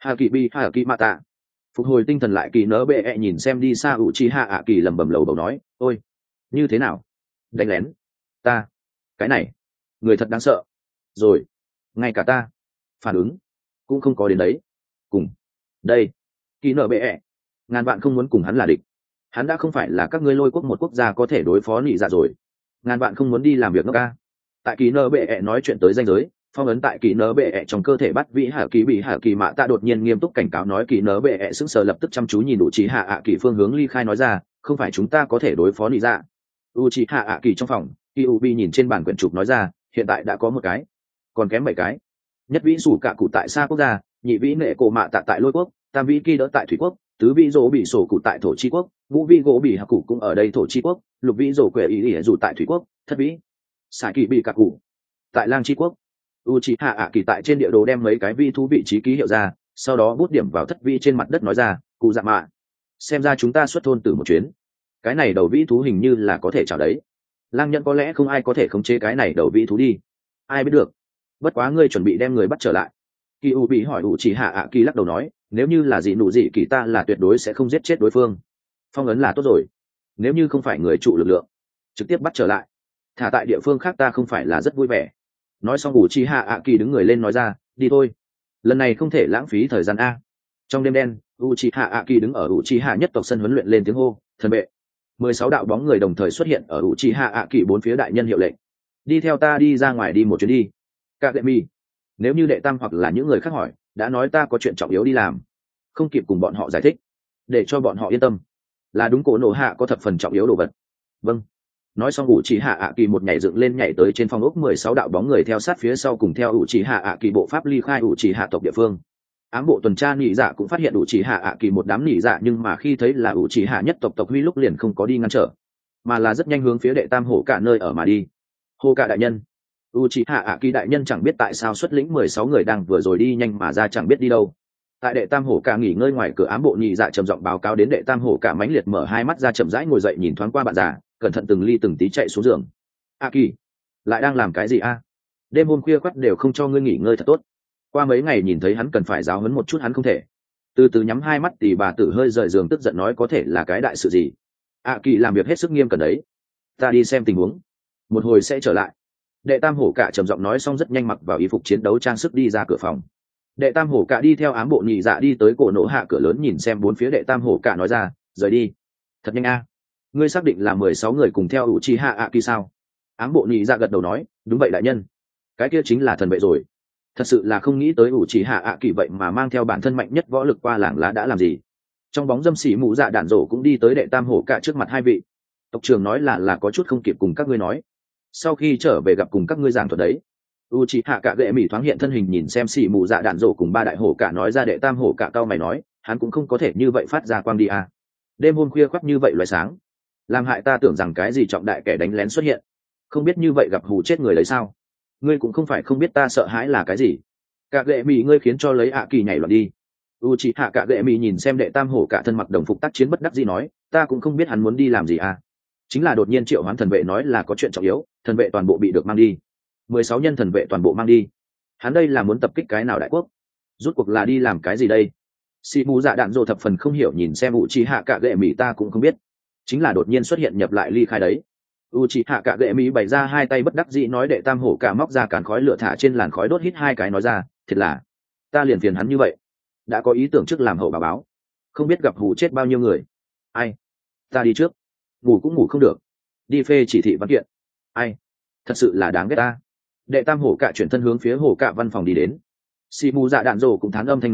Haki mata. Phục hồi tinh thần lại, kỳ nbe nhìn xem đi xa Uchiha ạ kỳ lẩm bẩm lầu bầu nói, ôi, như thế nào? Đánh lén? Ta? Cái này, người thật đáng sợ. Rồi, ngay cả ta phản ứng cũng không có đến đấy. Cùng đây, kỳ nbe, ngàn vạn không muốn cùng hắn là địch. Hắn đã không phải là các ngươi Lôi quốc một quốc gia có thể đối phó nị dạ rồi. Ngàn vạn không muốn đi làm việc nước ca. Tại kỳ nơ bệ ẹ nói chuyện tới danh giới, phong ấn tại kỳ nơ bệ ẹ trong cơ thể bắt vĩ hạ kỳ bị hạ kỳ mạ tạ đột nhiên nghiêm túc cảnh cáo nói, kỳ nơ bệ ẹ sững sờ lập tức chăm chú nhìn Uchiha ạ kỳ phương hướng ly khai nói ra, không phải chúng ta có thể đối phó nị dạ. Uchiha ạ kỳ trong phòng, Kyuubi nhìn trên bản quyển trục nói ra, hiện tại đã có một cái, còn kém 7 cái. Nhất vĩ sủ cả cụ tại xa quốc gia, nhị vĩ nệ cổ mạ tạ tại Lôi quốc, tam vĩ kỳ đỡ tại Thủy quốc, tứ vĩ dỗ bị sổ cụ tại Thổ Chi quốc, ngũ vĩ gỗ bị hạ cụ cũng ở đây Thổ Chi quốc, lục vĩ dỗ quệ ý ỉa dù tại Thủy quốc, thất vĩ xài kỳ bị cả cụ tại Lang Chi quốc. Uchiha ạ kỳ tại trên địa đồ đem mấy cái vi thú vị trí ký hiệu ra, sau đó bút điểm vào thất vĩ trên mặt đất nói ra, cụ dạ mạ, xem ra chúng ta xuất thôn từ một chuyến. Cái này đầu vĩ thú hình như là có thể chào đấy. Lang Nhân có lẽ không ai có thể khống chế cái này đầu vĩ thú đi, ai biết được. Bất quá ngươi chuẩn bị đem người bắt trở lại. Kyuubi hỏi Uchiha ạ kỳ lắc đầu nói, nếu như là gì nụ gì kỳ ta là tuyệt đối sẽ không giết chết đối phương. Phong ấn là tốt rồi, nếu như không phải người trụ lực lượng, trực tiếp bắt trở lại, thả tại địa phương khác ta không phải là rất vui vẻ. Nói xong Uchiha ạ kỳ đứng người lên nói ra, đi thôi, lần này không thể lãng phí thời gian a. Trong đêm đen, Uchiha ạ kỳ đứng ở Uchiha nhất tộc sân huấn luyện lên tiếng hô, thần bệ. 16 đạo bóng người đồng thời xuất hiện ở Uchiha ạ kỳ bốn phía, đại nhân hiệu lệnh, đi theo ta đi ra ngoài đi một chuyến đi. Kagemi, nếu như đệ tam hoặc là những người khác hỏi, đã nói ta có chuyện trọng yếu đi làm, không kịp cùng bọn họ giải thích, để cho bọn họ yên tâm, là đúng, cổ nổ hạ có thập phần trọng yếu đồ vật. Vâng. Nói xong Uchiha ạ kỳ một nhảy dựng lên nhảy tới trên phong ốc, 16 đạo bóng người theo sát phía sau cùng theo Uchiha ạ kỳ bộ pháp ly khai Uchiha tộc địa phương. Ám bộ tuần tra nị dạ cũng phát hiện Uchiha ạ kỳ một đám nị dạ, nhưng mà khi thấy là Uchiha nhất tộc tộc huy lúc liền không có đi ngăn trở, mà là rất nhanh hướng phía đệ tam hổ cả nơi ở mà đi. Hô cả đại nhân. Uchiha ạ kỳ đại nhân chẳng biết tại sao xuất lĩnh 16 người đang vừa rồi đi nhanh mà ra chẳng biết đi đâu. Tại đệ tam hổ cả nghỉ ngơi ngoài cửa, ám bộ nhị dạ trầm giọng báo cáo đến, đệ tam hổ cả mãnh liệt mở hai mắt ra, chậm rãi ngồi dậy nhìn thoáng qua bạn già, cẩn thận từng ly từng tí chạy xuống giường. A kỳ, lại đang làm cái gì a? Đêm hôm khuya khoắt đều không cho ngươi nghỉ ngơi thật tốt. Qua mấy ngày nhìn thấy hắn cần phải giáo huấn một chút hắn không thể. Từ từ nhắm hai mắt thì bà tử hơi rời giường tức giận nói, có thể là cái đại sự gì? A kỳ làm việc hết sức nghiêm cẩn đấy. Ta đi xem tình huống, một hồi sẽ trở lại. Đệ tam hổ cả trầm giọng nói xong rất nhanh mặc vào y phục chiến đấu trang sức đi ra cửa phòng. Đệ tam hổ cả đi theo ám bộ nhị dạ đi tới cổ nổ hạ cửa lớn, nhìn xem bốn phía, đệ tam hổ cả nói ra, rời đi. Thật nhanh a. Ngươi xác định là 16 người cùng theo Uchiha ạ kỳ sao? Ám bộ nhị dạ gật đầu nói, đúng vậy đại nhân. Cái kia chính là thần vệ rồi. Thật sự là không nghĩ tới Uchiha ạ kỳ vậy mà mang theo bản thân mạnh nhất võ lực qua làng lá đã làm gì. Trong bóng dâm xỉ mũ dạ đạn rổ cũng đi tới đệ tam hổ cả trước mặt hai vị. Tộc trưởng nói là có chút không kịp cùng các ngươi nói, sau khi trở về gặp cùng các ngươi giảng thuật đấy. Uchiha cả gệ mỉ thoáng hiện thân hình nhìn xem xỉ mù dạ đạn rổ cùng ba đại hổ cả nói ra, đệ tam hổ cả cao mày nói, hắn cũng không có thể như vậy phát ra quang đi à. Đêm hôm khuya khoắt như vậy loài sáng, làm hại ta tưởng rằng cái gì trọng đại kẻ đánh lén xuất hiện, không biết như vậy gặp hù chết người đấy sao? Ngươi cũng không phải không biết ta sợ hãi là cái gì. Cả gệ mỉ ngươi khiến cho lấy ạ kỳ nhảy loạn đi. Uchiha cả gệ mỉ nhìn xem đệ tam hổ cả thân mặc đồng phục tác chiến bất đắc dĩ nói, ta cũng không biết hắn muốn đi làm gì à. Chính là đột nhiên triệu hoán thần vệ nói là có chuyện trọng yếu, thần vệ toàn bộ bị được mang đi, 16 nhân thần vệ toàn bộ mang đi. Hắn đây là muốn tập kích cái nào đại quốc? Rút cuộc là đi làm cái gì đây? Sĩ mù dạ đạn dồ thập phần không hiểu nhìn xem Uchiha cả gệ mỉ, ta cũng không biết, chính là đột nhiên xuất hiện nhập lại ly khai đấy. Uchiha cả gệ mỉ bày ra hai tay bất đắc dĩ nói, đệ tam hổ cả móc ra càn khói lửa thả trên làn khói đốt hít hai cái nói ra, thiệt là ta liền phiền hắn như vậy, đã có ý tưởng trước làm hậu bà báo, không biết gặp hù chết bao nhiêu người. Ai, ta đi trước, ngủ cũng ngủ không được, đi phê chỉ thị văn kiện. Ai, thật sự là đáng ghét ta. Đệ tam hổ cả chuyển thân hướng phía hổ cả văn phòng đi đến. Sĩ mù dạ đạn rồ cũng thán âm thanh nói,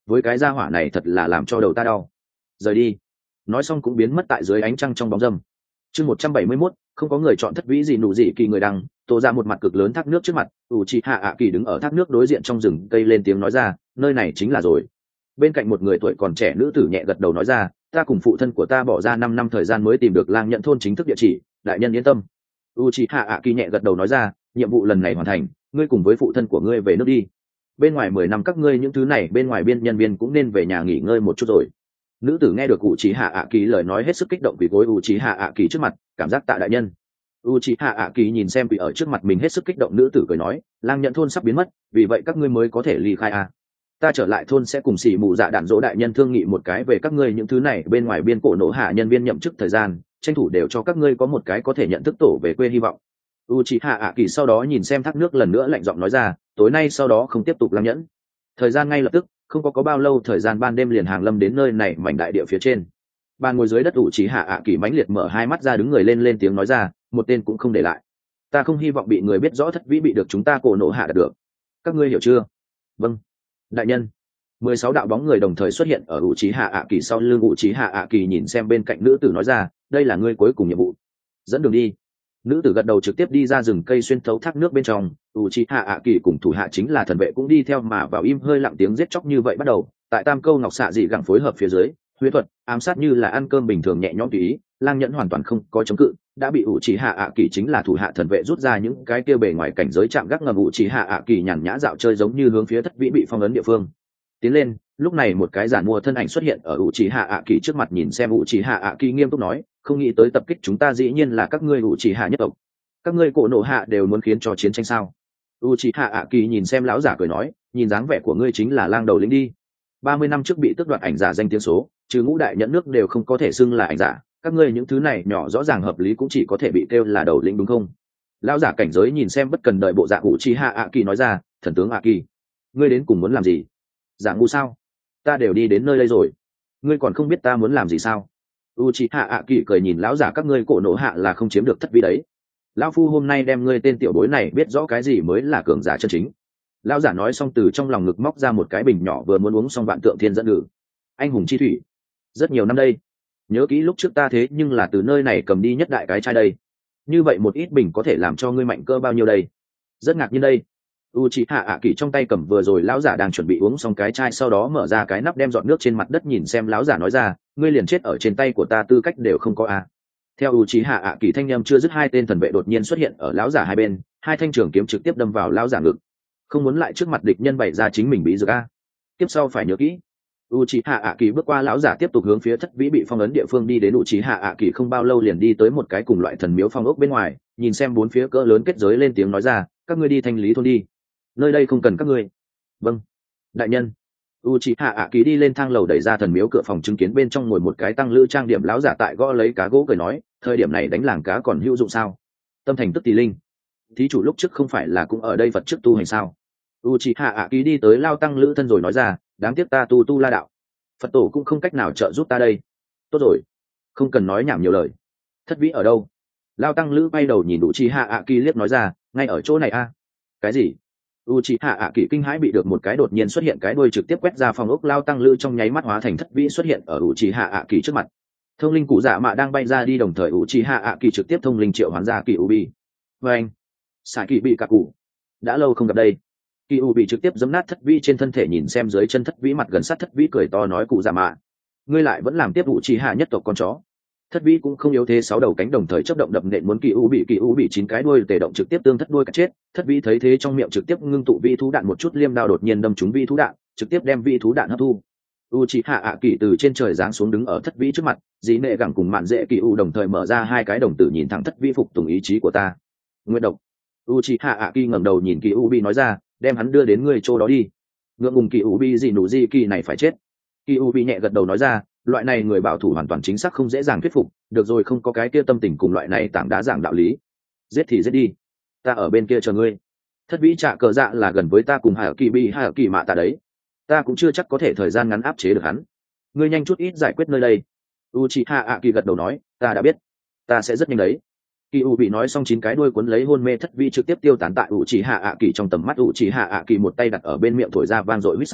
với cái gia hỏa này thật là làm cho đầu ta đau. Rời đi. Nói xong cũng biến mất tại dưới ánh trăng trong bóng râm. Chương 171, không có người chọn thất vĩ gì nụ gì kỳ người đăng, tổ ra một mặt cực lớn thác nước trước mặt, Uchiha ạ kỳ đứng ở thác nước đối diện trong rừng cây lên tiếng nói ra, nơi này chính là rồi. Bên cạnh một người tuổi còn trẻ nữ tử nhẹ gật đầu nói ra, ta cùng phụ thân của ta bỏ ra 5 năm thời gian mới tìm được lang nhận thôn chính thức địa chỉ, đại nhân yên tâm. Uchiha ạ kỳ nhẹ gật đầu nói ra, nhiệm vụ lần này hoàn thành, ngươi cùng với phụ thân của ngươi về nước đi. Bên ngoài 10 năm các ngươi những thứ này bên ngoài biên nhân viên cũng nên về nhà nghỉ ngơi một chút rồi. Nữ tử nghe được Uchiha ạ kỳ lời nói hết sức kích động, vì gối Uchiha ạ kỳ trước mặt, cảm giác tạ đại nhân. Uchiha ạ kỳ nhìn xem vì ở trước mặt mình hết sức kích động nữ tử cười nói, lang nhận thôn sắp biến mất, vì vậy các ngươi mới có thể ly khai à. Ta trở lại thôn sẽ cùng xỉ mù dạ đạn dỗ đại nhân thương nghị một cái về các ngươi những thứ này bên ngoài biên cổ nổ hạ nhân viên nhậm chức thời gian, tranh thủ đều cho các ngươi có một cái có thể nhận thức tổ về quê hy vọng. Uchiha ạ kỳ sau đó nhìn xem thác nước lần nữa lạnh giọng nói ra, tối nay sau đó không tiếp tục lang nhẫn. Thời gian ngay lập tức, không có bao lâu thời gian ban đêm liền hàng lâm đến nơi này mảnh đại địa phía trên. Bàn ngồi dưới đất Uchiha ạ kỳ mãnh liệt mở hai mắt ra đứng người lên tiếng nói ra, một tên cũng không để lại. Ta không hy vọng bị người biết rõ thất vĩ bị được chúng ta cổ nổ hạ đạt được. Các ngươi hiểu chưa? Vâng, đại nhân. 16 đạo bóng người đồng thời xuất hiện ở Uchiha ạ kỳ sau lưng. Uchiha ạ kỳ nhìn xem bên cạnh nữ tử nói ra, đây là ngươi cuối cùng nhiệm vụ, dẫn đường đi. Nữ tử gật đầu trực tiếp đi ra rừng cây xuyên thấu thác nước bên trong. Uchiha ạ kỳ cùng thủ hạ chính là thần vệ cũng đi theo mà vào im hơi lặng tiếng giết chóc như vậy bắt đầu. Tại tam câu ngọc xạ dị gẳng phối hợp phía dưới, huyễn thuật ám sát như là ăn cơm bình thường nhẹ nhõm tùy ý, lang nhẫn hoàn toàn không có chống cự, đã bị Uchiha ạ kỳ chính là thủ hạ thần vệ rút ra những cái kia bề ngoài cảnh giới chạm gác ngầm. Uchiha ạ kỳ nhàn nhã dạo chơi giống như hướng phía thất vĩ bị phong ấn địa phương tiến lên. Lúc này một cái giản mua thân ảnh xuất hiện ở Uchiha ạ kỳ trước mặt, nhìn xem Uchiha ạ kỳ nghiêm túc nói, không nghĩ tới tập kích chúng ta dĩ nhiên là các ngươi Uchiha nhất tộc. Các ngươi cổ nổ hạ đều muốn khiến cho chiến tranh sao? Uchiha ạ kỳ nhìn xem lão giả cười nói, nhìn dáng vẻ của ngươi chính là lang đầu lĩnh đi. 30 năm trước bị tước đoạt ảnh giả danh tiếng số, trừ ngũ đại nhẫn nước đều không có thể xưng là ảnh giả, các ngươi những thứ này nhỏ rõ ràng hợp lý cũng chỉ có thể bị kêu là đầu lĩnh đúng không? Lão giả cảnh giới nhìn xem bất cần đợi bộ dạng Uchiha ạ kỳ nói ra, thần tướng ạ kỳ, ngươi đến cùng muốn làm gì? Giả ngu sao? Ta đều đi đến nơi đây rồi, ngươi còn không biết ta muốn làm gì sao? Uchiha ạ kỳ cười nhìn lão giả, các ngươi cổ nổ hạ là không chiếm được thất vĩ đấy. Lão phu hôm nay đem ngươi tên tiểu bối này biết rõ cái gì mới là cường giả chân chính. Lão giả nói xong từ trong lòng ngực móc ra một cái bình nhỏ, vừa muốn uống xong vạn tượng thiên dẫn ngự anh hùng chi thủy. Rất nhiều năm đây, nhớ kỹ lúc trước ta thế nhưng là từ nơi này cầm đi nhất đại cái chai đây. Như vậy một ít bình có thể làm cho ngươi mạnh cơ bao nhiêu đây? Rất ngạc nhiên đây. Uchiha ạ kỳ trong tay cầm vừa rồi lão giả đang chuẩn bị uống xong cái chai, sau đó mở ra cái nắp đem giọt nước trên mặt đất, nhìn xem lão giả nói ra, ngươi liền chết ở trên tay của ta tư cách đều không có à. Theo Uchiha ạ kỳ thanh em chưa dứt, hai tên thần vệ đột nhiên xuất hiện ở lão giả hai bên, hai thanh trường kiếm trực tiếp đâm vào lão giả ngực. Không muốn lại trước mặt địch nhân bày ra chính mình bí dược a. Tiếp sau phải nhớ kỹ. Uchiha ạ kỳ bước qua lão giả, tiếp tục hướng phía thất vĩ bị phong ấn địa phương đi đến. Uchiha ạ kỳ không bao lâu liền đi tới một cái cùng loại thần miếu phong ốc bên ngoài, nhìn xem bốn phía cỡ lớn kết giới lên tiếng nói ra, các ngươi đi thanh lý thôn đi, nơi đây không cần các ngươi. Vâng, đại nhân. Uchiha ạ kỳ đi lên thang lầu, đẩy ra thần miếu cửa phòng, chứng kiến bên trong ngồi một cái tăng lữ trang điểm lão giả tại gõ lấy cá gỗ, cười nói, thời điểm này đánh làng cá còn hữu dụng sao? Tâm thành tức tỳ linh, thí chủ lúc trước không phải là cũng ở đây Phật trước tu hành sao? Uchiha ạ kỳ đi tới lao tăng lữ thân rồi nói ra, đáng tiếc ta tu la đạo, Phật tổ cũng không cách nào trợ giúp ta đây. Tốt rồi, không cần nói nhảm nhiều lời. Thất vĩ ở đâu? Lao tăng lữ bay đầu nhìn Uchiha ạ kỳ liếc nói ra, ngay ở chỗ này a. Cái gì? Uchiha ạ kỳ kinh hãi bị được một cái đột nhiên xuất hiện cái đuôi trực tiếp quét ra phòng ốc. Lao tăng lữ trong nháy mắt hóa thành thất vĩ xuất hiện ở Uchiha ạ kỳ trước mặt. Thông linh cụ dạ mạ đang bay ra đi, đồng thời Uchiha ạ kỳ trực tiếp thông linh triệu hoán ra kỳ ubi. Và anh, xài kỳ bị cả cụ, đã lâu không gặp đây. Kỳ ubi trực tiếp giẫm nát thất vĩ trên thân thể, nhìn xem dưới chân thất vĩ mặt gần sát thất vĩ, cười to nói, cụ dạ mạ, ngươi lại vẫn làm tiếp Uchiha nhất tộc con chó. Thất vĩ cũng không yếu thế, 6 đầu cánh đồng thời chớp động đập nện muốn kỳ ubi 9 cái đuôi tề động trực tiếp tương thất đuôi cả chết. Thất vĩ thấy thế trong miệng trực tiếp ngưng tụ vi thú đạn, một chút liêm đao đột nhiên đâm trúng vi thú đạn, trực tiếp đem vi thú đạn hấp thu. Uchiha ạ kỳ từ trên trời giáng xuống đứng ở thất vĩ trước mặt, dĩ nệ gẳng cùng mạn dễ kỳ u đồng thời mở ra hai cái đồng tử nhìn thẳng thất vĩ, phục tùng ý chí của ta. Nguyện độc. Uchiha ạ kỳ ngẩng đầu nhìn kỳ ubi nói ra, đem hắn đưa đến ngươi chỗ đó đi. Ngượng ngùng kỳ ubi gì nụ gì kỳ này phải chết. Kỳ ubi nhẹ gật đầu nói ra, loại này người bảo thủ hoàn toàn chính xác không dễ dàng thuyết phục, được rồi, không có cái kia tâm tình cùng loại này tảng đá giảng đạo lý. Giết thì giết đi, ta ở bên kia chờ ngươi. Thất vĩ trạ cờ dạ là gần với ta cùng hải kỳ mạ ta đấy, ta cũng chưa chắc có thể thời gian ngắn áp chế được hắn, ngươi nhanh chút ít giải quyết nơi đây. Uchiha ạ kỳ gật đầu nói, ta đã biết, ta sẽ rất nhanh đấy. Kỳ u bị nói xong, 9 cái đuôi cuốn lấy hôn mê thất vĩ trực tiếp tiêu tán tại Uchiha ạ kỳ trong tầm mắt. Uchiha ạ kỳ một tay đặt ở bên miệng thổi ra vang dội huýt sáo,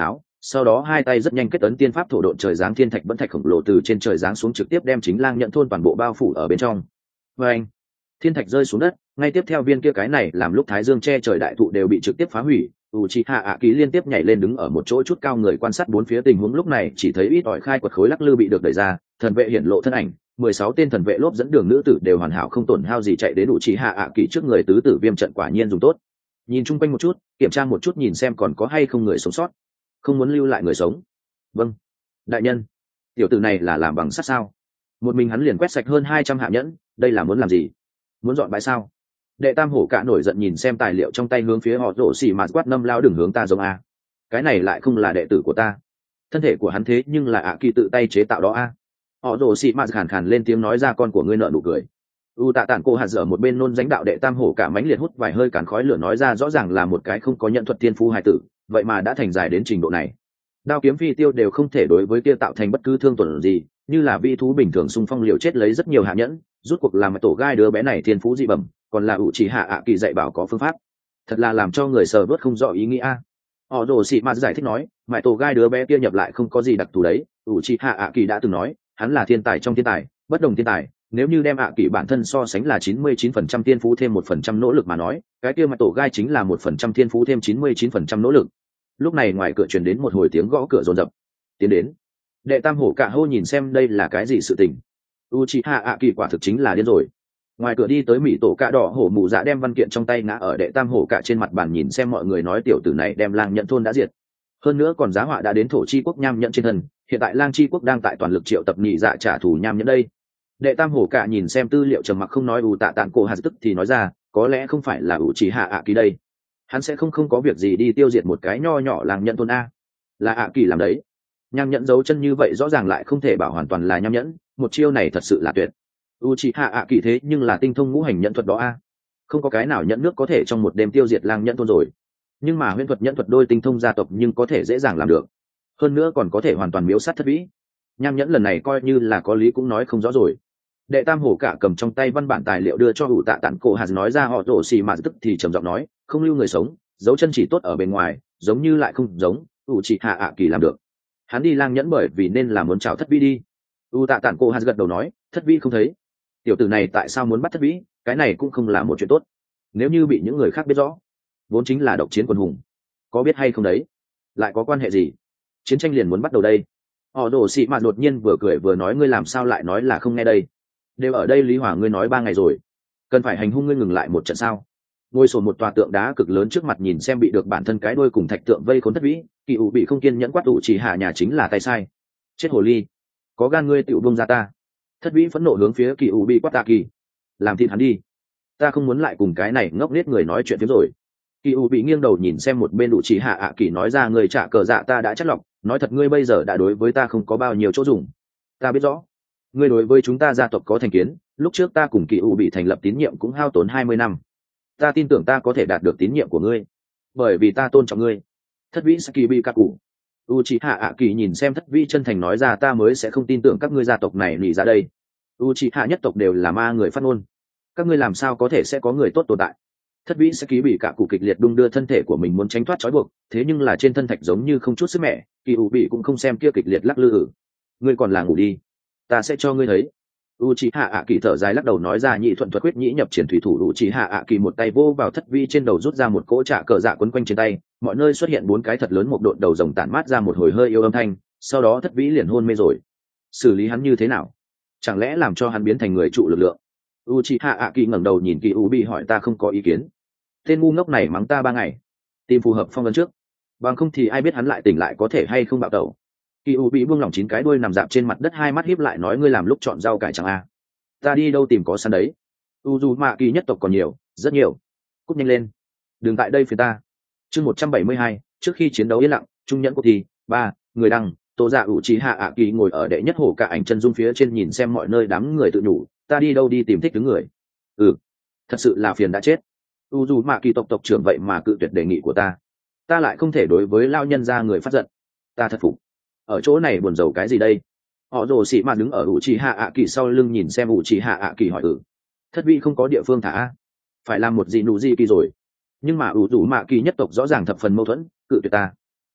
sau đó hai tay rất nhanh kết ấn tiên pháp thổ độn trời giáng thiên thạch vẫn thạch khổng lồ từ trên trời giáng xuống trực tiếp đem chính lang nhận thôn toàn bộ bao phủ ở bên trong. Và anh, thiên thạch rơi xuống đất, ngay tiếp theo viên kia cái này làm lúc thái dương che trời đại thụ đều bị trực tiếp phá hủy. Uchiha Aki liên tiếp nhảy lên đứng ở một chỗ chút cao người quan sát bốn phía tình huống, lúc này chỉ thấy ít ỏi khai quật khối lắc lư bị được đẩy ra, thần vệ hiển lộ thân ảnh, 16 tên thần vệ lốp dẫn đường nữ tử đều hoàn hảo không tổn hao gì chạy đến Uchiha Aki trước người, tứ tử viêm trận quả nhiên dùng tốt. Nhìn chung quanh một chút, kiểm tra một chút nhìn xem còn có hay không người sống sót, không muốn lưu lại người sống. Vâng đại nhân. Tiểu tử này là làm bằng sắt sao? Một mình hắn liền quét sạch hơn 200 hạ nhẫn, đây là muốn làm gì? Muốn dọn bãi sao? Đệ tam hổ cả nổi giận nhìn xem tài liệu trong tay hướng phía họ rổ xì mà quát nâm lao, đừng hướng ta giống a. Cái này lại không là đệ tử của ta, thân thể của hắn thế nhưng là ạ kỳ tự tay chế tạo đó a. Họ rổ xì mà khàn khàn lên tiếng nói ra, con của ngươi nợ nụ cười. U tạ tản cô hạt dở một bên nôn dánh đạo đệ tam hổ cả mánh liệt hút vài hơi cản khói lửa nói ra, rõ ràng là một cái không có nhận thuật thiên phú hài tử, vậy mà đã thành dài đến trình độ này. Đao kiếm phi tiêu đều không thể đối với kia tạo thành bất cứ thương tổn gì, như là vi thú bình thường xung phong liều chết lấy rất nhiều hạ nhẫn, rút cuộc làm tổ gai đứa bé này thiên phú dị bẩm, còn là ủ chỉ hạ ạ kỳ dạy bảo có phương pháp, thật là làm cho người sờ vớt không rõ ý nghĩa. Họ rồ xị mạt giải thích nói, mãi tổ gai đứa bé kia nhập lại không có gì đặc thù đấy, ủ chỉ hạ ạ kỳ đã từng nói hắn là thiên tài trong thiên tài, bất đồng thiên tài, nếu như đem ạ kỳ bản thân so sánh là 99% thiên phú thêm 1% nỗ lực mà nói, cái kia mãi tổ gai chính là 1% thiên phú thêm 99% nỗ lực. Lúc này ngoài cửa truyền đến một hồi tiếng gõ cửa rồn rập. Tiến đến. Đệ tam hổ cả hô nhìn xem đây là cái gì sự tình. Uchiha Aki quả thực chính là điên rồi. Ngoài cửa đi tới mỹ tổ cạ đỏ hổ mù dạ đem văn kiện trong tay ngã ở đệ tam hổ cả trên mặt bàn, nhìn xem mọi người nói tiểu tử này đem lang nhận thôn đã diệt, hơn nữa còn giá họa đã đến thổ chi quốc nham nhẫn trên thân, hiện tại lang chi quốc đang tại toàn lực triệu tập nhị dạ trả thù nham nhẫn đây. Đệ tam hổ cả nhìn xem tư liệu trầm mặc không nói. Tạ tạng cổ hạt tức thì nói ra, có lẽ không phải là Uchiha Aki đây, hắn sẽ không có việc gì đi tiêu diệt một cái nho nhỏ lang nhận thôn a, là Aki làm đấy. Nham nhẫn giấu chân như vậy rõ ràng lại không thể bảo hoàn toàn là nham nhẫn, một chiêu này thật sự là tuyệt. Uchiha Aki thế nhưng là tinh thông ngũ hành nhẫn thuật đó a, không có cái nào nhẫn nước có thể trong một đêm tiêu diệt lang nhẫn thôn rồi, nhưng mà huyễn thuật nhẫn thuật đôi tinh thông gia tộc nhưng có thể dễ dàng làm được, hơn nữa còn có thể hoàn toàn miễu sát thất vĩ. Nham nhẫn lần này coi như là có lý cũng nói không rõ rồi. Đệ tam hổ cả cầm trong tay văn bản tài liệu đưa cho Tạ Tản Cổ Hạt nói ra, họ rổ xì mà tức thì trầm giọng nói, không lưu người sống, dấu chân chỉ tốt ở bên ngoài, giống như lại không giống. Uchiha Aki làm được, hắn đi lang nhẫn bởi vì nên là muốn chào thất vĩ đi. Tạ Tản Cổ Hạt gật đầu nói, thất vĩ không thấy, tiểu tử này tại sao muốn bắt thất vĩ, cái này cũng không là một chuyện tốt, nếu như bị những người khác biết rõ, vốn chính là độc chiến quần hùng, có biết hay không đấy, lại có quan hệ gì, chiến tranh liền muốn bắt đầu đây. Họ đổ xị mạt đột nhiên vừa cười vừa nói, ngươi làm sao lại nói là không nghe đây, đều ở đây Lý Hỏa ngươi nói 3 ngày rồi, cần phải hành hung ngươi ngừng lại một trận sao? Ngồi sồn một tòa tượng đá cực lớn trước mặt nhìn xem bị được bản thân cái đuôi cùng thạch tượng vây khốn thất vĩ, Kỳ ủ bị không kiên nhẫn quát, ủ chỉ hạ nhà chính là tay sai, chết hồ ly, có gan ngươi tựu bông ra ta. Thất vĩ phẫn nộ hướng phía Kỳ ủ bị quát, tạ kỳ, làm thịt hắn đi, ta không muốn lại cùng cái này ngốc nghếch người nói chuyện tiếp rồi. Kỳ ủ bị nghiêng đầu nhìn xem một bên ủ chỉ hạ ạ kỳ nói ra, người trả cờ dạ ta đã chất lọc, nói thật ngươi bây giờ đã đối với ta không có bao nhiêu chỗ dùng, ta biết rõ ngươi đối với chúng ta gia tộc có thành kiến, lúc trước ta cùng Kỳ ủ bị thành lập tín nhiệm cũng hao tốn 20 năm, ta tin tưởng ta có thể đạt được tín nhiệm của ngươi, bởi vì ta tôn trọng ngươi. Thất vĩ Saki bị cắt củ. Uchiha Aki nhìn xem thất vĩ chân thành nói ra, ta mới sẽ không tin tưởng các ngươi gia tộc này lì ra đây. Uchiha nhất tộc đều là ma người phát ngôn, các ngươi làm sao có thể sẽ có người tốt tồn tại. Thất vĩ Saki bị cắt củ kịch liệt đung đưa thân thể của mình muốn tránh thoát trói buộc, thế nhưng là trên thân thạch giống như không chút sức mẻ, Kỳ ủ bị cũng không xem kia kịch liệt lắc lư. Ngươi còn là ngủ đi, ta sẽ cho ngươi thấy. Uchiha Aki thở dài lắc đầu nói ra, nhị thuận thuật quyết nhĩ nhập triển thủy thủ. Uchiha Aki một tay vô vào thất vi trên đầu, rút ra một cỗ trả cờ dạ quấn quanh trên tay, mọi nơi xuất hiện 4 cái thật lớn một độn đầu rồng tản mát ra một hồi hơi yêu âm thanh, sau đó thất vĩ liền hôn mê rồi. Xử lý hắn như thế nào? Chẳng lẽ làm cho hắn biến thành người trụ lực lượng? Uchiha Aki ngẩng đầu nhìn Kỳ Ubi hỏi, ta không có ý kiến. Tên ngu ngốc này mắng ta 3 ngày, tìm phù hợp phong vấn trước, bằng không thì ai biết hắn lại tỉnh lại có thể hay không bạo tẩu. Kỳ Ubi buông lỏng 9 cái đuôi nằm dạp trên mặt đất, hai mắt híp lại nói, ngươi làm lúc chọn rau cải chẳng a, ta đi đâu tìm có săn đấy. Uzumaki nhất tộc còn nhiều, rất nhiều, cút nhanh lên, đừng tại đây phiền ta. Chương 172, trước khi chiến đấu yên lặng, trung nhẫn cuộc thi 3, người đăng, Tô Dạ Uchiha Aki ngồi ở đệ nhất hổ cả ảnh chân dung phía trên nhìn xem mọi nơi đám người tự nhủ, ta đi đâu đi tìm thích đứng người. Thật sự là phiền đã chết. Uzumaki tộc tộc trưởng vậy mà cự tuyệt đề nghị của ta lại không thể đối với lao nhân ra người phát giận, ta thật phục. Ở chỗ này buồn rầu cái gì đây? Họ rồ xị mà đứng ở Uchiha Aki sau lưng nhìn xem Uchiha Aki hỏi, thất vị không có địa phương thả, phải làm một gì nụ gì kỳ rồi, nhưng mà Uzumaki nhất tộc rõ ràng thập phần mâu thuẫn, cự tuyệt ta.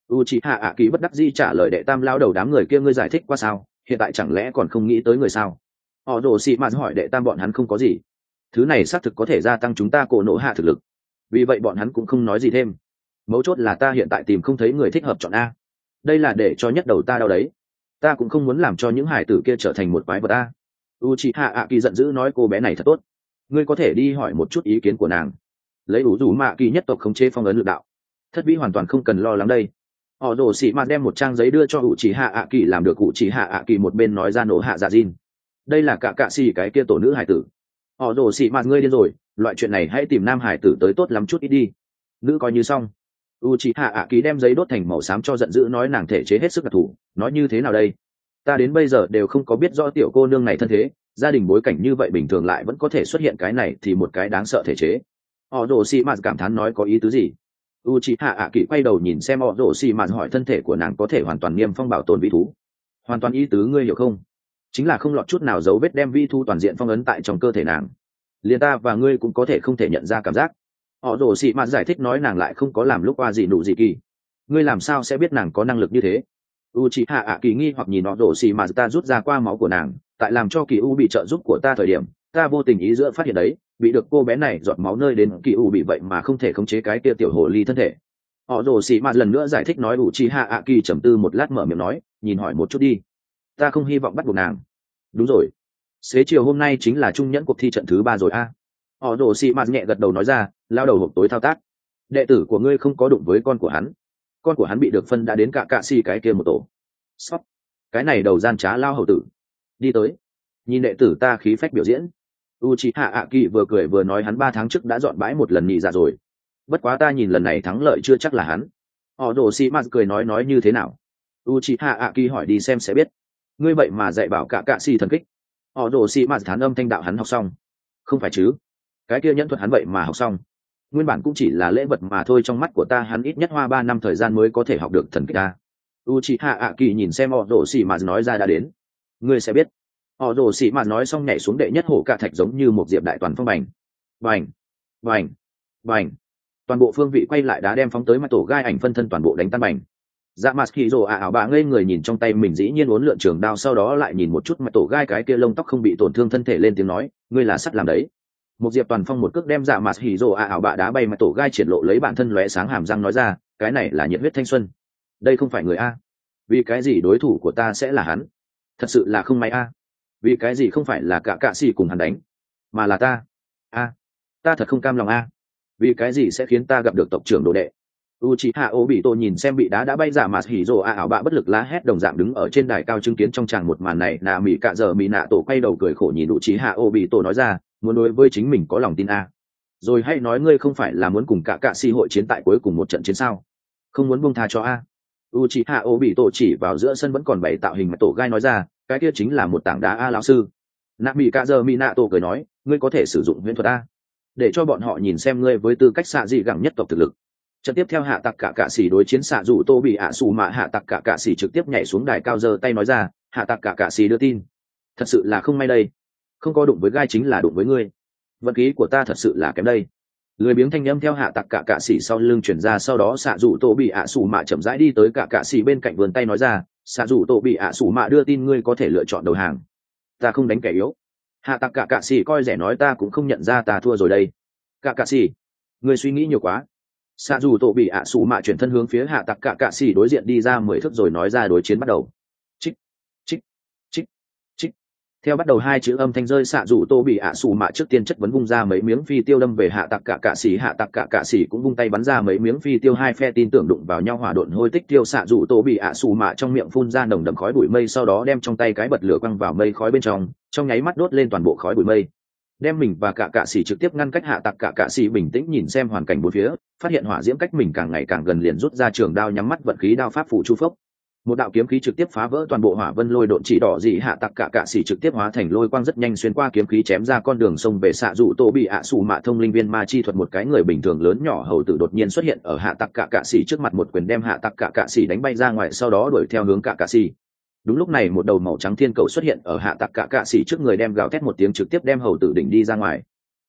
Uchiha ạ kỳ bất đắc dĩ trả lời đệ tam lao đầu đám người kia, ngươi giải thích qua sao, hiện tại chẳng lẽ còn không nghĩ tới người sao? Họ đổ xị mạt hỏi đệ tam, bọn hắn không có gì, thứ này xác thực có thể gia tăng chúng ta cổ nộ hạ thực lực, vì vậy bọn hắn cũng không nói gì thêm. Mấu chốt là ta hiện tại tìm không thấy người thích hợp chọn a, đây là để cho nhất đầu ta đau đấy, ta cũng không muốn làm cho những hải tử kia trở thành một quái vật a. Uchiha ạ kỳ giận dữ nói, cô bé này thật tốt, ngươi có thể đi hỏi một chút ý kiến của nàng, lấy ủ rủ mạ kỳ nhất tộc khống chế phong ấn lực đạo, thất vĩ hoàn toàn không cần lo lắng đây. Họ đổ xị mạt đem một trang giấy đưa cho Uchiha ạ kỳ, làm được Uchiha ạ kỳ một bên nói ra nổ hạ dạ Jin, đây là cả cạ xì cái kia tổ nữ hải tử. Họ đổ xị mạt, ngươi điên rồi, loại chuyện này hãy tìm nam hải tử tới tốt lắm chút ít đi, nữ coi như xong. Uchiha ạ kỳ đem giấy đốt thành màu xám cho giận dữ nói, nàng thể chế hết sức đặc thù, nói như thế nào đây, ta đến bây giờ đều không có biết rõ tiểu cô nương này thân thế, gia đình bối cảnh như vậy bình thường lại vẫn có thể xuất hiện cái này thì một cái đáng sợ thể chế. Họ đổ xị mạt cảm thán nói, có ý tứ gì? Uchiha ạ kỳ quay đầu nhìn xem họ đổ xị mạt hỏi, thân thể của nàng có thể hoàn toàn niêm phong bảo tồn vi thú. Hoàn toàn ý tứ ngươi hiểu không? Chính là không lọt chút nào dấu vết đem vi thú toàn diện phong ấn tại trong cơ thể nàng, liền ta và ngươi cũng có thể không thể nhận ra cảm giác. Họ đổ xị mạt giải thích nói, nàng lại không có làm lúc qua gì nụ gì kỳ, ngươi làm sao sẽ biết nàng có năng lực như thế? Uchiha ạ kỳ nghi hoặc nhìn họ đổ xị mạt, ta rút ra qua máu của nàng, tại làm cho kỳ u bị trợ giúp của ta thời điểm, ta vô tình ý giữa phát hiện đấy, bị được cô bé này giọt máu nơi đến kỳ u bị vậy mà không thể khống chế cái kia tiểu hồ ly thân thể. Họ đổ xị mạt lần nữa giải thích nói. Uchiha ạ kỳ trầm tư một lát mở miệng nói, nhìn hỏi một chút đi, ta không hy vọng bắt buộc nàng. Đúng rồi, xế chiều hôm nay chính là trung nhẫn cuộc thi trận thứ 3 rồi a. Họ đổ xị mạt nhẹ gật đầu nói ra, lao đầu hộp tối thao tác, đệ tử của ngươi không có đụng với con của hắn bị được phân đã đến cả cạ xì cái kia một tổ. Sót, cái này đầu gian trá lao hầu tử, đi tới nhìn đệ tử ta khí phách biểu diễn. Uchiha ạ kỳ vừa cười vừa nói, hắn 3 tháng trước đã dọn bãi một lần nhị dạ rồi, bất quá ta nhìn lần này thắng lợi chưa chắc là hắn. Họ đổ xị mạt cười nói như thế nào? Uchiha ạ kỳ hỏi, đi xem sẽ biết, ngươi vậy mà dạy bảo cả cạ xì thần kích. Họ đổ xị mạt thán âm thanh đạo, hắn học xong? Không phải chứ, cái kia nhẫn thuật hắn vậy mà học xong, nguyên bản cũng chỉ là lễ vật mà thôi, trong mắt của ta hắn ít nhất hoa 3 năm thời gian mới có thể học được thần kích ta. Uchiha ạ kỳ nhìn xem họ đổ xị mạt nói ra, đã đến ngươi sẽ biết. Họ đổ xị mạt nói xong nhảy xuống đệ nhất hổ cạ thạch giống như một diệp đại toàn phong bành bành bành bành, toàn bộ phương vị quay lại đá đem phóng tới mặt tổ gai ảnh phân thân toàn bộ đánh tan bành. Dạ mặt khi rồ ảo bà ngây người nhìn trong tay mình dĩ nhiên uốn lượn trường đao, sau đó lại nhìn một chút mặt tổ gai cái kia lông tóc không bị tổn thương thân thể, lên tiếng nói, ngươi là sắt làm đấy. Một diệp toàn phong một cước đem dạ mặt hỉ rồ ảo bà đá bay, mặt tổ gai triển lộ lấy bản thân lóe sáng hàm răng nói ra, cái này là nhiệt huyết thanh xuân, đây không phải người a, vì cái gì đối thủ của ta sẽ là hắn, thật sự là không may a, vì cái gì không phải là cả cạ xì cùng hắn đánh mà là ta a, ta thật không cam lòng a, vì cái gì sẽ khiến ta gặp được tộc trưởng đồ đệ. Uchiha Obito nhìn xem bị đá đã bay giả mà hỉ rồ ảo bạ bất lực lá hét đồng dạng đứng ở trên đài cao chứng kiến trong tràng một màn này, nạ mỉ cạ giờ mỉ nạ tổ quay đầu cười khổ nhìn Uchiha Obito nói ra, muốn đối với chính mình có lòng tin a, rồi hay nói ngươi không phải là muốn cùng cả cạ si hội chiến tại cuối cùng một trận chiến sao, không muốn buông tha cho a. Uchiha Obito chỉ vào giữa sân vẫn còn 7 tạo hình mà tổ gai nói ra, cái kia chính là một tảng đá a lão sư. Nạ mỉ cạ giờ mỉ nạ tổ cười nói, ngươi có thể sử dụng huyễn thuật a, để cho bọn họ nhìn xem ngươi với tư cách xạ dị gẳng nhất tộc thực lực. Trận tiếp theo hạ tặc cả cạ xỉ đối chiến xạ dù tô bị ạ xù mạ, hạ tặc cả cạ xỉ trực tiếp nhảy xuống đài cao giơ tay nói ra, hạ tặc cả cạ xỉ đưa tin, thật sự là không may đây, không có đụng với gai chính là đụng với ngươi, vận khí của ta thật sự là kém đây. Lười biếng thanh âm theo hạ tặc cả cạ xỉ sau lưng chuyển ra, sau đó xạ dù tô bị ạ xù mạ chậm rãi đi tới cả cạ xỉ bên cạnh vườn tay nói ra, xạ dù tô bị ạ xù mạ đưa tin, ngươi có thể lựa chọn đầu hàng, ta không đánh kẻ yếu. Hạ tặc cả cạ xỉ coi rẻ nói, ta cũng không nhận ra ta thua rồi đây. Cả cạ xỉ, ngươi suy nghĩ nhiều quá. Xạ dù tổ bị ạ xù mạ chuyển thân hướng phía hạ tặc cả cạ xỉ đối diện đi ra 10 thước rồi nói ra, đối chiến bắt đầu. Chích chích chích chích, theo bắt đầu 2 chữ âm thanh rơi, xạ dù tổ bị ạ xù mạ trước tiên chất vấn vung ra mấy miếng phi tiêu đâm về hạ tặc cả cạ xỉ, hạ tặc cả cạ xỉ cũng vung tay bắn ra mấy miếng phi tiêu, hai phe tin tưởng đụng vào nhau, hỏa độn hôi tích tiêu. Xạ dù tổ bị ạ xù mạ trong miệng phun ra nồng đậm khói bụi mây, sau đó đem trong tay cái bật lửa quăng vào mây khói bên trong nháy mắt đốt lên toàn bộ khói bụi mây, đem mình và cả cạ xỉ trực tiếp ngăn cách. Hạ tặc cả cạ xỉ bình tĩnh nhìn xem hoàn cảnh bốn phía, phát hiện hỏa diễm cách mình càng ngày càng gần, liền rút ra trường đao nhắm mắt vận khí đao pháp phủ chu phốc, một đạo kiếm khí trực tiếp phá vỡ toàn bộ hỏa vân lôi độn chỉ đỏ dị. Hạ tặc cả cạ xỉ trực tiếp hóa thành lôi quang rất nhanh xuyên qua kiếm khí chém ra con đường sông về xạ dù tô bị ạ xù mạ thông linh viên ma chi thuật. Một cái người bình thường lớn nhỏ hầu tử đột nhiên xuất hiện ở hạ tặc cả cạ xỉ trước mặt, một quyền đem hạ tặc cả cạ xỉ đánh bay ra ngoài, sau đó đuổi theo hướng cả cạ xỉ. Đúng lúc này một đầu màu trắng thiên cầu xuất hiện ở hạ tặc cả cạ xỉ trước người, đem gào thét một tiếng trực tiếp đem hầu tử đỉnh đi ra ngoài.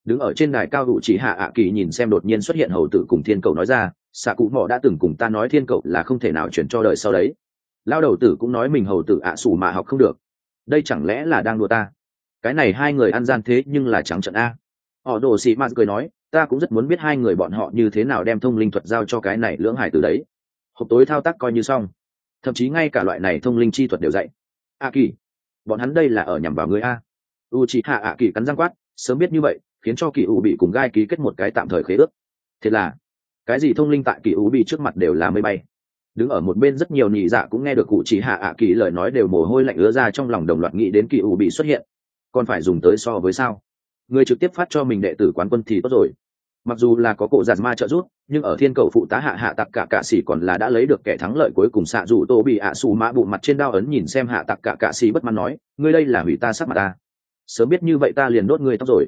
đứng ở trên đài cao hữu chỉ hạ ạ kỳ nhìn xem đột nhiên xuất hiện hầu tử cùng thiên cầu nói ra, xạ cụ mỏ đã từng cùng ta nói thiên cầu là không thể nào chuyển cho đời sau đấy. Lao đầu tử cũng nói mình hầu tử ạ sủ mà học không được, đây chẳng lẽ là đang đùa ta? Cái này hai người ăn gian thế nhưng là trắng trận a. Họ đồ xì ma cười nói, ta cũng rất muốn biết hai người bọn họ như thế nào đem thông linh thuật giao cho cái này lưỡng hải từ đấy. Hộp tối thao tác coi như xong, thậm chí ngay cả loại này thông linh chi thuật đều dạy. A kỳ, bọn hắn đây là ở nhằm vào người a. Uchiha ạ kỳ cắn răng quát, sớm biết như vậy khiến cho kỳ u bị cùng gai ký kết một cái tạm thời khế ước. Thế là cái gì thông linh tại kỳ u bị trước mặt đều là mây bay. Đứng ở một bên rất nhiều nhị dạ cũng nghe được Uchiha ạ kỳ lời nói đều mồ hôi lạnh ứa ra trong lòng, đồng loạt nghĩ đến kỳ u bị xuất hiện còn phải dùng tới so với sao, người trực tiếp phát cho mình đệ tử quán quân thì tốt rồi. Mặc dù là có cổ giạt ma trợ giúp, nhưng ở thiên cầu phụ tá hạ tặc cả cạ sĩ còn là đã lấy được kẻ thắng lợi cuối cùng. Xạ dù tô bị ạ xù mã bụng mặt trên đao ấn nhìn xem hạ tặc cả cạ sĩ bất mãn nói, ngươi đây là hủy ta sắc mặt ta, sớm biết như vậy ta liền đốt ngươi tóc rồi.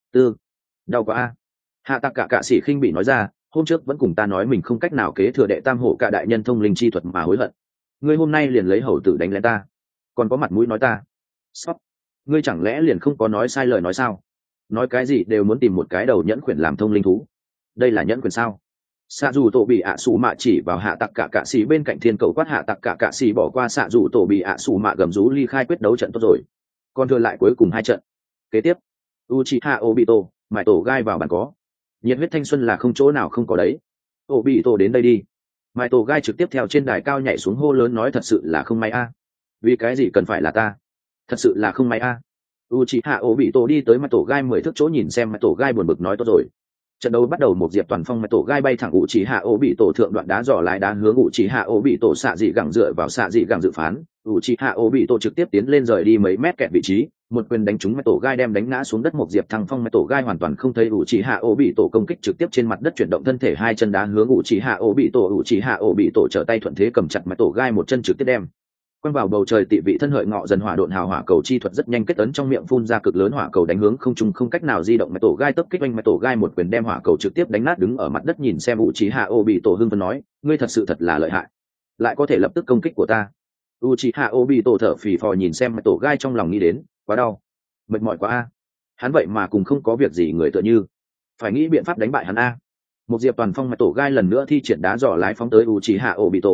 Đau quá a. Hạ tặc cả cạ sĩ khinh bị nói ra, hôm trước vẫn cùng ta nói mình không cách nào kế thừa đệ tam hổ cả đại nhân thông linh chi thuật mà hối hận, ngươi hôm nay liền lấy hầu tử đánh lén ta, còn có mặt mũi nói ta sót, ngươi chẳng lẽ liền không có nói sai lời nói sao? Nói cái gì đều muốn tìm một cái đầu nhẫn khuyển làm thông linh thú, đây là nhẫn khuyển sao? Xạ dù tổ bị ạ xù mạ chỉ vào hạ tặc cả cạ xì bên cạnh thiên cầu quát, hạ tặc cả cạ xì bỏ qua xạ dù tổ bị ạ xù mạ gầm rú ly khai quyết đấu trận tốt rồi, còn thừa lại cuối cùng hai trận. Kế tiếp Uchiha Obito mãi tổ gai vào bàn có, nhiệt huyết thanh xuân là không chỗ nào không có đấy. Obito đến đây đi. Mãi tổ gai trực tiếp theo trên đài cao nhảy xuống hô lớn nói, thật sự là không may a. Vì cái gì cần phải là ta, thật sự là không may a. Uchiha Obito đi tới mặt tổ gai 10 thước chỗ nhìn xem mặt tổ gai buồn bực nói, tốt rồi. Trận đấu bắt đầu, một diệp toàn phong mặt tổ gai bay thẳng Uchiha Obito thượng đoạn đá dò lái đá hướng Uchiha Obito xạ dị gẳng, dựa vào xạ dị gẳng dự phán, Uchiha Obito trực tiếp tiến lên rời đi mấy mét kẹt vị trí, một quyền đánh trúng mặt tổ gai đem đánh ngã xuống đất. Một diệp thăng phong mặt tổ gai hoàn toàn không thấy Uchiha Obito công kích, trực tiếp trên mặt đất chuyển động thân thể, hai chân đá hướng Uchiha Obito trở tay thuận thế cầm chặt mặt tổ gai, một chân trực tiếp đem quăng vào bầu trời. Tị vị thân hợi ngọ dần hỏa độn hào hỏa cầu chi thuật rất nhanh kết ấn, trong miệng phun ra cực lớn hỏa cầu đánh hướng không trung, không cách nào di động. Mặt tổ gai tấp kích oanh, mặt tổ gai một quyền đem hỏa cầu trực tiếp đánh nát. Đứng ở mặt đất nhìn xem Uchiha Obito hưng phấn nói, ngươi thật sự thật là lợi hại, lại có thể lập tức công kích của ta. Uchiha Obito thở phì phò nhìn xem mặt tổ gai, trong lòng nghĩ đến, quá đau, mệt mỏi quá a. Hắn vậy mà cùng không có việc gì người tựa như, phải nghĩ biện pháp đánh bại hắn a. Một diệp toàn phong mặt tổ gai lần nữa thi triển đá dò lái phóng tới Uchiha Obito.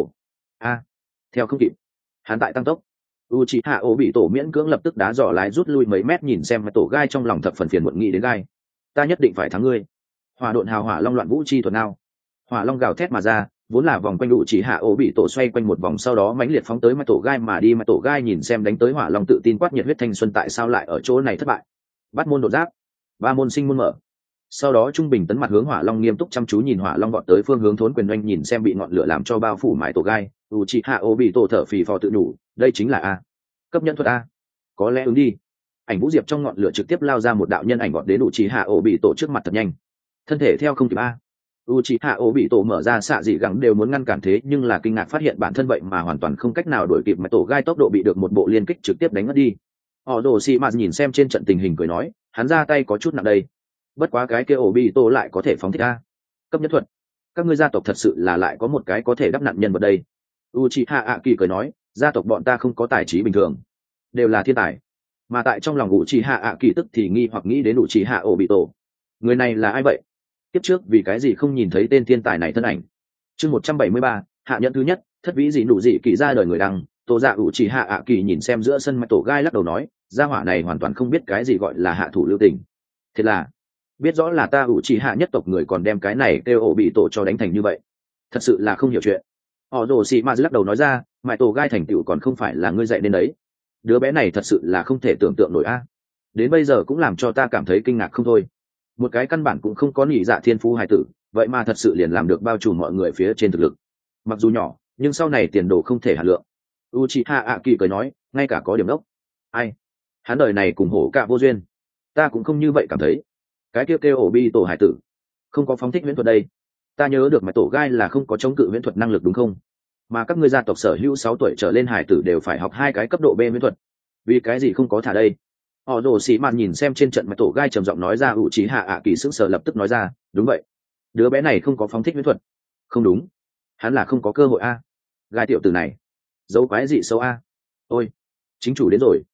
Theo không kịp, hắn tại tăng tốc. Uchiha Obito miễn cưỡng lập tức đá dò lái rút lui mấy mét, nhìn xem mặt tổ gai trong lòng thập phần phiền muộn nghĩ đến gai, ta nhất định phải thắng ngươi. Hỏa độn hào hỏa long loạn vũ chi thuật nào, hỏa long gào thét mà ra, vốn là vòng quanh Uchiha Obito xoay quanh một vòng, sau đó mãnh liệt phóng tới mặt tổ gai mà đi. Mặt tổ gai nhìn xem đánh tới hỏa long tự tin quát, nhiệt huyết thanh xuân tại sao lại ở chỗ này thất bại? Bắt môn đột giáp, ba môn sinh môn mở. Sau đó trung bình tấn mặt hướng hỏa long, nghiêm túc chăm chú nhìn hỏa long vọt tới phương hướng thốn quyền oanh, nhìn xem bị ngọn lửa làm cho bao phủ mãi tổ gai, Uchiha Obito thở phì phò tự nhủ, đây chính là a cấp nhân thuật a, có lẽ ứng đi. Ảnh vũ diệp trong ngọn lửa trực tiếp lao ra một đạo nhân ảnh vọt đến Uchiha Obito trước mặt thật nhanh, thân thể theo không kịp a. Uchiha Obito mở ra xạ dị gẳng đều muốn ngăn cản, thế nhưng là kinh ngạc phát hiện bản thân vậy mà hoàn toàn không cách nào đuổi kịp, mà tổ gai tốc độ bị được một bộ liên kích trực tiếp đánh ngất đi. Orochimaru nhìn xem trên trận tình hình cười nói, hắn ra tay có chút nặng đây, bất quá cái kia Obito lại có thể phóng thích a cấp nhân thuật, các ngươi gia tộc thật sự là lại có một cái có thể đắp nặn nhân vật đây. Uchiha Aki cười nói, gia tộc bọn ta không có tài trí bình thường, đều là thiên tài. Mà tại trong lòng Uchiha Aki tức thì nghi hoặc nghĩ đến Uchiha Obito, người này là ai vậy? Tiếp trước vì cái gì không nhìn thấy tên thiên tài này thân ảnh? Chương 173, hạ nhận thứ nhất, thất vĩ dị nụ dị kỳ ra đời người đăng. Tô dạ Uchiha Aki nhìn xem giữa sân mặt tổ gai lắc đầu nói, gia hỏa này hoàn toàn không biết cái gì gọi là hạ thủ lưu tình. Thế là biết rõ là ta Uchiha nhất tộc người, còn đem cái này kêu Obito cho đánh thành như vậy, thật sự là không hiểu chuyện. Orochimaru lắc đầu nói ra, mãi tổ gai thành tựu còn không phải là ngươi dạy nên đấy, đứa bé này thật sự là không thể tưởng tượng nổi a, đến bây giờ cũng làm cho ta cảm thấy kinh ngạc không thôi. Một cái căn bản cũng không có nhị dạ thiên phú hài tử, vậy mà thật sự liền làm được bao trùm mọi người phía trên thực lực, mặc dù nhỏ nhưng sau này tiền đồ không thể hạt lượng. Uchiha Aki cười nói, ngay cả có điểm đốc, ai, hắn đời này cùng hổ cả vô duyên, ta cũng không như vậy cảm thấy. Cái kêu Obito hải tử không có phóng thích huyễn thuật đây, ta nhớ được mà tổ gai là không có chống cự huyễn thuật năng lực đúng không? Mà các ngươi gia tộc sở hữu 6 tuổi trở lên hải tử đều phải học 2 cái cấp độ B huyễn thuật, vì cái gì không có thả đây? Orochimaru nhìn xem trên trận mà tổ gai trầm giọng nói ra. Uchiha Aki sững sờ lập tức nói ra, đúng vậy, đứa bé này không có phóng thích huyễn thuật. Không đúng, hắn là không có cơ hội a. Gai tiểu tử này giấu quái gì xấu a. Ôi, chính chủ đến rồi.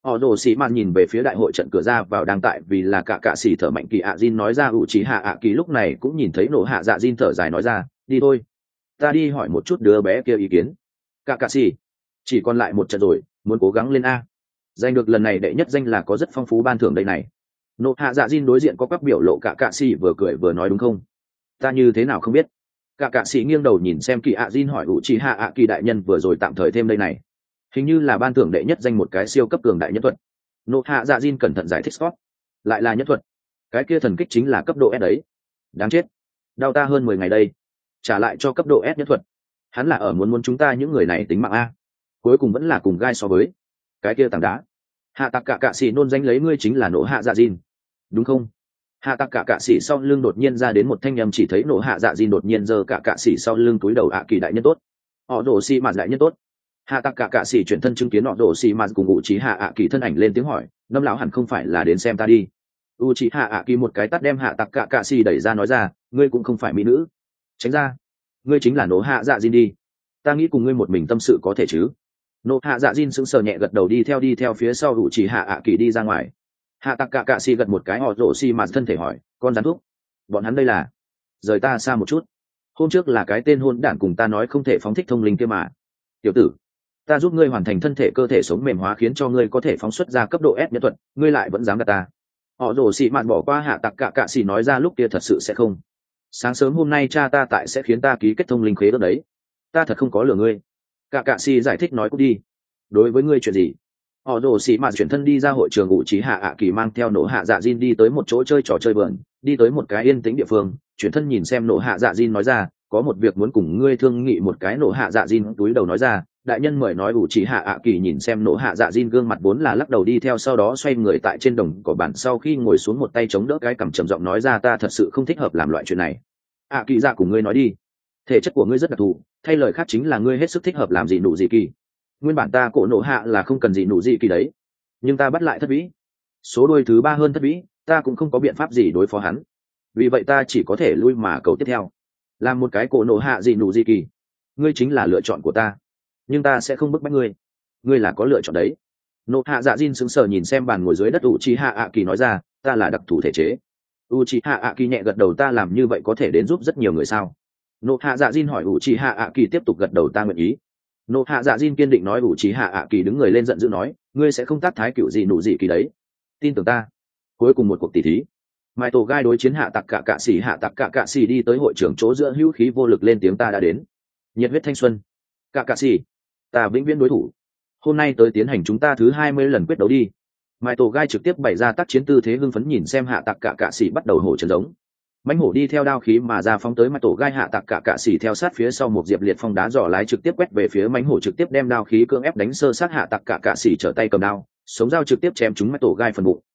họ rồ xì mạt nhìn về phía đại hội trận cửa ra vào đang tại vì là cả cạ xỉ thở mạnh kỳ ạ Jin nói ra ủ trí hạ ạ kỳ lúc này cũng nhìn thấy nổ hạ dạ Jin thở dài nói ra đi thôi ta đi hỏi một chút đứa bé kia ý kiến. Cả cạ xỉ chỉ còn lại một trận rồi, muốn cố gắng lên a. Giành được lần này đệ nhất danh là có rất phong phú ban thưởng đây này. Nộ hạ dạ Jin đối diện có các biểu lộ cả cạ xỉ vừa cười vừa nói đúng không? Ta như thế nào không biết. Cả cạ sĩ nghiêng đầu nhìn xem kỳ ạ Jin hỏi ủ trí hạ ạ kỳ đại nhân vừa rồi tạm thời thêm đây này, hình như là ban thưởng đệ nhất danh một cái siêu cấp cường đại nhân thuật. Nộ hạ dạ Jin cẩn thận giải thích Scott, lại là nhân thuật, cái kia thần kích chính là cấp độ S đấy. Đáng chết, đau ta hơn 10 ngày đây, trả lại cho cấp độ S nhân thuật. Hắn là ở muốn chúng ta những người này tính mạng a, cuối cùng vẫn là cùng gai so với cái kia tảng đá. Hạ tặc cả cạ sĩ nôn danh lấy ngươi chính là nộ hạ dạ Jin đúng không? Hạ tặc cả cạ sĩ sau lưng đột nhiên ra đến một thanh âm, chỉ thấy nộ hạ dạ Jin đột nhiên giơ cả cạ sĩ sau lưng túi đầu ạ kỳ đại nhân tốt, họ đổ xi mạt đại nhân tốt. Hạ tặc cả cạ sĩ chuyển thân chứng kiến họ đổ xi mạt cùng ngụ trí hạ ạ kỳ thân ảnh lên tiếng hỏi Nâm lão hẳn không phải là đến xem ta đi. U trí hạ ạ kỳ một cái tắt đem hạ tặc cả cạ sĩ đẩy ra nói ra ngươi cũng không phải mỹ nữ, tránh ra, ngươi chính là nộ hạ dạ Jin đi, ta nghĩ cùng ngươi một mình tâm sự có thể chứ. Nộ hạ dạ Jin sững sờ nhẹ gật đầu đi theo phía sau u trí hạ ạ kỳ đi ra ngoài. Hạ tặc cả cạ sĩ gật một cái họ rổ xi mạt thân thể hỏi con rắn thuốc bọn hắn đây là rời ta xa một chút, hôm trước là cái tên hôn đản cùng ta nói không thể phóng thích thông linh kia mà. Tiểu tử, ta giúp ngươi hoàn thành thân thể cơ thể sống mềm hóa khiến cho ngươi có thể phóng xuất ra cấp độ S nhân thuật, ngươi lại vẫn dám gạt ta. Họ rổ xi mạt bỏ qua hạ tặc cả cạ sĩ nói ra lúc kia thật sự sẽ không, sáng sớm hôm nay cha ta tại sẽ khiến ta ký kết thông linh khế ước đấy, ta thật không có lừa ngươi. Cả cạ sĩ giải thích nói cút đi. Đối với ngươi chuyện gì? Họ rồ xì mà chuyển thân đi ra hội trường ngụ trí hạ ạ kỳ mang theo nổ hạ dạ Jin đi tới một chỗ chơi trò chơi vườn, đi tới một cái yên tĩnh địa phương, chuyển thân nhìn xem nổ hạ dạ Jin nói ra có một việc muốn cùng ngươi thương nghị một cái. Nổ hạ dạ Jin túi đầu nói ra đại nhân mời nói. ủ trí hạ ạ kỳ nhìn xem nổ hạ dạ Jin gương mặt vốn là lắc đầu đi theo sau đó xoay người tại trên đồng cỏ bản sau khi ngồi xuống một tay chống đỡ cái cằm trầm giọng nói ra ta thật sự không thích hợp làm loại chuyện này. ạ kỳ dạ cùng ngươi nói đi, thể chất của ngươi rất đặc thù, thay lời khác chính là ngươi hết sức thích hợp làm gì nụ gì kỳ. Nguyên bản ta cổ nổ hạ là không cần gì nụ gì kỳ đấy, nhưng ta bắt lại thất vĩ, số đôi thứ 3 hơn thất vĩ, ta cũng không có biện pháp gì đối phó hắn, vì vậy ta chỉ có thể lui mà cầu tiếp theo, làm một cái cổ nổ hạ gì nụ gì kỳ. Ngươi chính là lựa chọn của ta, nhưng ta sẽ không bức bách ngươi, ngươi là có lựa chọn đấy. Nổ hạ dạ Jin sững sờ nhìn xem bàn ngồi dưới đất Uchiha ạ kỳ nói ra ta là đặc thù thể chế. Uchiha ạ kỳ nhẹ gật đầu ta làm như vậy có thể đến giúp rất nhiều người sao? Nổ hạ dạ Jin hỏi Uchiha ạ kỳ tiếp tục gật đầu ta nguyện ý. Nộ hạ dạ Jin kiên định nói. ủ trí hạ ạ kỳ đứng người lên giận dữ nói ngươi sẽ không tác thái cựu gì nụ gì kỳ đấy, tin tưởng ta. Cuối cùng một cuộc tỷ thí, mai tổ gai đối chiến hạ tặc cả cạ xỉ đi tới hội trưởng chỗ giữa hữu khí vô lực lên tiếng ta đã đến, nhiệt huyết thanh xuân, cạ xỉ, ta vĩnh viễn đối thủ, hôm nay tới tiến hành chúng ta thứ 20 lần quyết đấu đi. Mai tổ gai trực tiếp bày ra tác chiến tư thế hưng phấn nhìn xem hạ tặc cả cạ xỉ bắt đầu hổ trần giống. Mãnh hổ đi theo đao khí mà ra phóng tới mặt tổ gai hạ tặc cả cạ xỉ theo sát phía sau một diệp liệt phong đá giỏ lái trực tiếp quét về phía mãnh hổ trực tiếp đem đao khí cưỡng ép đánh sơ sát hạ tặc cả cạ xỉ trở tay cầm đao sống dao trực tiếp chém trúng mặt tổ gai phần bụng.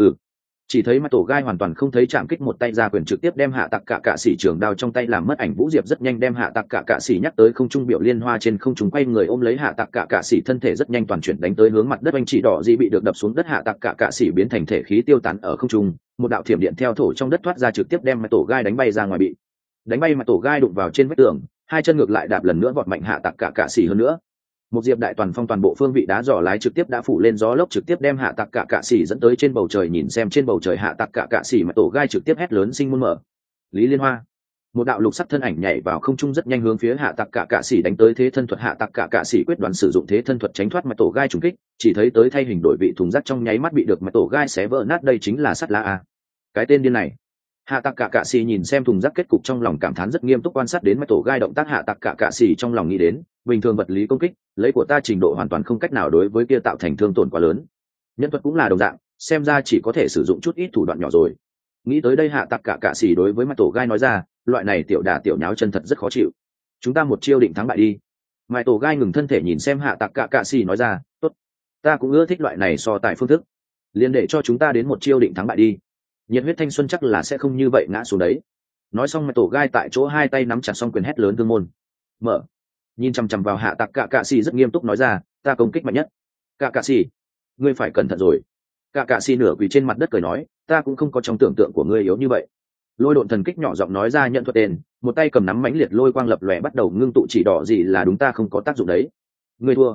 Chỉ thấy mặt tổ gai hoàn toàn không thấy chạm kích một tay ra quyền trực tiếp đem hạ tặc cả cạ xỉ trường đao trong tay làm mất ảnh. Vũ diệp rất nhanh đem hạ tặc cả cạ xỉ nhắc tới không trung biểu liên hoa trên không trung quay người ôm lấy hạ tặc cả cạ xỉ thân thể rất nhanh toàn chuyển đánh tới hướng mặt đất. Anh chỉ đỏ dị bị được đập xuống đất hạ tặc cả cạ xỉ biến thành thể khí tiêu tán ở không trung, một đạo thiểm điện theo thổ trong đất thoát ra trực tiếp đem mặt tổ gai đánh bay ra ngoài, bị đánh bay mặt tổ gai đụng vào trên vách tường, hai chân ngược lại đạp lần nữa vọt mạnh hạ tặc cả cạ xỉ hơn nữa. Một diệp đại toàn phong toàn bộ phương vị đá giỏ lái trực tiếp đã phủ lên gió lốc trực tiếp đem hạ tặc cả cạ xỉ dẫn tới trên bầu trời. Nhìn xem trên bầu trời hạ tặc cả cạ xỉ mà tổ gai trực tiếp hét lớn sinh môn mở lý liên hoa, một đạo lục sắc thân ảnh nhảy vào không trung rất nhanh hướng phía hạ tặc cả cạ xỉ đánh tới. Thế thân thuật hạ tặc cả cạ xỉ quyết đoán sử dụng thế thân thuật tránh thoát mặt tổ gai trùng kích, chỉ thấy tới thay hình đổi vị thùng rác trong nháy mắt bị được mặt tổ gai xé vỡ nát. Đây chính là sắt lá a, cái tên điên này. Hạ tặc cả cạ xỉ nhìn xem thùng rác kết cục trong lòng cảm thán rất nghiêm túc quan sát đến mặt tổ gai động tác. Hạ tặc cả cạ xỉ trong lòng nghĩ đến bình thường vật lý công kích lấy của ta trình độ hoàn toàn không cách nào đối với kia tạo thành thương tổn quá lớn, nhân thuật cũng là đồng dạng, xem ra chỉ có thể sử dụng chút ít thủ đoạn nhỏ rồi. Nghĩ tới đây hạ tặc cả cạ xỉ đối với mặt tổ gai nói ra loại này tiểu đà tiểu nháo chân thật rất khó chịu, chúng ta một chiêu định thắng bại đi. Mai tổ gai ngừng thân thể nhìn xem hạ tặc cả cạ xỉ nói ra tốt, ta cũng ưa thích loại này so tài phương thức, liền để cho chúng ta đến một chiêu định thắng bại đi, nhiệt huyết thanh xuân chắc là sẽ không như vậy ngã xuống đấy. Nói xong mai tổ gai tại chỗ hai tay nắm chặt xong quyền hét lớn thương môn mở, nhìn chằm chằm vào hạ tặc cả cạ xỉ rất nghiêm túc nói ra ta công kích mạnh nhất. Cả cạ xỉ, ngươi phải cẩn thận rồi. Cả cạ xỉ nửa quỳ trên mặt đất cười nói ta cũng không có trong tưởng tượng của ngươi yếu như vậy. Lôi độn thần kích nhỏ giọng nói ra nhận thuật tên, một tay cầm nắm mãnh liệt lôi quang lập lòe bắt đầu ngưng tụ chỉ đỏ gì là đúng ta không có tác dụng đấy. Ngươi thua.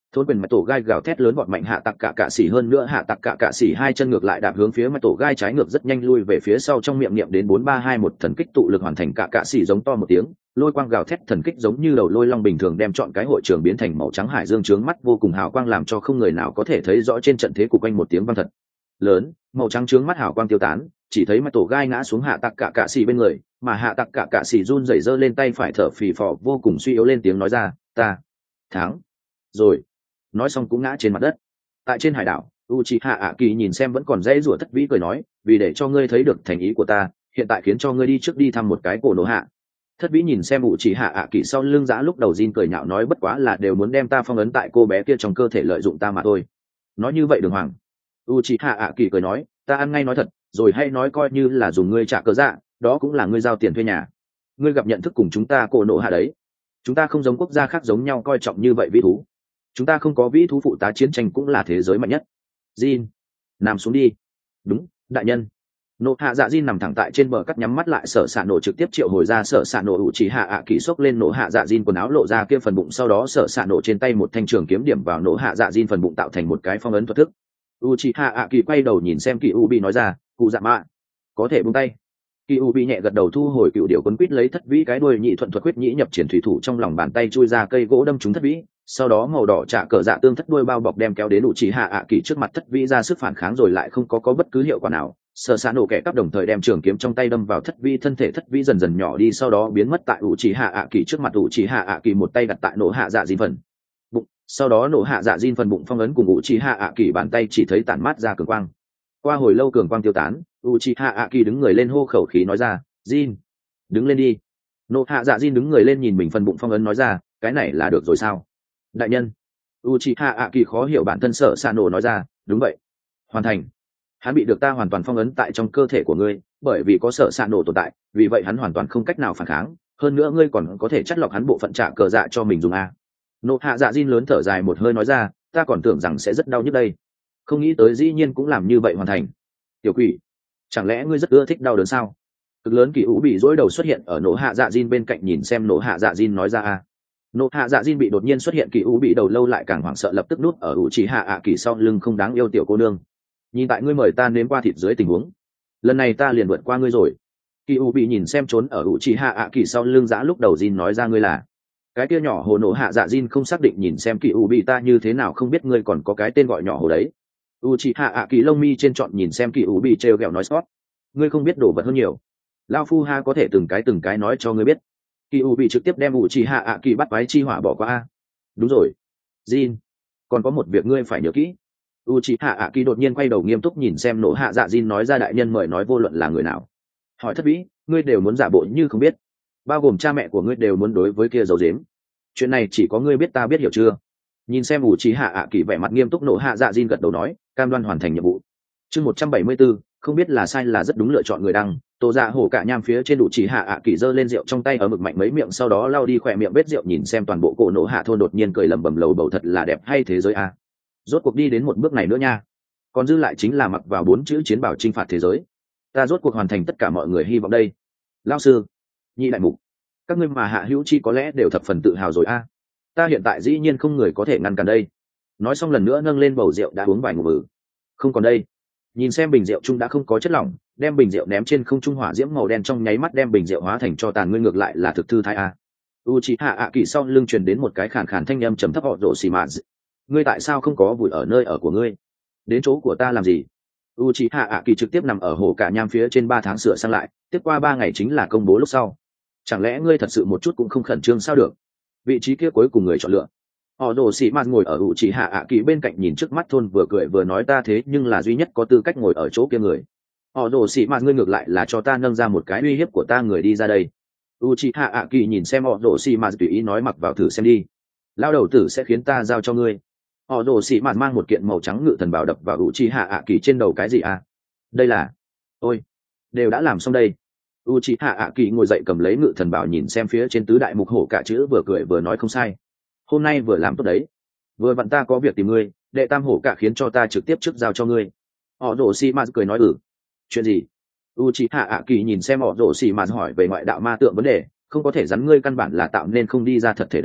thôn quyền mạch tổ gai gào thét lớn vọt mạnh hạ tặc cả cạ xỉ, hơn nữa hạ tặc cả cạ xỉ hai chân ngược lại đạp hướng phía mạch tổ gai trái ngược rất nhanh lui về phía sau, trong miệng niệm đến 4321 thần kích tụ lực hoàn thành, cả cạ xỉ giống to một tiếng, lôi quang gào thét thần kích giống như đầu lôi long bình thường đem chọn cái hội trường biến thành màu trắng hải dương, trướng mắt vô cùng hào quang làm cho không người nào có thể thấy rõ trên trận thế của quanh một tiếng vang thật lớn, màu trắng trướng mắt hào quang tiêu tán, chỉ thấy mạch tổ gai ngã xuống hạ tặc cả cạ xỉ bên người, mà hạ tặc cả cạ xỉ run rẩy giơ lên tay phải thở phì phò vô cùng suy yếu lên tiếng nói ra, ta thắng rồi. Nói xong cũng ngã trên mặt đất. Tại trên hải đảo, Uchiha Aki nhìn xem vẫn còn dãy rủa Thất Vĩ cười nói, vì để cho ngươi thấy được thành ý của ta, hiện tại khiến cho ngươi đi trước đi thăm một cái cổ nổ hạ. Thất Vĩ nhìn xem Uchiha Aki sau lưng giã, lúc đầu Jin cười nhạo nói bất quá là đều muốn đem ta phong ấn tại cô bé kia trong cơ thể lợi dụng ta mà thôi. Nói như vậy đường hoàng. Uchiha Aki cười nói, ta ăn ngay nói thật, rồi hay nói coi như là dùng ngươi trả cớ dạ, đó cũng là ngươi giao tiền thuê nhà. Ngươi gặp nhận thức cùng chúng ta cổ nổ hạ đấy. Chúng ta không giống quốc gia khác giống nhau coi trọng như vậy vĩ thú. Chúng ta không có vĩ thú phụ tá chiến tranh cũng là thế giới mạnh nhất. Jin, nằm xuống đi. Đúng, đại nhân. Nộ hạ dạ Jin nằm thẳng tại trên bờ cắt nhắm mắt lại, sở xạ nổ trực tiếp triệu hồi ra sở xạ nổ Uchiha Aki xốc lên nộ hạ dạ Jin quần áo lộ ra kia phần bụng, sau đó sở xạ nổ trên tay một thanh trường kiếm điểm vào nộ hạ dạ Jin phần bụng tạo thành một cái phong ấn thuật thức. Uchiha Aki quay đầu nhìn xem Kyuubi nói ra, cụ dạ mạ, có thể buông tay. Kyuubi nhẹ gật đầu thu hồi cựu điểu quấn quýt lấy Thất Vĩ cái đuôi nhị thuận thuật quyết nhĩ nhập triển thủy thủ trong lòng bàn tay chui ra cây gỗ đâm trúng Thất Vĩ, sau đó màu đỏ trả cờ dạ tương thất đuôi bao bọc đem kéo đến Uchiha Aki trước mặt Thất Vĩ ra sức phản kháng rồi lại không có bất cứ hiệu quả nào. Sở xạ nổ kẻ cắp đồng thời đem trường kiếm trong tay đâm vào Thất Vĩ thân thể, Thất Vĩ dần dần nhỏ đi sau đó biến mất tại Uchiha Aki trước mặt. Uchiha Aki một tay đặt tại nổ hạ dạ Jin phần bụng, sau đó nổ hạ dạ Jin phần bụng phong ấn cùng Uchiha Aki bàn tay chỉ thấy tản mát ra cường quang. Qua hồi lâu cường quang tiêu tán, Uchiha Aki đứng người lên hô khẩu khí nói ra, Jin, đứng lên đi. Nổ hạ dạ Jin đứng người lên nhìn mình phần bụng phong ấn nói ra, cái này là được rồi sao? Đại nhân. Uchiha Aki khó hiểu bản thân sở xạ nổ nói ra, đúng vậy, hoàn thành. Hắn bị được ta hoàn toàn phong ấn tại trong cơ thể của ngươi, bởi vì có sở xạ nổ tồn tại, vì vậy hắn hoàn toàn không cách nào phản kháng, hơn nữa ngươi còn có thể chắt lọc hắn bộ phận trả cờ dạ cho mình dùng a. Nộ hạ dạ Jin lớn thở dài một hơi nói ra, ta còn tưởng rằng sẽ rất đau nhức đây, không nghĩ tới dĩ nhiên cũng làm như vậy hoàn thành. Tiểu quỷ, chẳng lẽ ngươi rất ưa thích đau đớn sao? Cực lớn kỳ ủ bị dỗi đầu xuất hiện ở nộ hạ dạ Jin bên cạnh nhìn xem nộ hạ dạ Jin nói ra a. Nộ hạ dạ Jin bị đột nhiên xuất hiện kỳ ủ bị đầu lâu lại càng hoảng sợ, lập tức núp ở Uchiha Aki sau lưng không đáng yêu tiểu cô nương. Nhìn tại ngươi mời ta nếm qua thịt dưới tình huống, lần này ta liền vượt qua ngươi rồi. Kỳ u bị nhìn xem trốn ở Uchiha Aki sau lưng giã, lúc đầu Jin nói ra ngươi là cái kia nhỏ hồ. Nổ hạ dạ Jin không xác định nhìn xem Kỳ u bị, ta như thế nào không biết ngươi còn có cái tên gọi nhỏ hồ đấy. Uchiha Aki lông mi trên trọn nhìn xem Kỳ u bị trêu ghẹo nói sót, ngươi không biết đồ vật hơn nhiều, lao phu ha có thể từng cái nói cho ngươi biết. Kỳ u bị trực tiếp đem Uchiha Aki bắt quái chi hỏa bỏ qua. Đúng rồi Jin, còn có một việc ngươi phải nhớ kỹ. Uchiha Aki đột nhiên quay đầu nghiêm túc nhìn xem nổ hạ dạ Jin nói ra, đại nhân mời nói, vô luận là người nào hỏi Thất Vĩ, ngươi đều muốn giả bộ như không biết, bao gồm cha mẹ của ngươi đều muốn đối với kia giấu giếm. Chuyện này chỉ có ngươi biết, ta biết, hiểu chưa? Nhìn xem Uchiha Aki vẻ mặt nghiêm túc, nổ hạ dạ Jin gật đầu nói, cam đoan hoàn thành nhiệm vụ. Chương 174, không biết là sai là rất đúng lựa chọn người đăng. Tô Dạ hổ cả nham phía trên Uchiha Aki giơ lên rượu trong tay ở mực mạnh mấy miệng, sau đó lau đi khỏe miệng vết rượu, nhìn xem toàn bộ cổ nổ hạ thôn đột nhiên cười lẩm bẩm lầu bầu, thật là đẹp hay thế giới a. Rốt cuộc đi đến một bước này nữa nha, còn dư lại chính là mặc vào 4 chữ chiến bảo chinh phạt thế giới. Ta rốt cuộc hoàn thành tất cả mọi người hy vọng đây. Lão sư, nhị đại mục, các ngươi mà hạ hữu chi có lẽ đều thập phần tự hào rồi a. Ta hiện tại dĩ nhiên không người có thể ngăn cản đây. Nói xong lần nữa nâng lên bầu rượu đã uống vài ngụm không còn đây. Nhìn xem bình rượu chung đã không có chất lỏng, đem bình rượu ném trên không trung, hỏa diễm màu đen trong nháy mắt đem bình rượu hóa thành cho tàn, ngươi ngược lại là thực thư thái a. Uchiha Aki sau lưng truyền đến một cái khàn khàn thanh âm trầm thấp, họ rồ xì mạt, ngươi tại sao không có vùi ở nơi ở của ngươi, đến chỗ của ta làm gì? Uchiha Aki trực tiếp nằm ở hồ cả nham phía trên 3 tháng sửa sang lại, tiếp qua 3 ngày chính là công bố lúc sau. Chẳng lẽ ngươi thật sự một chút cũng không khẩn trương sao được? Vị trí kia cuối cùng người chọn lựa. Họ đồ sĩ mạt ngồi ở Uchiha Aki bên cạnh nhìn trước mắt thôn, vừa cười vừa nói, ta thế nhưng là duy nhất có tư cách ngồi ở chỗ kia người. Họ đồ sĩ mạt, ngươi ngược lại là cho ta nâng ra một cái uy hiếp của ta người đi ra đây. Uchiha Aki nhìn xem họ đồ sĩ mạt tùy ý nói, mặc vào thử xem đi, lao đầu tử sẽ khiến ta giao cho ngươi. Họ đồ sĩ mạt mang một kiện màu trắng ngự thần bảo đập vào Uchiha Aki trên đầu, cái gì à? Đây là, ôi, đều đã làm xong đây. Uchiha Aki ngồi dậy cầm lấy ngự thần bảo nhìn xem phía trên tứ đại mục hổ cả chữ, vừa cười vừa nói, không sai, hôm nay vừa làm tốt đấy, vừa vặn ta có việc tìm ngươi, đệ tam hổ cả khiến cho ta trực tiếp trước giao cho ngươi. Họ đồ sĩ mạt cười nói, chuyện gì? Uchiha Aki nhìn xem họ đồ sĩ mạt hỏi về ngoại đạo ma tượng vấn đề, không có thể rắn, ngươi căn bản là tạo nên không đi ra thật thể đấy,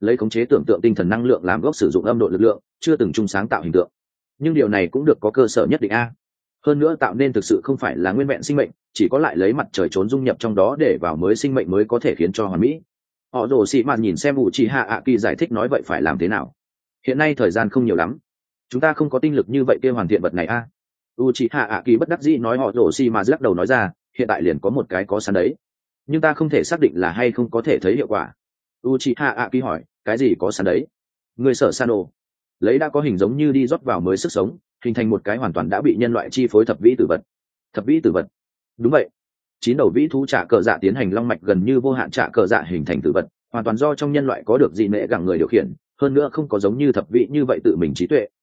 lấy khống chế tưởng tượng tinh thần năng lượng làm gốc sử dụng âm độ lực lượng, chưa từng chung sáng tạo hình tượng. Nhưng điều này cũng được có cơ sở nhất định a. Hơn nữa tạo nên thực sự không phải là nguyên vẹn sinh mệnh, chỉ có lại lấy mặt trời trốn dung nhập trong đó để vào mới sinh mệnh mới có thể khiến cho hoàn mỹ. Họ rồ xị mạt nhìn xem Uchiha Aki giải thích nói vậy phải làm thế nào. Hiện nay thời gian không nhiều lắm, chúng ta không có tinh lực như vậy kia hoàn thiện vật này a. Uchiha Aki bất đắc dĩ nói. Họ rồ xị mạt lắc đầu nói ra, hiện tại liền có một cái có sẵn đấy, nhưng ta không thể xác định là hay không có thể thấy hiệu quả. Uchiha Aki hỏi, cái gì có sẵn đấy? Người sở Sano lấy đã có hình giống như đi rót vào mới sức sống, hình thành một cái hoàn toàn đã bị nhân loại chi phối thập vĩ tử vật. Thập vĩ tử vật? Đúng vậy, 9 đầu vĩ thú trả cờ dạ tiến hành long mạch gần như vô hạn trả cờ dạ hình thành tử vật, hoàn toàn do trong nhân loại có được dị nệ gẳng người điều khiển, hơn nữa không có giống như thập vĩ như vậy tự mình trí tuệ.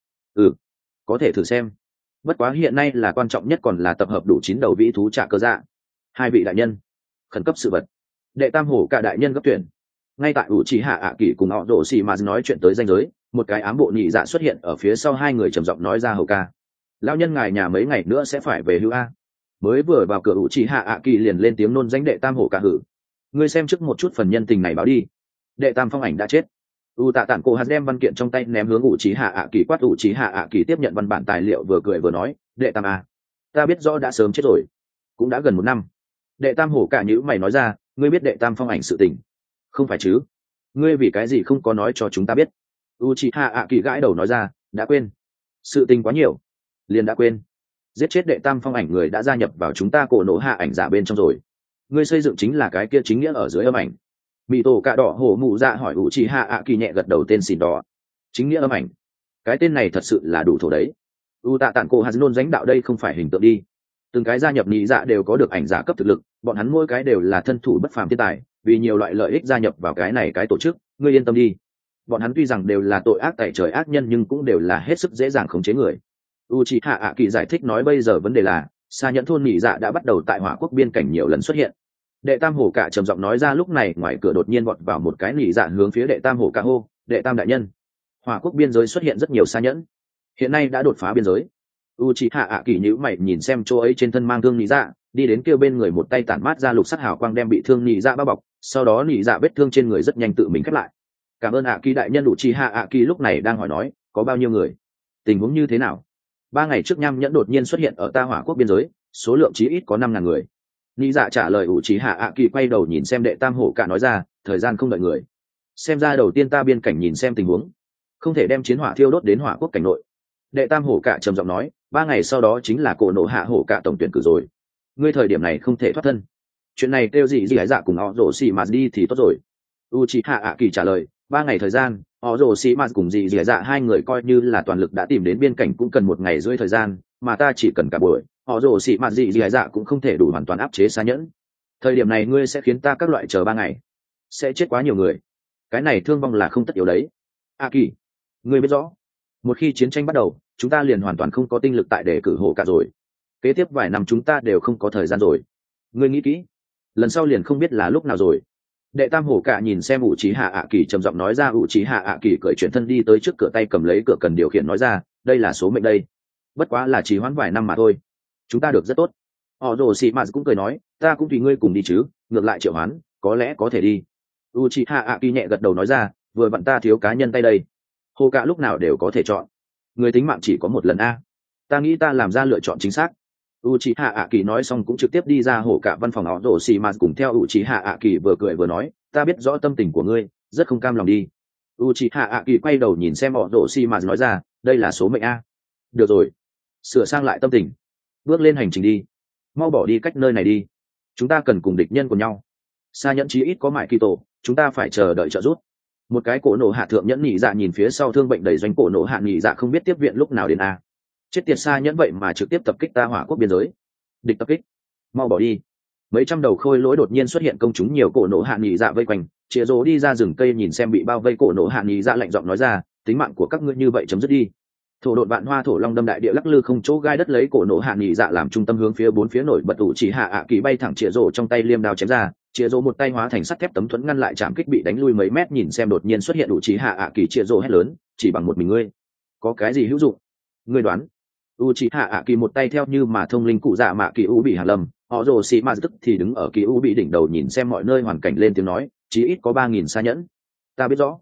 Có thể thử xem. Bất quá hiện nay là quan trọng nhất còn là tập hợp đủ 9 đầu vĩ thú trả cờ dạ. Hai vị đại nhân, khẩn cấp sự vật. Đệ tam hổ cả đại nhân gấp tuyển. Ngay tại Uchiha Aki cùng họ đổ xì mà nói chuyện tới ranh giới, một cái ám bộ nhị dạ xuất hiện ở phía sau hai người, trầm giọng nói ra, hầu ca, lão nhân ngài nhà mấy ngày nữa sẽ phải về hưu a. Mới vừa vào cửa Uchiha Aki liền lên tiếng nôn danh đệ tam hổ cả hử. Ngươi xem trước một chút phần nhân tình này báo đi. Đệ tam phong ảnh đã chết. Tạ Tản Cổ hạt đem văn kiện trong tay ném hướng Uchiha Aki, quát. Uchiha Aki tiếp nhận văn bản tài liệu vừa cười vừa nói, đệ tam a, ta biết rõ đã sớm chết rồi, cũng đã gần 1 năm. Đệ tam hổ cả nhữ mày nói ra, ngươi biết đệ tam phong ảnh sự tình? Không phải chứ, ngươi vì cái gì không có nói cho chúng ta biết? Uchiha Aki gãi đầu nói ra, đã quên. Sự tình quá nhiều, liền đã quên. Giết chết đệ tam phong ảnh người đã gia nhập vào chúng ta cổ nổ hạ ảnh giả bên trong rồi. Ngươi xây dựng chính là cái kia chính nghĩa ở dưới âm ảnh. Mị tổ cạ đỏ hổ mụ dạ hỏi. Uchiha Aki nhẹ gật đầu, tên xỉn đỏ. Chính nghĩa âm ảnh, cái tên này thật sự là đủ thổ đấy. Tạ Tản Cổ hạt nôn danh đạo đây không phải hình tượng đi. Từng cái gia nhập nhị dạ đều có được ảnh giả cấp thực lực, bọn hắn mỗi cái đều là thân thủ bất phàm thiên tài, vì nhiều loại lợi ích gia nhập vào cái này cái tổ chức. Ngươi yên tâm đi, bọn hắn tuy rằng đều là tội ác tày trời ác nhân nhưng cũng đều là hết sức dễ dàng khống chế người. Uchiha Aki giải thích nói, bây giờ vấn đề là xa nhẫn thôn nhị dạ đã bắt đầu tại hỏa quốc biên cảnh nhiều lần xuất hiện. Đệ tam hổ cả trầm giọng nói ra. Lúc này ngoài cửa đột nhiên vọt vào một cái nhị dạ hướng phía đệ tam hổ cả hô, đệ tam đại nhân, hỏa quốc biên giới xuất hiện rất nhiều xa nhẫn, hiện nay đã đột phá biên giới. Uchiha Aki nhíu mày nhìn xem chỗ ấy trên thân mang thương nhị dạ, đi đến kêu bên người, một tay tản mát ra lục sắc hào quang đem bị thương nhị dạ bao bọc, sau đó nhị dạ vết thương trên người rất nhanh tự mình khép lại. Cảm ơn Aki đại nhân. Uchiha Aki lúc này đang hỏi nói, có bao nhiêu người, tình huống như thế nào? 3 ngày trước nham nhẫn đột nhiên xuất hiện ở ta hỏa quốc biên giới, số lượng chí ít có 5.000 người. Nhị dạ trả lời. Uchiha Aki quay đầu nhìn xem đệ tam hổ cả nói ra, thời gian không đợi người, xem ra đầu tiên ta biên cảnh nhìn xem tình huống, không thể đem chiến hỏa thiêu đốt đến hỏa quốc cảnh nội. Đệ tam hổ cả trầm giọng nói, 3 ngày sau đó chính là cổ nổ hạ hổ cả tổng tuyển cử rồi, ngươi thời điểm này không thể thoát thân. Chuyện này kêu gì gái dạ cùng họ rổ xì mà đi thì tốt rồi. Uchiha Aki trả lời, 3 ngày thời gian, họ rổ xì mà cùng gì dạ hai người coi như là toàn lực đã tìm đến biên cảnh cũng cần 1 ngày rưỡi thời gian, mà ta chỉ cần cả buổi, họ rổ xì mà gì dạ cũng không thể đủ hoàn toàn áp chế xa nhẫn. Thời điểm này ngươi sẽ khiến ta các loại chờ 3 ngày, sẽ chết quá nhiều người, cái này thương vong là không tất yếu đấy. Aki, ngươi biết rõ, một khi chiến tranh bắt đầu, chúng ta liền hoàn toàn không có tinh lực tại để cử hộ cả rồi. Kế tiếp vài năm chúng ta đều không có thời gian rồi. Ngươi nghĩ kỹ, lần sau liền không biết là lúc nào rồi. Đệ tam hổ cả nhìn xem Uchiha Aki trầm giọng nói ra. Uchiha Aki cởi chuyển thân đi tới trước cửa, tay cầm lấy cửa cần điều khiển nói ra, đây là số mệnh đây, bất quá là trì hoãn vài năm mà thôi, chúng ta được rất tốt. Orochimaru cũng cười nói, ta cũng tùy ngươi cùng đi chứ, ngược lại triệu hoán có lẽ có thể đi. Uchiha Aki nhẹ gật đầu nói ra, vừa vặn ta thiếu cá nhân tay đây. Hồ cả lúc nào đều có thể chọn, người tính mạng chỉ có một lần a, ta nghĩ ta làm ra lựa chọn chính xác. Uchiha Aki nói xong cũng trực tiếp đi ra hổ cả văn phòng. Orochimaru cùng theo Uchiha Aki vừa cười vừa nói, ta biết rõ tâm tình của ngươi, rất không cam lòng đi. Uchiha Aki quay đầu nhìn xem Orochimaru nói ra, đây là số mệnh a. Được rồi, sửa sang lại tâm tình, bước lên hành trình đi, mau bỏ đi cách nơi này đi, chúng ta cần cùng địch nhân của nhau. Sa nhẫn chí ít có mại kỳ tổ, chúng ta phải chờ đợi trợ giúp. Một cái cổ nổ hạ thượng nhẫn nhị dạ nhìn phía sau thương bệnh đầy doanh cổ nổ hạ nhị dạ không biết tiếp viện lúc nào đến a. Chết tiệt Sa nhẫn vậy mà trực tiếp tập kích ta hỏa quốc biên giới. Địch tập kích, mau bỏ đi. Mấy trăm đầu khôi lỗi đột nhiên xuất hiện, công chúng nhiều cổ nổ hạ nhị dạ vây quanh. Chĩa rồ đi ra rừng cây nhìn xem bị bao vây cổ nổ hạ nhị dạ, lạnh giọng nói ra, tính mạng của các ngươi như vậy chấm dứt đi. Thổ độn vạn hoa thổ long đâm đại địa lắc lư không chỗ gai đất, lấy cổ nổ hạ nhị dạ làm trung tâm hướng phía bốn phía nổi bật. Uchiha Aki bay thẳng Chĩa rồ trong tay liêm đao chém ra. Chĩa rồ một tay hóa thành sắt thép tấm thuẫn ngăn lại chạm kích, bị đánh lui mấy mét. Nhìn xem đột nhiên xuất hiện Uchiha Aki, Chĩa rồ hét lớn, chỉ bằng một mình ngươi có cái gì hữu dụng? Ngươi đoán. Uchiha Aki một tay theo như mà thông linh cụ dạ mạ kỳ u bị hàn lâm, họ rồ xì mà tức thì đứng ở kỳ u bị đỉnh đầu nhìn xem mọi nơi hoàn cảnh, lên tiếng nói, chí ít có 3.000 xa nhẫn. Ta biết rõ,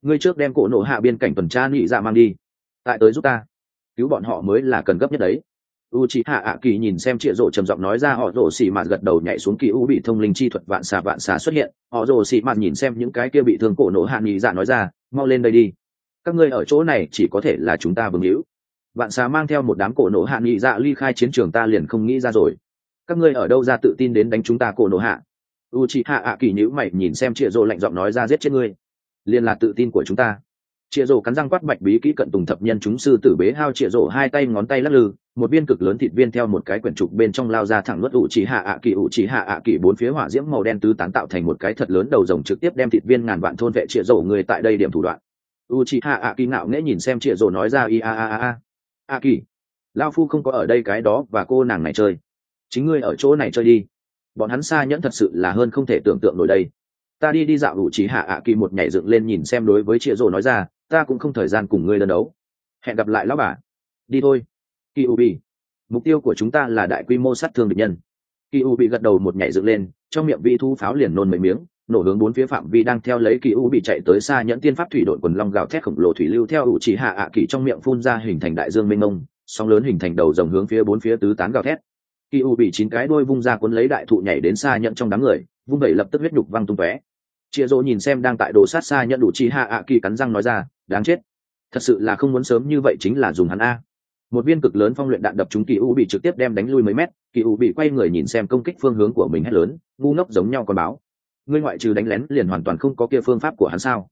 ngươi trước đem cổ nổ hạ biên cảnh tuần tra nhị dạ mang đi, tại tới giúp ta cứu bọn họ mới là cần gấp nhất đấy. Uchiha ạ kỳ nhìn xem Triệu Dụ trầm giọng nói ra. Họ Rồ xì mạt gật đầu nhảy xuống. Kỳ u bị thông linh chi thuật vạn xà xuất hiện. Họ Rồ xì mạt nhìn xem những cái kia bị thương cổ nổ hạ nhị dạ nói ra, mau lên đây đi, các ngươi ở chỗ này chỉ có thể là chúng ta vương hữu. Vạn xà mang theo một đám cổ nổ hạ nhị dạ ly khai chiến trường, ta liền không nghĩ ra rồi, các ngươi ở đâu ra tự tin đến đánh chúng ta cổ nổ hạ. Uchiha ạ kỳ nhíu mày nhìn xem Triệu Dụ lạnh giọng nói ra, giết chết ngươi liền là tự tin của chúng ta. Triệu Dụ cắn răng quát, bạch bí kỹ cận tùng thập nhân chúng sư tử bế hao. Triệu Dụ hai tay ngón tay lắc lư, một viên cực lớn thịt viên theo một cái quyển trục bên trong lao ra thẳng nuốt Uchiha ạ kỳ bốn phía hỏa diễm màu đen tứ tán tạo thành một cái thật lớn đầu rồng, trực tiếp đem thịt viên ngàn vạn thôn vệ. Triệu Dụ người tại đây điểm thủ đoạn. Uchiha ạ kỳ ngạo nghễ nhìn xem Triệu Dụ nói ra, a kỳ lao phu không có ở đây cái đó và cô nàng này chơi, chính ngươi ở chỗ này chơi đi, bọn hắn xa nhẫn thật sự là hơn không thể tưởng tượng nổi đây. Ta đi dạo. Uchiha ạ kỳ một nhảy dựng lên nhìn xem đối với Triệu Dụ nói ra, ta cũng không thời gian cùng ngươi đơn đấu, hẹn gặp lại lão bà, đi thôi. Kyuubi, mục tiêu của chúng ta là đại quy mô sát thương địch nhân. Kyuubi gật đầu một nhảy dựng lên, trong miệng vị thu pháo liền nôn mấy miếng, nổ hướng bốn phía phạm vi đang theo lấy Kyuubi chạy tới. xa nhẫn tiên pháp thủy đội quần long gào thét khổng lồ thủy lưu theo Uchiha ạ kỳ trong miệng phun ra, hình thành đại dương mênh mông, sóng lớn hình thành đầu rồng hướng phía bốn phía tứ tán gào thét. Kyuubi 9 cái đuôi vung ra cuốn lấy đại thụ nhảy đến xa nhẫn trong đám người, vung vẩy lập tức huyết nhục văng tung tóe. Triệu Dụ nhìn xem đang tại đồ sát xa nhẫn Uchiha ạ kỳ cắn răng nói ra, đáng chết, thật sự là không muốn sớm như vậy chính là dùng hắn a. Một viên cực lớn phong luyện đạn đập trúng Kyuubi trực tiếp đem đánh lui mấy mét. Kyuubi quay người nhìn xem công kích phương hướng của mình hét lớn, ngu ngốc giống nhau con báo, ngươi ngoại trừ đánh lén liền hoàn toàn không có kia phương pháp của hắn sao?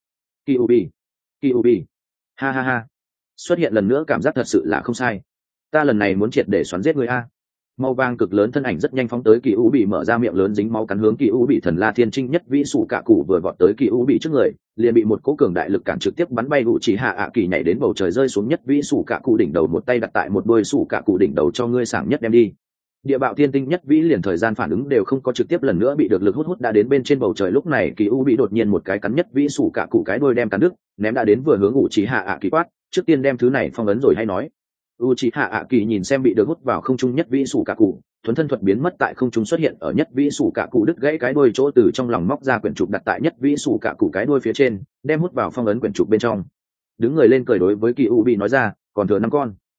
Kyuubi, ha ha ha, xuất hiện lần nữa cảm giác thật sự là không sai, ta lần này muốn triệt để xoắn giết ngươi a. Màu vàng cực lớn thân ảnh rất nhanh phóng tới Kyuubi, mở ra miệng lớn dính máu cắn hướng Kyuubi. Thần La Thiên Trinh nhất vĩ sủ cạ cụ vừa vọt tới Kyuubi trước người, liền bị một cỗ cường đại lực cản trực tiếp bắn bay. Uchiha ạ kỳ nhảy đến bầu trời rơi xuống nhất vĩ sủ cạ cụ đỉnh đầu, một tay đặt tại một đôi sủ cạ cụ đỉnh đầu, cho ngươi sảng nhất đem đi. Địa bạo thiên tinh nhất vĩ liền thời gian phản ứng đều không có, trực tiếp lần nữa bị được lực hút đã đến bên trên bầu trời. Lúc này Kyuubi đột nhiên một cái cắn nhất vĩ sủ cạ cụ cái đôi đem cắn đứt, ném đã đến vừa hướng Uchiha ạ kỳ quát, trước tiên đem thứ này phong ấn rồi hay nói. Uchiha ạ kỳ nhìn xem bị được hút vào không trung nhất vĩ sủ cạ cụ, thuấn thân thuật biến mất tại không trung, xuất hiện ở nhất vĩ sủ cạ cụ đứt gãy cái đuôi chỗ, từ trong lòng móc ra quyển trục đặt tại nhất vĩ sủ cạ cụ cái đuôi phía trên, đem hút vào phong ấn quyển trục bên trong. Đứng người lên cười đối với Kyuubi nói ra, còn thừa 5 con,